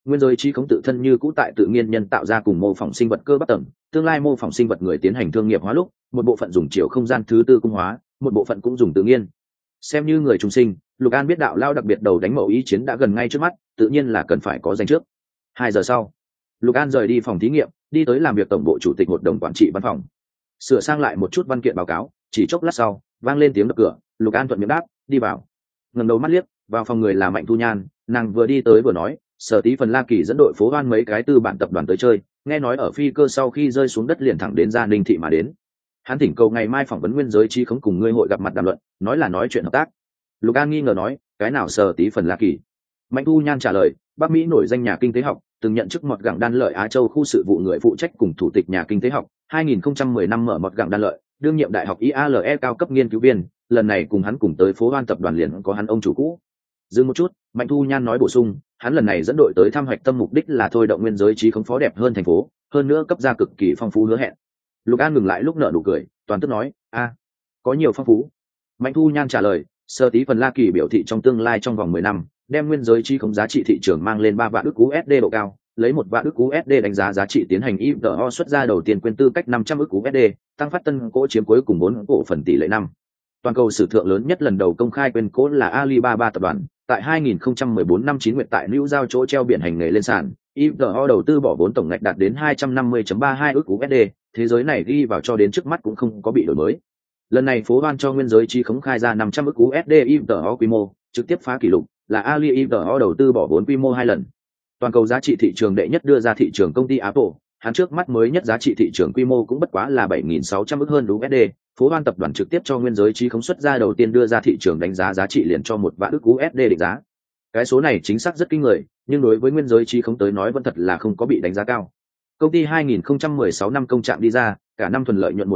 nguyên giới trí khống tự thân như cũ tại tự nhiên nhân tạo ra cùng mô phỏng sinh vật cơ bắp tầng, tương lai mô phỏng sinh vật người tiến hành thương nghiệp hóa lúc, một bộ phận dùng chiều không gian thứ tư cung hóa, một bộ phận cũng dùng tự nhiên. Xem như người trùng sinh, Lục An biết đạo lao đặc biệt đầu đánh mẫu ý chiến đã gần ngay trước mắt, tự nhiên là cần phải có danh trước. 2 giờ sau, Lục An rời đi phòng thí nghiệm, đi tới làm việc tổng bộ chủ tịch hội đồng quản trị văn phòng. Sửa sang lại một chút văn kiện báo cáo, chỉ chốc lát sau, vang lên tiếng đập cửa, Lục An thuận miệng đáp, đi vào. Ngẩng đầu mắt liếc, vào phòng người là Mạnh Thu Nhan, nàng vừa đi tới vừa nói, Sở Tí Phần La Kỳ dẫn đội phố Hoan mấy cái tư bản tập đoàn tới chơi, nghe nói ở phi cơ sau khi rơi xuống đất liền thẳng đến Gia Ninh thị mà đến. Hắn thỉnh cầu ngày mai phỏng vấn nguyên giới trí khống cùng ngươi hội gặp mặt đàm luận, nói là nói chuyện hợp tác. Lục An nghi ngờ nói, cái nào Sở Tí Phần La Kỳ? Mạnh Thu Nhan trả lời, Bắc Mỹ nổi danh nhà kinh tế học, từng nhận chức Mọt Gẳng Đan Lợi Á Châu khu sự vụ người phụ trách cùng thủ tịch nhà kinh tế học, 2010 năm mở Mọt Gẳng Đan Lợi, đương nhiệm đại học IALE cao cấp nghiên cứu viên, lần này cùng hắn cùng tới phố Hoan tập đoàn liền có hắn ông chủ cũ. Dừng một chút, Mạnh Thu Nhan nói bổ sung, hắn lần này dẫn đội tới thăm hoạch tâm mục đích là thôi động nguyên giới trí khống phó đẹp hơn thành phố, hơn nữa cấp ra cực kỳ phong phú hứa hẹn. Lục An ngừng lại lúc nở nụ cười, toàn tức nói, có nhiều phong phú. Mạnh Thu Nhan trả lời, Sở Tí Phần La Kỳ biểu thị trong tương lai trong vòng 10 năm, đem nguyên giới trí khống giá trị thị trường mang lên 3 vạn ức USD độ cao, lấy 1 vạn ức USD đánh giá giá trị tiến hành IPO xuất ra đầu tiên quyên tư cách 500 ức USD, tăng phát tân cổ chiếm cuối cùng 4 cổ phần tỷ lệ 5. Toàn cầu sử thượng lớn nhất lần đầu công khai quyên cổ là Alibaba tập đoàn, tại 2014 năm 9 nguyệt tại New Giao chỗ treo biển hành nghề lên sàn, IPO đầu tư bỏ vốn tổng ngạch đạt đến 250.32 ức USD, thế giới này ghi vào cho đến trước mắt cũng không có bị đổi mới. Lần này phố Hoan cho nguyên giới trí khống khai ra 500 ức USD IPO quy mô, trực tiếp phá kỷ lục, là Ali IPO đầu tư bỏ vốn quy mô 2 lần. Toàn cầu giá trị thị trường đệ nhất đưa ra thị trường công ty Apple, hắn trước mắt mới nhất giá trị thị trường quy mô cũng bất quá là 7.600 ức hơn USD, phố Hoan tập đoàn trực tiếp cho nguyên giới trí khống xuất ra đầu tiên đưa ra thị trường đánh giá giá trị liền cho 1 vạn ức USD định giá. Cái số này chính xác rất kinh người, nhưng đối với nguyên giới trí khống tới nói vẫn thật là không có bị đánh giá cao. Công ty 2016 năm công trạng đi ra, cả năm thuần lợi nhuận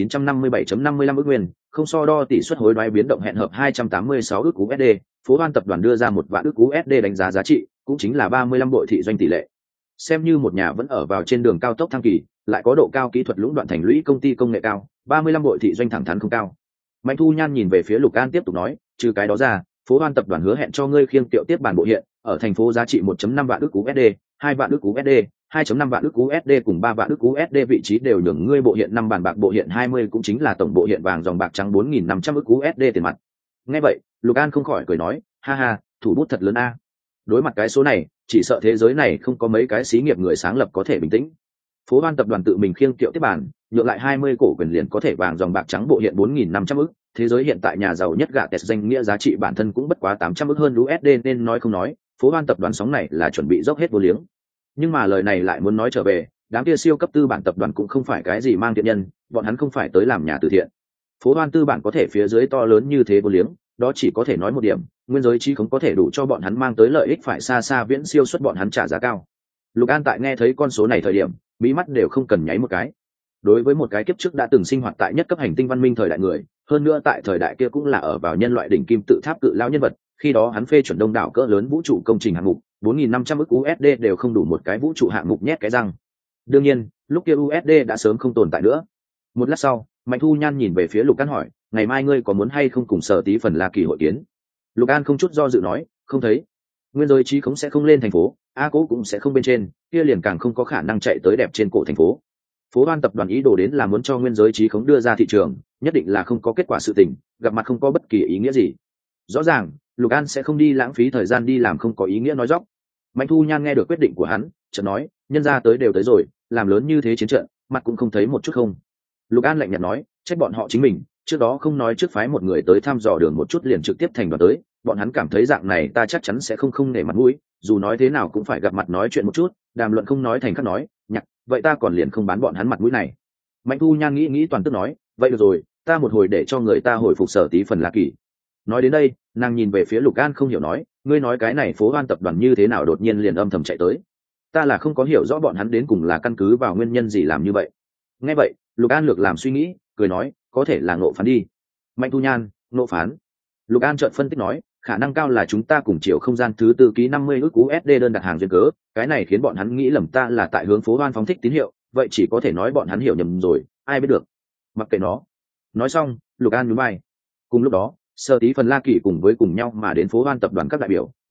1.957.55 ức nguyên, không so đo tỷ suất hối đoái biến động hẹn hợp 286 ức USD, phố Hoan tập đoàn đưa ra 1 vạn ức USD đánh giá giá trị, cũng chính là 35 bội thị doanh tỷ lệ. Xem như một nhà vẫn ở vào trên đường cao tốc thăng kỳ, lại có độ cao kỹ thuật lũng đoạn thành lũy công ty công nghệ cao, 35 bội thị doanh thẳng thắn không cao. Mạnh Thu Nhan nhìn về phía Lục An tiếp tục nói, trừ cái đó ra, phố Hoan tập đoàn hứa hẹn cho ngươi khiêng tiệu tiếp bản bộ hiện, ở thành phố giá trị 1.5 vạn ức USD, 2 vạn ức USD, 2.5 vạn ức USD cùng 3 vạn ức USD vị trí đều nhường ngươi bộ hiện 5 bản bạc bộ hiện 20 cũng chính là tổng bộ hiện vàng dòng bạc trắng 4.500 ức USD tiền mặt. Nghe vậy, Lục An không khỏi cười nói, ha ha, thủ bút thật lớn a. Đối mặt cái số này, chỉ sợ thế giới này không có mấy cái xí nghiệp người sáng lập có thể bình tĩnh. Phố Hoan tập đoàn tự mình khiêng kiệu tiếp bản, nhượng lại 20 cổ quyền liền có thể vàng dòng bạc trắng bộ hiện 4.500 ức, thế giới hiện tại nhà giàu nhất gạ tẹt danh nghĩa giá trị bản thân cũng bất quá 800 ức hơn USD nên nói không nói, Phố Hoan tập đoàn sóng này là chuẩn bị dốc hết vô liếng. Nhưng mà lời này lại muốn nói trở về, đám kia siêu cấp tư bản tập đoàn cũng không phải cái gì mang thiện nhân, bọn hắn không phải tới làm nhà từ thiện. Phố Hoan tư bản có thể phía dưới to lớn như thế vô liếng, đó chỉ có thể nói một điểm, nguyên giới trí không có thể đủ cho bọn hắn mang tới lợi ích phải xa xa viễn siêu suất bọn hắn trả giá cao. Lục An tại nghe thấy con số này thời điểm, mí mắt đều không cần nháy một cái. Đối với một cái kiếp trước đã từng sinh hoạt tại nhất cấp hành tinh văn minh thời đại người, hơn nữa tại thời đại kia cũng là ở vào nhân loại đỉnh kim tự tháp cự lão nhân vật, khi đó hắn phê chuẩn đông đảo cỡ lớn vũ trụ công trình hạng mục, 4.500 ức USD đều không đủ một cái vũ trụ hạng mục nhét cái răng. Đương nhiên, lúc kia USD đã sớm không tồn tại nữa. Một lát sau, Mạnh Thu Nhan nhìn về phía Lục An hỏi, ngày mai ngươi có muốn hay không cùng Sở Tí Phần La Kỳ hội kiến? Lục An không chút do dự nói, không thấy. Nguyên giới trí khống sẽ không lên thành phố, A Cố cũng sẽ không bên trên, kia liền càng không có khả năng chạy tới đẹp trên cổ thành phố. Phố Hoan tập đoàn ý đồ đến là muốn cho nguyên giới trí khống đưa ra thị trường, nhất định là không có kết quả sự tình, gặp mặt không có bất kỳ ý nghĩa gì. Rõ ràng, Lục An sẽ không đi lãng phí thời gian đi làm không có ý nghĩa nói dóc. Mạnh Thu Nhan nghe được quyết định của hắn, chợt nói, nhân ra tới đều tới rồi, làm lớn như thế chiến trận, mặt cũng không thấy một chút không. Lục An lạnh nhạt nói, trách bọn họ chính mình, trước đó không nói trước phái một người tới thăm dò đường một chút liền trực tiếp thành đoàn tới, bọn hắn cảm thấy dạng này ta chắc chắn sẽ không nể mặt mũi, dù nói thế nào cũng phải gặp mặt nói chuyện một chút, đàm luận không nói thành khắc nói, nhặt, vậy ta còn liền không bán bọn hắn mặt mũi này. Mạnh Thu Nhan nghĩ toàn tức nói, vậy được rồi, ta một hồi để cho người ta hồi phục Sở Tí Phần La Kỳ. Nói đến đây, nàng nhìn về phía Lục An không hiểu nói, ngươi nói cái này Phố Hoan tập đoàn như thế nào đột nhiên liền âm thầm chạy tới? Ta là không có hiểu rõ bọn hắn đến cùng là căn cứ vào nguyên nhân gì làm như vậy. Nghe vậy, Lục An lược làm suy nghĩ, cười nói, có thể là ngộ phán đi. Mạnh Thu Nhan, ngộ phán? Lục An chợt phân tích nói, khả năng cao là chúng ta cùng chiều không gian thứ tư ký 50 ức USD đơn đặt hàng duyên cớ, cái này khiến bọn hắn nghĩ lầm ta là tại hướng Phố Hoan phóng thích tín hiệu, vậy chỉ có thể nói bọn hắn hiểu nhầm rồi, ai biết được. Mặc kệ nó. Nói xong, Lục An nhún vai. Cùng lúc đó, Sở Tí Phần La Kỳ cùng nhau mà đến Phố Hoan tập đoàn các đại biểu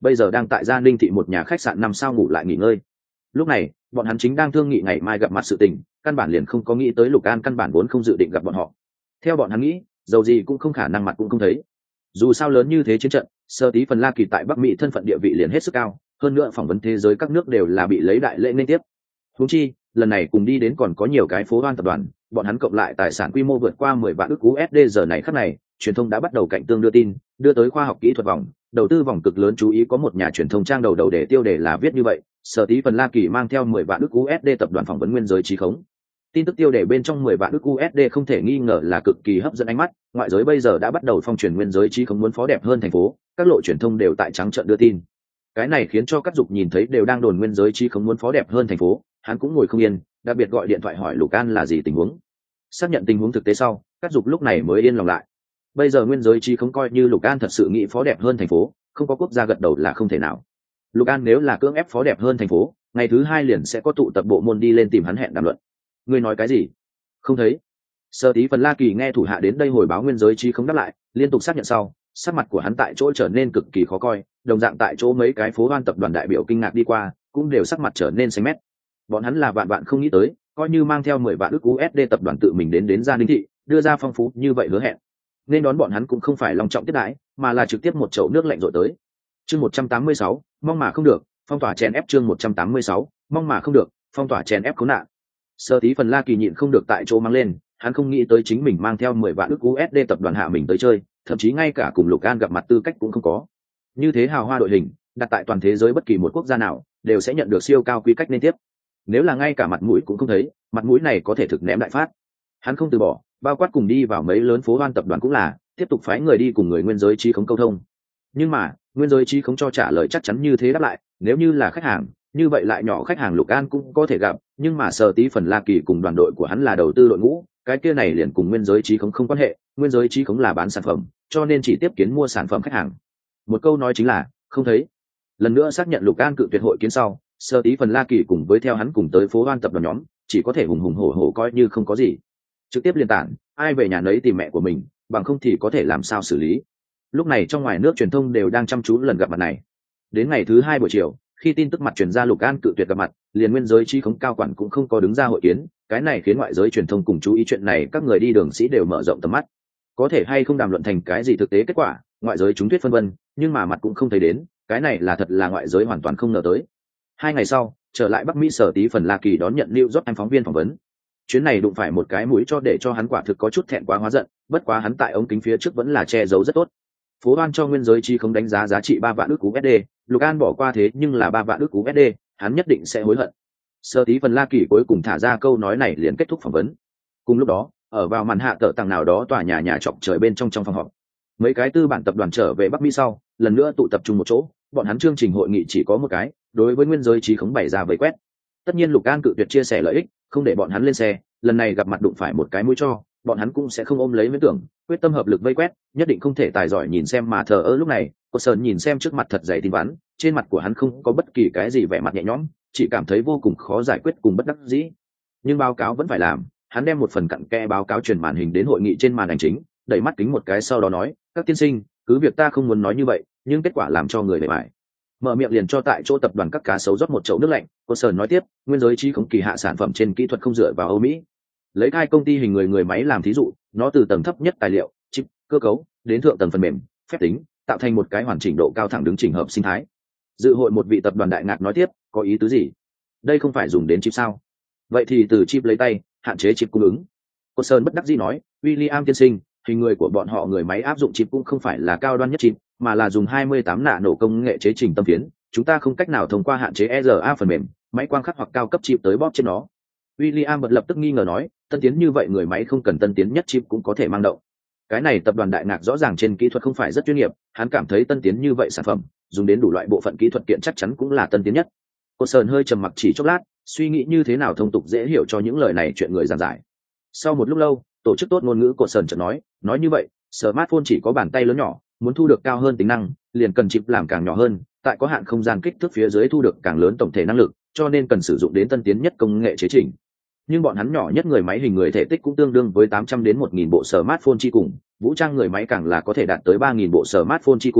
bây giờ đang tại Gia Ninh thị một nhà khách sạn 5 sao ngủ lại nghỉ ngơi. Lúc này bọn hắn chính đang thương nghị ngày mai gặp mặt sự tình, căn bản liền không có nghĩ tới Lục An căn bản vốn không dự định gặp bọn họ. Theo bọn hắn nghĩ, dầu gì cũng không khả năng mặt cũng không thấy. Dù sao lớn như thế chiến trận, Sở Tí Phần La Kỳ tại Bắc Mỹ thân phận địa vị liền hết sức cao, hơn nữa phỏng vấn thế giới các nước đều là bị lấy đại lễ nên tiếp. Huống chi, lần này cùng đi đến còn có nhiều cái phố hoan tập đoàn, bọn hắn cộng lại tài sản quy mô vượt qua 10 vạn ức USD. Giờ này khắc này, truyền thông đã bắt đầu cạnh tương đưa tin, đưa tới khoa học kỹ thuật vòng, đầu tư vòng cực lớn chú ý. Có một nhà truyền thông trang đầu để tiêu đề là viết như vậy: Sở Tí Phần La Kỳ mang theo 10 vạn ức USD tập đoàn phỏng vấn nguyên giới trí khống. Tin tức tiêu đề bên trong 10 vạn ức USD không thể nghi ngờ là cực kỳ hấp dẫn ánh mắt, ngoại giới bây giờ đã bắt đầu phong truyền nguyên giới trí khống muốn phó đẹp hơn thành phố, các lộ truyền thông đều tại trắng trợn đưa tin. Cái này khiến cho các dục nhìn thấy đều đang đồn nguyên giới trí khống muốn phó đẹp hơn thành phố, hắn cũng ngồi không yên, đặc biệt gọi điện thoại hỏi Lục An là gì tình huống. Xác nhận tình huống thực tế sau, các dục lúc này mới yên lòng lại. Bây giờ nguyên giới trí khống coi như Lục An thật sự nghĩ phó đẹp hơn thành phố, không có quốc gia gật đầu là không thể nào. Lục An nếu là cưỡng ép phó đẹp hơn thành phố, ngày thứ 2 liền sẽ có tụ tập bộ môn đi lên tìm hắn hẹn đàm luận. Ngươi nói cái gì? Không thấy. Sở Tí Phần La Kỳ nghe thủ hạ đến đây hồi báo nguyên giới trí khống đáp lại, liên tục xác nhận sau, sắc mặt của hắn tại chỗ trở nên cực kỳ khó coi, đồng dạng tại chỗ mấy cái phố hoan tập đoàn đại biểu kinh ngạc đi qua, cũng đều sắc mặt trở nên xanh mét. Bọn hắn là vạn vạn không nghĩ tới, coi như mang theo 10 vạn ức USD tập đoàn tự mình đến Gia Ninh thị, đưa ra phong phú như vậy hứa hẹn. Nên đón bọn hắn cũng không phải long trọng tiếp đãi, mà là trực tiếp một chậu nước lạnh rội tới. Chương 186, mong mà không được, phong tỏa chèn ép. Chương 186, mong mà không được, phong tỏa chèn ép khốn nạn. Sở Tí Phần La Kỳ nhịn không được tại chỗ mang lên, hắn không nghĩ tới chính mình mang theo 10 vạn ức USD tập đoàn hạ mình tới chơi, thậm chí ngay cả cùng Lục An gặp mặt tư cách cũng không có. Như thế hào hoa đội hình, đặt tại toàn thế giới bất kỳ một quốc gia nào, đều sẽ nhận được siêu cao quy cách nên tiếp. Nếu là ngay cả mặt mũi cũng không thấy, mặt mũi này có thể thực ném đại phát. Hắn không từ bỏ, bao quát cùng đi vào mấy lớn phố hoan tập đoàn cũng là tiếp tục phái người đi cùng người nguyên giới trí khống câu thông. Nhưng mà nguyên giới trí khống cho trả lời chắc chắn như thế đáp lại, nếu như là khách hàng, như vậy lại nhỏ khách hàng Lục An cũng có thể gặp, nhưng mà Sở Tí Phần La Kỳ cùng đoàn đội của hắn là đầu tư đội ngũ, cái kia này liền cùng nguyên giới trí khống không quan hệ, nguyên giới trí khống là bán sản phẩm, cho nên chỉ tiếp kiến mua sản phẩm khách hàng. Một câu nói chính là không thấy. Lần nữa xác nhận Lục An cự tuyệt hội kiến sau, Sở Tí Phần La Kỳ cùng với theo hắn cùng tới phố hoan tập đoàn nhóm, chỉ có thể hùng hùng hổ hổ coi như không có gì, trực tiếp liên tản, ai về nhà nấy tìm mẹ của mình, bằng không thì có thể làm sao xử lý. Lúc này trong ngoài nước truyền thông đều đang chăm chú lần gặp mặt này. Đến ngày thứ 2 buổi chiều, khi tin tức mặt truyền ra Lục An cự tuyệt gặp mặt, liền nguyên giới trí khống cao quản cũng không có đứng ra hội kiến, cái này khiến ngoại giới truyền thông cùng chú ý chuyện này, các người đi đường sĩ đều mở rộng tầm mắt. Có thể hay không đàm luận thành cái gì thực tế kết quả, ngoại giới chúng thuyết phân vân, nhưng mà mặt cũng không thấy đến, cái này là thật là ngoại giới hoàn toàn không ngờ tới. 2 ngày sau, trở lại Bắc Mỹ, Sở Tí Phần La Kỳ đón nhận New York Times phóng viên phỏng vấn. Chuyến này đụng phải một cái mũi cho để cho hắn quả thực có chút thẹn quá hóa giận, bất quá hắn tại ống kính phía trước vẫn là che giấu rất tốt. Phố hoan cho nguyên giới trí không đánh giá giá trị 3 vạn ức USD, Lục An bỏ qua thế nhưng là 3 vạn ức USD, hắn nhất định sẽ hối hận. Sở Tí Phần La Kỳ cuối cùng thả ra câu nói này liền kết thúc phỏng vấn. Cùng lúc đó, ở vào màn hạ tợ tầng nào đó tòa nhà trọc trời bên trong phòng họp, mấy cái tư bản tập đoàn trở về Bắc Mỹ sau, lần nữa tụ tập trung một chỗ, bọn hắn chương trình hội nghị chỉ có một cái, đối với nguyên giới trí khống bày ra vây quét. Tất nhiên Lục An cự tuyệt chia sẻ lợi ích, không để bọn hắn lên xe, lần này gặp mặt đụng phải một cái mũi cho, bọn hắn cũng sẽ không ôm lấy viễn tưởng, quyết tâm hợp lực vây quét, nhất định không thể tài giỏi nhìn xem mà thờ ơ. Lúc này cô sơn nhìn xem trước mặt thật dày tin vắn, trên mặt của hắn không có bất kỳ cái gì vẻ mặt nhẹ nhõm, chỉ cảm thấy vô cùng khó giải quyết cùng bất đắc dĩ. Nhưng báo cáo vẫn phải làm, hắn đem một phần cặn kẽ báo cáo truyền màn hình đến hội nghị trên màn ảnh chính, đẩy mắt kính một cái sau đó nói: các tiên sinh, cứ việc ta không muốn nói như vậy, nhưng kết quả làm cho người bề bại. Mở miệng liền cho tại chỗ tập đoàn các cá sấu rót một chậu nước lạnh. Cô sơn nói tiếp: nguyên giới trí khống kỳ hạ sản phẩm trên kỹ thuật không dựa vào Âu Mỹ, lấy hai công ty hình người máy làm thí dụ, nó từ tầng thấp nhất tài liệu, chip, cơ cấu đến thượng tầng phần mềm, phép tính, tạo thành một cái hoàn chỉnh độ cao thẳng đứng chỉnh hợp sinh thái. Dự hội một vị tập đoàn đại ngạc nói tiếp: có ý tứ gì? Đây không phải dùng đến chip sao? Vậy thì từ chip lấy tay, hạn chế chip cung ứng. Cô sơn bất đắc dĩ nói: William tiên sinh, hình người của bọn họ người máy áp dụng chip cũng không phải là cao đoan nhất chip, mà là dùng 28 nạ nổ công nghệ chế trình tâm phiến, chúng ta không cách nào thông qua hạn chế ERA phần mềm, máy quang khắc hoặc cao cấp chip tới bóp trên nó. William bật lập tức nghi ngờ nói: tân tiến như vậy người máy không cần tân tiến nhất chip cũng có thể mang động. Cái này tập đoàn đại ngạc rõ ràng trên kỹ thuật không phải rất chuyên nghiệp, hắn cảm thấy tân tiến như vậy sản phẩm dùng đến đủ loại bộ phận kỹ thuật kiện chắc chắn cũng là tân tiến nhất. Cô sơn hơi trầm mặc chỉ chốc lát, suy nghĩ như thế nào thông tục dễ hiểu cho những lời này chuyện người giảng giải. Sau một lúc lâu, tổ chức tốt ngôn ngữ cô sơn chợt nói như vậy, smartphone chỉ có bàn tay lớn nhỏ, muốn thu được cao hơn tính năng, liền cần chip làm càng nhỏ hơn, tại có hạn không gian kích thước phía dưới thu được càng lớn tổng thể năng lực, cho nên cần sử dụng đến tân tiến nhất công nghệ chế chỉnh. Nhưng bọn hắn nhỏ nhất người máy hình người thể tích cũng tương đương với 800 đến 1000 bộ smartphone chi cùng, vũ trang người máy càng là có thể đạt tới 3000 bộ smartphone chi cùng,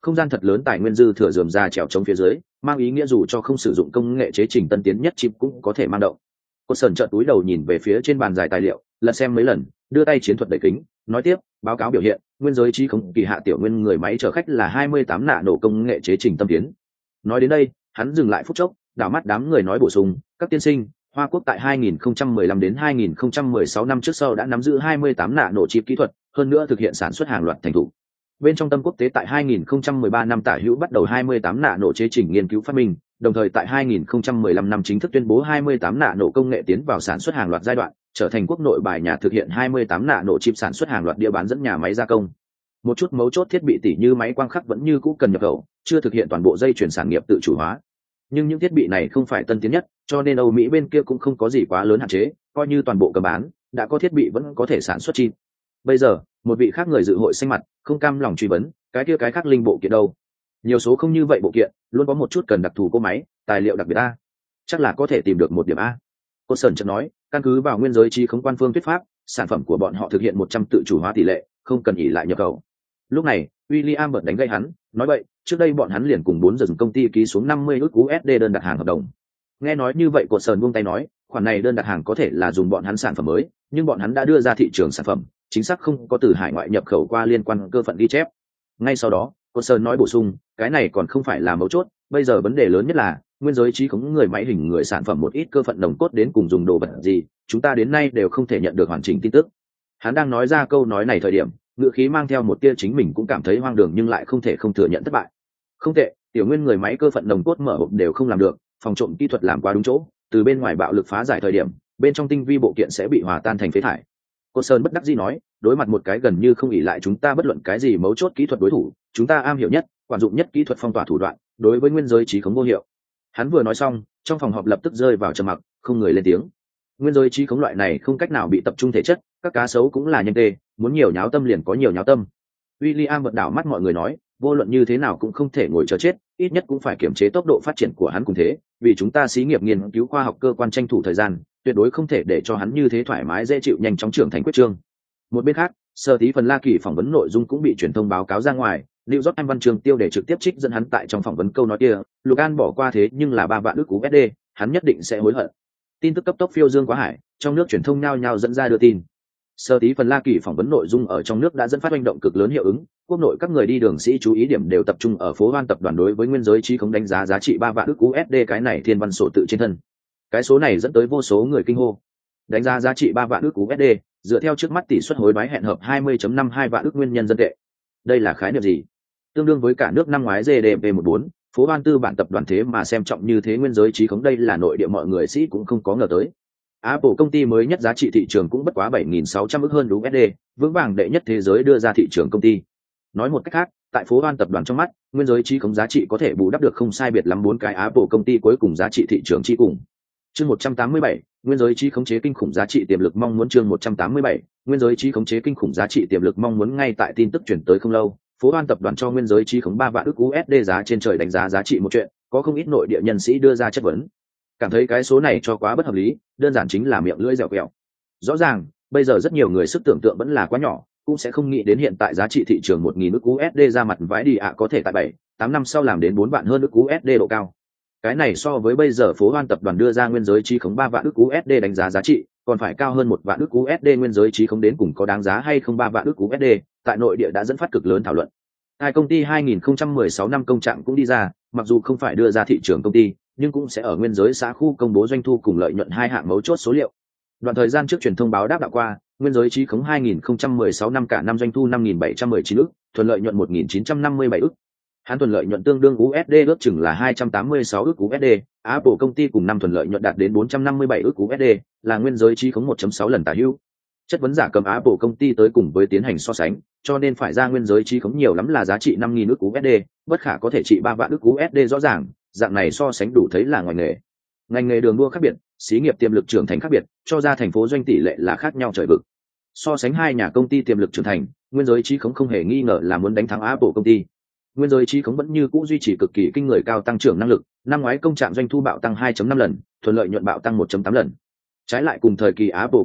không gian thật lớn tài nguyên dư thừa rườm ra trèo chống phía dưới, mang ý nghĩa dù cho không sử dụng công nghệ chế trình tân tiến nhất chip cũng có thể mang động. Cô Sơn trợn túi đầu nhìn về phía trên bàn dài tài liệu, lật xem mấy lần, đưa tay chiến thuật đẩy kính, nói tiếp, báo cáo biểu hiện, nguyên giới trí khống kỳ hạ tiểu nguyên người máy chở khách là 28 nạ nổ công nghệ chế trình tâm tiến. Nói đến đây, hắn dừng lại phút chốc, đảo mắt đám người nói bổ sung, các tiên sinh, Hoa Quốc tại 2015 đến 2016 năm trước sau đã nắm giữ 28 nạ nổ chip kỹ thuật, hơn nữa thực hiện sản xuất hàng loạt thành thủ. Bên trong tâm quốc tế tại 2013 năm tả hữu bắt đầu 28 nạ nổ chế trình nghiên cứu phát minh, đồng thời tại 2015 năm chính thức tuyên bố 28 nạ nổ công nghệ tiến vào sản xuất hàng loạt giai đoạn, trở thành quốc nội bài nhà thực hiện 28 nạ nổ chip sản xuất hàng loạt địa bán dẫn nhà máy gia công. Một chút mấu chốt thiết bị tỷ như máy quang khắc vẫn như cũ cần nhập khẩu, chưa thực hiện toàn bộ dây chuyển sản nghiệp tự chủ hóa. Nhưng những thiết bị này không phải tân tiến nhất, cho nên Âu Mỹ bên kia cũng không có gì quá lớn hạn chế, coi như toàn bộ cầm bán, đã có thiết bị vẫn có thể sản xuất chip. Bây giờ, một vị khác người dự hội xanh mặt, không cam lòng truy vấn, cái khác linh bộ kiện đâu? Nhiều số không như vậy bộ kiện, luôn có một chút cần đặc thù cỗ máy, tài liệu đặc biệt a. Chắc là có thể tìm được một điểm a. Cô Sơn chợt nói, căn cứ vào nguyên giới trí khống quan phương thuyết pháp, sản phẩm của bọn họ thực hiện 100 tự chủ hóa tỷ lệ, không cần ỷ lại nhập khẩu. Lúc này, William bật đánh gây hắn, nói vậy, trước đây bọn hắn liền cùng 4 giờ công ty ký xuống 50 ức USD đơn đặt hàng hợp đồng. Nghe nói như vậy, Cô Sơn buông tay nói, khoản này đơn đặt hàng có thể là dùng bọn hắn sản phẩm mới, nhưng bọn hắn đã đưa ra thị trường sản phẩm, chính xác không có từ hải ngoại nhập khẩu qua liên quan cơ phận ghi chép. Ngay sau đó, Cô Sơn nói bổ sung, cái này còn không phải là mấu chốt, bây giờ vấn đề lớn nhất là nguyên giới trí khống người máy hình người sản phẩm một ít cơ phận nồng cốt đến cùng dùng đồ vật gì, chúng ta đến nay đều không thể nhận được hoàn chỉnh tin tức. Hắn đang nói ra câu nói này thời điểm, ngữ khí mang theo một tia chính mình cũng cảm thấy hoang đường nhưng lại không thể không thừa nhận thất bại. Không tệ, tiểu nguyên người máy cơ phận nồng cốt mở hộp đều không làm được, phòng trộm kỹ thuật làm quá đúng chỗ, từ bên ngoài bạo lực phá giải thời điểm, bên trong tinh vi bộ kiện sẽ bị hòa tan thành phế thải. Cô Sơn bất đắc dĩ nói, đối mặt một cái gần như không ỷ lại chúng ta bất luận cái gì mấu chốt kỹ thuật đối thủ, chúng ta am hiểu nhất, quản dụng nhất kỹ thuật phong tỏa thủ đoạn, đối với nguyên giới trí khống vô hiệu. Hắn vừa nói xong, trong phòng họp lập tức rơi vào trầm mặc, không người lên tiếng. Nguyên giới trí khống loại này không cách nào bị tập trung thể chất, các cá sấu cũng là nhanh tê, muốn nhiều nháo tâm liền có nhiều nháo tâm. William bật đảo mắt mọi người nói, vô luận như thế nào cũng không thể ngồi chờ chết, ít nhất cũng phải kiểm chế tốc độ phát triển của hắn cùng thế, vì chúng ta xí nghiệp nghiên cứu khoa học cơ quan tranh thủ thời gian, tuyệt đối không thể để cho hắn như thế thoải mái dễ chịu nhanh chóng trưởng thành quyết trương. Một bên khác, Sở Tí phần La Kỳ phỏng vấn nội dung cũng bị truyền thông báo cáo ra ngoài, New York Anh văn trường tiêu để trực tiếp trích dẫn hắn tại trong phỏng vấn câu nói kia, Logan bỏ qua thế nhưng là 3 vạn ức USD, hắn nhất định sẽ hối hận. Tin tức cấp tốc phiêu dương quá hải, trong nước truyền thông nhao nhao dẫn ra đưa tin. Sở Tí phần La Kỳ phỏng vấn nội dung ở trong nước đã dẫn phát hành động cực lớn hiệu ứng, quốc nội các người đi đường sĩ chú ý điểm đều tập trung ở phố Hoan tập đoàn đối với nguyên giới trí khống đánh giá giá trị 3 vạn ức USD cái này thiên văn sổ tự trên thân. Cái số này dẫn tới vô số người kinh hô. Đánh giá giá trị 3 vạn ức USD, dựa theo trước mắt tỷ suất hối đoái hẹn hợp 20.52 vạn ức nguyên nhân dân tệ. Đây là khái niệm gì? Tương đương với cả nước năm ngoái GDP 14, phố Hoan tư bản tập đoàn thế mà xem trọng như thế nguyên giới trí khống, đây là nội địa mọi người sĩ cũng không có ngờ tới. Apple công ty mới nhất giá trị thị trường cũng bất quá 7.600 ức hơn USD, vững vàng đệ nhất thế giới đưa ra thị trường công ty. Nói một cách khác, tại phố Hoan tập đoàn trong mắt, nguyên giới trí khống giá trị có thể bù đắp được không sai biệt lắm 4 cái Apple công ty cuối cùng giá trị thị trường chi cùng. Chương 187, nguyên giới trí khống chế kinh khủng giá trị tiềm lực mong muốn. Chương 187, nguyên giới trí khống chế kinh khủng giá trị tiềm lực mong muốn. Ngay tại tin tức chuyển tới không lâu, phố Hoan tập đoàn cho nguyên giới trí khống 3 vạn ức USD giá trên trời đánh giá giá trị một chuyện, có không ít nội địa nhân sĩ đưa ra chất vấn, cảm thấy cái số này cho quá bất hợp lý, đơn giản chính là miệng lưỡi dẻo quẹo. Rõ ràng, bây giờ rất nhiều người sức tưởng tượng vẫn là quá nhỏ, cũng sẽ không nghĩ đến hiện tại giá trị thị trường 1.000 ức USD ra mặt vãi đi ạ có thể tại 7-8 năm sau làm đến 4 vạn hơn ức USD độ cao. Cái này so với bây giờ phố Hoan tập đoàn đưa ra nguyên giới trí khống 3 vạn ức USD đánh giá giá trị, còn phải cao hơn 1 vạn ức USD nguyên giới trí khống đến cùng có đáng giá hay không 3 vạn ức USD, tại nội địa đã dẫn phát cực lớn thảo luận. Hai công ty 2016 năm công trạng cũng đi ra, mặc dù không phải đưa ra thị trường công ty, nhưng cũng sẽ ở nguyên giới xã khu công bố doanh thu cùng lợi nhuận hai hạng mấu chốt số liệu. Đoạn thời gian trước truyền thông báo đáp đạo qua, nguyên giới trí khống 2016 năm cả năm doanh thu 5.719 ức, thuần lợi nhuận 1.957 ức. Hắn thuần lợi nhuận tương đương USD ước chừng là 286 ức USD, Apple công ty cùng năm thuần lợi nhuận đạt đến 457 ức USD, là nguyên giới trí khống 1.6 lần tả hữu. Chất vấn giả cầm Apple công ty tới cùng với tiến hành so sánh, cho nên phải ra nguyên giới trí khống nhiều lắm là giá trị 5.000 ức USD, bất khả có thể trị 3 vạn ức USD rõ ràng, dạng này so sánh đủ thấy là ngoài nghề. Ngành nghề đường đua khác biệt, xí nghiệp tiềm lực trưởng thành khác biệt, cho ra thành phố doanh tỷ lệ là khác nhau trời vực. So sánh hai nhà công ty tiềm lực trưởng thành, nguyên giới trí khống không hề nghi ngờ là muốn đánh thắng Apple công ty. Nguyên giới trí khống vẫn như cũ duy trì cực kỳ kinh người cao tăng trưởng năng lực, năm ngoái công trạng doanh thu bạo tăng 2.5 lần, thuần lợi nhuận bạo tăng 1.8 lần. Trái lại cùng thời kỳ Apple công ty,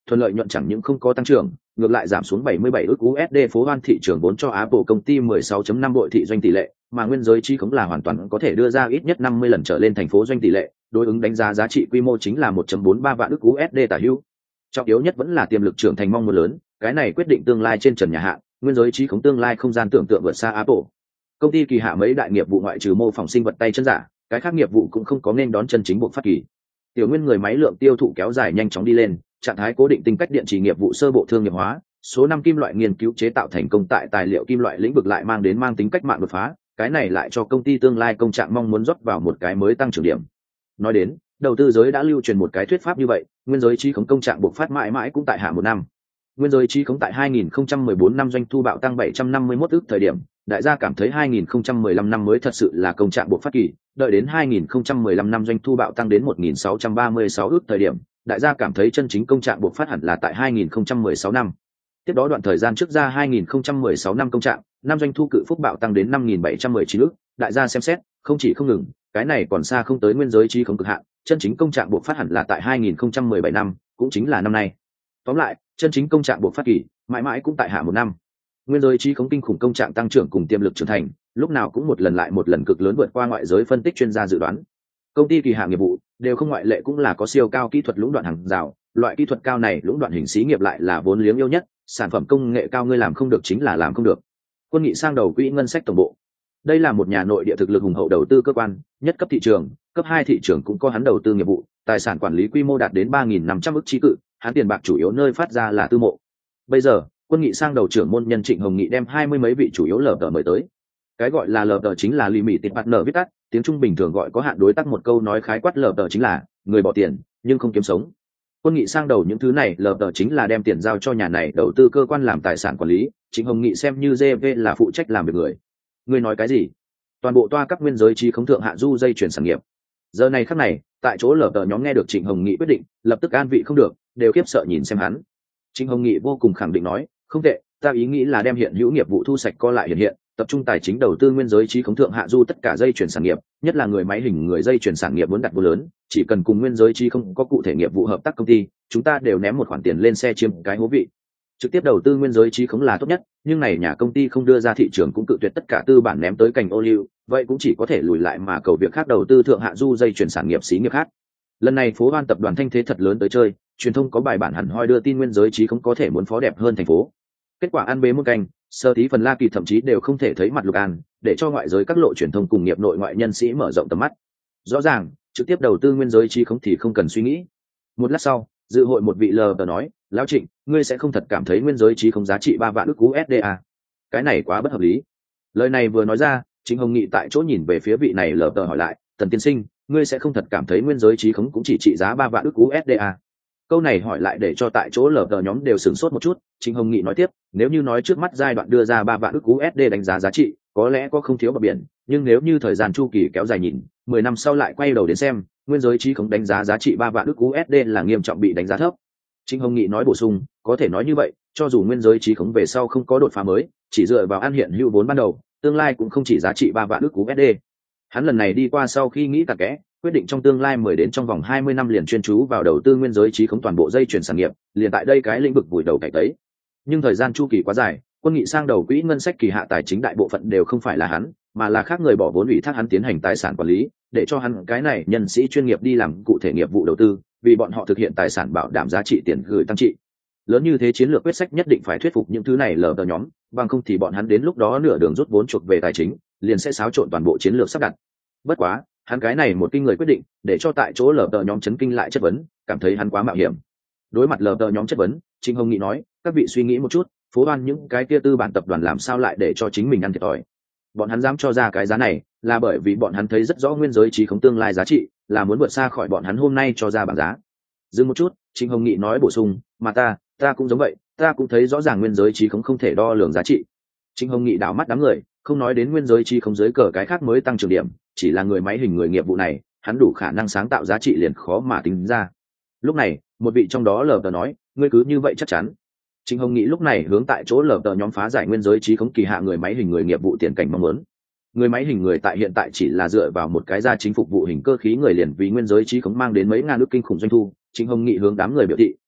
thuận lợi nhuận chẳng những không có tăng trưởng, ngược lại giảm xuống 77 ức USD phố hoan thị trường vốn cho Apple công ty 16.5 bội thị doanh tỷ lệ, mà nguyên giới chi khống là hoàn toàn có thể đưa ra ít nhất 50 lần trở lên thành phố doanh tỷ lệ, đối ứng đánh giá giá trị quy mô chính là 1.43 vạn ức USD tả hữu. Trọng yếu nhất vẫn là tiềm lực trưởng thành mong muốn lớn, cái này quyết định tương lai trên trần nhà hạ, nguyên giới chi khống tương lai không gian tưởng tượng vượt xa Apple. Công ty kỳ hạ mấy đại nghiệp vụ ngoại trừ mô phỏng sinh vật tay chân giả, cái khác nghiệp vụ cũng không có nên đón chân chính buộc phát kỳ. Tiểu nguyên người máy lượng tiêu thụ kéo dài nhanh chóng đi lên, trạng thái cố định tinh cách điện chỉ nghiệp vụ sơ bộ thương nghiệp hóa, số 5 kim loại nghiên cứu chế tạo thành công tại tài liệu kim loại lĩnh vực lại mang tính cách mạng đột phá, cái này lại cho công ty tương lai công trạng mong muốn rót vào một cái mới tăng trưởng điểm. Nói đến, đầu tư giới đã lưu truyền một cái thuyết pháp như vậy, nguyên giới chi khống công trạng buộc phát mãi mãi cũng tại hạ một năm. Nguyên giới chi khống tại 2014 năm doanh thu bạo tăng 751 ức thời điểm, đại gia cảm thấy 2015 năm mới thật sự là công trạng buộc phát kỳ, đợi đến 2015 năm doanh thu bạo tăng đến 1636 ức thời điểm, đại gia cảm thấy chân chính công trạng buộc phát hẳn là tại 2016 năm. Tiếp đó đoạn thời gian trước ra 2016 năm công trạng, năm doanh thu cự phúc bạo tăng đến 5719 ức, đại gia xem xét, không chỉ không ngừng, cái này còn xa không tới nguyên giới chi khống cực hạn, chân chính công trạng buộc phát hẳn là tại 2017 năm, cũng chính là năm nay. Tóm lại, chân chính công trạng buộc phát kỳ, mãi mãi cũng tại hạ một năm. Nguyên giới chi khống kinh khủng công trạng tăng trưởng cùng tiềm lực trưởng thành, lúc nào cũng một lần lại một lần cực lớn vượt qua ngoại giới phân tích chuyên gia dự đoán. Công ty kỳ hạ nghiệp vụ đều không ngoại lệ cũng là có siêu cao kỹ thuật lũng đoạn hàng rào, loại kỹ thuật cao này lũng đoạn hình xí nghiệp lại là vốn liếng yêu nhất, sản phẩm công nghệ cao ngươi làm không được chính là làm không được. Quân nghị sang đầu quỹ ngân sách tổng bộ. Đây là một nhà nội địa thực lực hùng hậu đầu tư cơ quan, nhất cấp thị trường, cấp 2 thị trường cũng có hắn đầu tư nghiệp vụ, tài sản quản lý quy mô đạt đến 3.500 ức chi cự, hắn tiền bạc chủ yếu nơi phát ra là tư mộ. Bây giờ, Quân nghị sang đầu trưởng môn nhân Trịnh Hồng Nghị đem 20 mấy vị chủ yếu lờ đờ mời tới. Cái gọi là lờ đờ chính là limited partner viết tắt, tiếng Trung bình thường gọi có hạn đối tác, một câu nói khái quát lờ đờ chính là người bỏ tiền nhưng không kiếm sống. Quân nghị sang đầu những thứ này lờ đờ chính là đem tiền giao cho nhà này đầu tư cơ quan làm tài sản quản lý, Trịnh Hồng Nghị xem như GV là phụ trách làm việc người. Người nói cái gì? Toàn bộ toa các nguyên giới chi khống thượng hạ du dây chuyển sản nghiệp. Giờ này khắc này, tại chỗ lờ đờ nhóm nghe được Trịnh Hồng Nghị quyết định, lập tức an vị không được, đều khiếp sợ nhìn xem hắn. Trịnh Hồng Nghị vô cùng khẳng định nói, không tệ, ta ý nghĩ là đem hiện hữu nghiệp vụ thu sạch co lại hiện, tập trung tài chính đầu tư nguyên giới chi khống thượng hạ du tất cả dây chuyển sản nghiệp, nhất là người máy hình người dây chuyển sản nghiệp muốn đặt vô lớn, chỉ cần cùng nguyên giới chi không có cụ thể nghiệp vụ hợp tác công ty, chúng ta đều ném một khoản tiền lên xe chiếm cái hố vị. Trực tiếp đầu tư nguyên giới chi khống là tốt nhất, nhưng này nhà công ty không đưa ra thị trường cũng cự tuyệt tất cả tư bản ném tới cành ô liu, vậy cũng chỉ có thể lùi lại mà cầu việc khác đầu tư thượng hạ du dây chuyển sản nghiệp xí nghiệp khác. Lần này phố Hoan tập đoàn thanh thế thật lớn tới chơi, truyền thông có bài bản hẳn hoi đưa tin nguyên giới chi không có thể muốn phó đẹp hơn thành phố. Kết quả ăn bế muôn canh, sơ tí phần La Kỳ thậm chí đều không thể thấy mặt Lục An, để cho ngoại giới các lộ truyền thông cùng nghiệp nội ngoại nhân sĩ mở rộng tầm mắt. Rõ ràng, trực tiếp đầu tư nguyên giới chi không thì không cần suy nghĩ. Một lát sau, dự hội một vị lờ nói, lão Trịnh, ngươi sẽ không thật cảm thấy nguyên giới chi không giá trị 3 vạn ức USD à? Cái này quá bất hợp lý. Lời này vừa nói ra, Trịnh Hồng Nghị tại chỗ nhìn về phía vị này lờ hỏi lại, Tần tiên sinh, ngươi sẽ không thật cảm thấy nguyên giới chi không cũng chỉ trị giá 3 vạn ức USD à? Câu này hỏi lại để cho tại chỗ lờ nhóm đều sửng sốt một chút. Trịnh Hồng Nghị nói tiếp, nếu như nói trước mắt giai đoạn đưa ra 3 vạn ức USD đánh giá giá trị, có lẽ có không thiếu bờ biển, nhưng nếu như thời gian chu kỳ kéo dài nhìn, 10 năm sau lại quay đầu đến xem, nguyên giới chi không đánh giá giá trị 3 vạn ức USD là nghiêm trọng bị đánh giá thấp. Trịnh Hồng Nghị nói bổ sung, có thể nói như vậy, cho dù nguyên giới chi không về sau không có đột phá mới, chỉ dựa vào an hiện hữu vốn ban đầu, tương lai cũng không chỉ giá trị 3 vạn ức USD. Hắn lần này đi qua sau khi nghĩ cặn kẽ, quyết định trong tương lai 10 đến trong vòng 20 năm liền chuyên chú vào đầu tư nguyên giới chi không toàn bộ dây chuyển sản nghiệp, liền tại đây cái lĩnh vực vùi đầu cày tấy. Nhưng thời gian chu kỳ quá dài, Quân nghị sang đầu quỹ ngân sách kỳ hạ tài chính đại bộ phận đều không phải là hắn, mà là khác người bỏ vốn ủy thác hắn tiến hành tài sản quản lý, để cho hắn cái này nhân sĩ chuyên nghiệp đi làm cụ thể nghiệp vụ đầu tư, vì bọn họ thực hiện tài sản bảo đảm giá trị tiền gửi tăng trị. Lớn như thế chiến lược quyết sách nhất định phải thuyết phục những thứ này lờ nhóm, bằng không thì bọn hắn đến lúc đó nửa đường rút vốn chuộc về tài chính, liền sẽ xáo trộn toàn bộ chiến lược sắp đặt. Bất quá, hắn cái này một kinh người quyết định, để cho tại chỗ lờ nhóm chấn kinh lại chất vấn, cảm thấy hắn quá mạo hiểm. Đối mặt lờ nhóm chất vấn, Trịnh Hồng Nghị nói, các vị suy nghĩ một chút, phố Hoan những cái kia tư bản tập đoàn làm sao lại để cho chính mình ăn thiệt thòi? Bọn hắn dám cho ra cái giá này, là bởi vì bọn hắn thấy rất rõ nguyên giới chi không tương lai giá trị, là muốn vượt xa khỏi bọn hắn hôm nay cho ra bảng giá. Dừng một chút, Trịnh Hồng Nghị nói bổ sung, mà ta cũng giống vậy, ta cũng thấy rõ ràng nguyên giới chi không thể đo lường giá trị. Trịnh Hồng Nghị đảo mắt đám người, không nói đến nguyên giới chi không dưới cờ cái khác mới tăng trưởng điểm, chỉ là người máy hình người nghiệp vụ này, hắn đủ khả năng sáng tạo giá trị liền khó mà tính ra. Lúc này, một vị trong đó lờ nói, ngươi cứ như vậy chắc chắn? Trịnh Hồng Nghị lúc này hướng tại chỗ lờ nhóm phá giải nguyên giới chi không kỳ hạ người máy hình người nghiệp vụ tiền cảnh mong muốn. Người máy hình người tại hiện tại chỉ là dựa vào một cái gia chính phục vụ hình cơ khí người liền vì nguyên giới chi không mang đến mấy ngàn ức kinh khủng doanh thu. Trịnh Hồng Nghị hướng đám người biểu thị,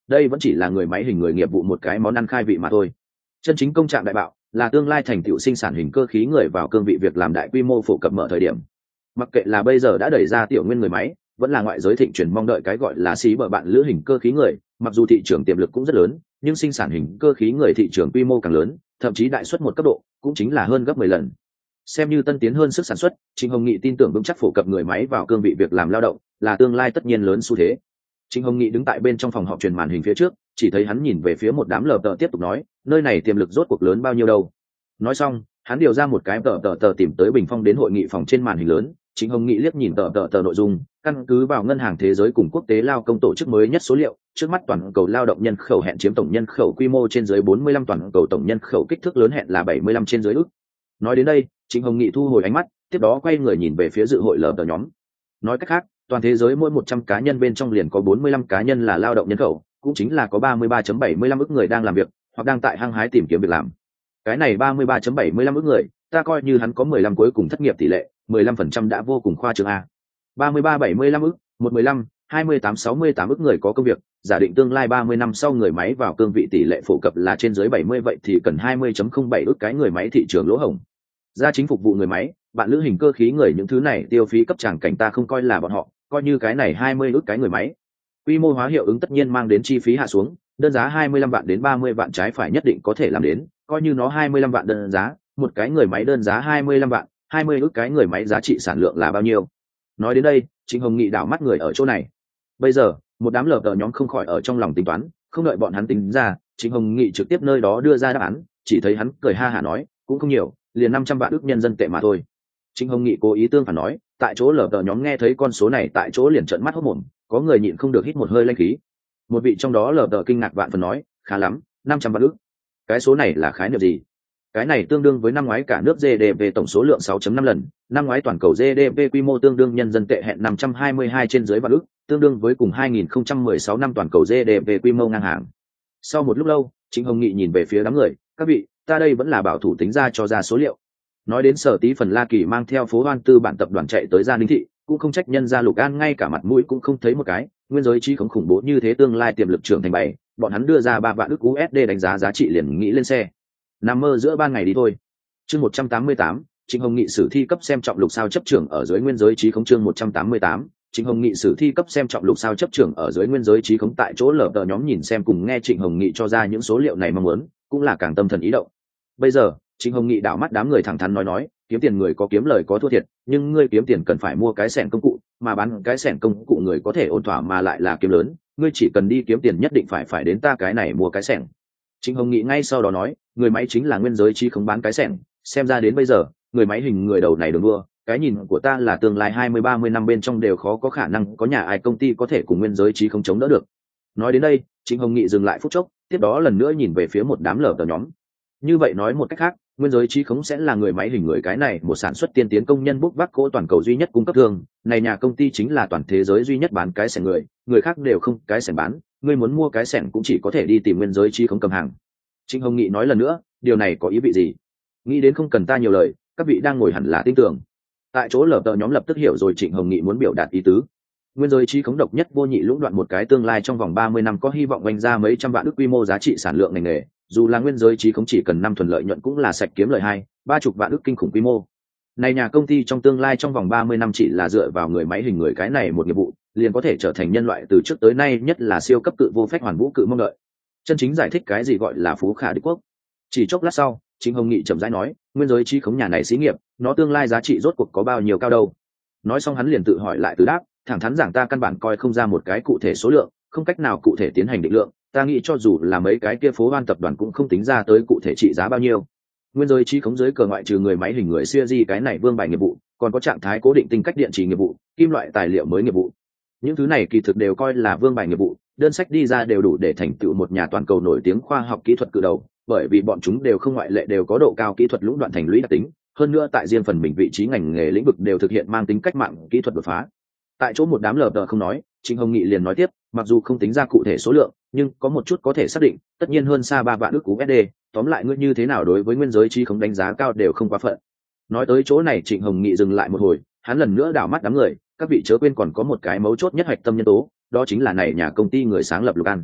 đây vẫn chỉ là người máy hình người nghiệp vụ một cái món ăn khai vị mà thôi. Chân chính công trạng đại bạo là tương lai thành tựu sinh sản hình cơ khí người vào cương vị việc làm đại quy mô phổ cập mở thời điểm. Mặc kệ là bây giờ đã đẩy ra tiểu nguyên người máy, vẫn là ngoại giới thịnh truyền mong đợi cái gọi là xí bờ bạn lữ hình cơ khí người, mặc dù thị trường tiềm lực cũng rất lớn, nhưng sinh sản hình cơ khí người thị trường quy mô càng lớn, thậm chí đại suất một cấp độ, cũng chính là hơn gấp 10 lần. Xem như tân tiến hơn sức sản xuất, Trịnh Hồng Nghị tin tưởng vững chắc phổ cập người máy vào cương vị việc làm lao động là tương lai tất nhiên lớn xu thế. Trịnh Hồng Nghị đứng tại bên trong phòng họp truyền màn hình phía trước, chỉ thấy hắn nhìn về phía một đám lờ tờ tiếp tục nói, nơi này tiềm lực rốt cuộc lớn bao nhiêu đâu. Nói xong, hắn điều ra một cái tờ tìm tới bình phong đến hội nghị phòng trên màn hình lớn. Trịnh Hồng Nghị liếc nhìn tờ nội dung, căn cứ vào ngân hàng thế giới cùng quốc tế lao công tổ chức mới nhất số liệu, trước mắt toàn cầu lao động nhân khẩu hẹn chiếm tổng nhân khẩu quy mô trên dưới 45, toàn cầu tổng nhân khẩu kích thước lớn hẹn là 75 trên dưới ức. Nói đến đây, Trịnh Hồng Nghị thu hồi ánh mắt, tiếp đó quay người nhìn về phía dự hội lờ tờ nhóm. Nói cách khác, toàn thế giới mỗi 100 cá nhân bên trong liền có 45 cá nhân là lao động nhân khẩu, cũng chính là có 33.75 ức người đang làm việc hoặc đang tại hăng hái tìm kiếm việc làm. Cái này 33.75 ức người, ta coi như hắn có 15 cuối cùng thất nghiệp tỷ lệ, 15% đã vô cùng khoa trương a. 33-75 ức, 115, 28-68 ức người có công việc, giả định tương lai 30 năm sau người máy vào cương vị tỷ lệ phổ cập là trên dưới 70, vậy thì cần 20.07 ức cái người máy thị trường lỗ hổng. Gia chính phục vụ người máy, bạn lữ hình cơ khí người những thứ này tiêu phí cấp tràng cảnh ta không coi là bọn họ, coi như cái này 20 ức cái người máy. Quy mô hóa hiệu ứng tất nhiên mang đến chi phí hạ xuống, đơn giá 25 vạn đến 30 vạn trái phải nhất định có thể làm đến, coi như nó 25 vạn đơn giá, một cái người máy đơn giá 25 vạn, 20 ức cái người máy giá trị sản lượng là bao nhiêu. Nói đến đây, Trịnh Hồng Nghị đảo mắt người ở chỗ này. Bây giờ, một đám lờ tờ nhóm không khỏi ở trong lòng tính toán, không đợi bọn hắn tính ra, Trịnh Hồng Nghị trực tiếp nơi đó đưa ra đáp án, chỉ thấy hắn cười ha hả nói, cũng không nhiều, liền 500 vạn ức nhân dân tệ mà thôi. Trịnh Hồng Nghị cố ý tương phản nói, tại chỗ lờ tờ nhóm nghe thấy con số này tại chỗ liền trợn mắt hốt mồm, có người nhịn không được hít một hơi lanh khí. Một vị trong đó lờ tờ kinh ngạc vạn phần nói, khá lắm, 500 vạn ức. Cái số này là khái niệm gì? Cái này tương đương với năm ngoái cả nước GDP tổng số lượng 6.5 lần, năm ngoái toàn cầu GDP quy mô tương đương nhân dân tệ hẹn 522 trên dưới vạn ức, tương đương với cùng 2016 năm toàn cầu GDP quy mô ngang hàng. Sau một lúc lâu, Trịnh Hồng Nghị nhìn về phía đám người, các vị, ta đây vẫn là bảo thủ tính ra cho ra số liệu. Nói đến Sở Tí Phần La Kỳ mang theo phố Hoan Tư bản tập đoàn chạy tới Gia Ninh thị, cũng không trách nhân gia Lục An ngay cả mặt mũi cũng không thấy một cái, nguyên giới trí không khủng bố như thế tương lai tiềm lực trưởng thành bày, bọn hắn đưa ra 3 vạn ức USD đánh giá giá trị liền nghĩ lên xe. Nằm mơ giữa ban ngày đi thôi. Chương 188, Trịnh Hồng Nghị sử thi cấp xem trọng lục sao chấp trưởng ở dưới nguyên giới trí khống. Chương 188, Trịnh Hồng Nghị sử thi cấp xem trọng lục sao chấp trưởng ở dưới nguyên giới trí khống. Tại chỗ lờ tờ nhóm nhìn xem cùng nghe Trịnh Hồng Nghị cho ra những số liệu này mong muốn, cũng là càng tâm thần ý động. Bây giờ, Trịnh Hồng Nghị đảo mắt đám người thẳng thắn nói, kiếm tiền người có kiếm lời có thua thiệt, nhưng ngươi kiếm tiền cần phải mua cái xẻng công cụ, mà bán cái xẻng công cụ người có thể ổn thỏa mà lại là kiếm lớn, ngươi chỉ cần đi kiếm tiền nhất định phải đến ta cái này mua cái xẻng. Trịnh Hồng Nghị ngay sau đó nói, người máy chính là nguyên giới trí không bán cái xẻng, xem ra đến bây giờ, người máy hình người đầu này đừng đua, cái nhìn của ta là tương lai 20-30 năm bên trong đều khó có khả năng có nhà ai công ty có thể cùng nguyên giới trí không chống đỡ được. Nói đến đây, Trịnh Hồng Nghị dừng lại phút chốc, tiếp đó lần nữa nhìn về phía một đám lờ tờ nhóm. Như vậy nói một cách khác, nguyên giới trí khống sẽ là người máy hình người cái này một sản xuất tiên tiến công nhân bốc vác cỗ toàn cầu duy nhất cung cấp thương, này nhà công ty chính là toàn thế giới duy nhất bán cái xẻng người khác đều không cái xẻng bán, ngươi muốn mua cái xẻng cũng chỉ có thể đi tìm nguyên giới trí khống cầm hàng. Trịnh Hồng Nghị nói lần nữa, điều này có ý vị gì? Nghĩ đến không cần ta nhiều lời, các vị đang ngồi hẳn là tin tưởng. Tại chỗ lờ tờ nhóm lập tức hiểu rồi Trịnh Hồng Nghị muốn biểu đạt ý tứ. Nguyên giới trí khống độc nhất vô nhị lũng đoạn một cái tương lai trong vòng 30 năm có hy vọng oanh ra mấy trăm vạn ức quy mô giá trị sản lượng ngành nghề, dù là nguyên giới trí khống chỉ cần 5 thuần lợi nhuận cũng là sạch kiếm lời 2-30 vạn ức kinh khủng quy mô. Này nhà công ty trong tương lai trong vòng 30 năm chỉ là dựa vào người máy hình người cái này một nghiệp vụ, liền có thể trở thành nhân loại từ trước tới nay nhất là siêu cấp cự vô phách hoàn vũ cự mong đợi. Chân chính giải thích cái gì gọi là phú khả địch quốc. Chỉ chốc lát sau, Trịnh Hồng Nghị chậm rãi nói, nguyên giới trí khống nhà này xí nghiệp, nó tương lai giá trị rốt cuộc có bao nhiêu cao đâu. Nói xong hắn liền tự hỏi lại từ đáp, thẳng thắn giảng ta căn bản coi không ra một cái cụ thể số lượng, không cách nào cụ thể tiến hành định lượng, ta nghĩ cho dù là mấy cái kia phố Hoan tập đoàn cũng không tính ra tới cụ thể trị giá bao nhiêu. Nguyên giới trí khống dưới cờ ngoại trừ người máy hình người siêu di cái này vương bài nghiệp vụ, còn có trạng thái cố định tinh cách điện trì nghiệp vụ, kim loại tài liệu mới nghiệp vụ. Những thứ này kỳ thực đều coi là vương bài nghiệp vụ, đơn sách đi ra đều đủ để thành tựu một nhà toàn cầu nổi tiếng khoa học kỹ thuật cự đầu, bởi vì bọn chúng đều không ngoại lệ đều có độ cao kỹ thuật lũng đoạn thành lũy đặc tính, hơn nữa tại riêng phần mình vị trí ngành nghề lĩnh vực đều thực hiện mang tính cách mạng kỹ thuật đột phá. Tại chỗ một đám lờ đờ không nói, Trịnh Hồng Nghị liền nói tiếp, mặc dù không tính ra cụ thể số lượng, nhưng có một chút có thể xác định, tất nhiên hơn xa 3 vạn ức USD, tóm lại ngươi như thế nào đối với nguyên giới trí khống đánh giá cao đều không quá phận. Nói tới chỗ này Trịnh Hồng Nghị dừng lại một hồi, hắn lần nữa đảo mắt đám người, các vị chớ quên còn có một cái mấu chốt nhất hạch tâm nhân tố, đó chính là này nhà công ty người sáng lập Lục An.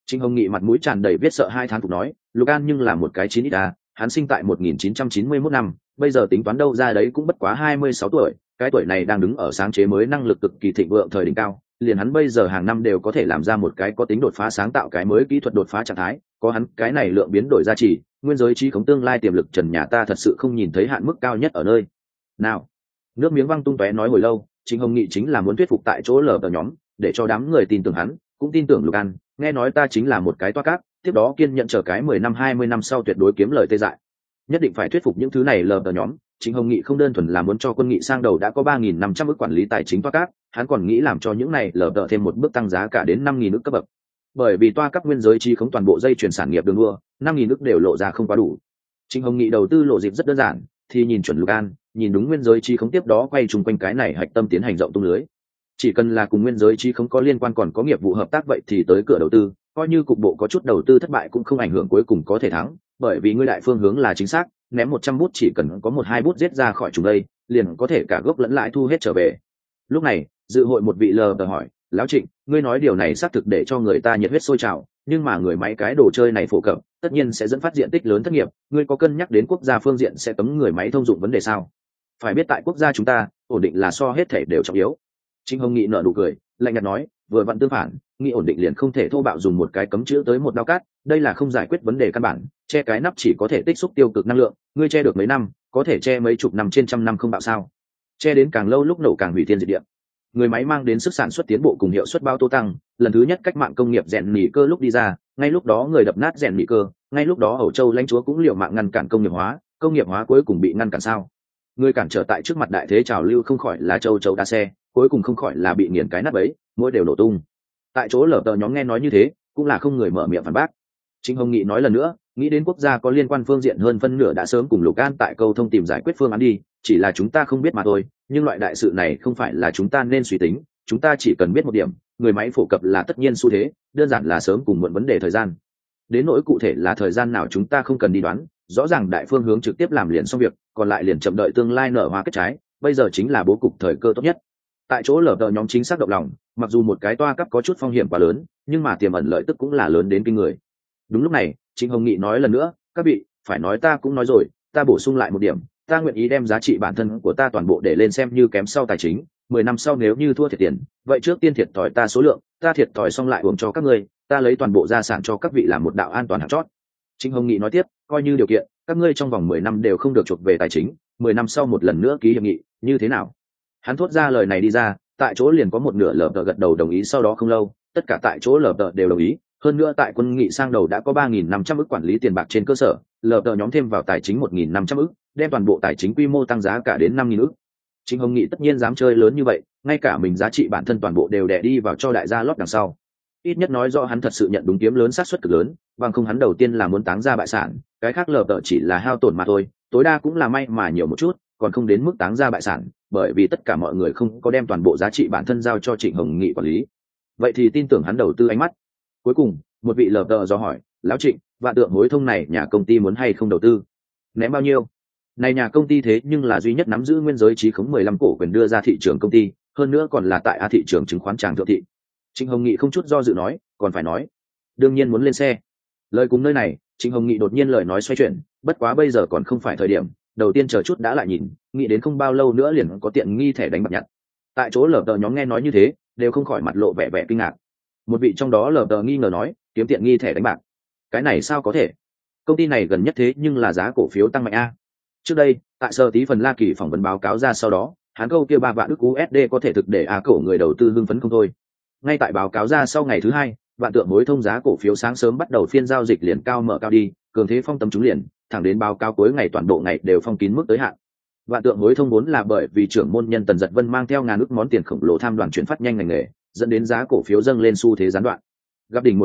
Trịnh Hồng Nghị mặt mũi tràn đầy viết sợ hai thán phục nói, Lugan nhưng là một cái 9X, hắn sinh tại 1991 năm, bây giờ tính toán đâu ra đấy cũng bất quá 26 tuổi, cái tuổi này đang đứng ở sáng chế mới năng lực cực kỳ thịnh vượng thời đỉnh cao, liền hắn bây giờ hàng năm đều có thể làm ra một cái có tính đột phá sáng tạo cái mới kỹ thuật đột phá trạng thái, có hắn cái này lượng biến đổi giá trị, nguyên giới trí khống tương lai tiềm lực trần nhà ta thật sự không nhìn thấy hạn mức cao nhất ở nơi nào. Nước miếng văng tung tóe nói hồi lâu, Trịnh Hồng Nghị chính là muốn thuyết phục tại chỗ lờ ở nhóm, để cho đám người tin tưởng hắn, cũng tin tưởng Lugan, nghe nói ta chính là một cái toa cát, tiếp đó kiên nhận chờ cái 10 năm 20 năm sau tuyệt đối kiếm lời tê dại. Nhất định phải thuyết phục những thứ này lờ ở nhóm. Trịnh Hồng Nghị không đơn thuần là muốn cho quân nghị sang đầu đã có 3.500 ức quản lý tài chính toa cát, hắn còn nghĩ làm cho những này lờ thêm một bước tăng giá cả đến 5.000 ức cấp bậc. Bởi vì toa cát nguyên giới chi khống toàn bộ dây chuyển sản nghiệp đường đua, 5.000 ức đều lộ ra không quá đủ. Trịnh Hồng Nghị đầu tư lộ dịp rất đơn giản, thì nhìn chuẩn Lugan, nhìn đúng nguyên giới chi khống tiếp đó quay chung quanh cái này hạch tâm tiến hành rộng tung lưới. Chỉ cần là cùng nguyên giới chi khống có liên quan còn có nghiệp vụ hợp tác vậy thì tới cửa đầu tư, coi như cục bộ có chút đầu tư thất bại cũng không ảnh hưởng cuối cùng có thể thắng, bởi vì ngươi đại phương hướng là chính xác, ném 100 bút chỉ cần có 1-2 bút giết ra khỏi chúng đây, liền có thể cả gốc lẫn lãi thu hết trở về. Lúc này, dự hội một vị lờ hỏi, lão Trịnh, ngươi nói điều này xác thực để cho người ta nhiệt huyết sôi trào, nhưng mà người máy cái đồ chơi này phổ cập, tất nhiên sẽ dẫn phát diện tích lớn thất nghiệp, ngươi có cân nhắc đến quốc gia phương diện sẽ cấm người máy thông dụng vấn đề sao? Phải biết tại quốc gia chúng ta, ổn định là so hết thể đều trọng yếu. Trịnh Hồng Nghị nở nụ cười, lạnh nhạt nói, vừa vặn tương phản, nghĩ ổn định liền không thể thô bạo dùng một cái cấm chữ tới một đao cát, đây là không giải quyết vấn đề căn bản, che cái nắp chỉ có thể tích xúc tiêu cực năng lượng, ngươi che được mấy năm, có thể che mấy chục năm trên trăm năm không bạo sao? Che đến càng lâu lúc nổ càng hủy thiên diệt địa. Người máy mang đến sức sản xuất tiến bộ cùng hiệu suất bao tô tăng, lần thứ nhất cách mạng công nghiệp rèn nỉ cơ lúc đi ra, ngay lúc đó người đập nát rèn nỉ cơ, ngay lúc đó Âu Châu lãnh chúa cũng liều mạng ngăn cản công nghiệp hóa cuối cùng bị ngăn cản sao? Người cản trở tại trước mặt đại thế trào lưu không khỏi là châu chấu đa xe, cuối cùng không khỏi là bị nghiền cái nắp ấy, mỗi đều nổ tung. Tại chỗ lở tờ nhóm nghe nói như thế, cũng là không người mở miệng phản bác. Trịnh Hồng Nghị nói lần nữa, nghĩ đến quốc gia có liên quan phương diện hơn phân nửa đã sớm cùng Lugan tại câu thông tìm giải quyết phương án đi, chỉ là chúng ta không biết mà thôi, nhưng loại đại sự này không phải là chúng ta nên suy tính, chúng ta chỉ cần biết một điểm, người máy phổ cập là tất nhiên xu thế, đơn giản là sớm cùng muộn vấn đề thời gian. Đến nỗi cụ thể là thời gian nào chúng ta không cần đi đoán, rõ ràng đại phương hướng trực tiếp làm liền xong việc, còn lại liền chậm đợi tương lai nở hoa kết trái, bây giờ chính là bố cục thời cơ tốt nhất. Tại chỗ lở tờ nhóm chính xác động lòng, mặc dù một cái toa cấp có chút phong hiểm quá lớn, nhưng mà tiềm ẩn lợi tức cũng là lớn đến kinh người. Đúng lúc này, Trịnh Hồng Nghị nói lần nữa, các vị, phải nói ta cũng nói rồi, ta bổ sung lại một điểm, ta nguyện ý đem giá trị bản thân của ta toàn bộ để lên xem như kém sau tài chính, 10 năm sau nếu như thua thiệt tiền, vậy trước tiên thiệt thòi ta số lượng, ta thiệt thòi xong lại uống cho các ngươi, ta lấy toàn bộ gia sản cho các vị làm một đạo an toàn hạng chót. Trịnh Hồng Nghị nói tiếp, coi như điều kiện, các ngươi trong vòng 10 năm đều không được chuộc về tài chính, 10 năm sau một lần nữa ký hiệp nghị, như thế nào? Hắn thốt ra lời này đi ra, tại chỗ liền có một nửa lờ gật đầu đồng ý, sau đó không lâu, tất cả tại chỗ lờ đều đồng ý, hơn nữa tại quân nghị sang đầu đã có 3.500 ức quản lý tiền bạc trên cơ sở, lờ nhóm thêm vào tài chính 1.500 ức, đem toàn bộ tài chính quy mô tăng giá cả đến 5.000 ức. Trịnh Hồng Nghị tất nhiên dám chơi lớn như vậy, ngay cả mình giá trị bản thân toàn bộ đều đè đi vào cho đại gia lót đằng sau. Ít nhất nói rõ hắn thật sự nhận đúng kiếm lớn xác suất cực lớn, bằng không hắn đầu tiên là muốn táng ra bại sản, cái khác lờ chỉ là hao tổn mà thôi, tối đa cũng là may mà nhiều một chút, còn không đến mức táng ra bại sản, bởi vì tất cả mọi người không có đem toàn bộ giá trị bản thân giao cho Trịnh Hồng Nghị quản lý. Vậy thì tin tưởng hắn đầu tư ánh mắt. Cuối cùng, một vị lờ do hỏi, lão Trịnh, Vạn Tượng Hối Thông này nhà công ty muốn hay không đầu tư? Ném bao nhiêu? Này nhà công ty thế nhưng là duy nhất nắm giữ nguyên giới trí khống 15 cổ quyền đưa ra thị trường công ty, hơn nữa còn là tại thị trường chứng khoán tràng thượng thị. Trịnh Hồng Nghị không chút do dự nói, còn phải nói, đương nhiên muốn lên xe. Lời cùng nơi này, Trịnh Hồng Nghị đột nhiên lời nói xoay chuyển, bất quá bây giờ còn không phải thời điểm, đầu tiên chờ chút đã lại nhìn, nghĩ đến không bao lâu nữa liền có tiện nghi thẻ đánh bạc nhặt. Tại chỗ lờ nhóm nghe nói như thế, đều không khỏi mặt lộ vẻ vẻ kinh ngạc. Một vị trong đó lờ nghi ngờ nói, kiếm tiện nghi thẻ đánh bạc, cái này sao có thể? Công ty này gần nhất thế nhưng là giá cổ phiếu tăng mạnh a. Trước đây, tại Sở Tí phần La Kỳ phỏng vấn báo cáo ra sau đó, hắn câu kia 3 vạn ức USD có thể thực để cổ người đầu tư hưng phấn không thôi. Ngay tại báo cáo ra sau ngày thứ hai, Vạn Tượng Hối Thông giá cổ phiếu sáng sớm bắt đầu phiên giao dịch liền cao mở cao đi, cường thế phong tấm trúng liền, thẳng đến báo cáo cuối ngày toàn bộ ngày đều phong kín mức tới hạn. Vạn Tượng Hối Thông vốn là bởi vì trưởng môn nhân Tần Dật Vân mang theo ngàn ức món tiền khổng lồ tham đoàn chuyển phát nhanh ngành nghề, dẫn đến giá cổ phiếu dâng lên xu thế gián đoạn. Gặp đỉnh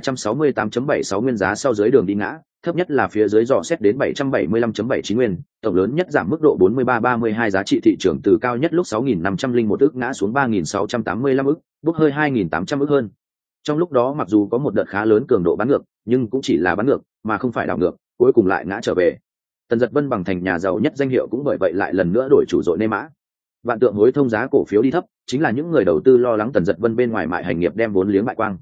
1368.76 nguyên giá sau dưới đường đi ngã, thấp nhất là phía dưới dò xét đến 775.79 nguyên, tổng lớn nhất giảm mức độ 43-32 giá trị thị trường từ cao nhất lúc 6.501 ức ngã xuống 3.685 ức, bốc hơi 2.800 ức hơn. Trong lúc đó mặc dù có một đợt khá lớn cường độ bán ngược, nhưng cũng chỉ là bán ngược, mà không phải đảo ngược, cuối cùng lại ngã trở về. Tần Dật Vân bằng thành nhà giàu nhất danh hiệu cũng bởi vậy lại lần nữa đổi chủ rội nê mã. Vạn Tượng Hối Thông giá cổ phiếu đi thấp, chính là những người đầu tư lo lắng Tần Dật Vân bên ngoài mại hành nghiệp đem vốn liếng bại quang.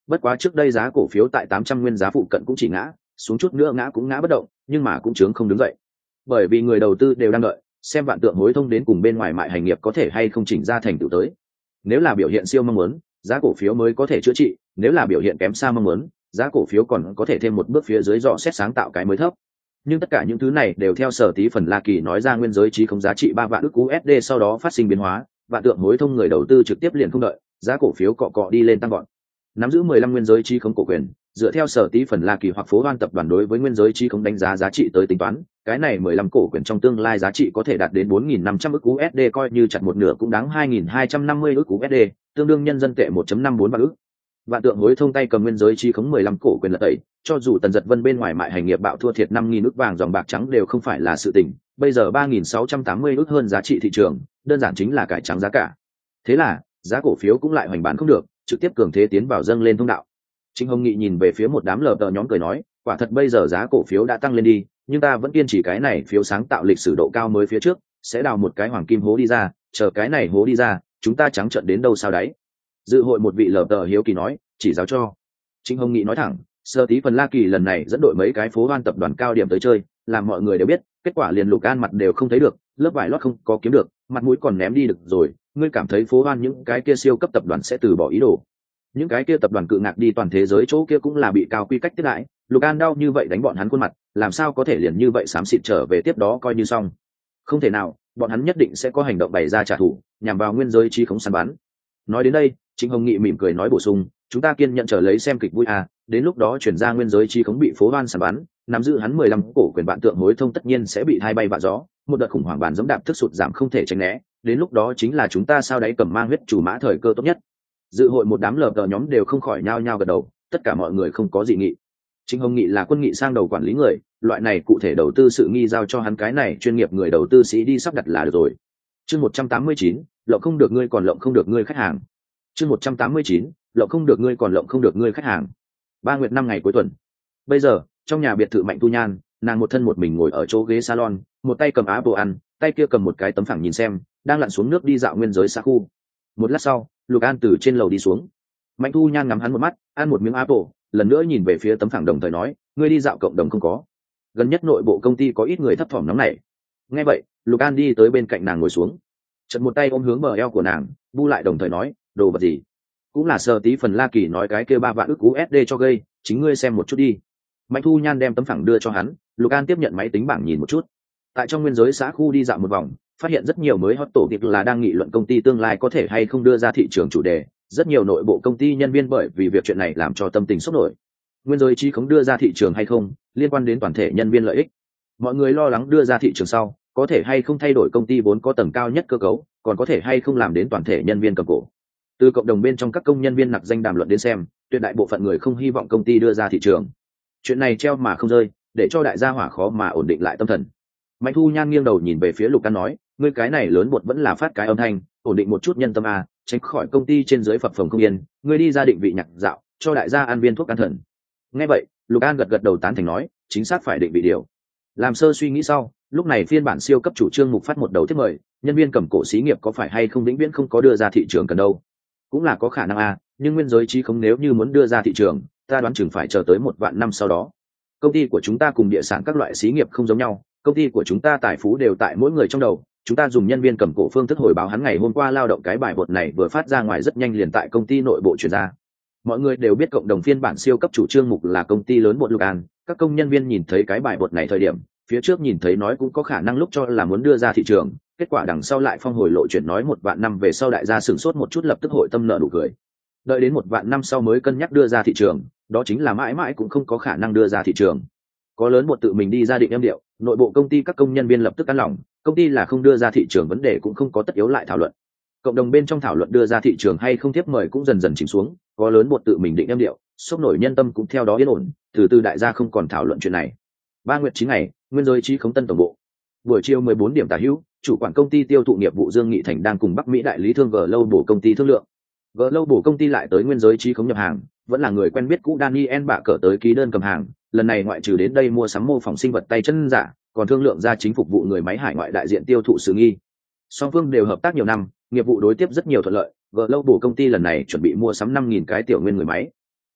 Bất quá trước đây giá cổ phiếu tại 800 nguyên giá phụ cận cũng chỉ ngã, xuống chút nữa ngã cũng ngã bất động, nhưng mà cũng chướng không đứng dậy. Bởi vì người đầu tư đều đang đợi, xem Vạn Tượng hối thông đến cùng bên ngoài mại hành nghiệp có thể hay không chỉnh ra thành tựu tới. Nếu là biểu hiện siêu mong muốn, giá cổ phiếu mới có thể chữa trị, nếu là biểu hiện kém xa mong muốn, giá cổ phiếu còn có thể thêm một bước phía dưới dò xét sáng tạo cái mới thấp. Nhưng tất cả những thứ này đều theo Sở Tí Phần La Kỳ nói ra nguyên giới trí không giá trị 3 vạn ức USD sau đó phát sinh biến hóa, Vạn Tượng hối thông người đầu tư trực tiếp liền không đợi, giá cổ phiếu cọ cọ đi lên tăng gọn. Nắm giữ 15 nguyên giới trí khống cổ quyền, dựa theo Sở Tí Phần La Kỳ hoặc phố Hoan tập đoàn đối với nguyên giới trí khống đánh giá giá trị tới tính toán, cái này 15 cổ quyền trong tương lai giá trị có thể đạt đến 4.500 ức USD, coi như chặt một nửa cũng đáng 2.250 ức USD, tương đương nhân dân tệ 1.54 vạn ức. Vạn Tượng hối thông tay cầm nguyên giới trí khống 15 cổ quyền lật tẩy, cho dù Tần Dật Vân bên ngoài mại hành nghiệp bạo thua thiệt 5.000 ức vàng dòng bạc trắng đều không phải là sự tình, bây giờ 3.680 ức hơn giá trị thị trường, đơn giản chính là cải trắng giá cả. Thế là, giá cổ phiếu cũng lại hoành bán không được, trực tiếp cường thế tiến vào dâng lên thông đạo. Trịnh Hồng Nghị nhìn về phía một đám lờ tờ nhóm cười nói, quả thật bây giờ giá cổ phiếu đã tăng lên đi, nhưng ta vẫn kiên trì cái này phiếu sáng tạo lịch sử độ cao mới phía trước, sẽ đào một cái hoàng kim hố đi ra, chờ cái này hố đi ra, chúng ta trắng trợn đến đâu sao đấy. Dự hội một vị lờ tờ hiếu kỳ nói, chỉ giáo cho. Trịnh Hồng Nghị nói thẳng, Sở Tí Phần La Kỳ lần này dẫn đội mấy cái phố Hoan tập đoàn cao điểm tới chơi, làm mọi người đều biết, kết quả liền Lục An mặt đều không thấy được, lớp vải lót không có kiếm được, mặt mũi còn ném đi được rồi, ngươi cảm thấy phố Hoan những cái kia siêu cấp tập đoàn sẽ từ bỏ ý đồ? Những cái kia tập đoàn cự ngạc đi toàn thế giới chỗ kia cũng là bị cao quy cách tiếp đãi, Lục An đau như vậy đánh bọn hắn khuôn mặt, làm sao có thể liền như vậy xám xịt trở về tiếp đó coi như xong? Không thể nào, bọn hắn nhất định sẽ có hành động bày ra trả thù, nhằm vào nguyên giới trí khống săn bắn. Nói đến đây, Trịnh Hồng Nghị mỉm cười nói bổ sung, chúng ta kiên nhận chờ lấy xem kịch vui à, đến lúc đó chuyển ra nguyên giới trí khống bị phố Hoan săn bắn, nắm giữ hắn 15 cổ quyền Vạn Tượng hối thông tất nhiên sẽ bị hai bay vạ gió, một đợt khủng hoảng bản giống đạp thức sụt giảm không thể tránh né, đến lúc đó chính là chúng ta sao đấy cầm mang huyết chủ mã thời cơ tốt nhất. Dự hội một đám lờ đờ nhóm đều không khỏi nhao nhao gật đầu, tất cả mọi người không có dị nghị. Trịnh Hồng Nghị là quân nghị sang đầu quản lý người, loại này cụ thể đầu tư sự nghi giao cho hắn cái này chuyên nghiệp người đầu tư sĩ đi sắp đặt là được rồi. Chương 189, lộng không được ngươi còn lộng không được ngươi khách hàng. Chương 189, lộng không được ngươi còn lộng không được ngươi khách hàng. 3 nguyệt 5 ngày cuối tuần. Bây giờ, trong nhà biệt thự Mạnh Tu Nhan, nàng một thân một mình ngồi ở chỗ ghế salon, một tay cầm Apple ăn, tay kia cầm một cái tấm phẳng nhìn xem, đang lặn xuống nước đi dạo nguyên giới xa khu. Một lát sau, Lục An từ trên lầu đi xuống. Mạnh Tu Nhan ngắm hắn một mắt, ăn một miếng Apple, lần nữa nhìn về phía tấm phẳng đồng thời nói, ngươi đi dạo cộng đồng không có? Gần nhất nội bộ công ty có ít người thấp thỏm nóng nảy. Nghe vậy, Lục An đi tới bên cạnh nàng ngồi xuống, chợt một tay ôm hướng bờ eo của nàng, bu lại đồng thời nói, đồ vật gì? Cũng là Sở Tí Phần La Kỳ nói cái kia 3 vạn ức USD cho gây, chính ngươi xem một chút đi. Mạnh Thu Nhan đem tấm phẳng đưa cho hắn, Lục An tiếp nhận máy tính bảng nhìn một chút. Tại trong nguyên giới xã khu đi dạo một vòng, phát hiện rất nhiều mới hot tổ việc là đang nghị luận công ty tương lai có thể hay không đưa ra thị trường chủ đề, rất nhiều nội bộ công ty nhân viên bởi vì việc chuyện này làm cho tâm tình sốc nổi. Nguyên giới chi không đưa ra thị trường hay không, liên quan đến toàn thể nhân viên lợi ích. Mọi người lo lắng đưa ra thị trường sau, có thể hay không thay đổi công ty vốn có tầng cao nhất cơ cấu, còn có thể hay không làm đến toàn thể nhân viên cầm cổ. Từ cộng đồng bên trong các công nhân viên nặc danh đàm luận đến xem, tuyệt đại bộ phận người không hy vọng công ty đưa ra thị trường. Chuyện này treo mà không rơi, để cho đại gia hỏa khó mà ổn định lại tâm thần. Mạnh Thu Nhan nghiêng đầu nhìn về phía Lục Căn nói, ngươi cái này lớn bột vẫn là phát cái âm thanh, ổn định một chút nhân tâm a, tránh khỏi công ty trên dưới phập phồng không yên, ngươi đi ra định vị nhạc dạo, cho đại gia ăn viên thuốc an thần. Nghe vậy, Lục An gật gật đầu tán thành nói, chính xác phải định vị điều. Làm sơ suy nghĩ sau, lúc này phiên bản siêu cấp chủ trương mục phát một đầu thiết mời, nhân viên cầm cổ xí nghiệp có phải hay không vĩnh viễn không có đưa ra thị trường cần đâu? Cũng là có khả năng a, nhưng nguyên giới trí không nếu như muốn đưa ra thị trường, ta đoán chừng phải chờ tới 1 vạn năm sau đó. Công ty của chúng ta cùng địa sản các loại xí nghiệp không giống nhau, công ty của chúng ta tài phú đều tại mỗi người trong đầu, chúng ta dùng nhân viên cầm cổ phương thức hồi báo hắn ngày hôm qua lao động cái bài bột này vừa phát ra ngoài rất nhanh liền tại công ty nội bộ truyền ra. Mọi người đều biết cộng đồng phiên bản siêu cấp chủ trương mục là công ty lớn bột Lục An, các công nhân viên nhìn thấy cái bài bột này thời điểm, phía trước nhìn thấy nói cũng có khả năng lúc cho là muốn đưa ra thị trường, kết quả đằng sau lại phong hồi lộ chuyển nói 1 vạn năm về sau đại gia sửng sốt một chút lập tức hội tâm nợ nụ cười. Đợi đến 1 vạn năm sau mới cân nhắc đưa ra thị trường, đó chính là mãi mãi cũng không có khả năng đưa ra thị trường. Có lớn một tự mình đi ra định em điệu, nội bộ công ty các công nhân viên lập tức căng lòng, công ty là không đưa ra thị trường vấn đề cũng không có tất yếu lại thảo luận. Cộng đồng bên trong thảo luận đưa ra thị trường hay không tiếp mời cũng dần dần chìm xuống, có lớn một tự mình định em điệu, sốc nổi nhân tâm cũng theo đó yên ổn, từ từ đại gia không còn thảo luận chuyện này. 3 nguyệt 9 ngày, nguyên giới trí khống tân tổng bộ. Buổi chiều 14 điểm tả hữu, chủ quản công ty tiêu thụ nghiệp vụ Dương Nghị Thành đang cùng Bắc Mỹ đại lý thương Global công ty thương lượng. Global công ty lại tới nguyên giới trí khống nhập hàng, vẫn là người quen biết cũ Daniel bạ cỡ tới ký đơn cầm hàng, lần này ngoại trừ đến đây mua sắm mô phỏng sinh vật tay chân giả, còn thương lượng ra chính phục vụ người máy hải ngoại đại diện tiêu thụ sự nghi. Song phương đều hợp tác nhiều năm, nghiệp vụ đối tiếp rất nhiều thuận lợi. Global công ty lần này chuẩn bị mua sắm 5.000 cái tiểu nguyên người máy.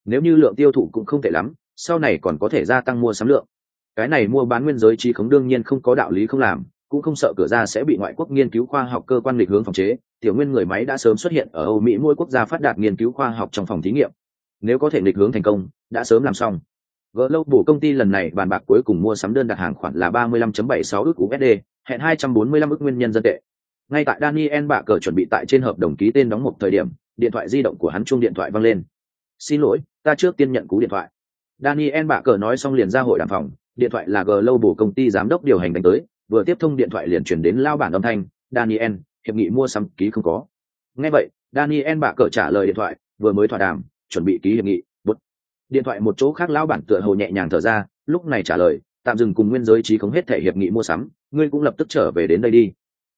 nếu như lượng tiêu thụ cũng không tệ lắm, sau này còn có thể gia tăng mua sắm lượng. Cái này mua bán nguyên giới trí khống đương nhiên không có đạo lý không làm, cũng không sợ cửa ra sẽ bị ngoại quốc nghiên cứu khoa học cơ quan nghịch hướng phòng chế. Tiểu nguyên người máy đã sớm xuất hiện ở Âu Mỹ mỗi quốc gia phát đạt nghiên cứu khoa học trong phòng thí nghiệm, nếu có thể nghịch hướng thành công đã sớm làm xong. Global công ty lần này bàn bạc cuối cùng mua sắm đơn đặt hàng khoản là 35.76 ức USD, hẹn 245 ức nguyên nhân dân tệ. Ngay tại Daniel bạ cờ chuẩn bị tại trên hợp đồng ký tên đóng một thời điểm, điện thoại di động của hắn chuông điện thoại vang lên. Xin lỗi, ta trước tiên nhận cú điện thoại. Daniel bạ cờ nói xong liền ra hội đàm phòng, điện thoại là Global công ty giám đốc điều hành đánh tới, vừa tiếp thông điện thoại liền chuyển đến lao bản âm thanh, Daniel, hiệp nghị mua sắm ký không có. Nghe vậy, Daniel bạ cờ trả lời điện thoại, vừa mới thỏa đàm, chuẩn bị ký hiệp nghị. Bút. Điện thoại một chỗ khác lao bản tựa hồ nhẹ nhàng thở ra, lúc này trả lời, tạm dừng cùng nguyên giới trí không hết thể hiệp nghị mua sắm, ngươi cũng lập tức trở về đến đây đi.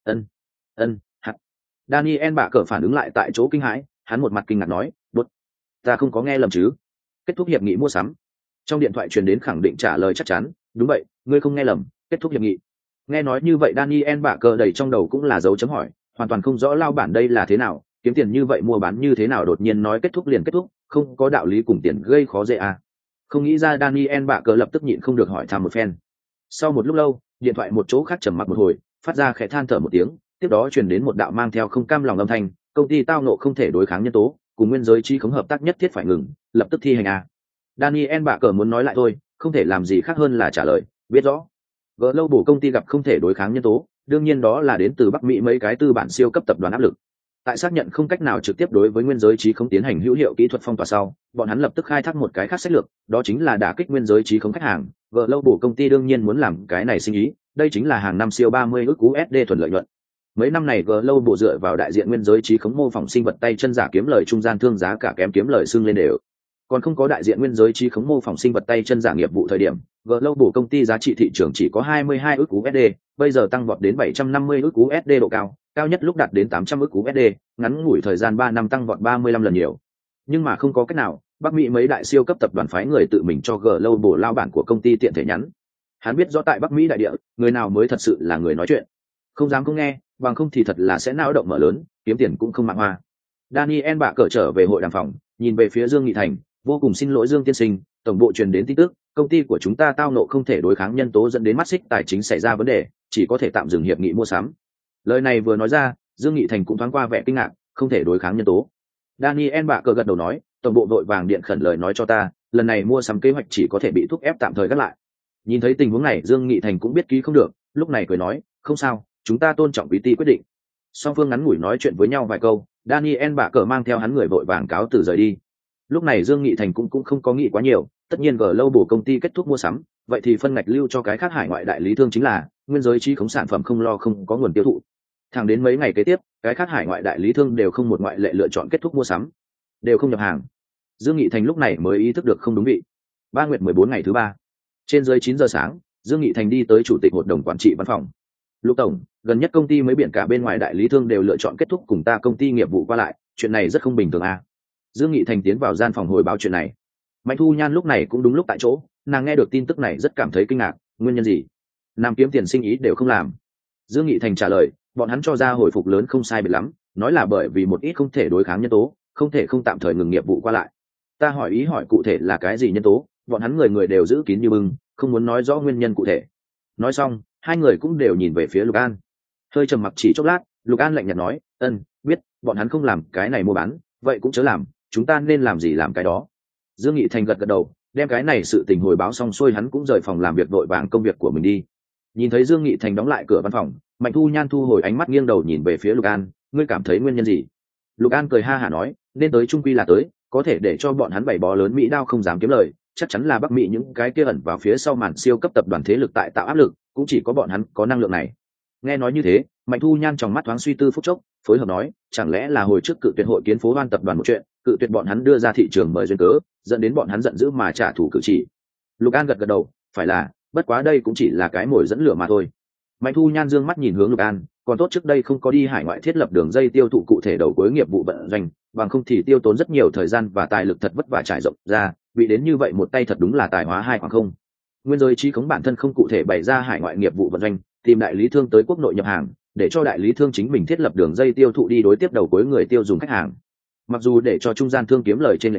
Ân, hạt. Daniel bạ cờ phản ứng lại tại chỗ kinh hãi, hắn một mặt kinh ngạc nói, bút. Ta không có nghe lầm chứ? Kết thúc hiệp nghị mua sắm. Trong điện thoại truyền đến khẳng định trả lời chắc chắn, đúng vậy, ngươi không nghe lầm, kết thúc hiệp nghị. Nghe nói như vậy Daniel bạ cờ đầy trong đầu cũng là dấu chấm hỏi, hoàn toàn không rõ lao bản đây là thế nào, kiếm tiền như vậy mua bán như thế nào đột nhiên nói kết thúc liền kết thúc, không có đạo lý cùng tiền gây khó dễ à. Không nghĩ ra Daniel bạ cờ lập tức nhịn không được hỏi thăm một phen. Sau một lúc lâu, điện thoại một chỗ khác trầm mặc một hồi, phát ra khẽ than thở một tiếng, tiếp đó truyền đến một đạo mang theo không cam lòng âm thanh, công ty tao nộ không thể đối kháng nhân tố, cùng nguyên giới chi khống hợp tác nhất thiết phải ngừng, lập tức thi hành à. Daniel bạ cờ muốn nói lại thôi, không thể làm gì khác hơn là trả lời, biết rõ. Global công ty gặp không thể đối kháng nhân tố, đương nhiên đó là đến từ Bắc Mỹ mấy cái tư bản siêu cấp tập đoàn áp lực. Tại xác nhận không cách nào trực tiếp đối với nguyên giới trí không tiến hành hữu hiệu kỹ thuật phong tỏa sau, bọn hắn lập tức khai thác một cái khác sách lược, đó chính là đả kích nguyên giới trí không khách hàng. Global công ty đương nhiên muốn làm cái này sinh ý, đây chính là hàng năm siêu 30 ức USD thuần lợi nhuận. Mấy năm này Global dựa vào đại diện nguyên giới trí khống mô phỏng sinh vật tay chân giả kiếm lời trung gian thương giá cả kém kiếm lời xương lên đều. Còn không có đại diện nguyên giới trí khống mô phỏng sinh vật tay chân giả nghiệp vụ thời điểm, Global công ty giá trị thị trường chỉ có 22 ức USD, bây giờ tăng vọt đến 750 ức USD độ cao, cao nhất lúc đạt đến 800 ức USD, ngắn ngủi thời gian 3 năm tăng vọt 35 lần nhiều. Nhưng mà không có cách nào, Bắc Mỹ mấy đại siêu cấp tập đoàn phái người tự mình cho Global lao bản của công ty tiện thể nhắn. Hắn biết rõ tại Bắc Mỹ đại địa, người nào mới thật sự là người nói chuyện. Không dám không nghe, bằng không thì thật là sẽ náo động mở lớn, kiếm tiền cũng không mạng hoa. Daniel bạ cờ trở về hội đàm phòng, nhìn về phía Dương Nghị Thành, vô cùng xin lỗi Dương tiên sinh, tổng bộ truyền đến tin tức, công ty của chúng ta tao nộ không thể đối kháng nhân tố dẫn đến mắt xích tài chính xảy ra vấn đề, chỉ có thể tạm dừng hiệp nghị mua sắm. Lời này vừa nói ra, Dương Nghị Thành cũng thoáng qua vẻ kinh ngạc, không thể đối kháng nhân tố. Daniel bạ cờ gật đầu nói, tổng bộ vội vàng điện khẩn lời nói cho ta, lần này mua sắm kế hoạch chỉ có thể bị thúc ép tạm thời gác lại. Nhìn thấy tình huống này, Dương Nghị Thành cũng biết ký không được, lúc này cười nói, không sao, chúng ta tôn trọng quý ty quyết định. Song phương ngắn ngủi nói chuyện với nhau vài câu, Daniel bạ cờ mang theo hắn người vội vàng cáo từ rời đi. Lúc này Dương Nghị Thành cũng không có nghĩ quá nhiều, tất nhiên Global công ty kết thúc mua sắm, vậy thì phân ngạch lưu cho cái khác hải ngoại đại lý thương chính là nguyên giới trí khống sản phẩm không lo không có nguồn tiêu thụ. Thẳng đến mấy ngày kế tiếp, cái khác hải ngoại đại lý thương đều không một ngoại lệ lựa chọn kết thúc mua sắm, đều không nhập hàng. Dương Nghị Thành lúc này mới ý thức được không đúng vị. 3 nguyệt 14 ngày thứ 3. Trên dưới 9 giờ sáng, Dương Nghị Thành đi tới chủ tịch hội đồng quản trị văn phòng. Lục tổng, gần nhất công ty mấy biển cả bên ngoài đại lý thương đều lựa chọn kết thúc cùng ta công ty nghiệp vụ qua lại, chuyện này rất không bình thường à. Dương Nghị Thành tiến vào gian phòng hồi báo chuyện này. Mạnh Thu Nhan lúc này cũng đúng lúc tại chỗ, nàng nghe được tin tức này rất cảm thấy kinh ngạc, nguyên nhân gì? Nam kiếm tiền sinh ý đều không làm. Dương Nghị Thành trả lời, bọn hắn cho ra hồi phục lớn không sai biệt lắm, nói là bởi vì một ít không thể đối kháng nhân tố, không thể không tạm thời ngừng nghiệp vụ qua lại. Ta hỏi cụ thể là cái gì nhân tố, bọn hắn người người đều giữ kín như bưng, không muốn nói rõ nguyên nhân cụ thể. Nói xong, hai người cũng đều nhìn về phía Lục An. Hơi trầm mặc chỉ chốc lát, Lục An lạnh nhạt nói, biết, bọn hắn không làm cái này mua bán, vậy cũng chớ làm, chúng ta nên làm gì làm cái đó. Dương Nghị Thành gật gật đầu, đem cái này sự tình hồi báo xong xuôi hắn cũng rời phòng làm việc vội vàng công việc của mình đi. Nhìn thấy Dương Nghị Thành đóng lại cửa văn phòng, Mạnh Thu Nhan thu hồi ánh mắt nghiêng đầu nhìn về phía Lục An, ngươi cảm thấy nguyên nhân gì? Lục An cười ha hả nói, nên tới trung quy là tới, có thể để cho bọn hắn bảy bó lớn Mỹ đao không dám kiếm lời, chắc chắn là Bắc Mỹ những cái kia ẩn vào phía sau màn siêu cấp tập đoàn thế lực tại tạo áp lực, cũng chỉ có bọn hắn có năng lượng này. Nghe nói như thế, Mạnh Thu Nhan trong mắt thoáng suy tư phút chốc, phối hợp nói, chẳng lẽ là hồi trước cự tuyệt hội kiến phố Hoan tập đoàn một chuyện, cự tuyệt bọn hắn đưa ra thị trường mời duyên cớ, dẫn đến bọn hắn giận dữ mà trả thù cử chỉ. Lục An gật gật đầu, phải là, bất quá đây cũng chỉ là cái mồi dẫn lửa mà thôi. Mạnh Thu Nhan dương mắt nhìn hướng Lục An, còn tốt trước đây không có đi hải ngoại thiết lập đường dây tiêu thụ cụ thể đầu cuối nghiệp vụ vận doanh, bằng không thì tiêu tốn rất nhiều thời gian và tài lực thật vất vả trải rộng ra, bị đến như vậy một tay thật đúng là tài hóa hai khoảng không. Nguyên giới trí khống bản thân không cụ thể bày ra hải ngoại nghiệp vụ vận doanh, tìm đại lý thương tới quốc nội nhập hàng, để cho đại lý thương chính mình thiết lập đường dây tiêu thụ đi đối tiếp đầu cuối người tiêu dùng khách hàng. Mặc dù để cho trung gian thương kiếm lời trên lệch giá,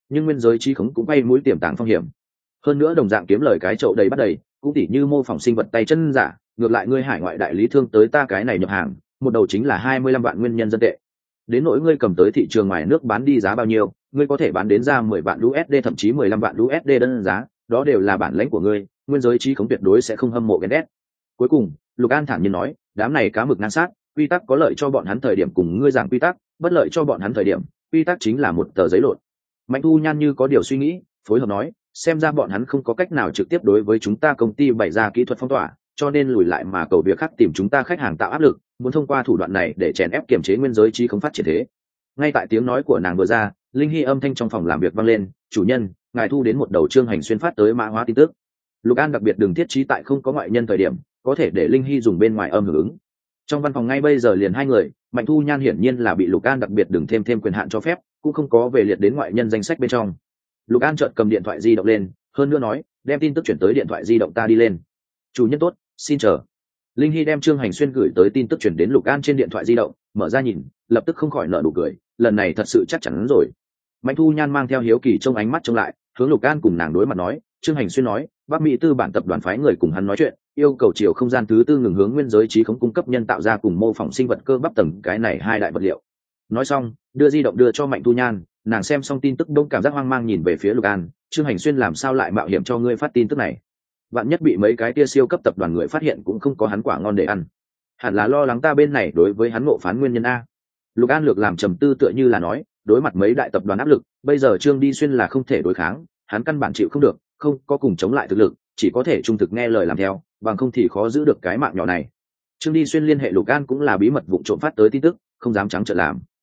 nhưng nguyên giới trí khống cũng bay mũi tiềm tàng phong hiểm. Hơn nữa đồng dạng kiếm lời cái chậu đầy bắt đầy, cũng tỉ như mô phỏng sinh vật tay chân giả, ngược lại ngươi hải ngoại đại lý thương tới ta cái này nhập hàng, một đầu chính là 25 vạn nguyên nhân dân tệ. Đến nỗi ngươi cầm tới thị trường ngoài nước bán đi giá bao nhiêu, ngươi có thể bán đến ra 10 vạn USD thậm chí 15 vạn USD đơn giá, đó đều là bản lãnh của ngươi, nguyên giới trí khống tuyệt đối sẽ không hâm mộ ghen ghét. Cuối cùng, Lục An thản nhiên nói, đám này cá mực ngang sát, quy tắc có lợi cho bọn hắn thời điểm cùng ngươi giảng quy tắc, bất lợi cho bọn hắn thời điểm, quy tắc chính là một tờ giấy lộn. Mạnh Thu Nhan như có điều suy nghĩ, phối hợp nói, xem ra bọn hắn không có cách nào trực tiếp đối với chúng ta công ty bày ra kỹ thuật phong tỏa, cho nên lùi lại mà cầu việc khác tìm chúng ta khách hàng tạo áp lực, muốn thông qua thủ đoạn này để chèn ép kiềm chế nguyên giới trí không phát triển thế. Ngay tại tiếng nói của nàng vừa ra, Linh Hy âm thanh trong phòng làm việc vang lên, chủ nhân, ngài thu đến một đầu chương hành xuyên phát tới mã hóa tin tức. Lục An đặc biệt đừng thiết trí tại không có ngoại nhân thời điểm, có thể để Linh Hy dùng bên ngoài âm hưởng ứng. Trong văn phòng ngay bây giờ liền hai người, Mạnh Thu Nhan hiển nhiên là bị Lục An đặc biệt đừng thêm quyền hạn cho phép, cũng không có về liệt đến ngoại nhân danh sách bên trong. Lục An chợt cầm điện thoại di động lên, hơn nữa nói, đem tin tức chuyển tới điện thoại di động ta đi lên. Chủ nhân tốt, xin chờ. Linh Hy đem Trương Hành Xuyên gửi tới tin tức chuyển đến Lục An trên điện thoại di động, mở ra nhìn, lập tức không khỏi nở nụ cười, lần này thật sự chắc chắn rồi. Mạnh Thu Nhan mang theo hiếu kỳ trong ánh mắt trông lại, hướng Lục An cùng nàng đối mặt nói, Trương Hành Xuyên nói, Bắc Mỹ tư bản tập đoàn phái người cùng hắn nói chuyện, yêu cầu chiều không gian thứ tư ngừng hướng nguyên giới trí khống cung cấp nhân tạo ra cùng mô phỏng sinh vật cơ bắp tầng cái này hai đại vật liệu. Nói xong, đưa di động đưa cho Mạnh Thu Nhan, nàng xem xong tin tức đông cảm giác hoang mang nhìn về phía Lục An, Trương Hành Xuyên làm sao lại mạo hiểm cho ngươi phát tin tức này? Vạn nhất bị mấy cái kia siêu cấp tập đoàn người phát hiện cũng không có hắn quả ngon để ăn. Hẳn là lo lắng ta bên này đối với hắn ngộ phán nguyên nhân a. Lục An lược làm trầm tư tựa như là nói, đối mặt mấy đại tập đoàn áp lực, bây giờ Trương Đi Xuyên là không thể đối kháng, hắn căn bản chịu không được, không có cùng chống lại thực lực, chỉ có thể trung thực nghe lời làm theo, bằng không thì khó giữ được cái mạng nhỏ này. Trương Đi Xuyên liên hệ Lục An cũng là bí mật vụng trộm phát tới tin tức, không dám trắng trợn làm.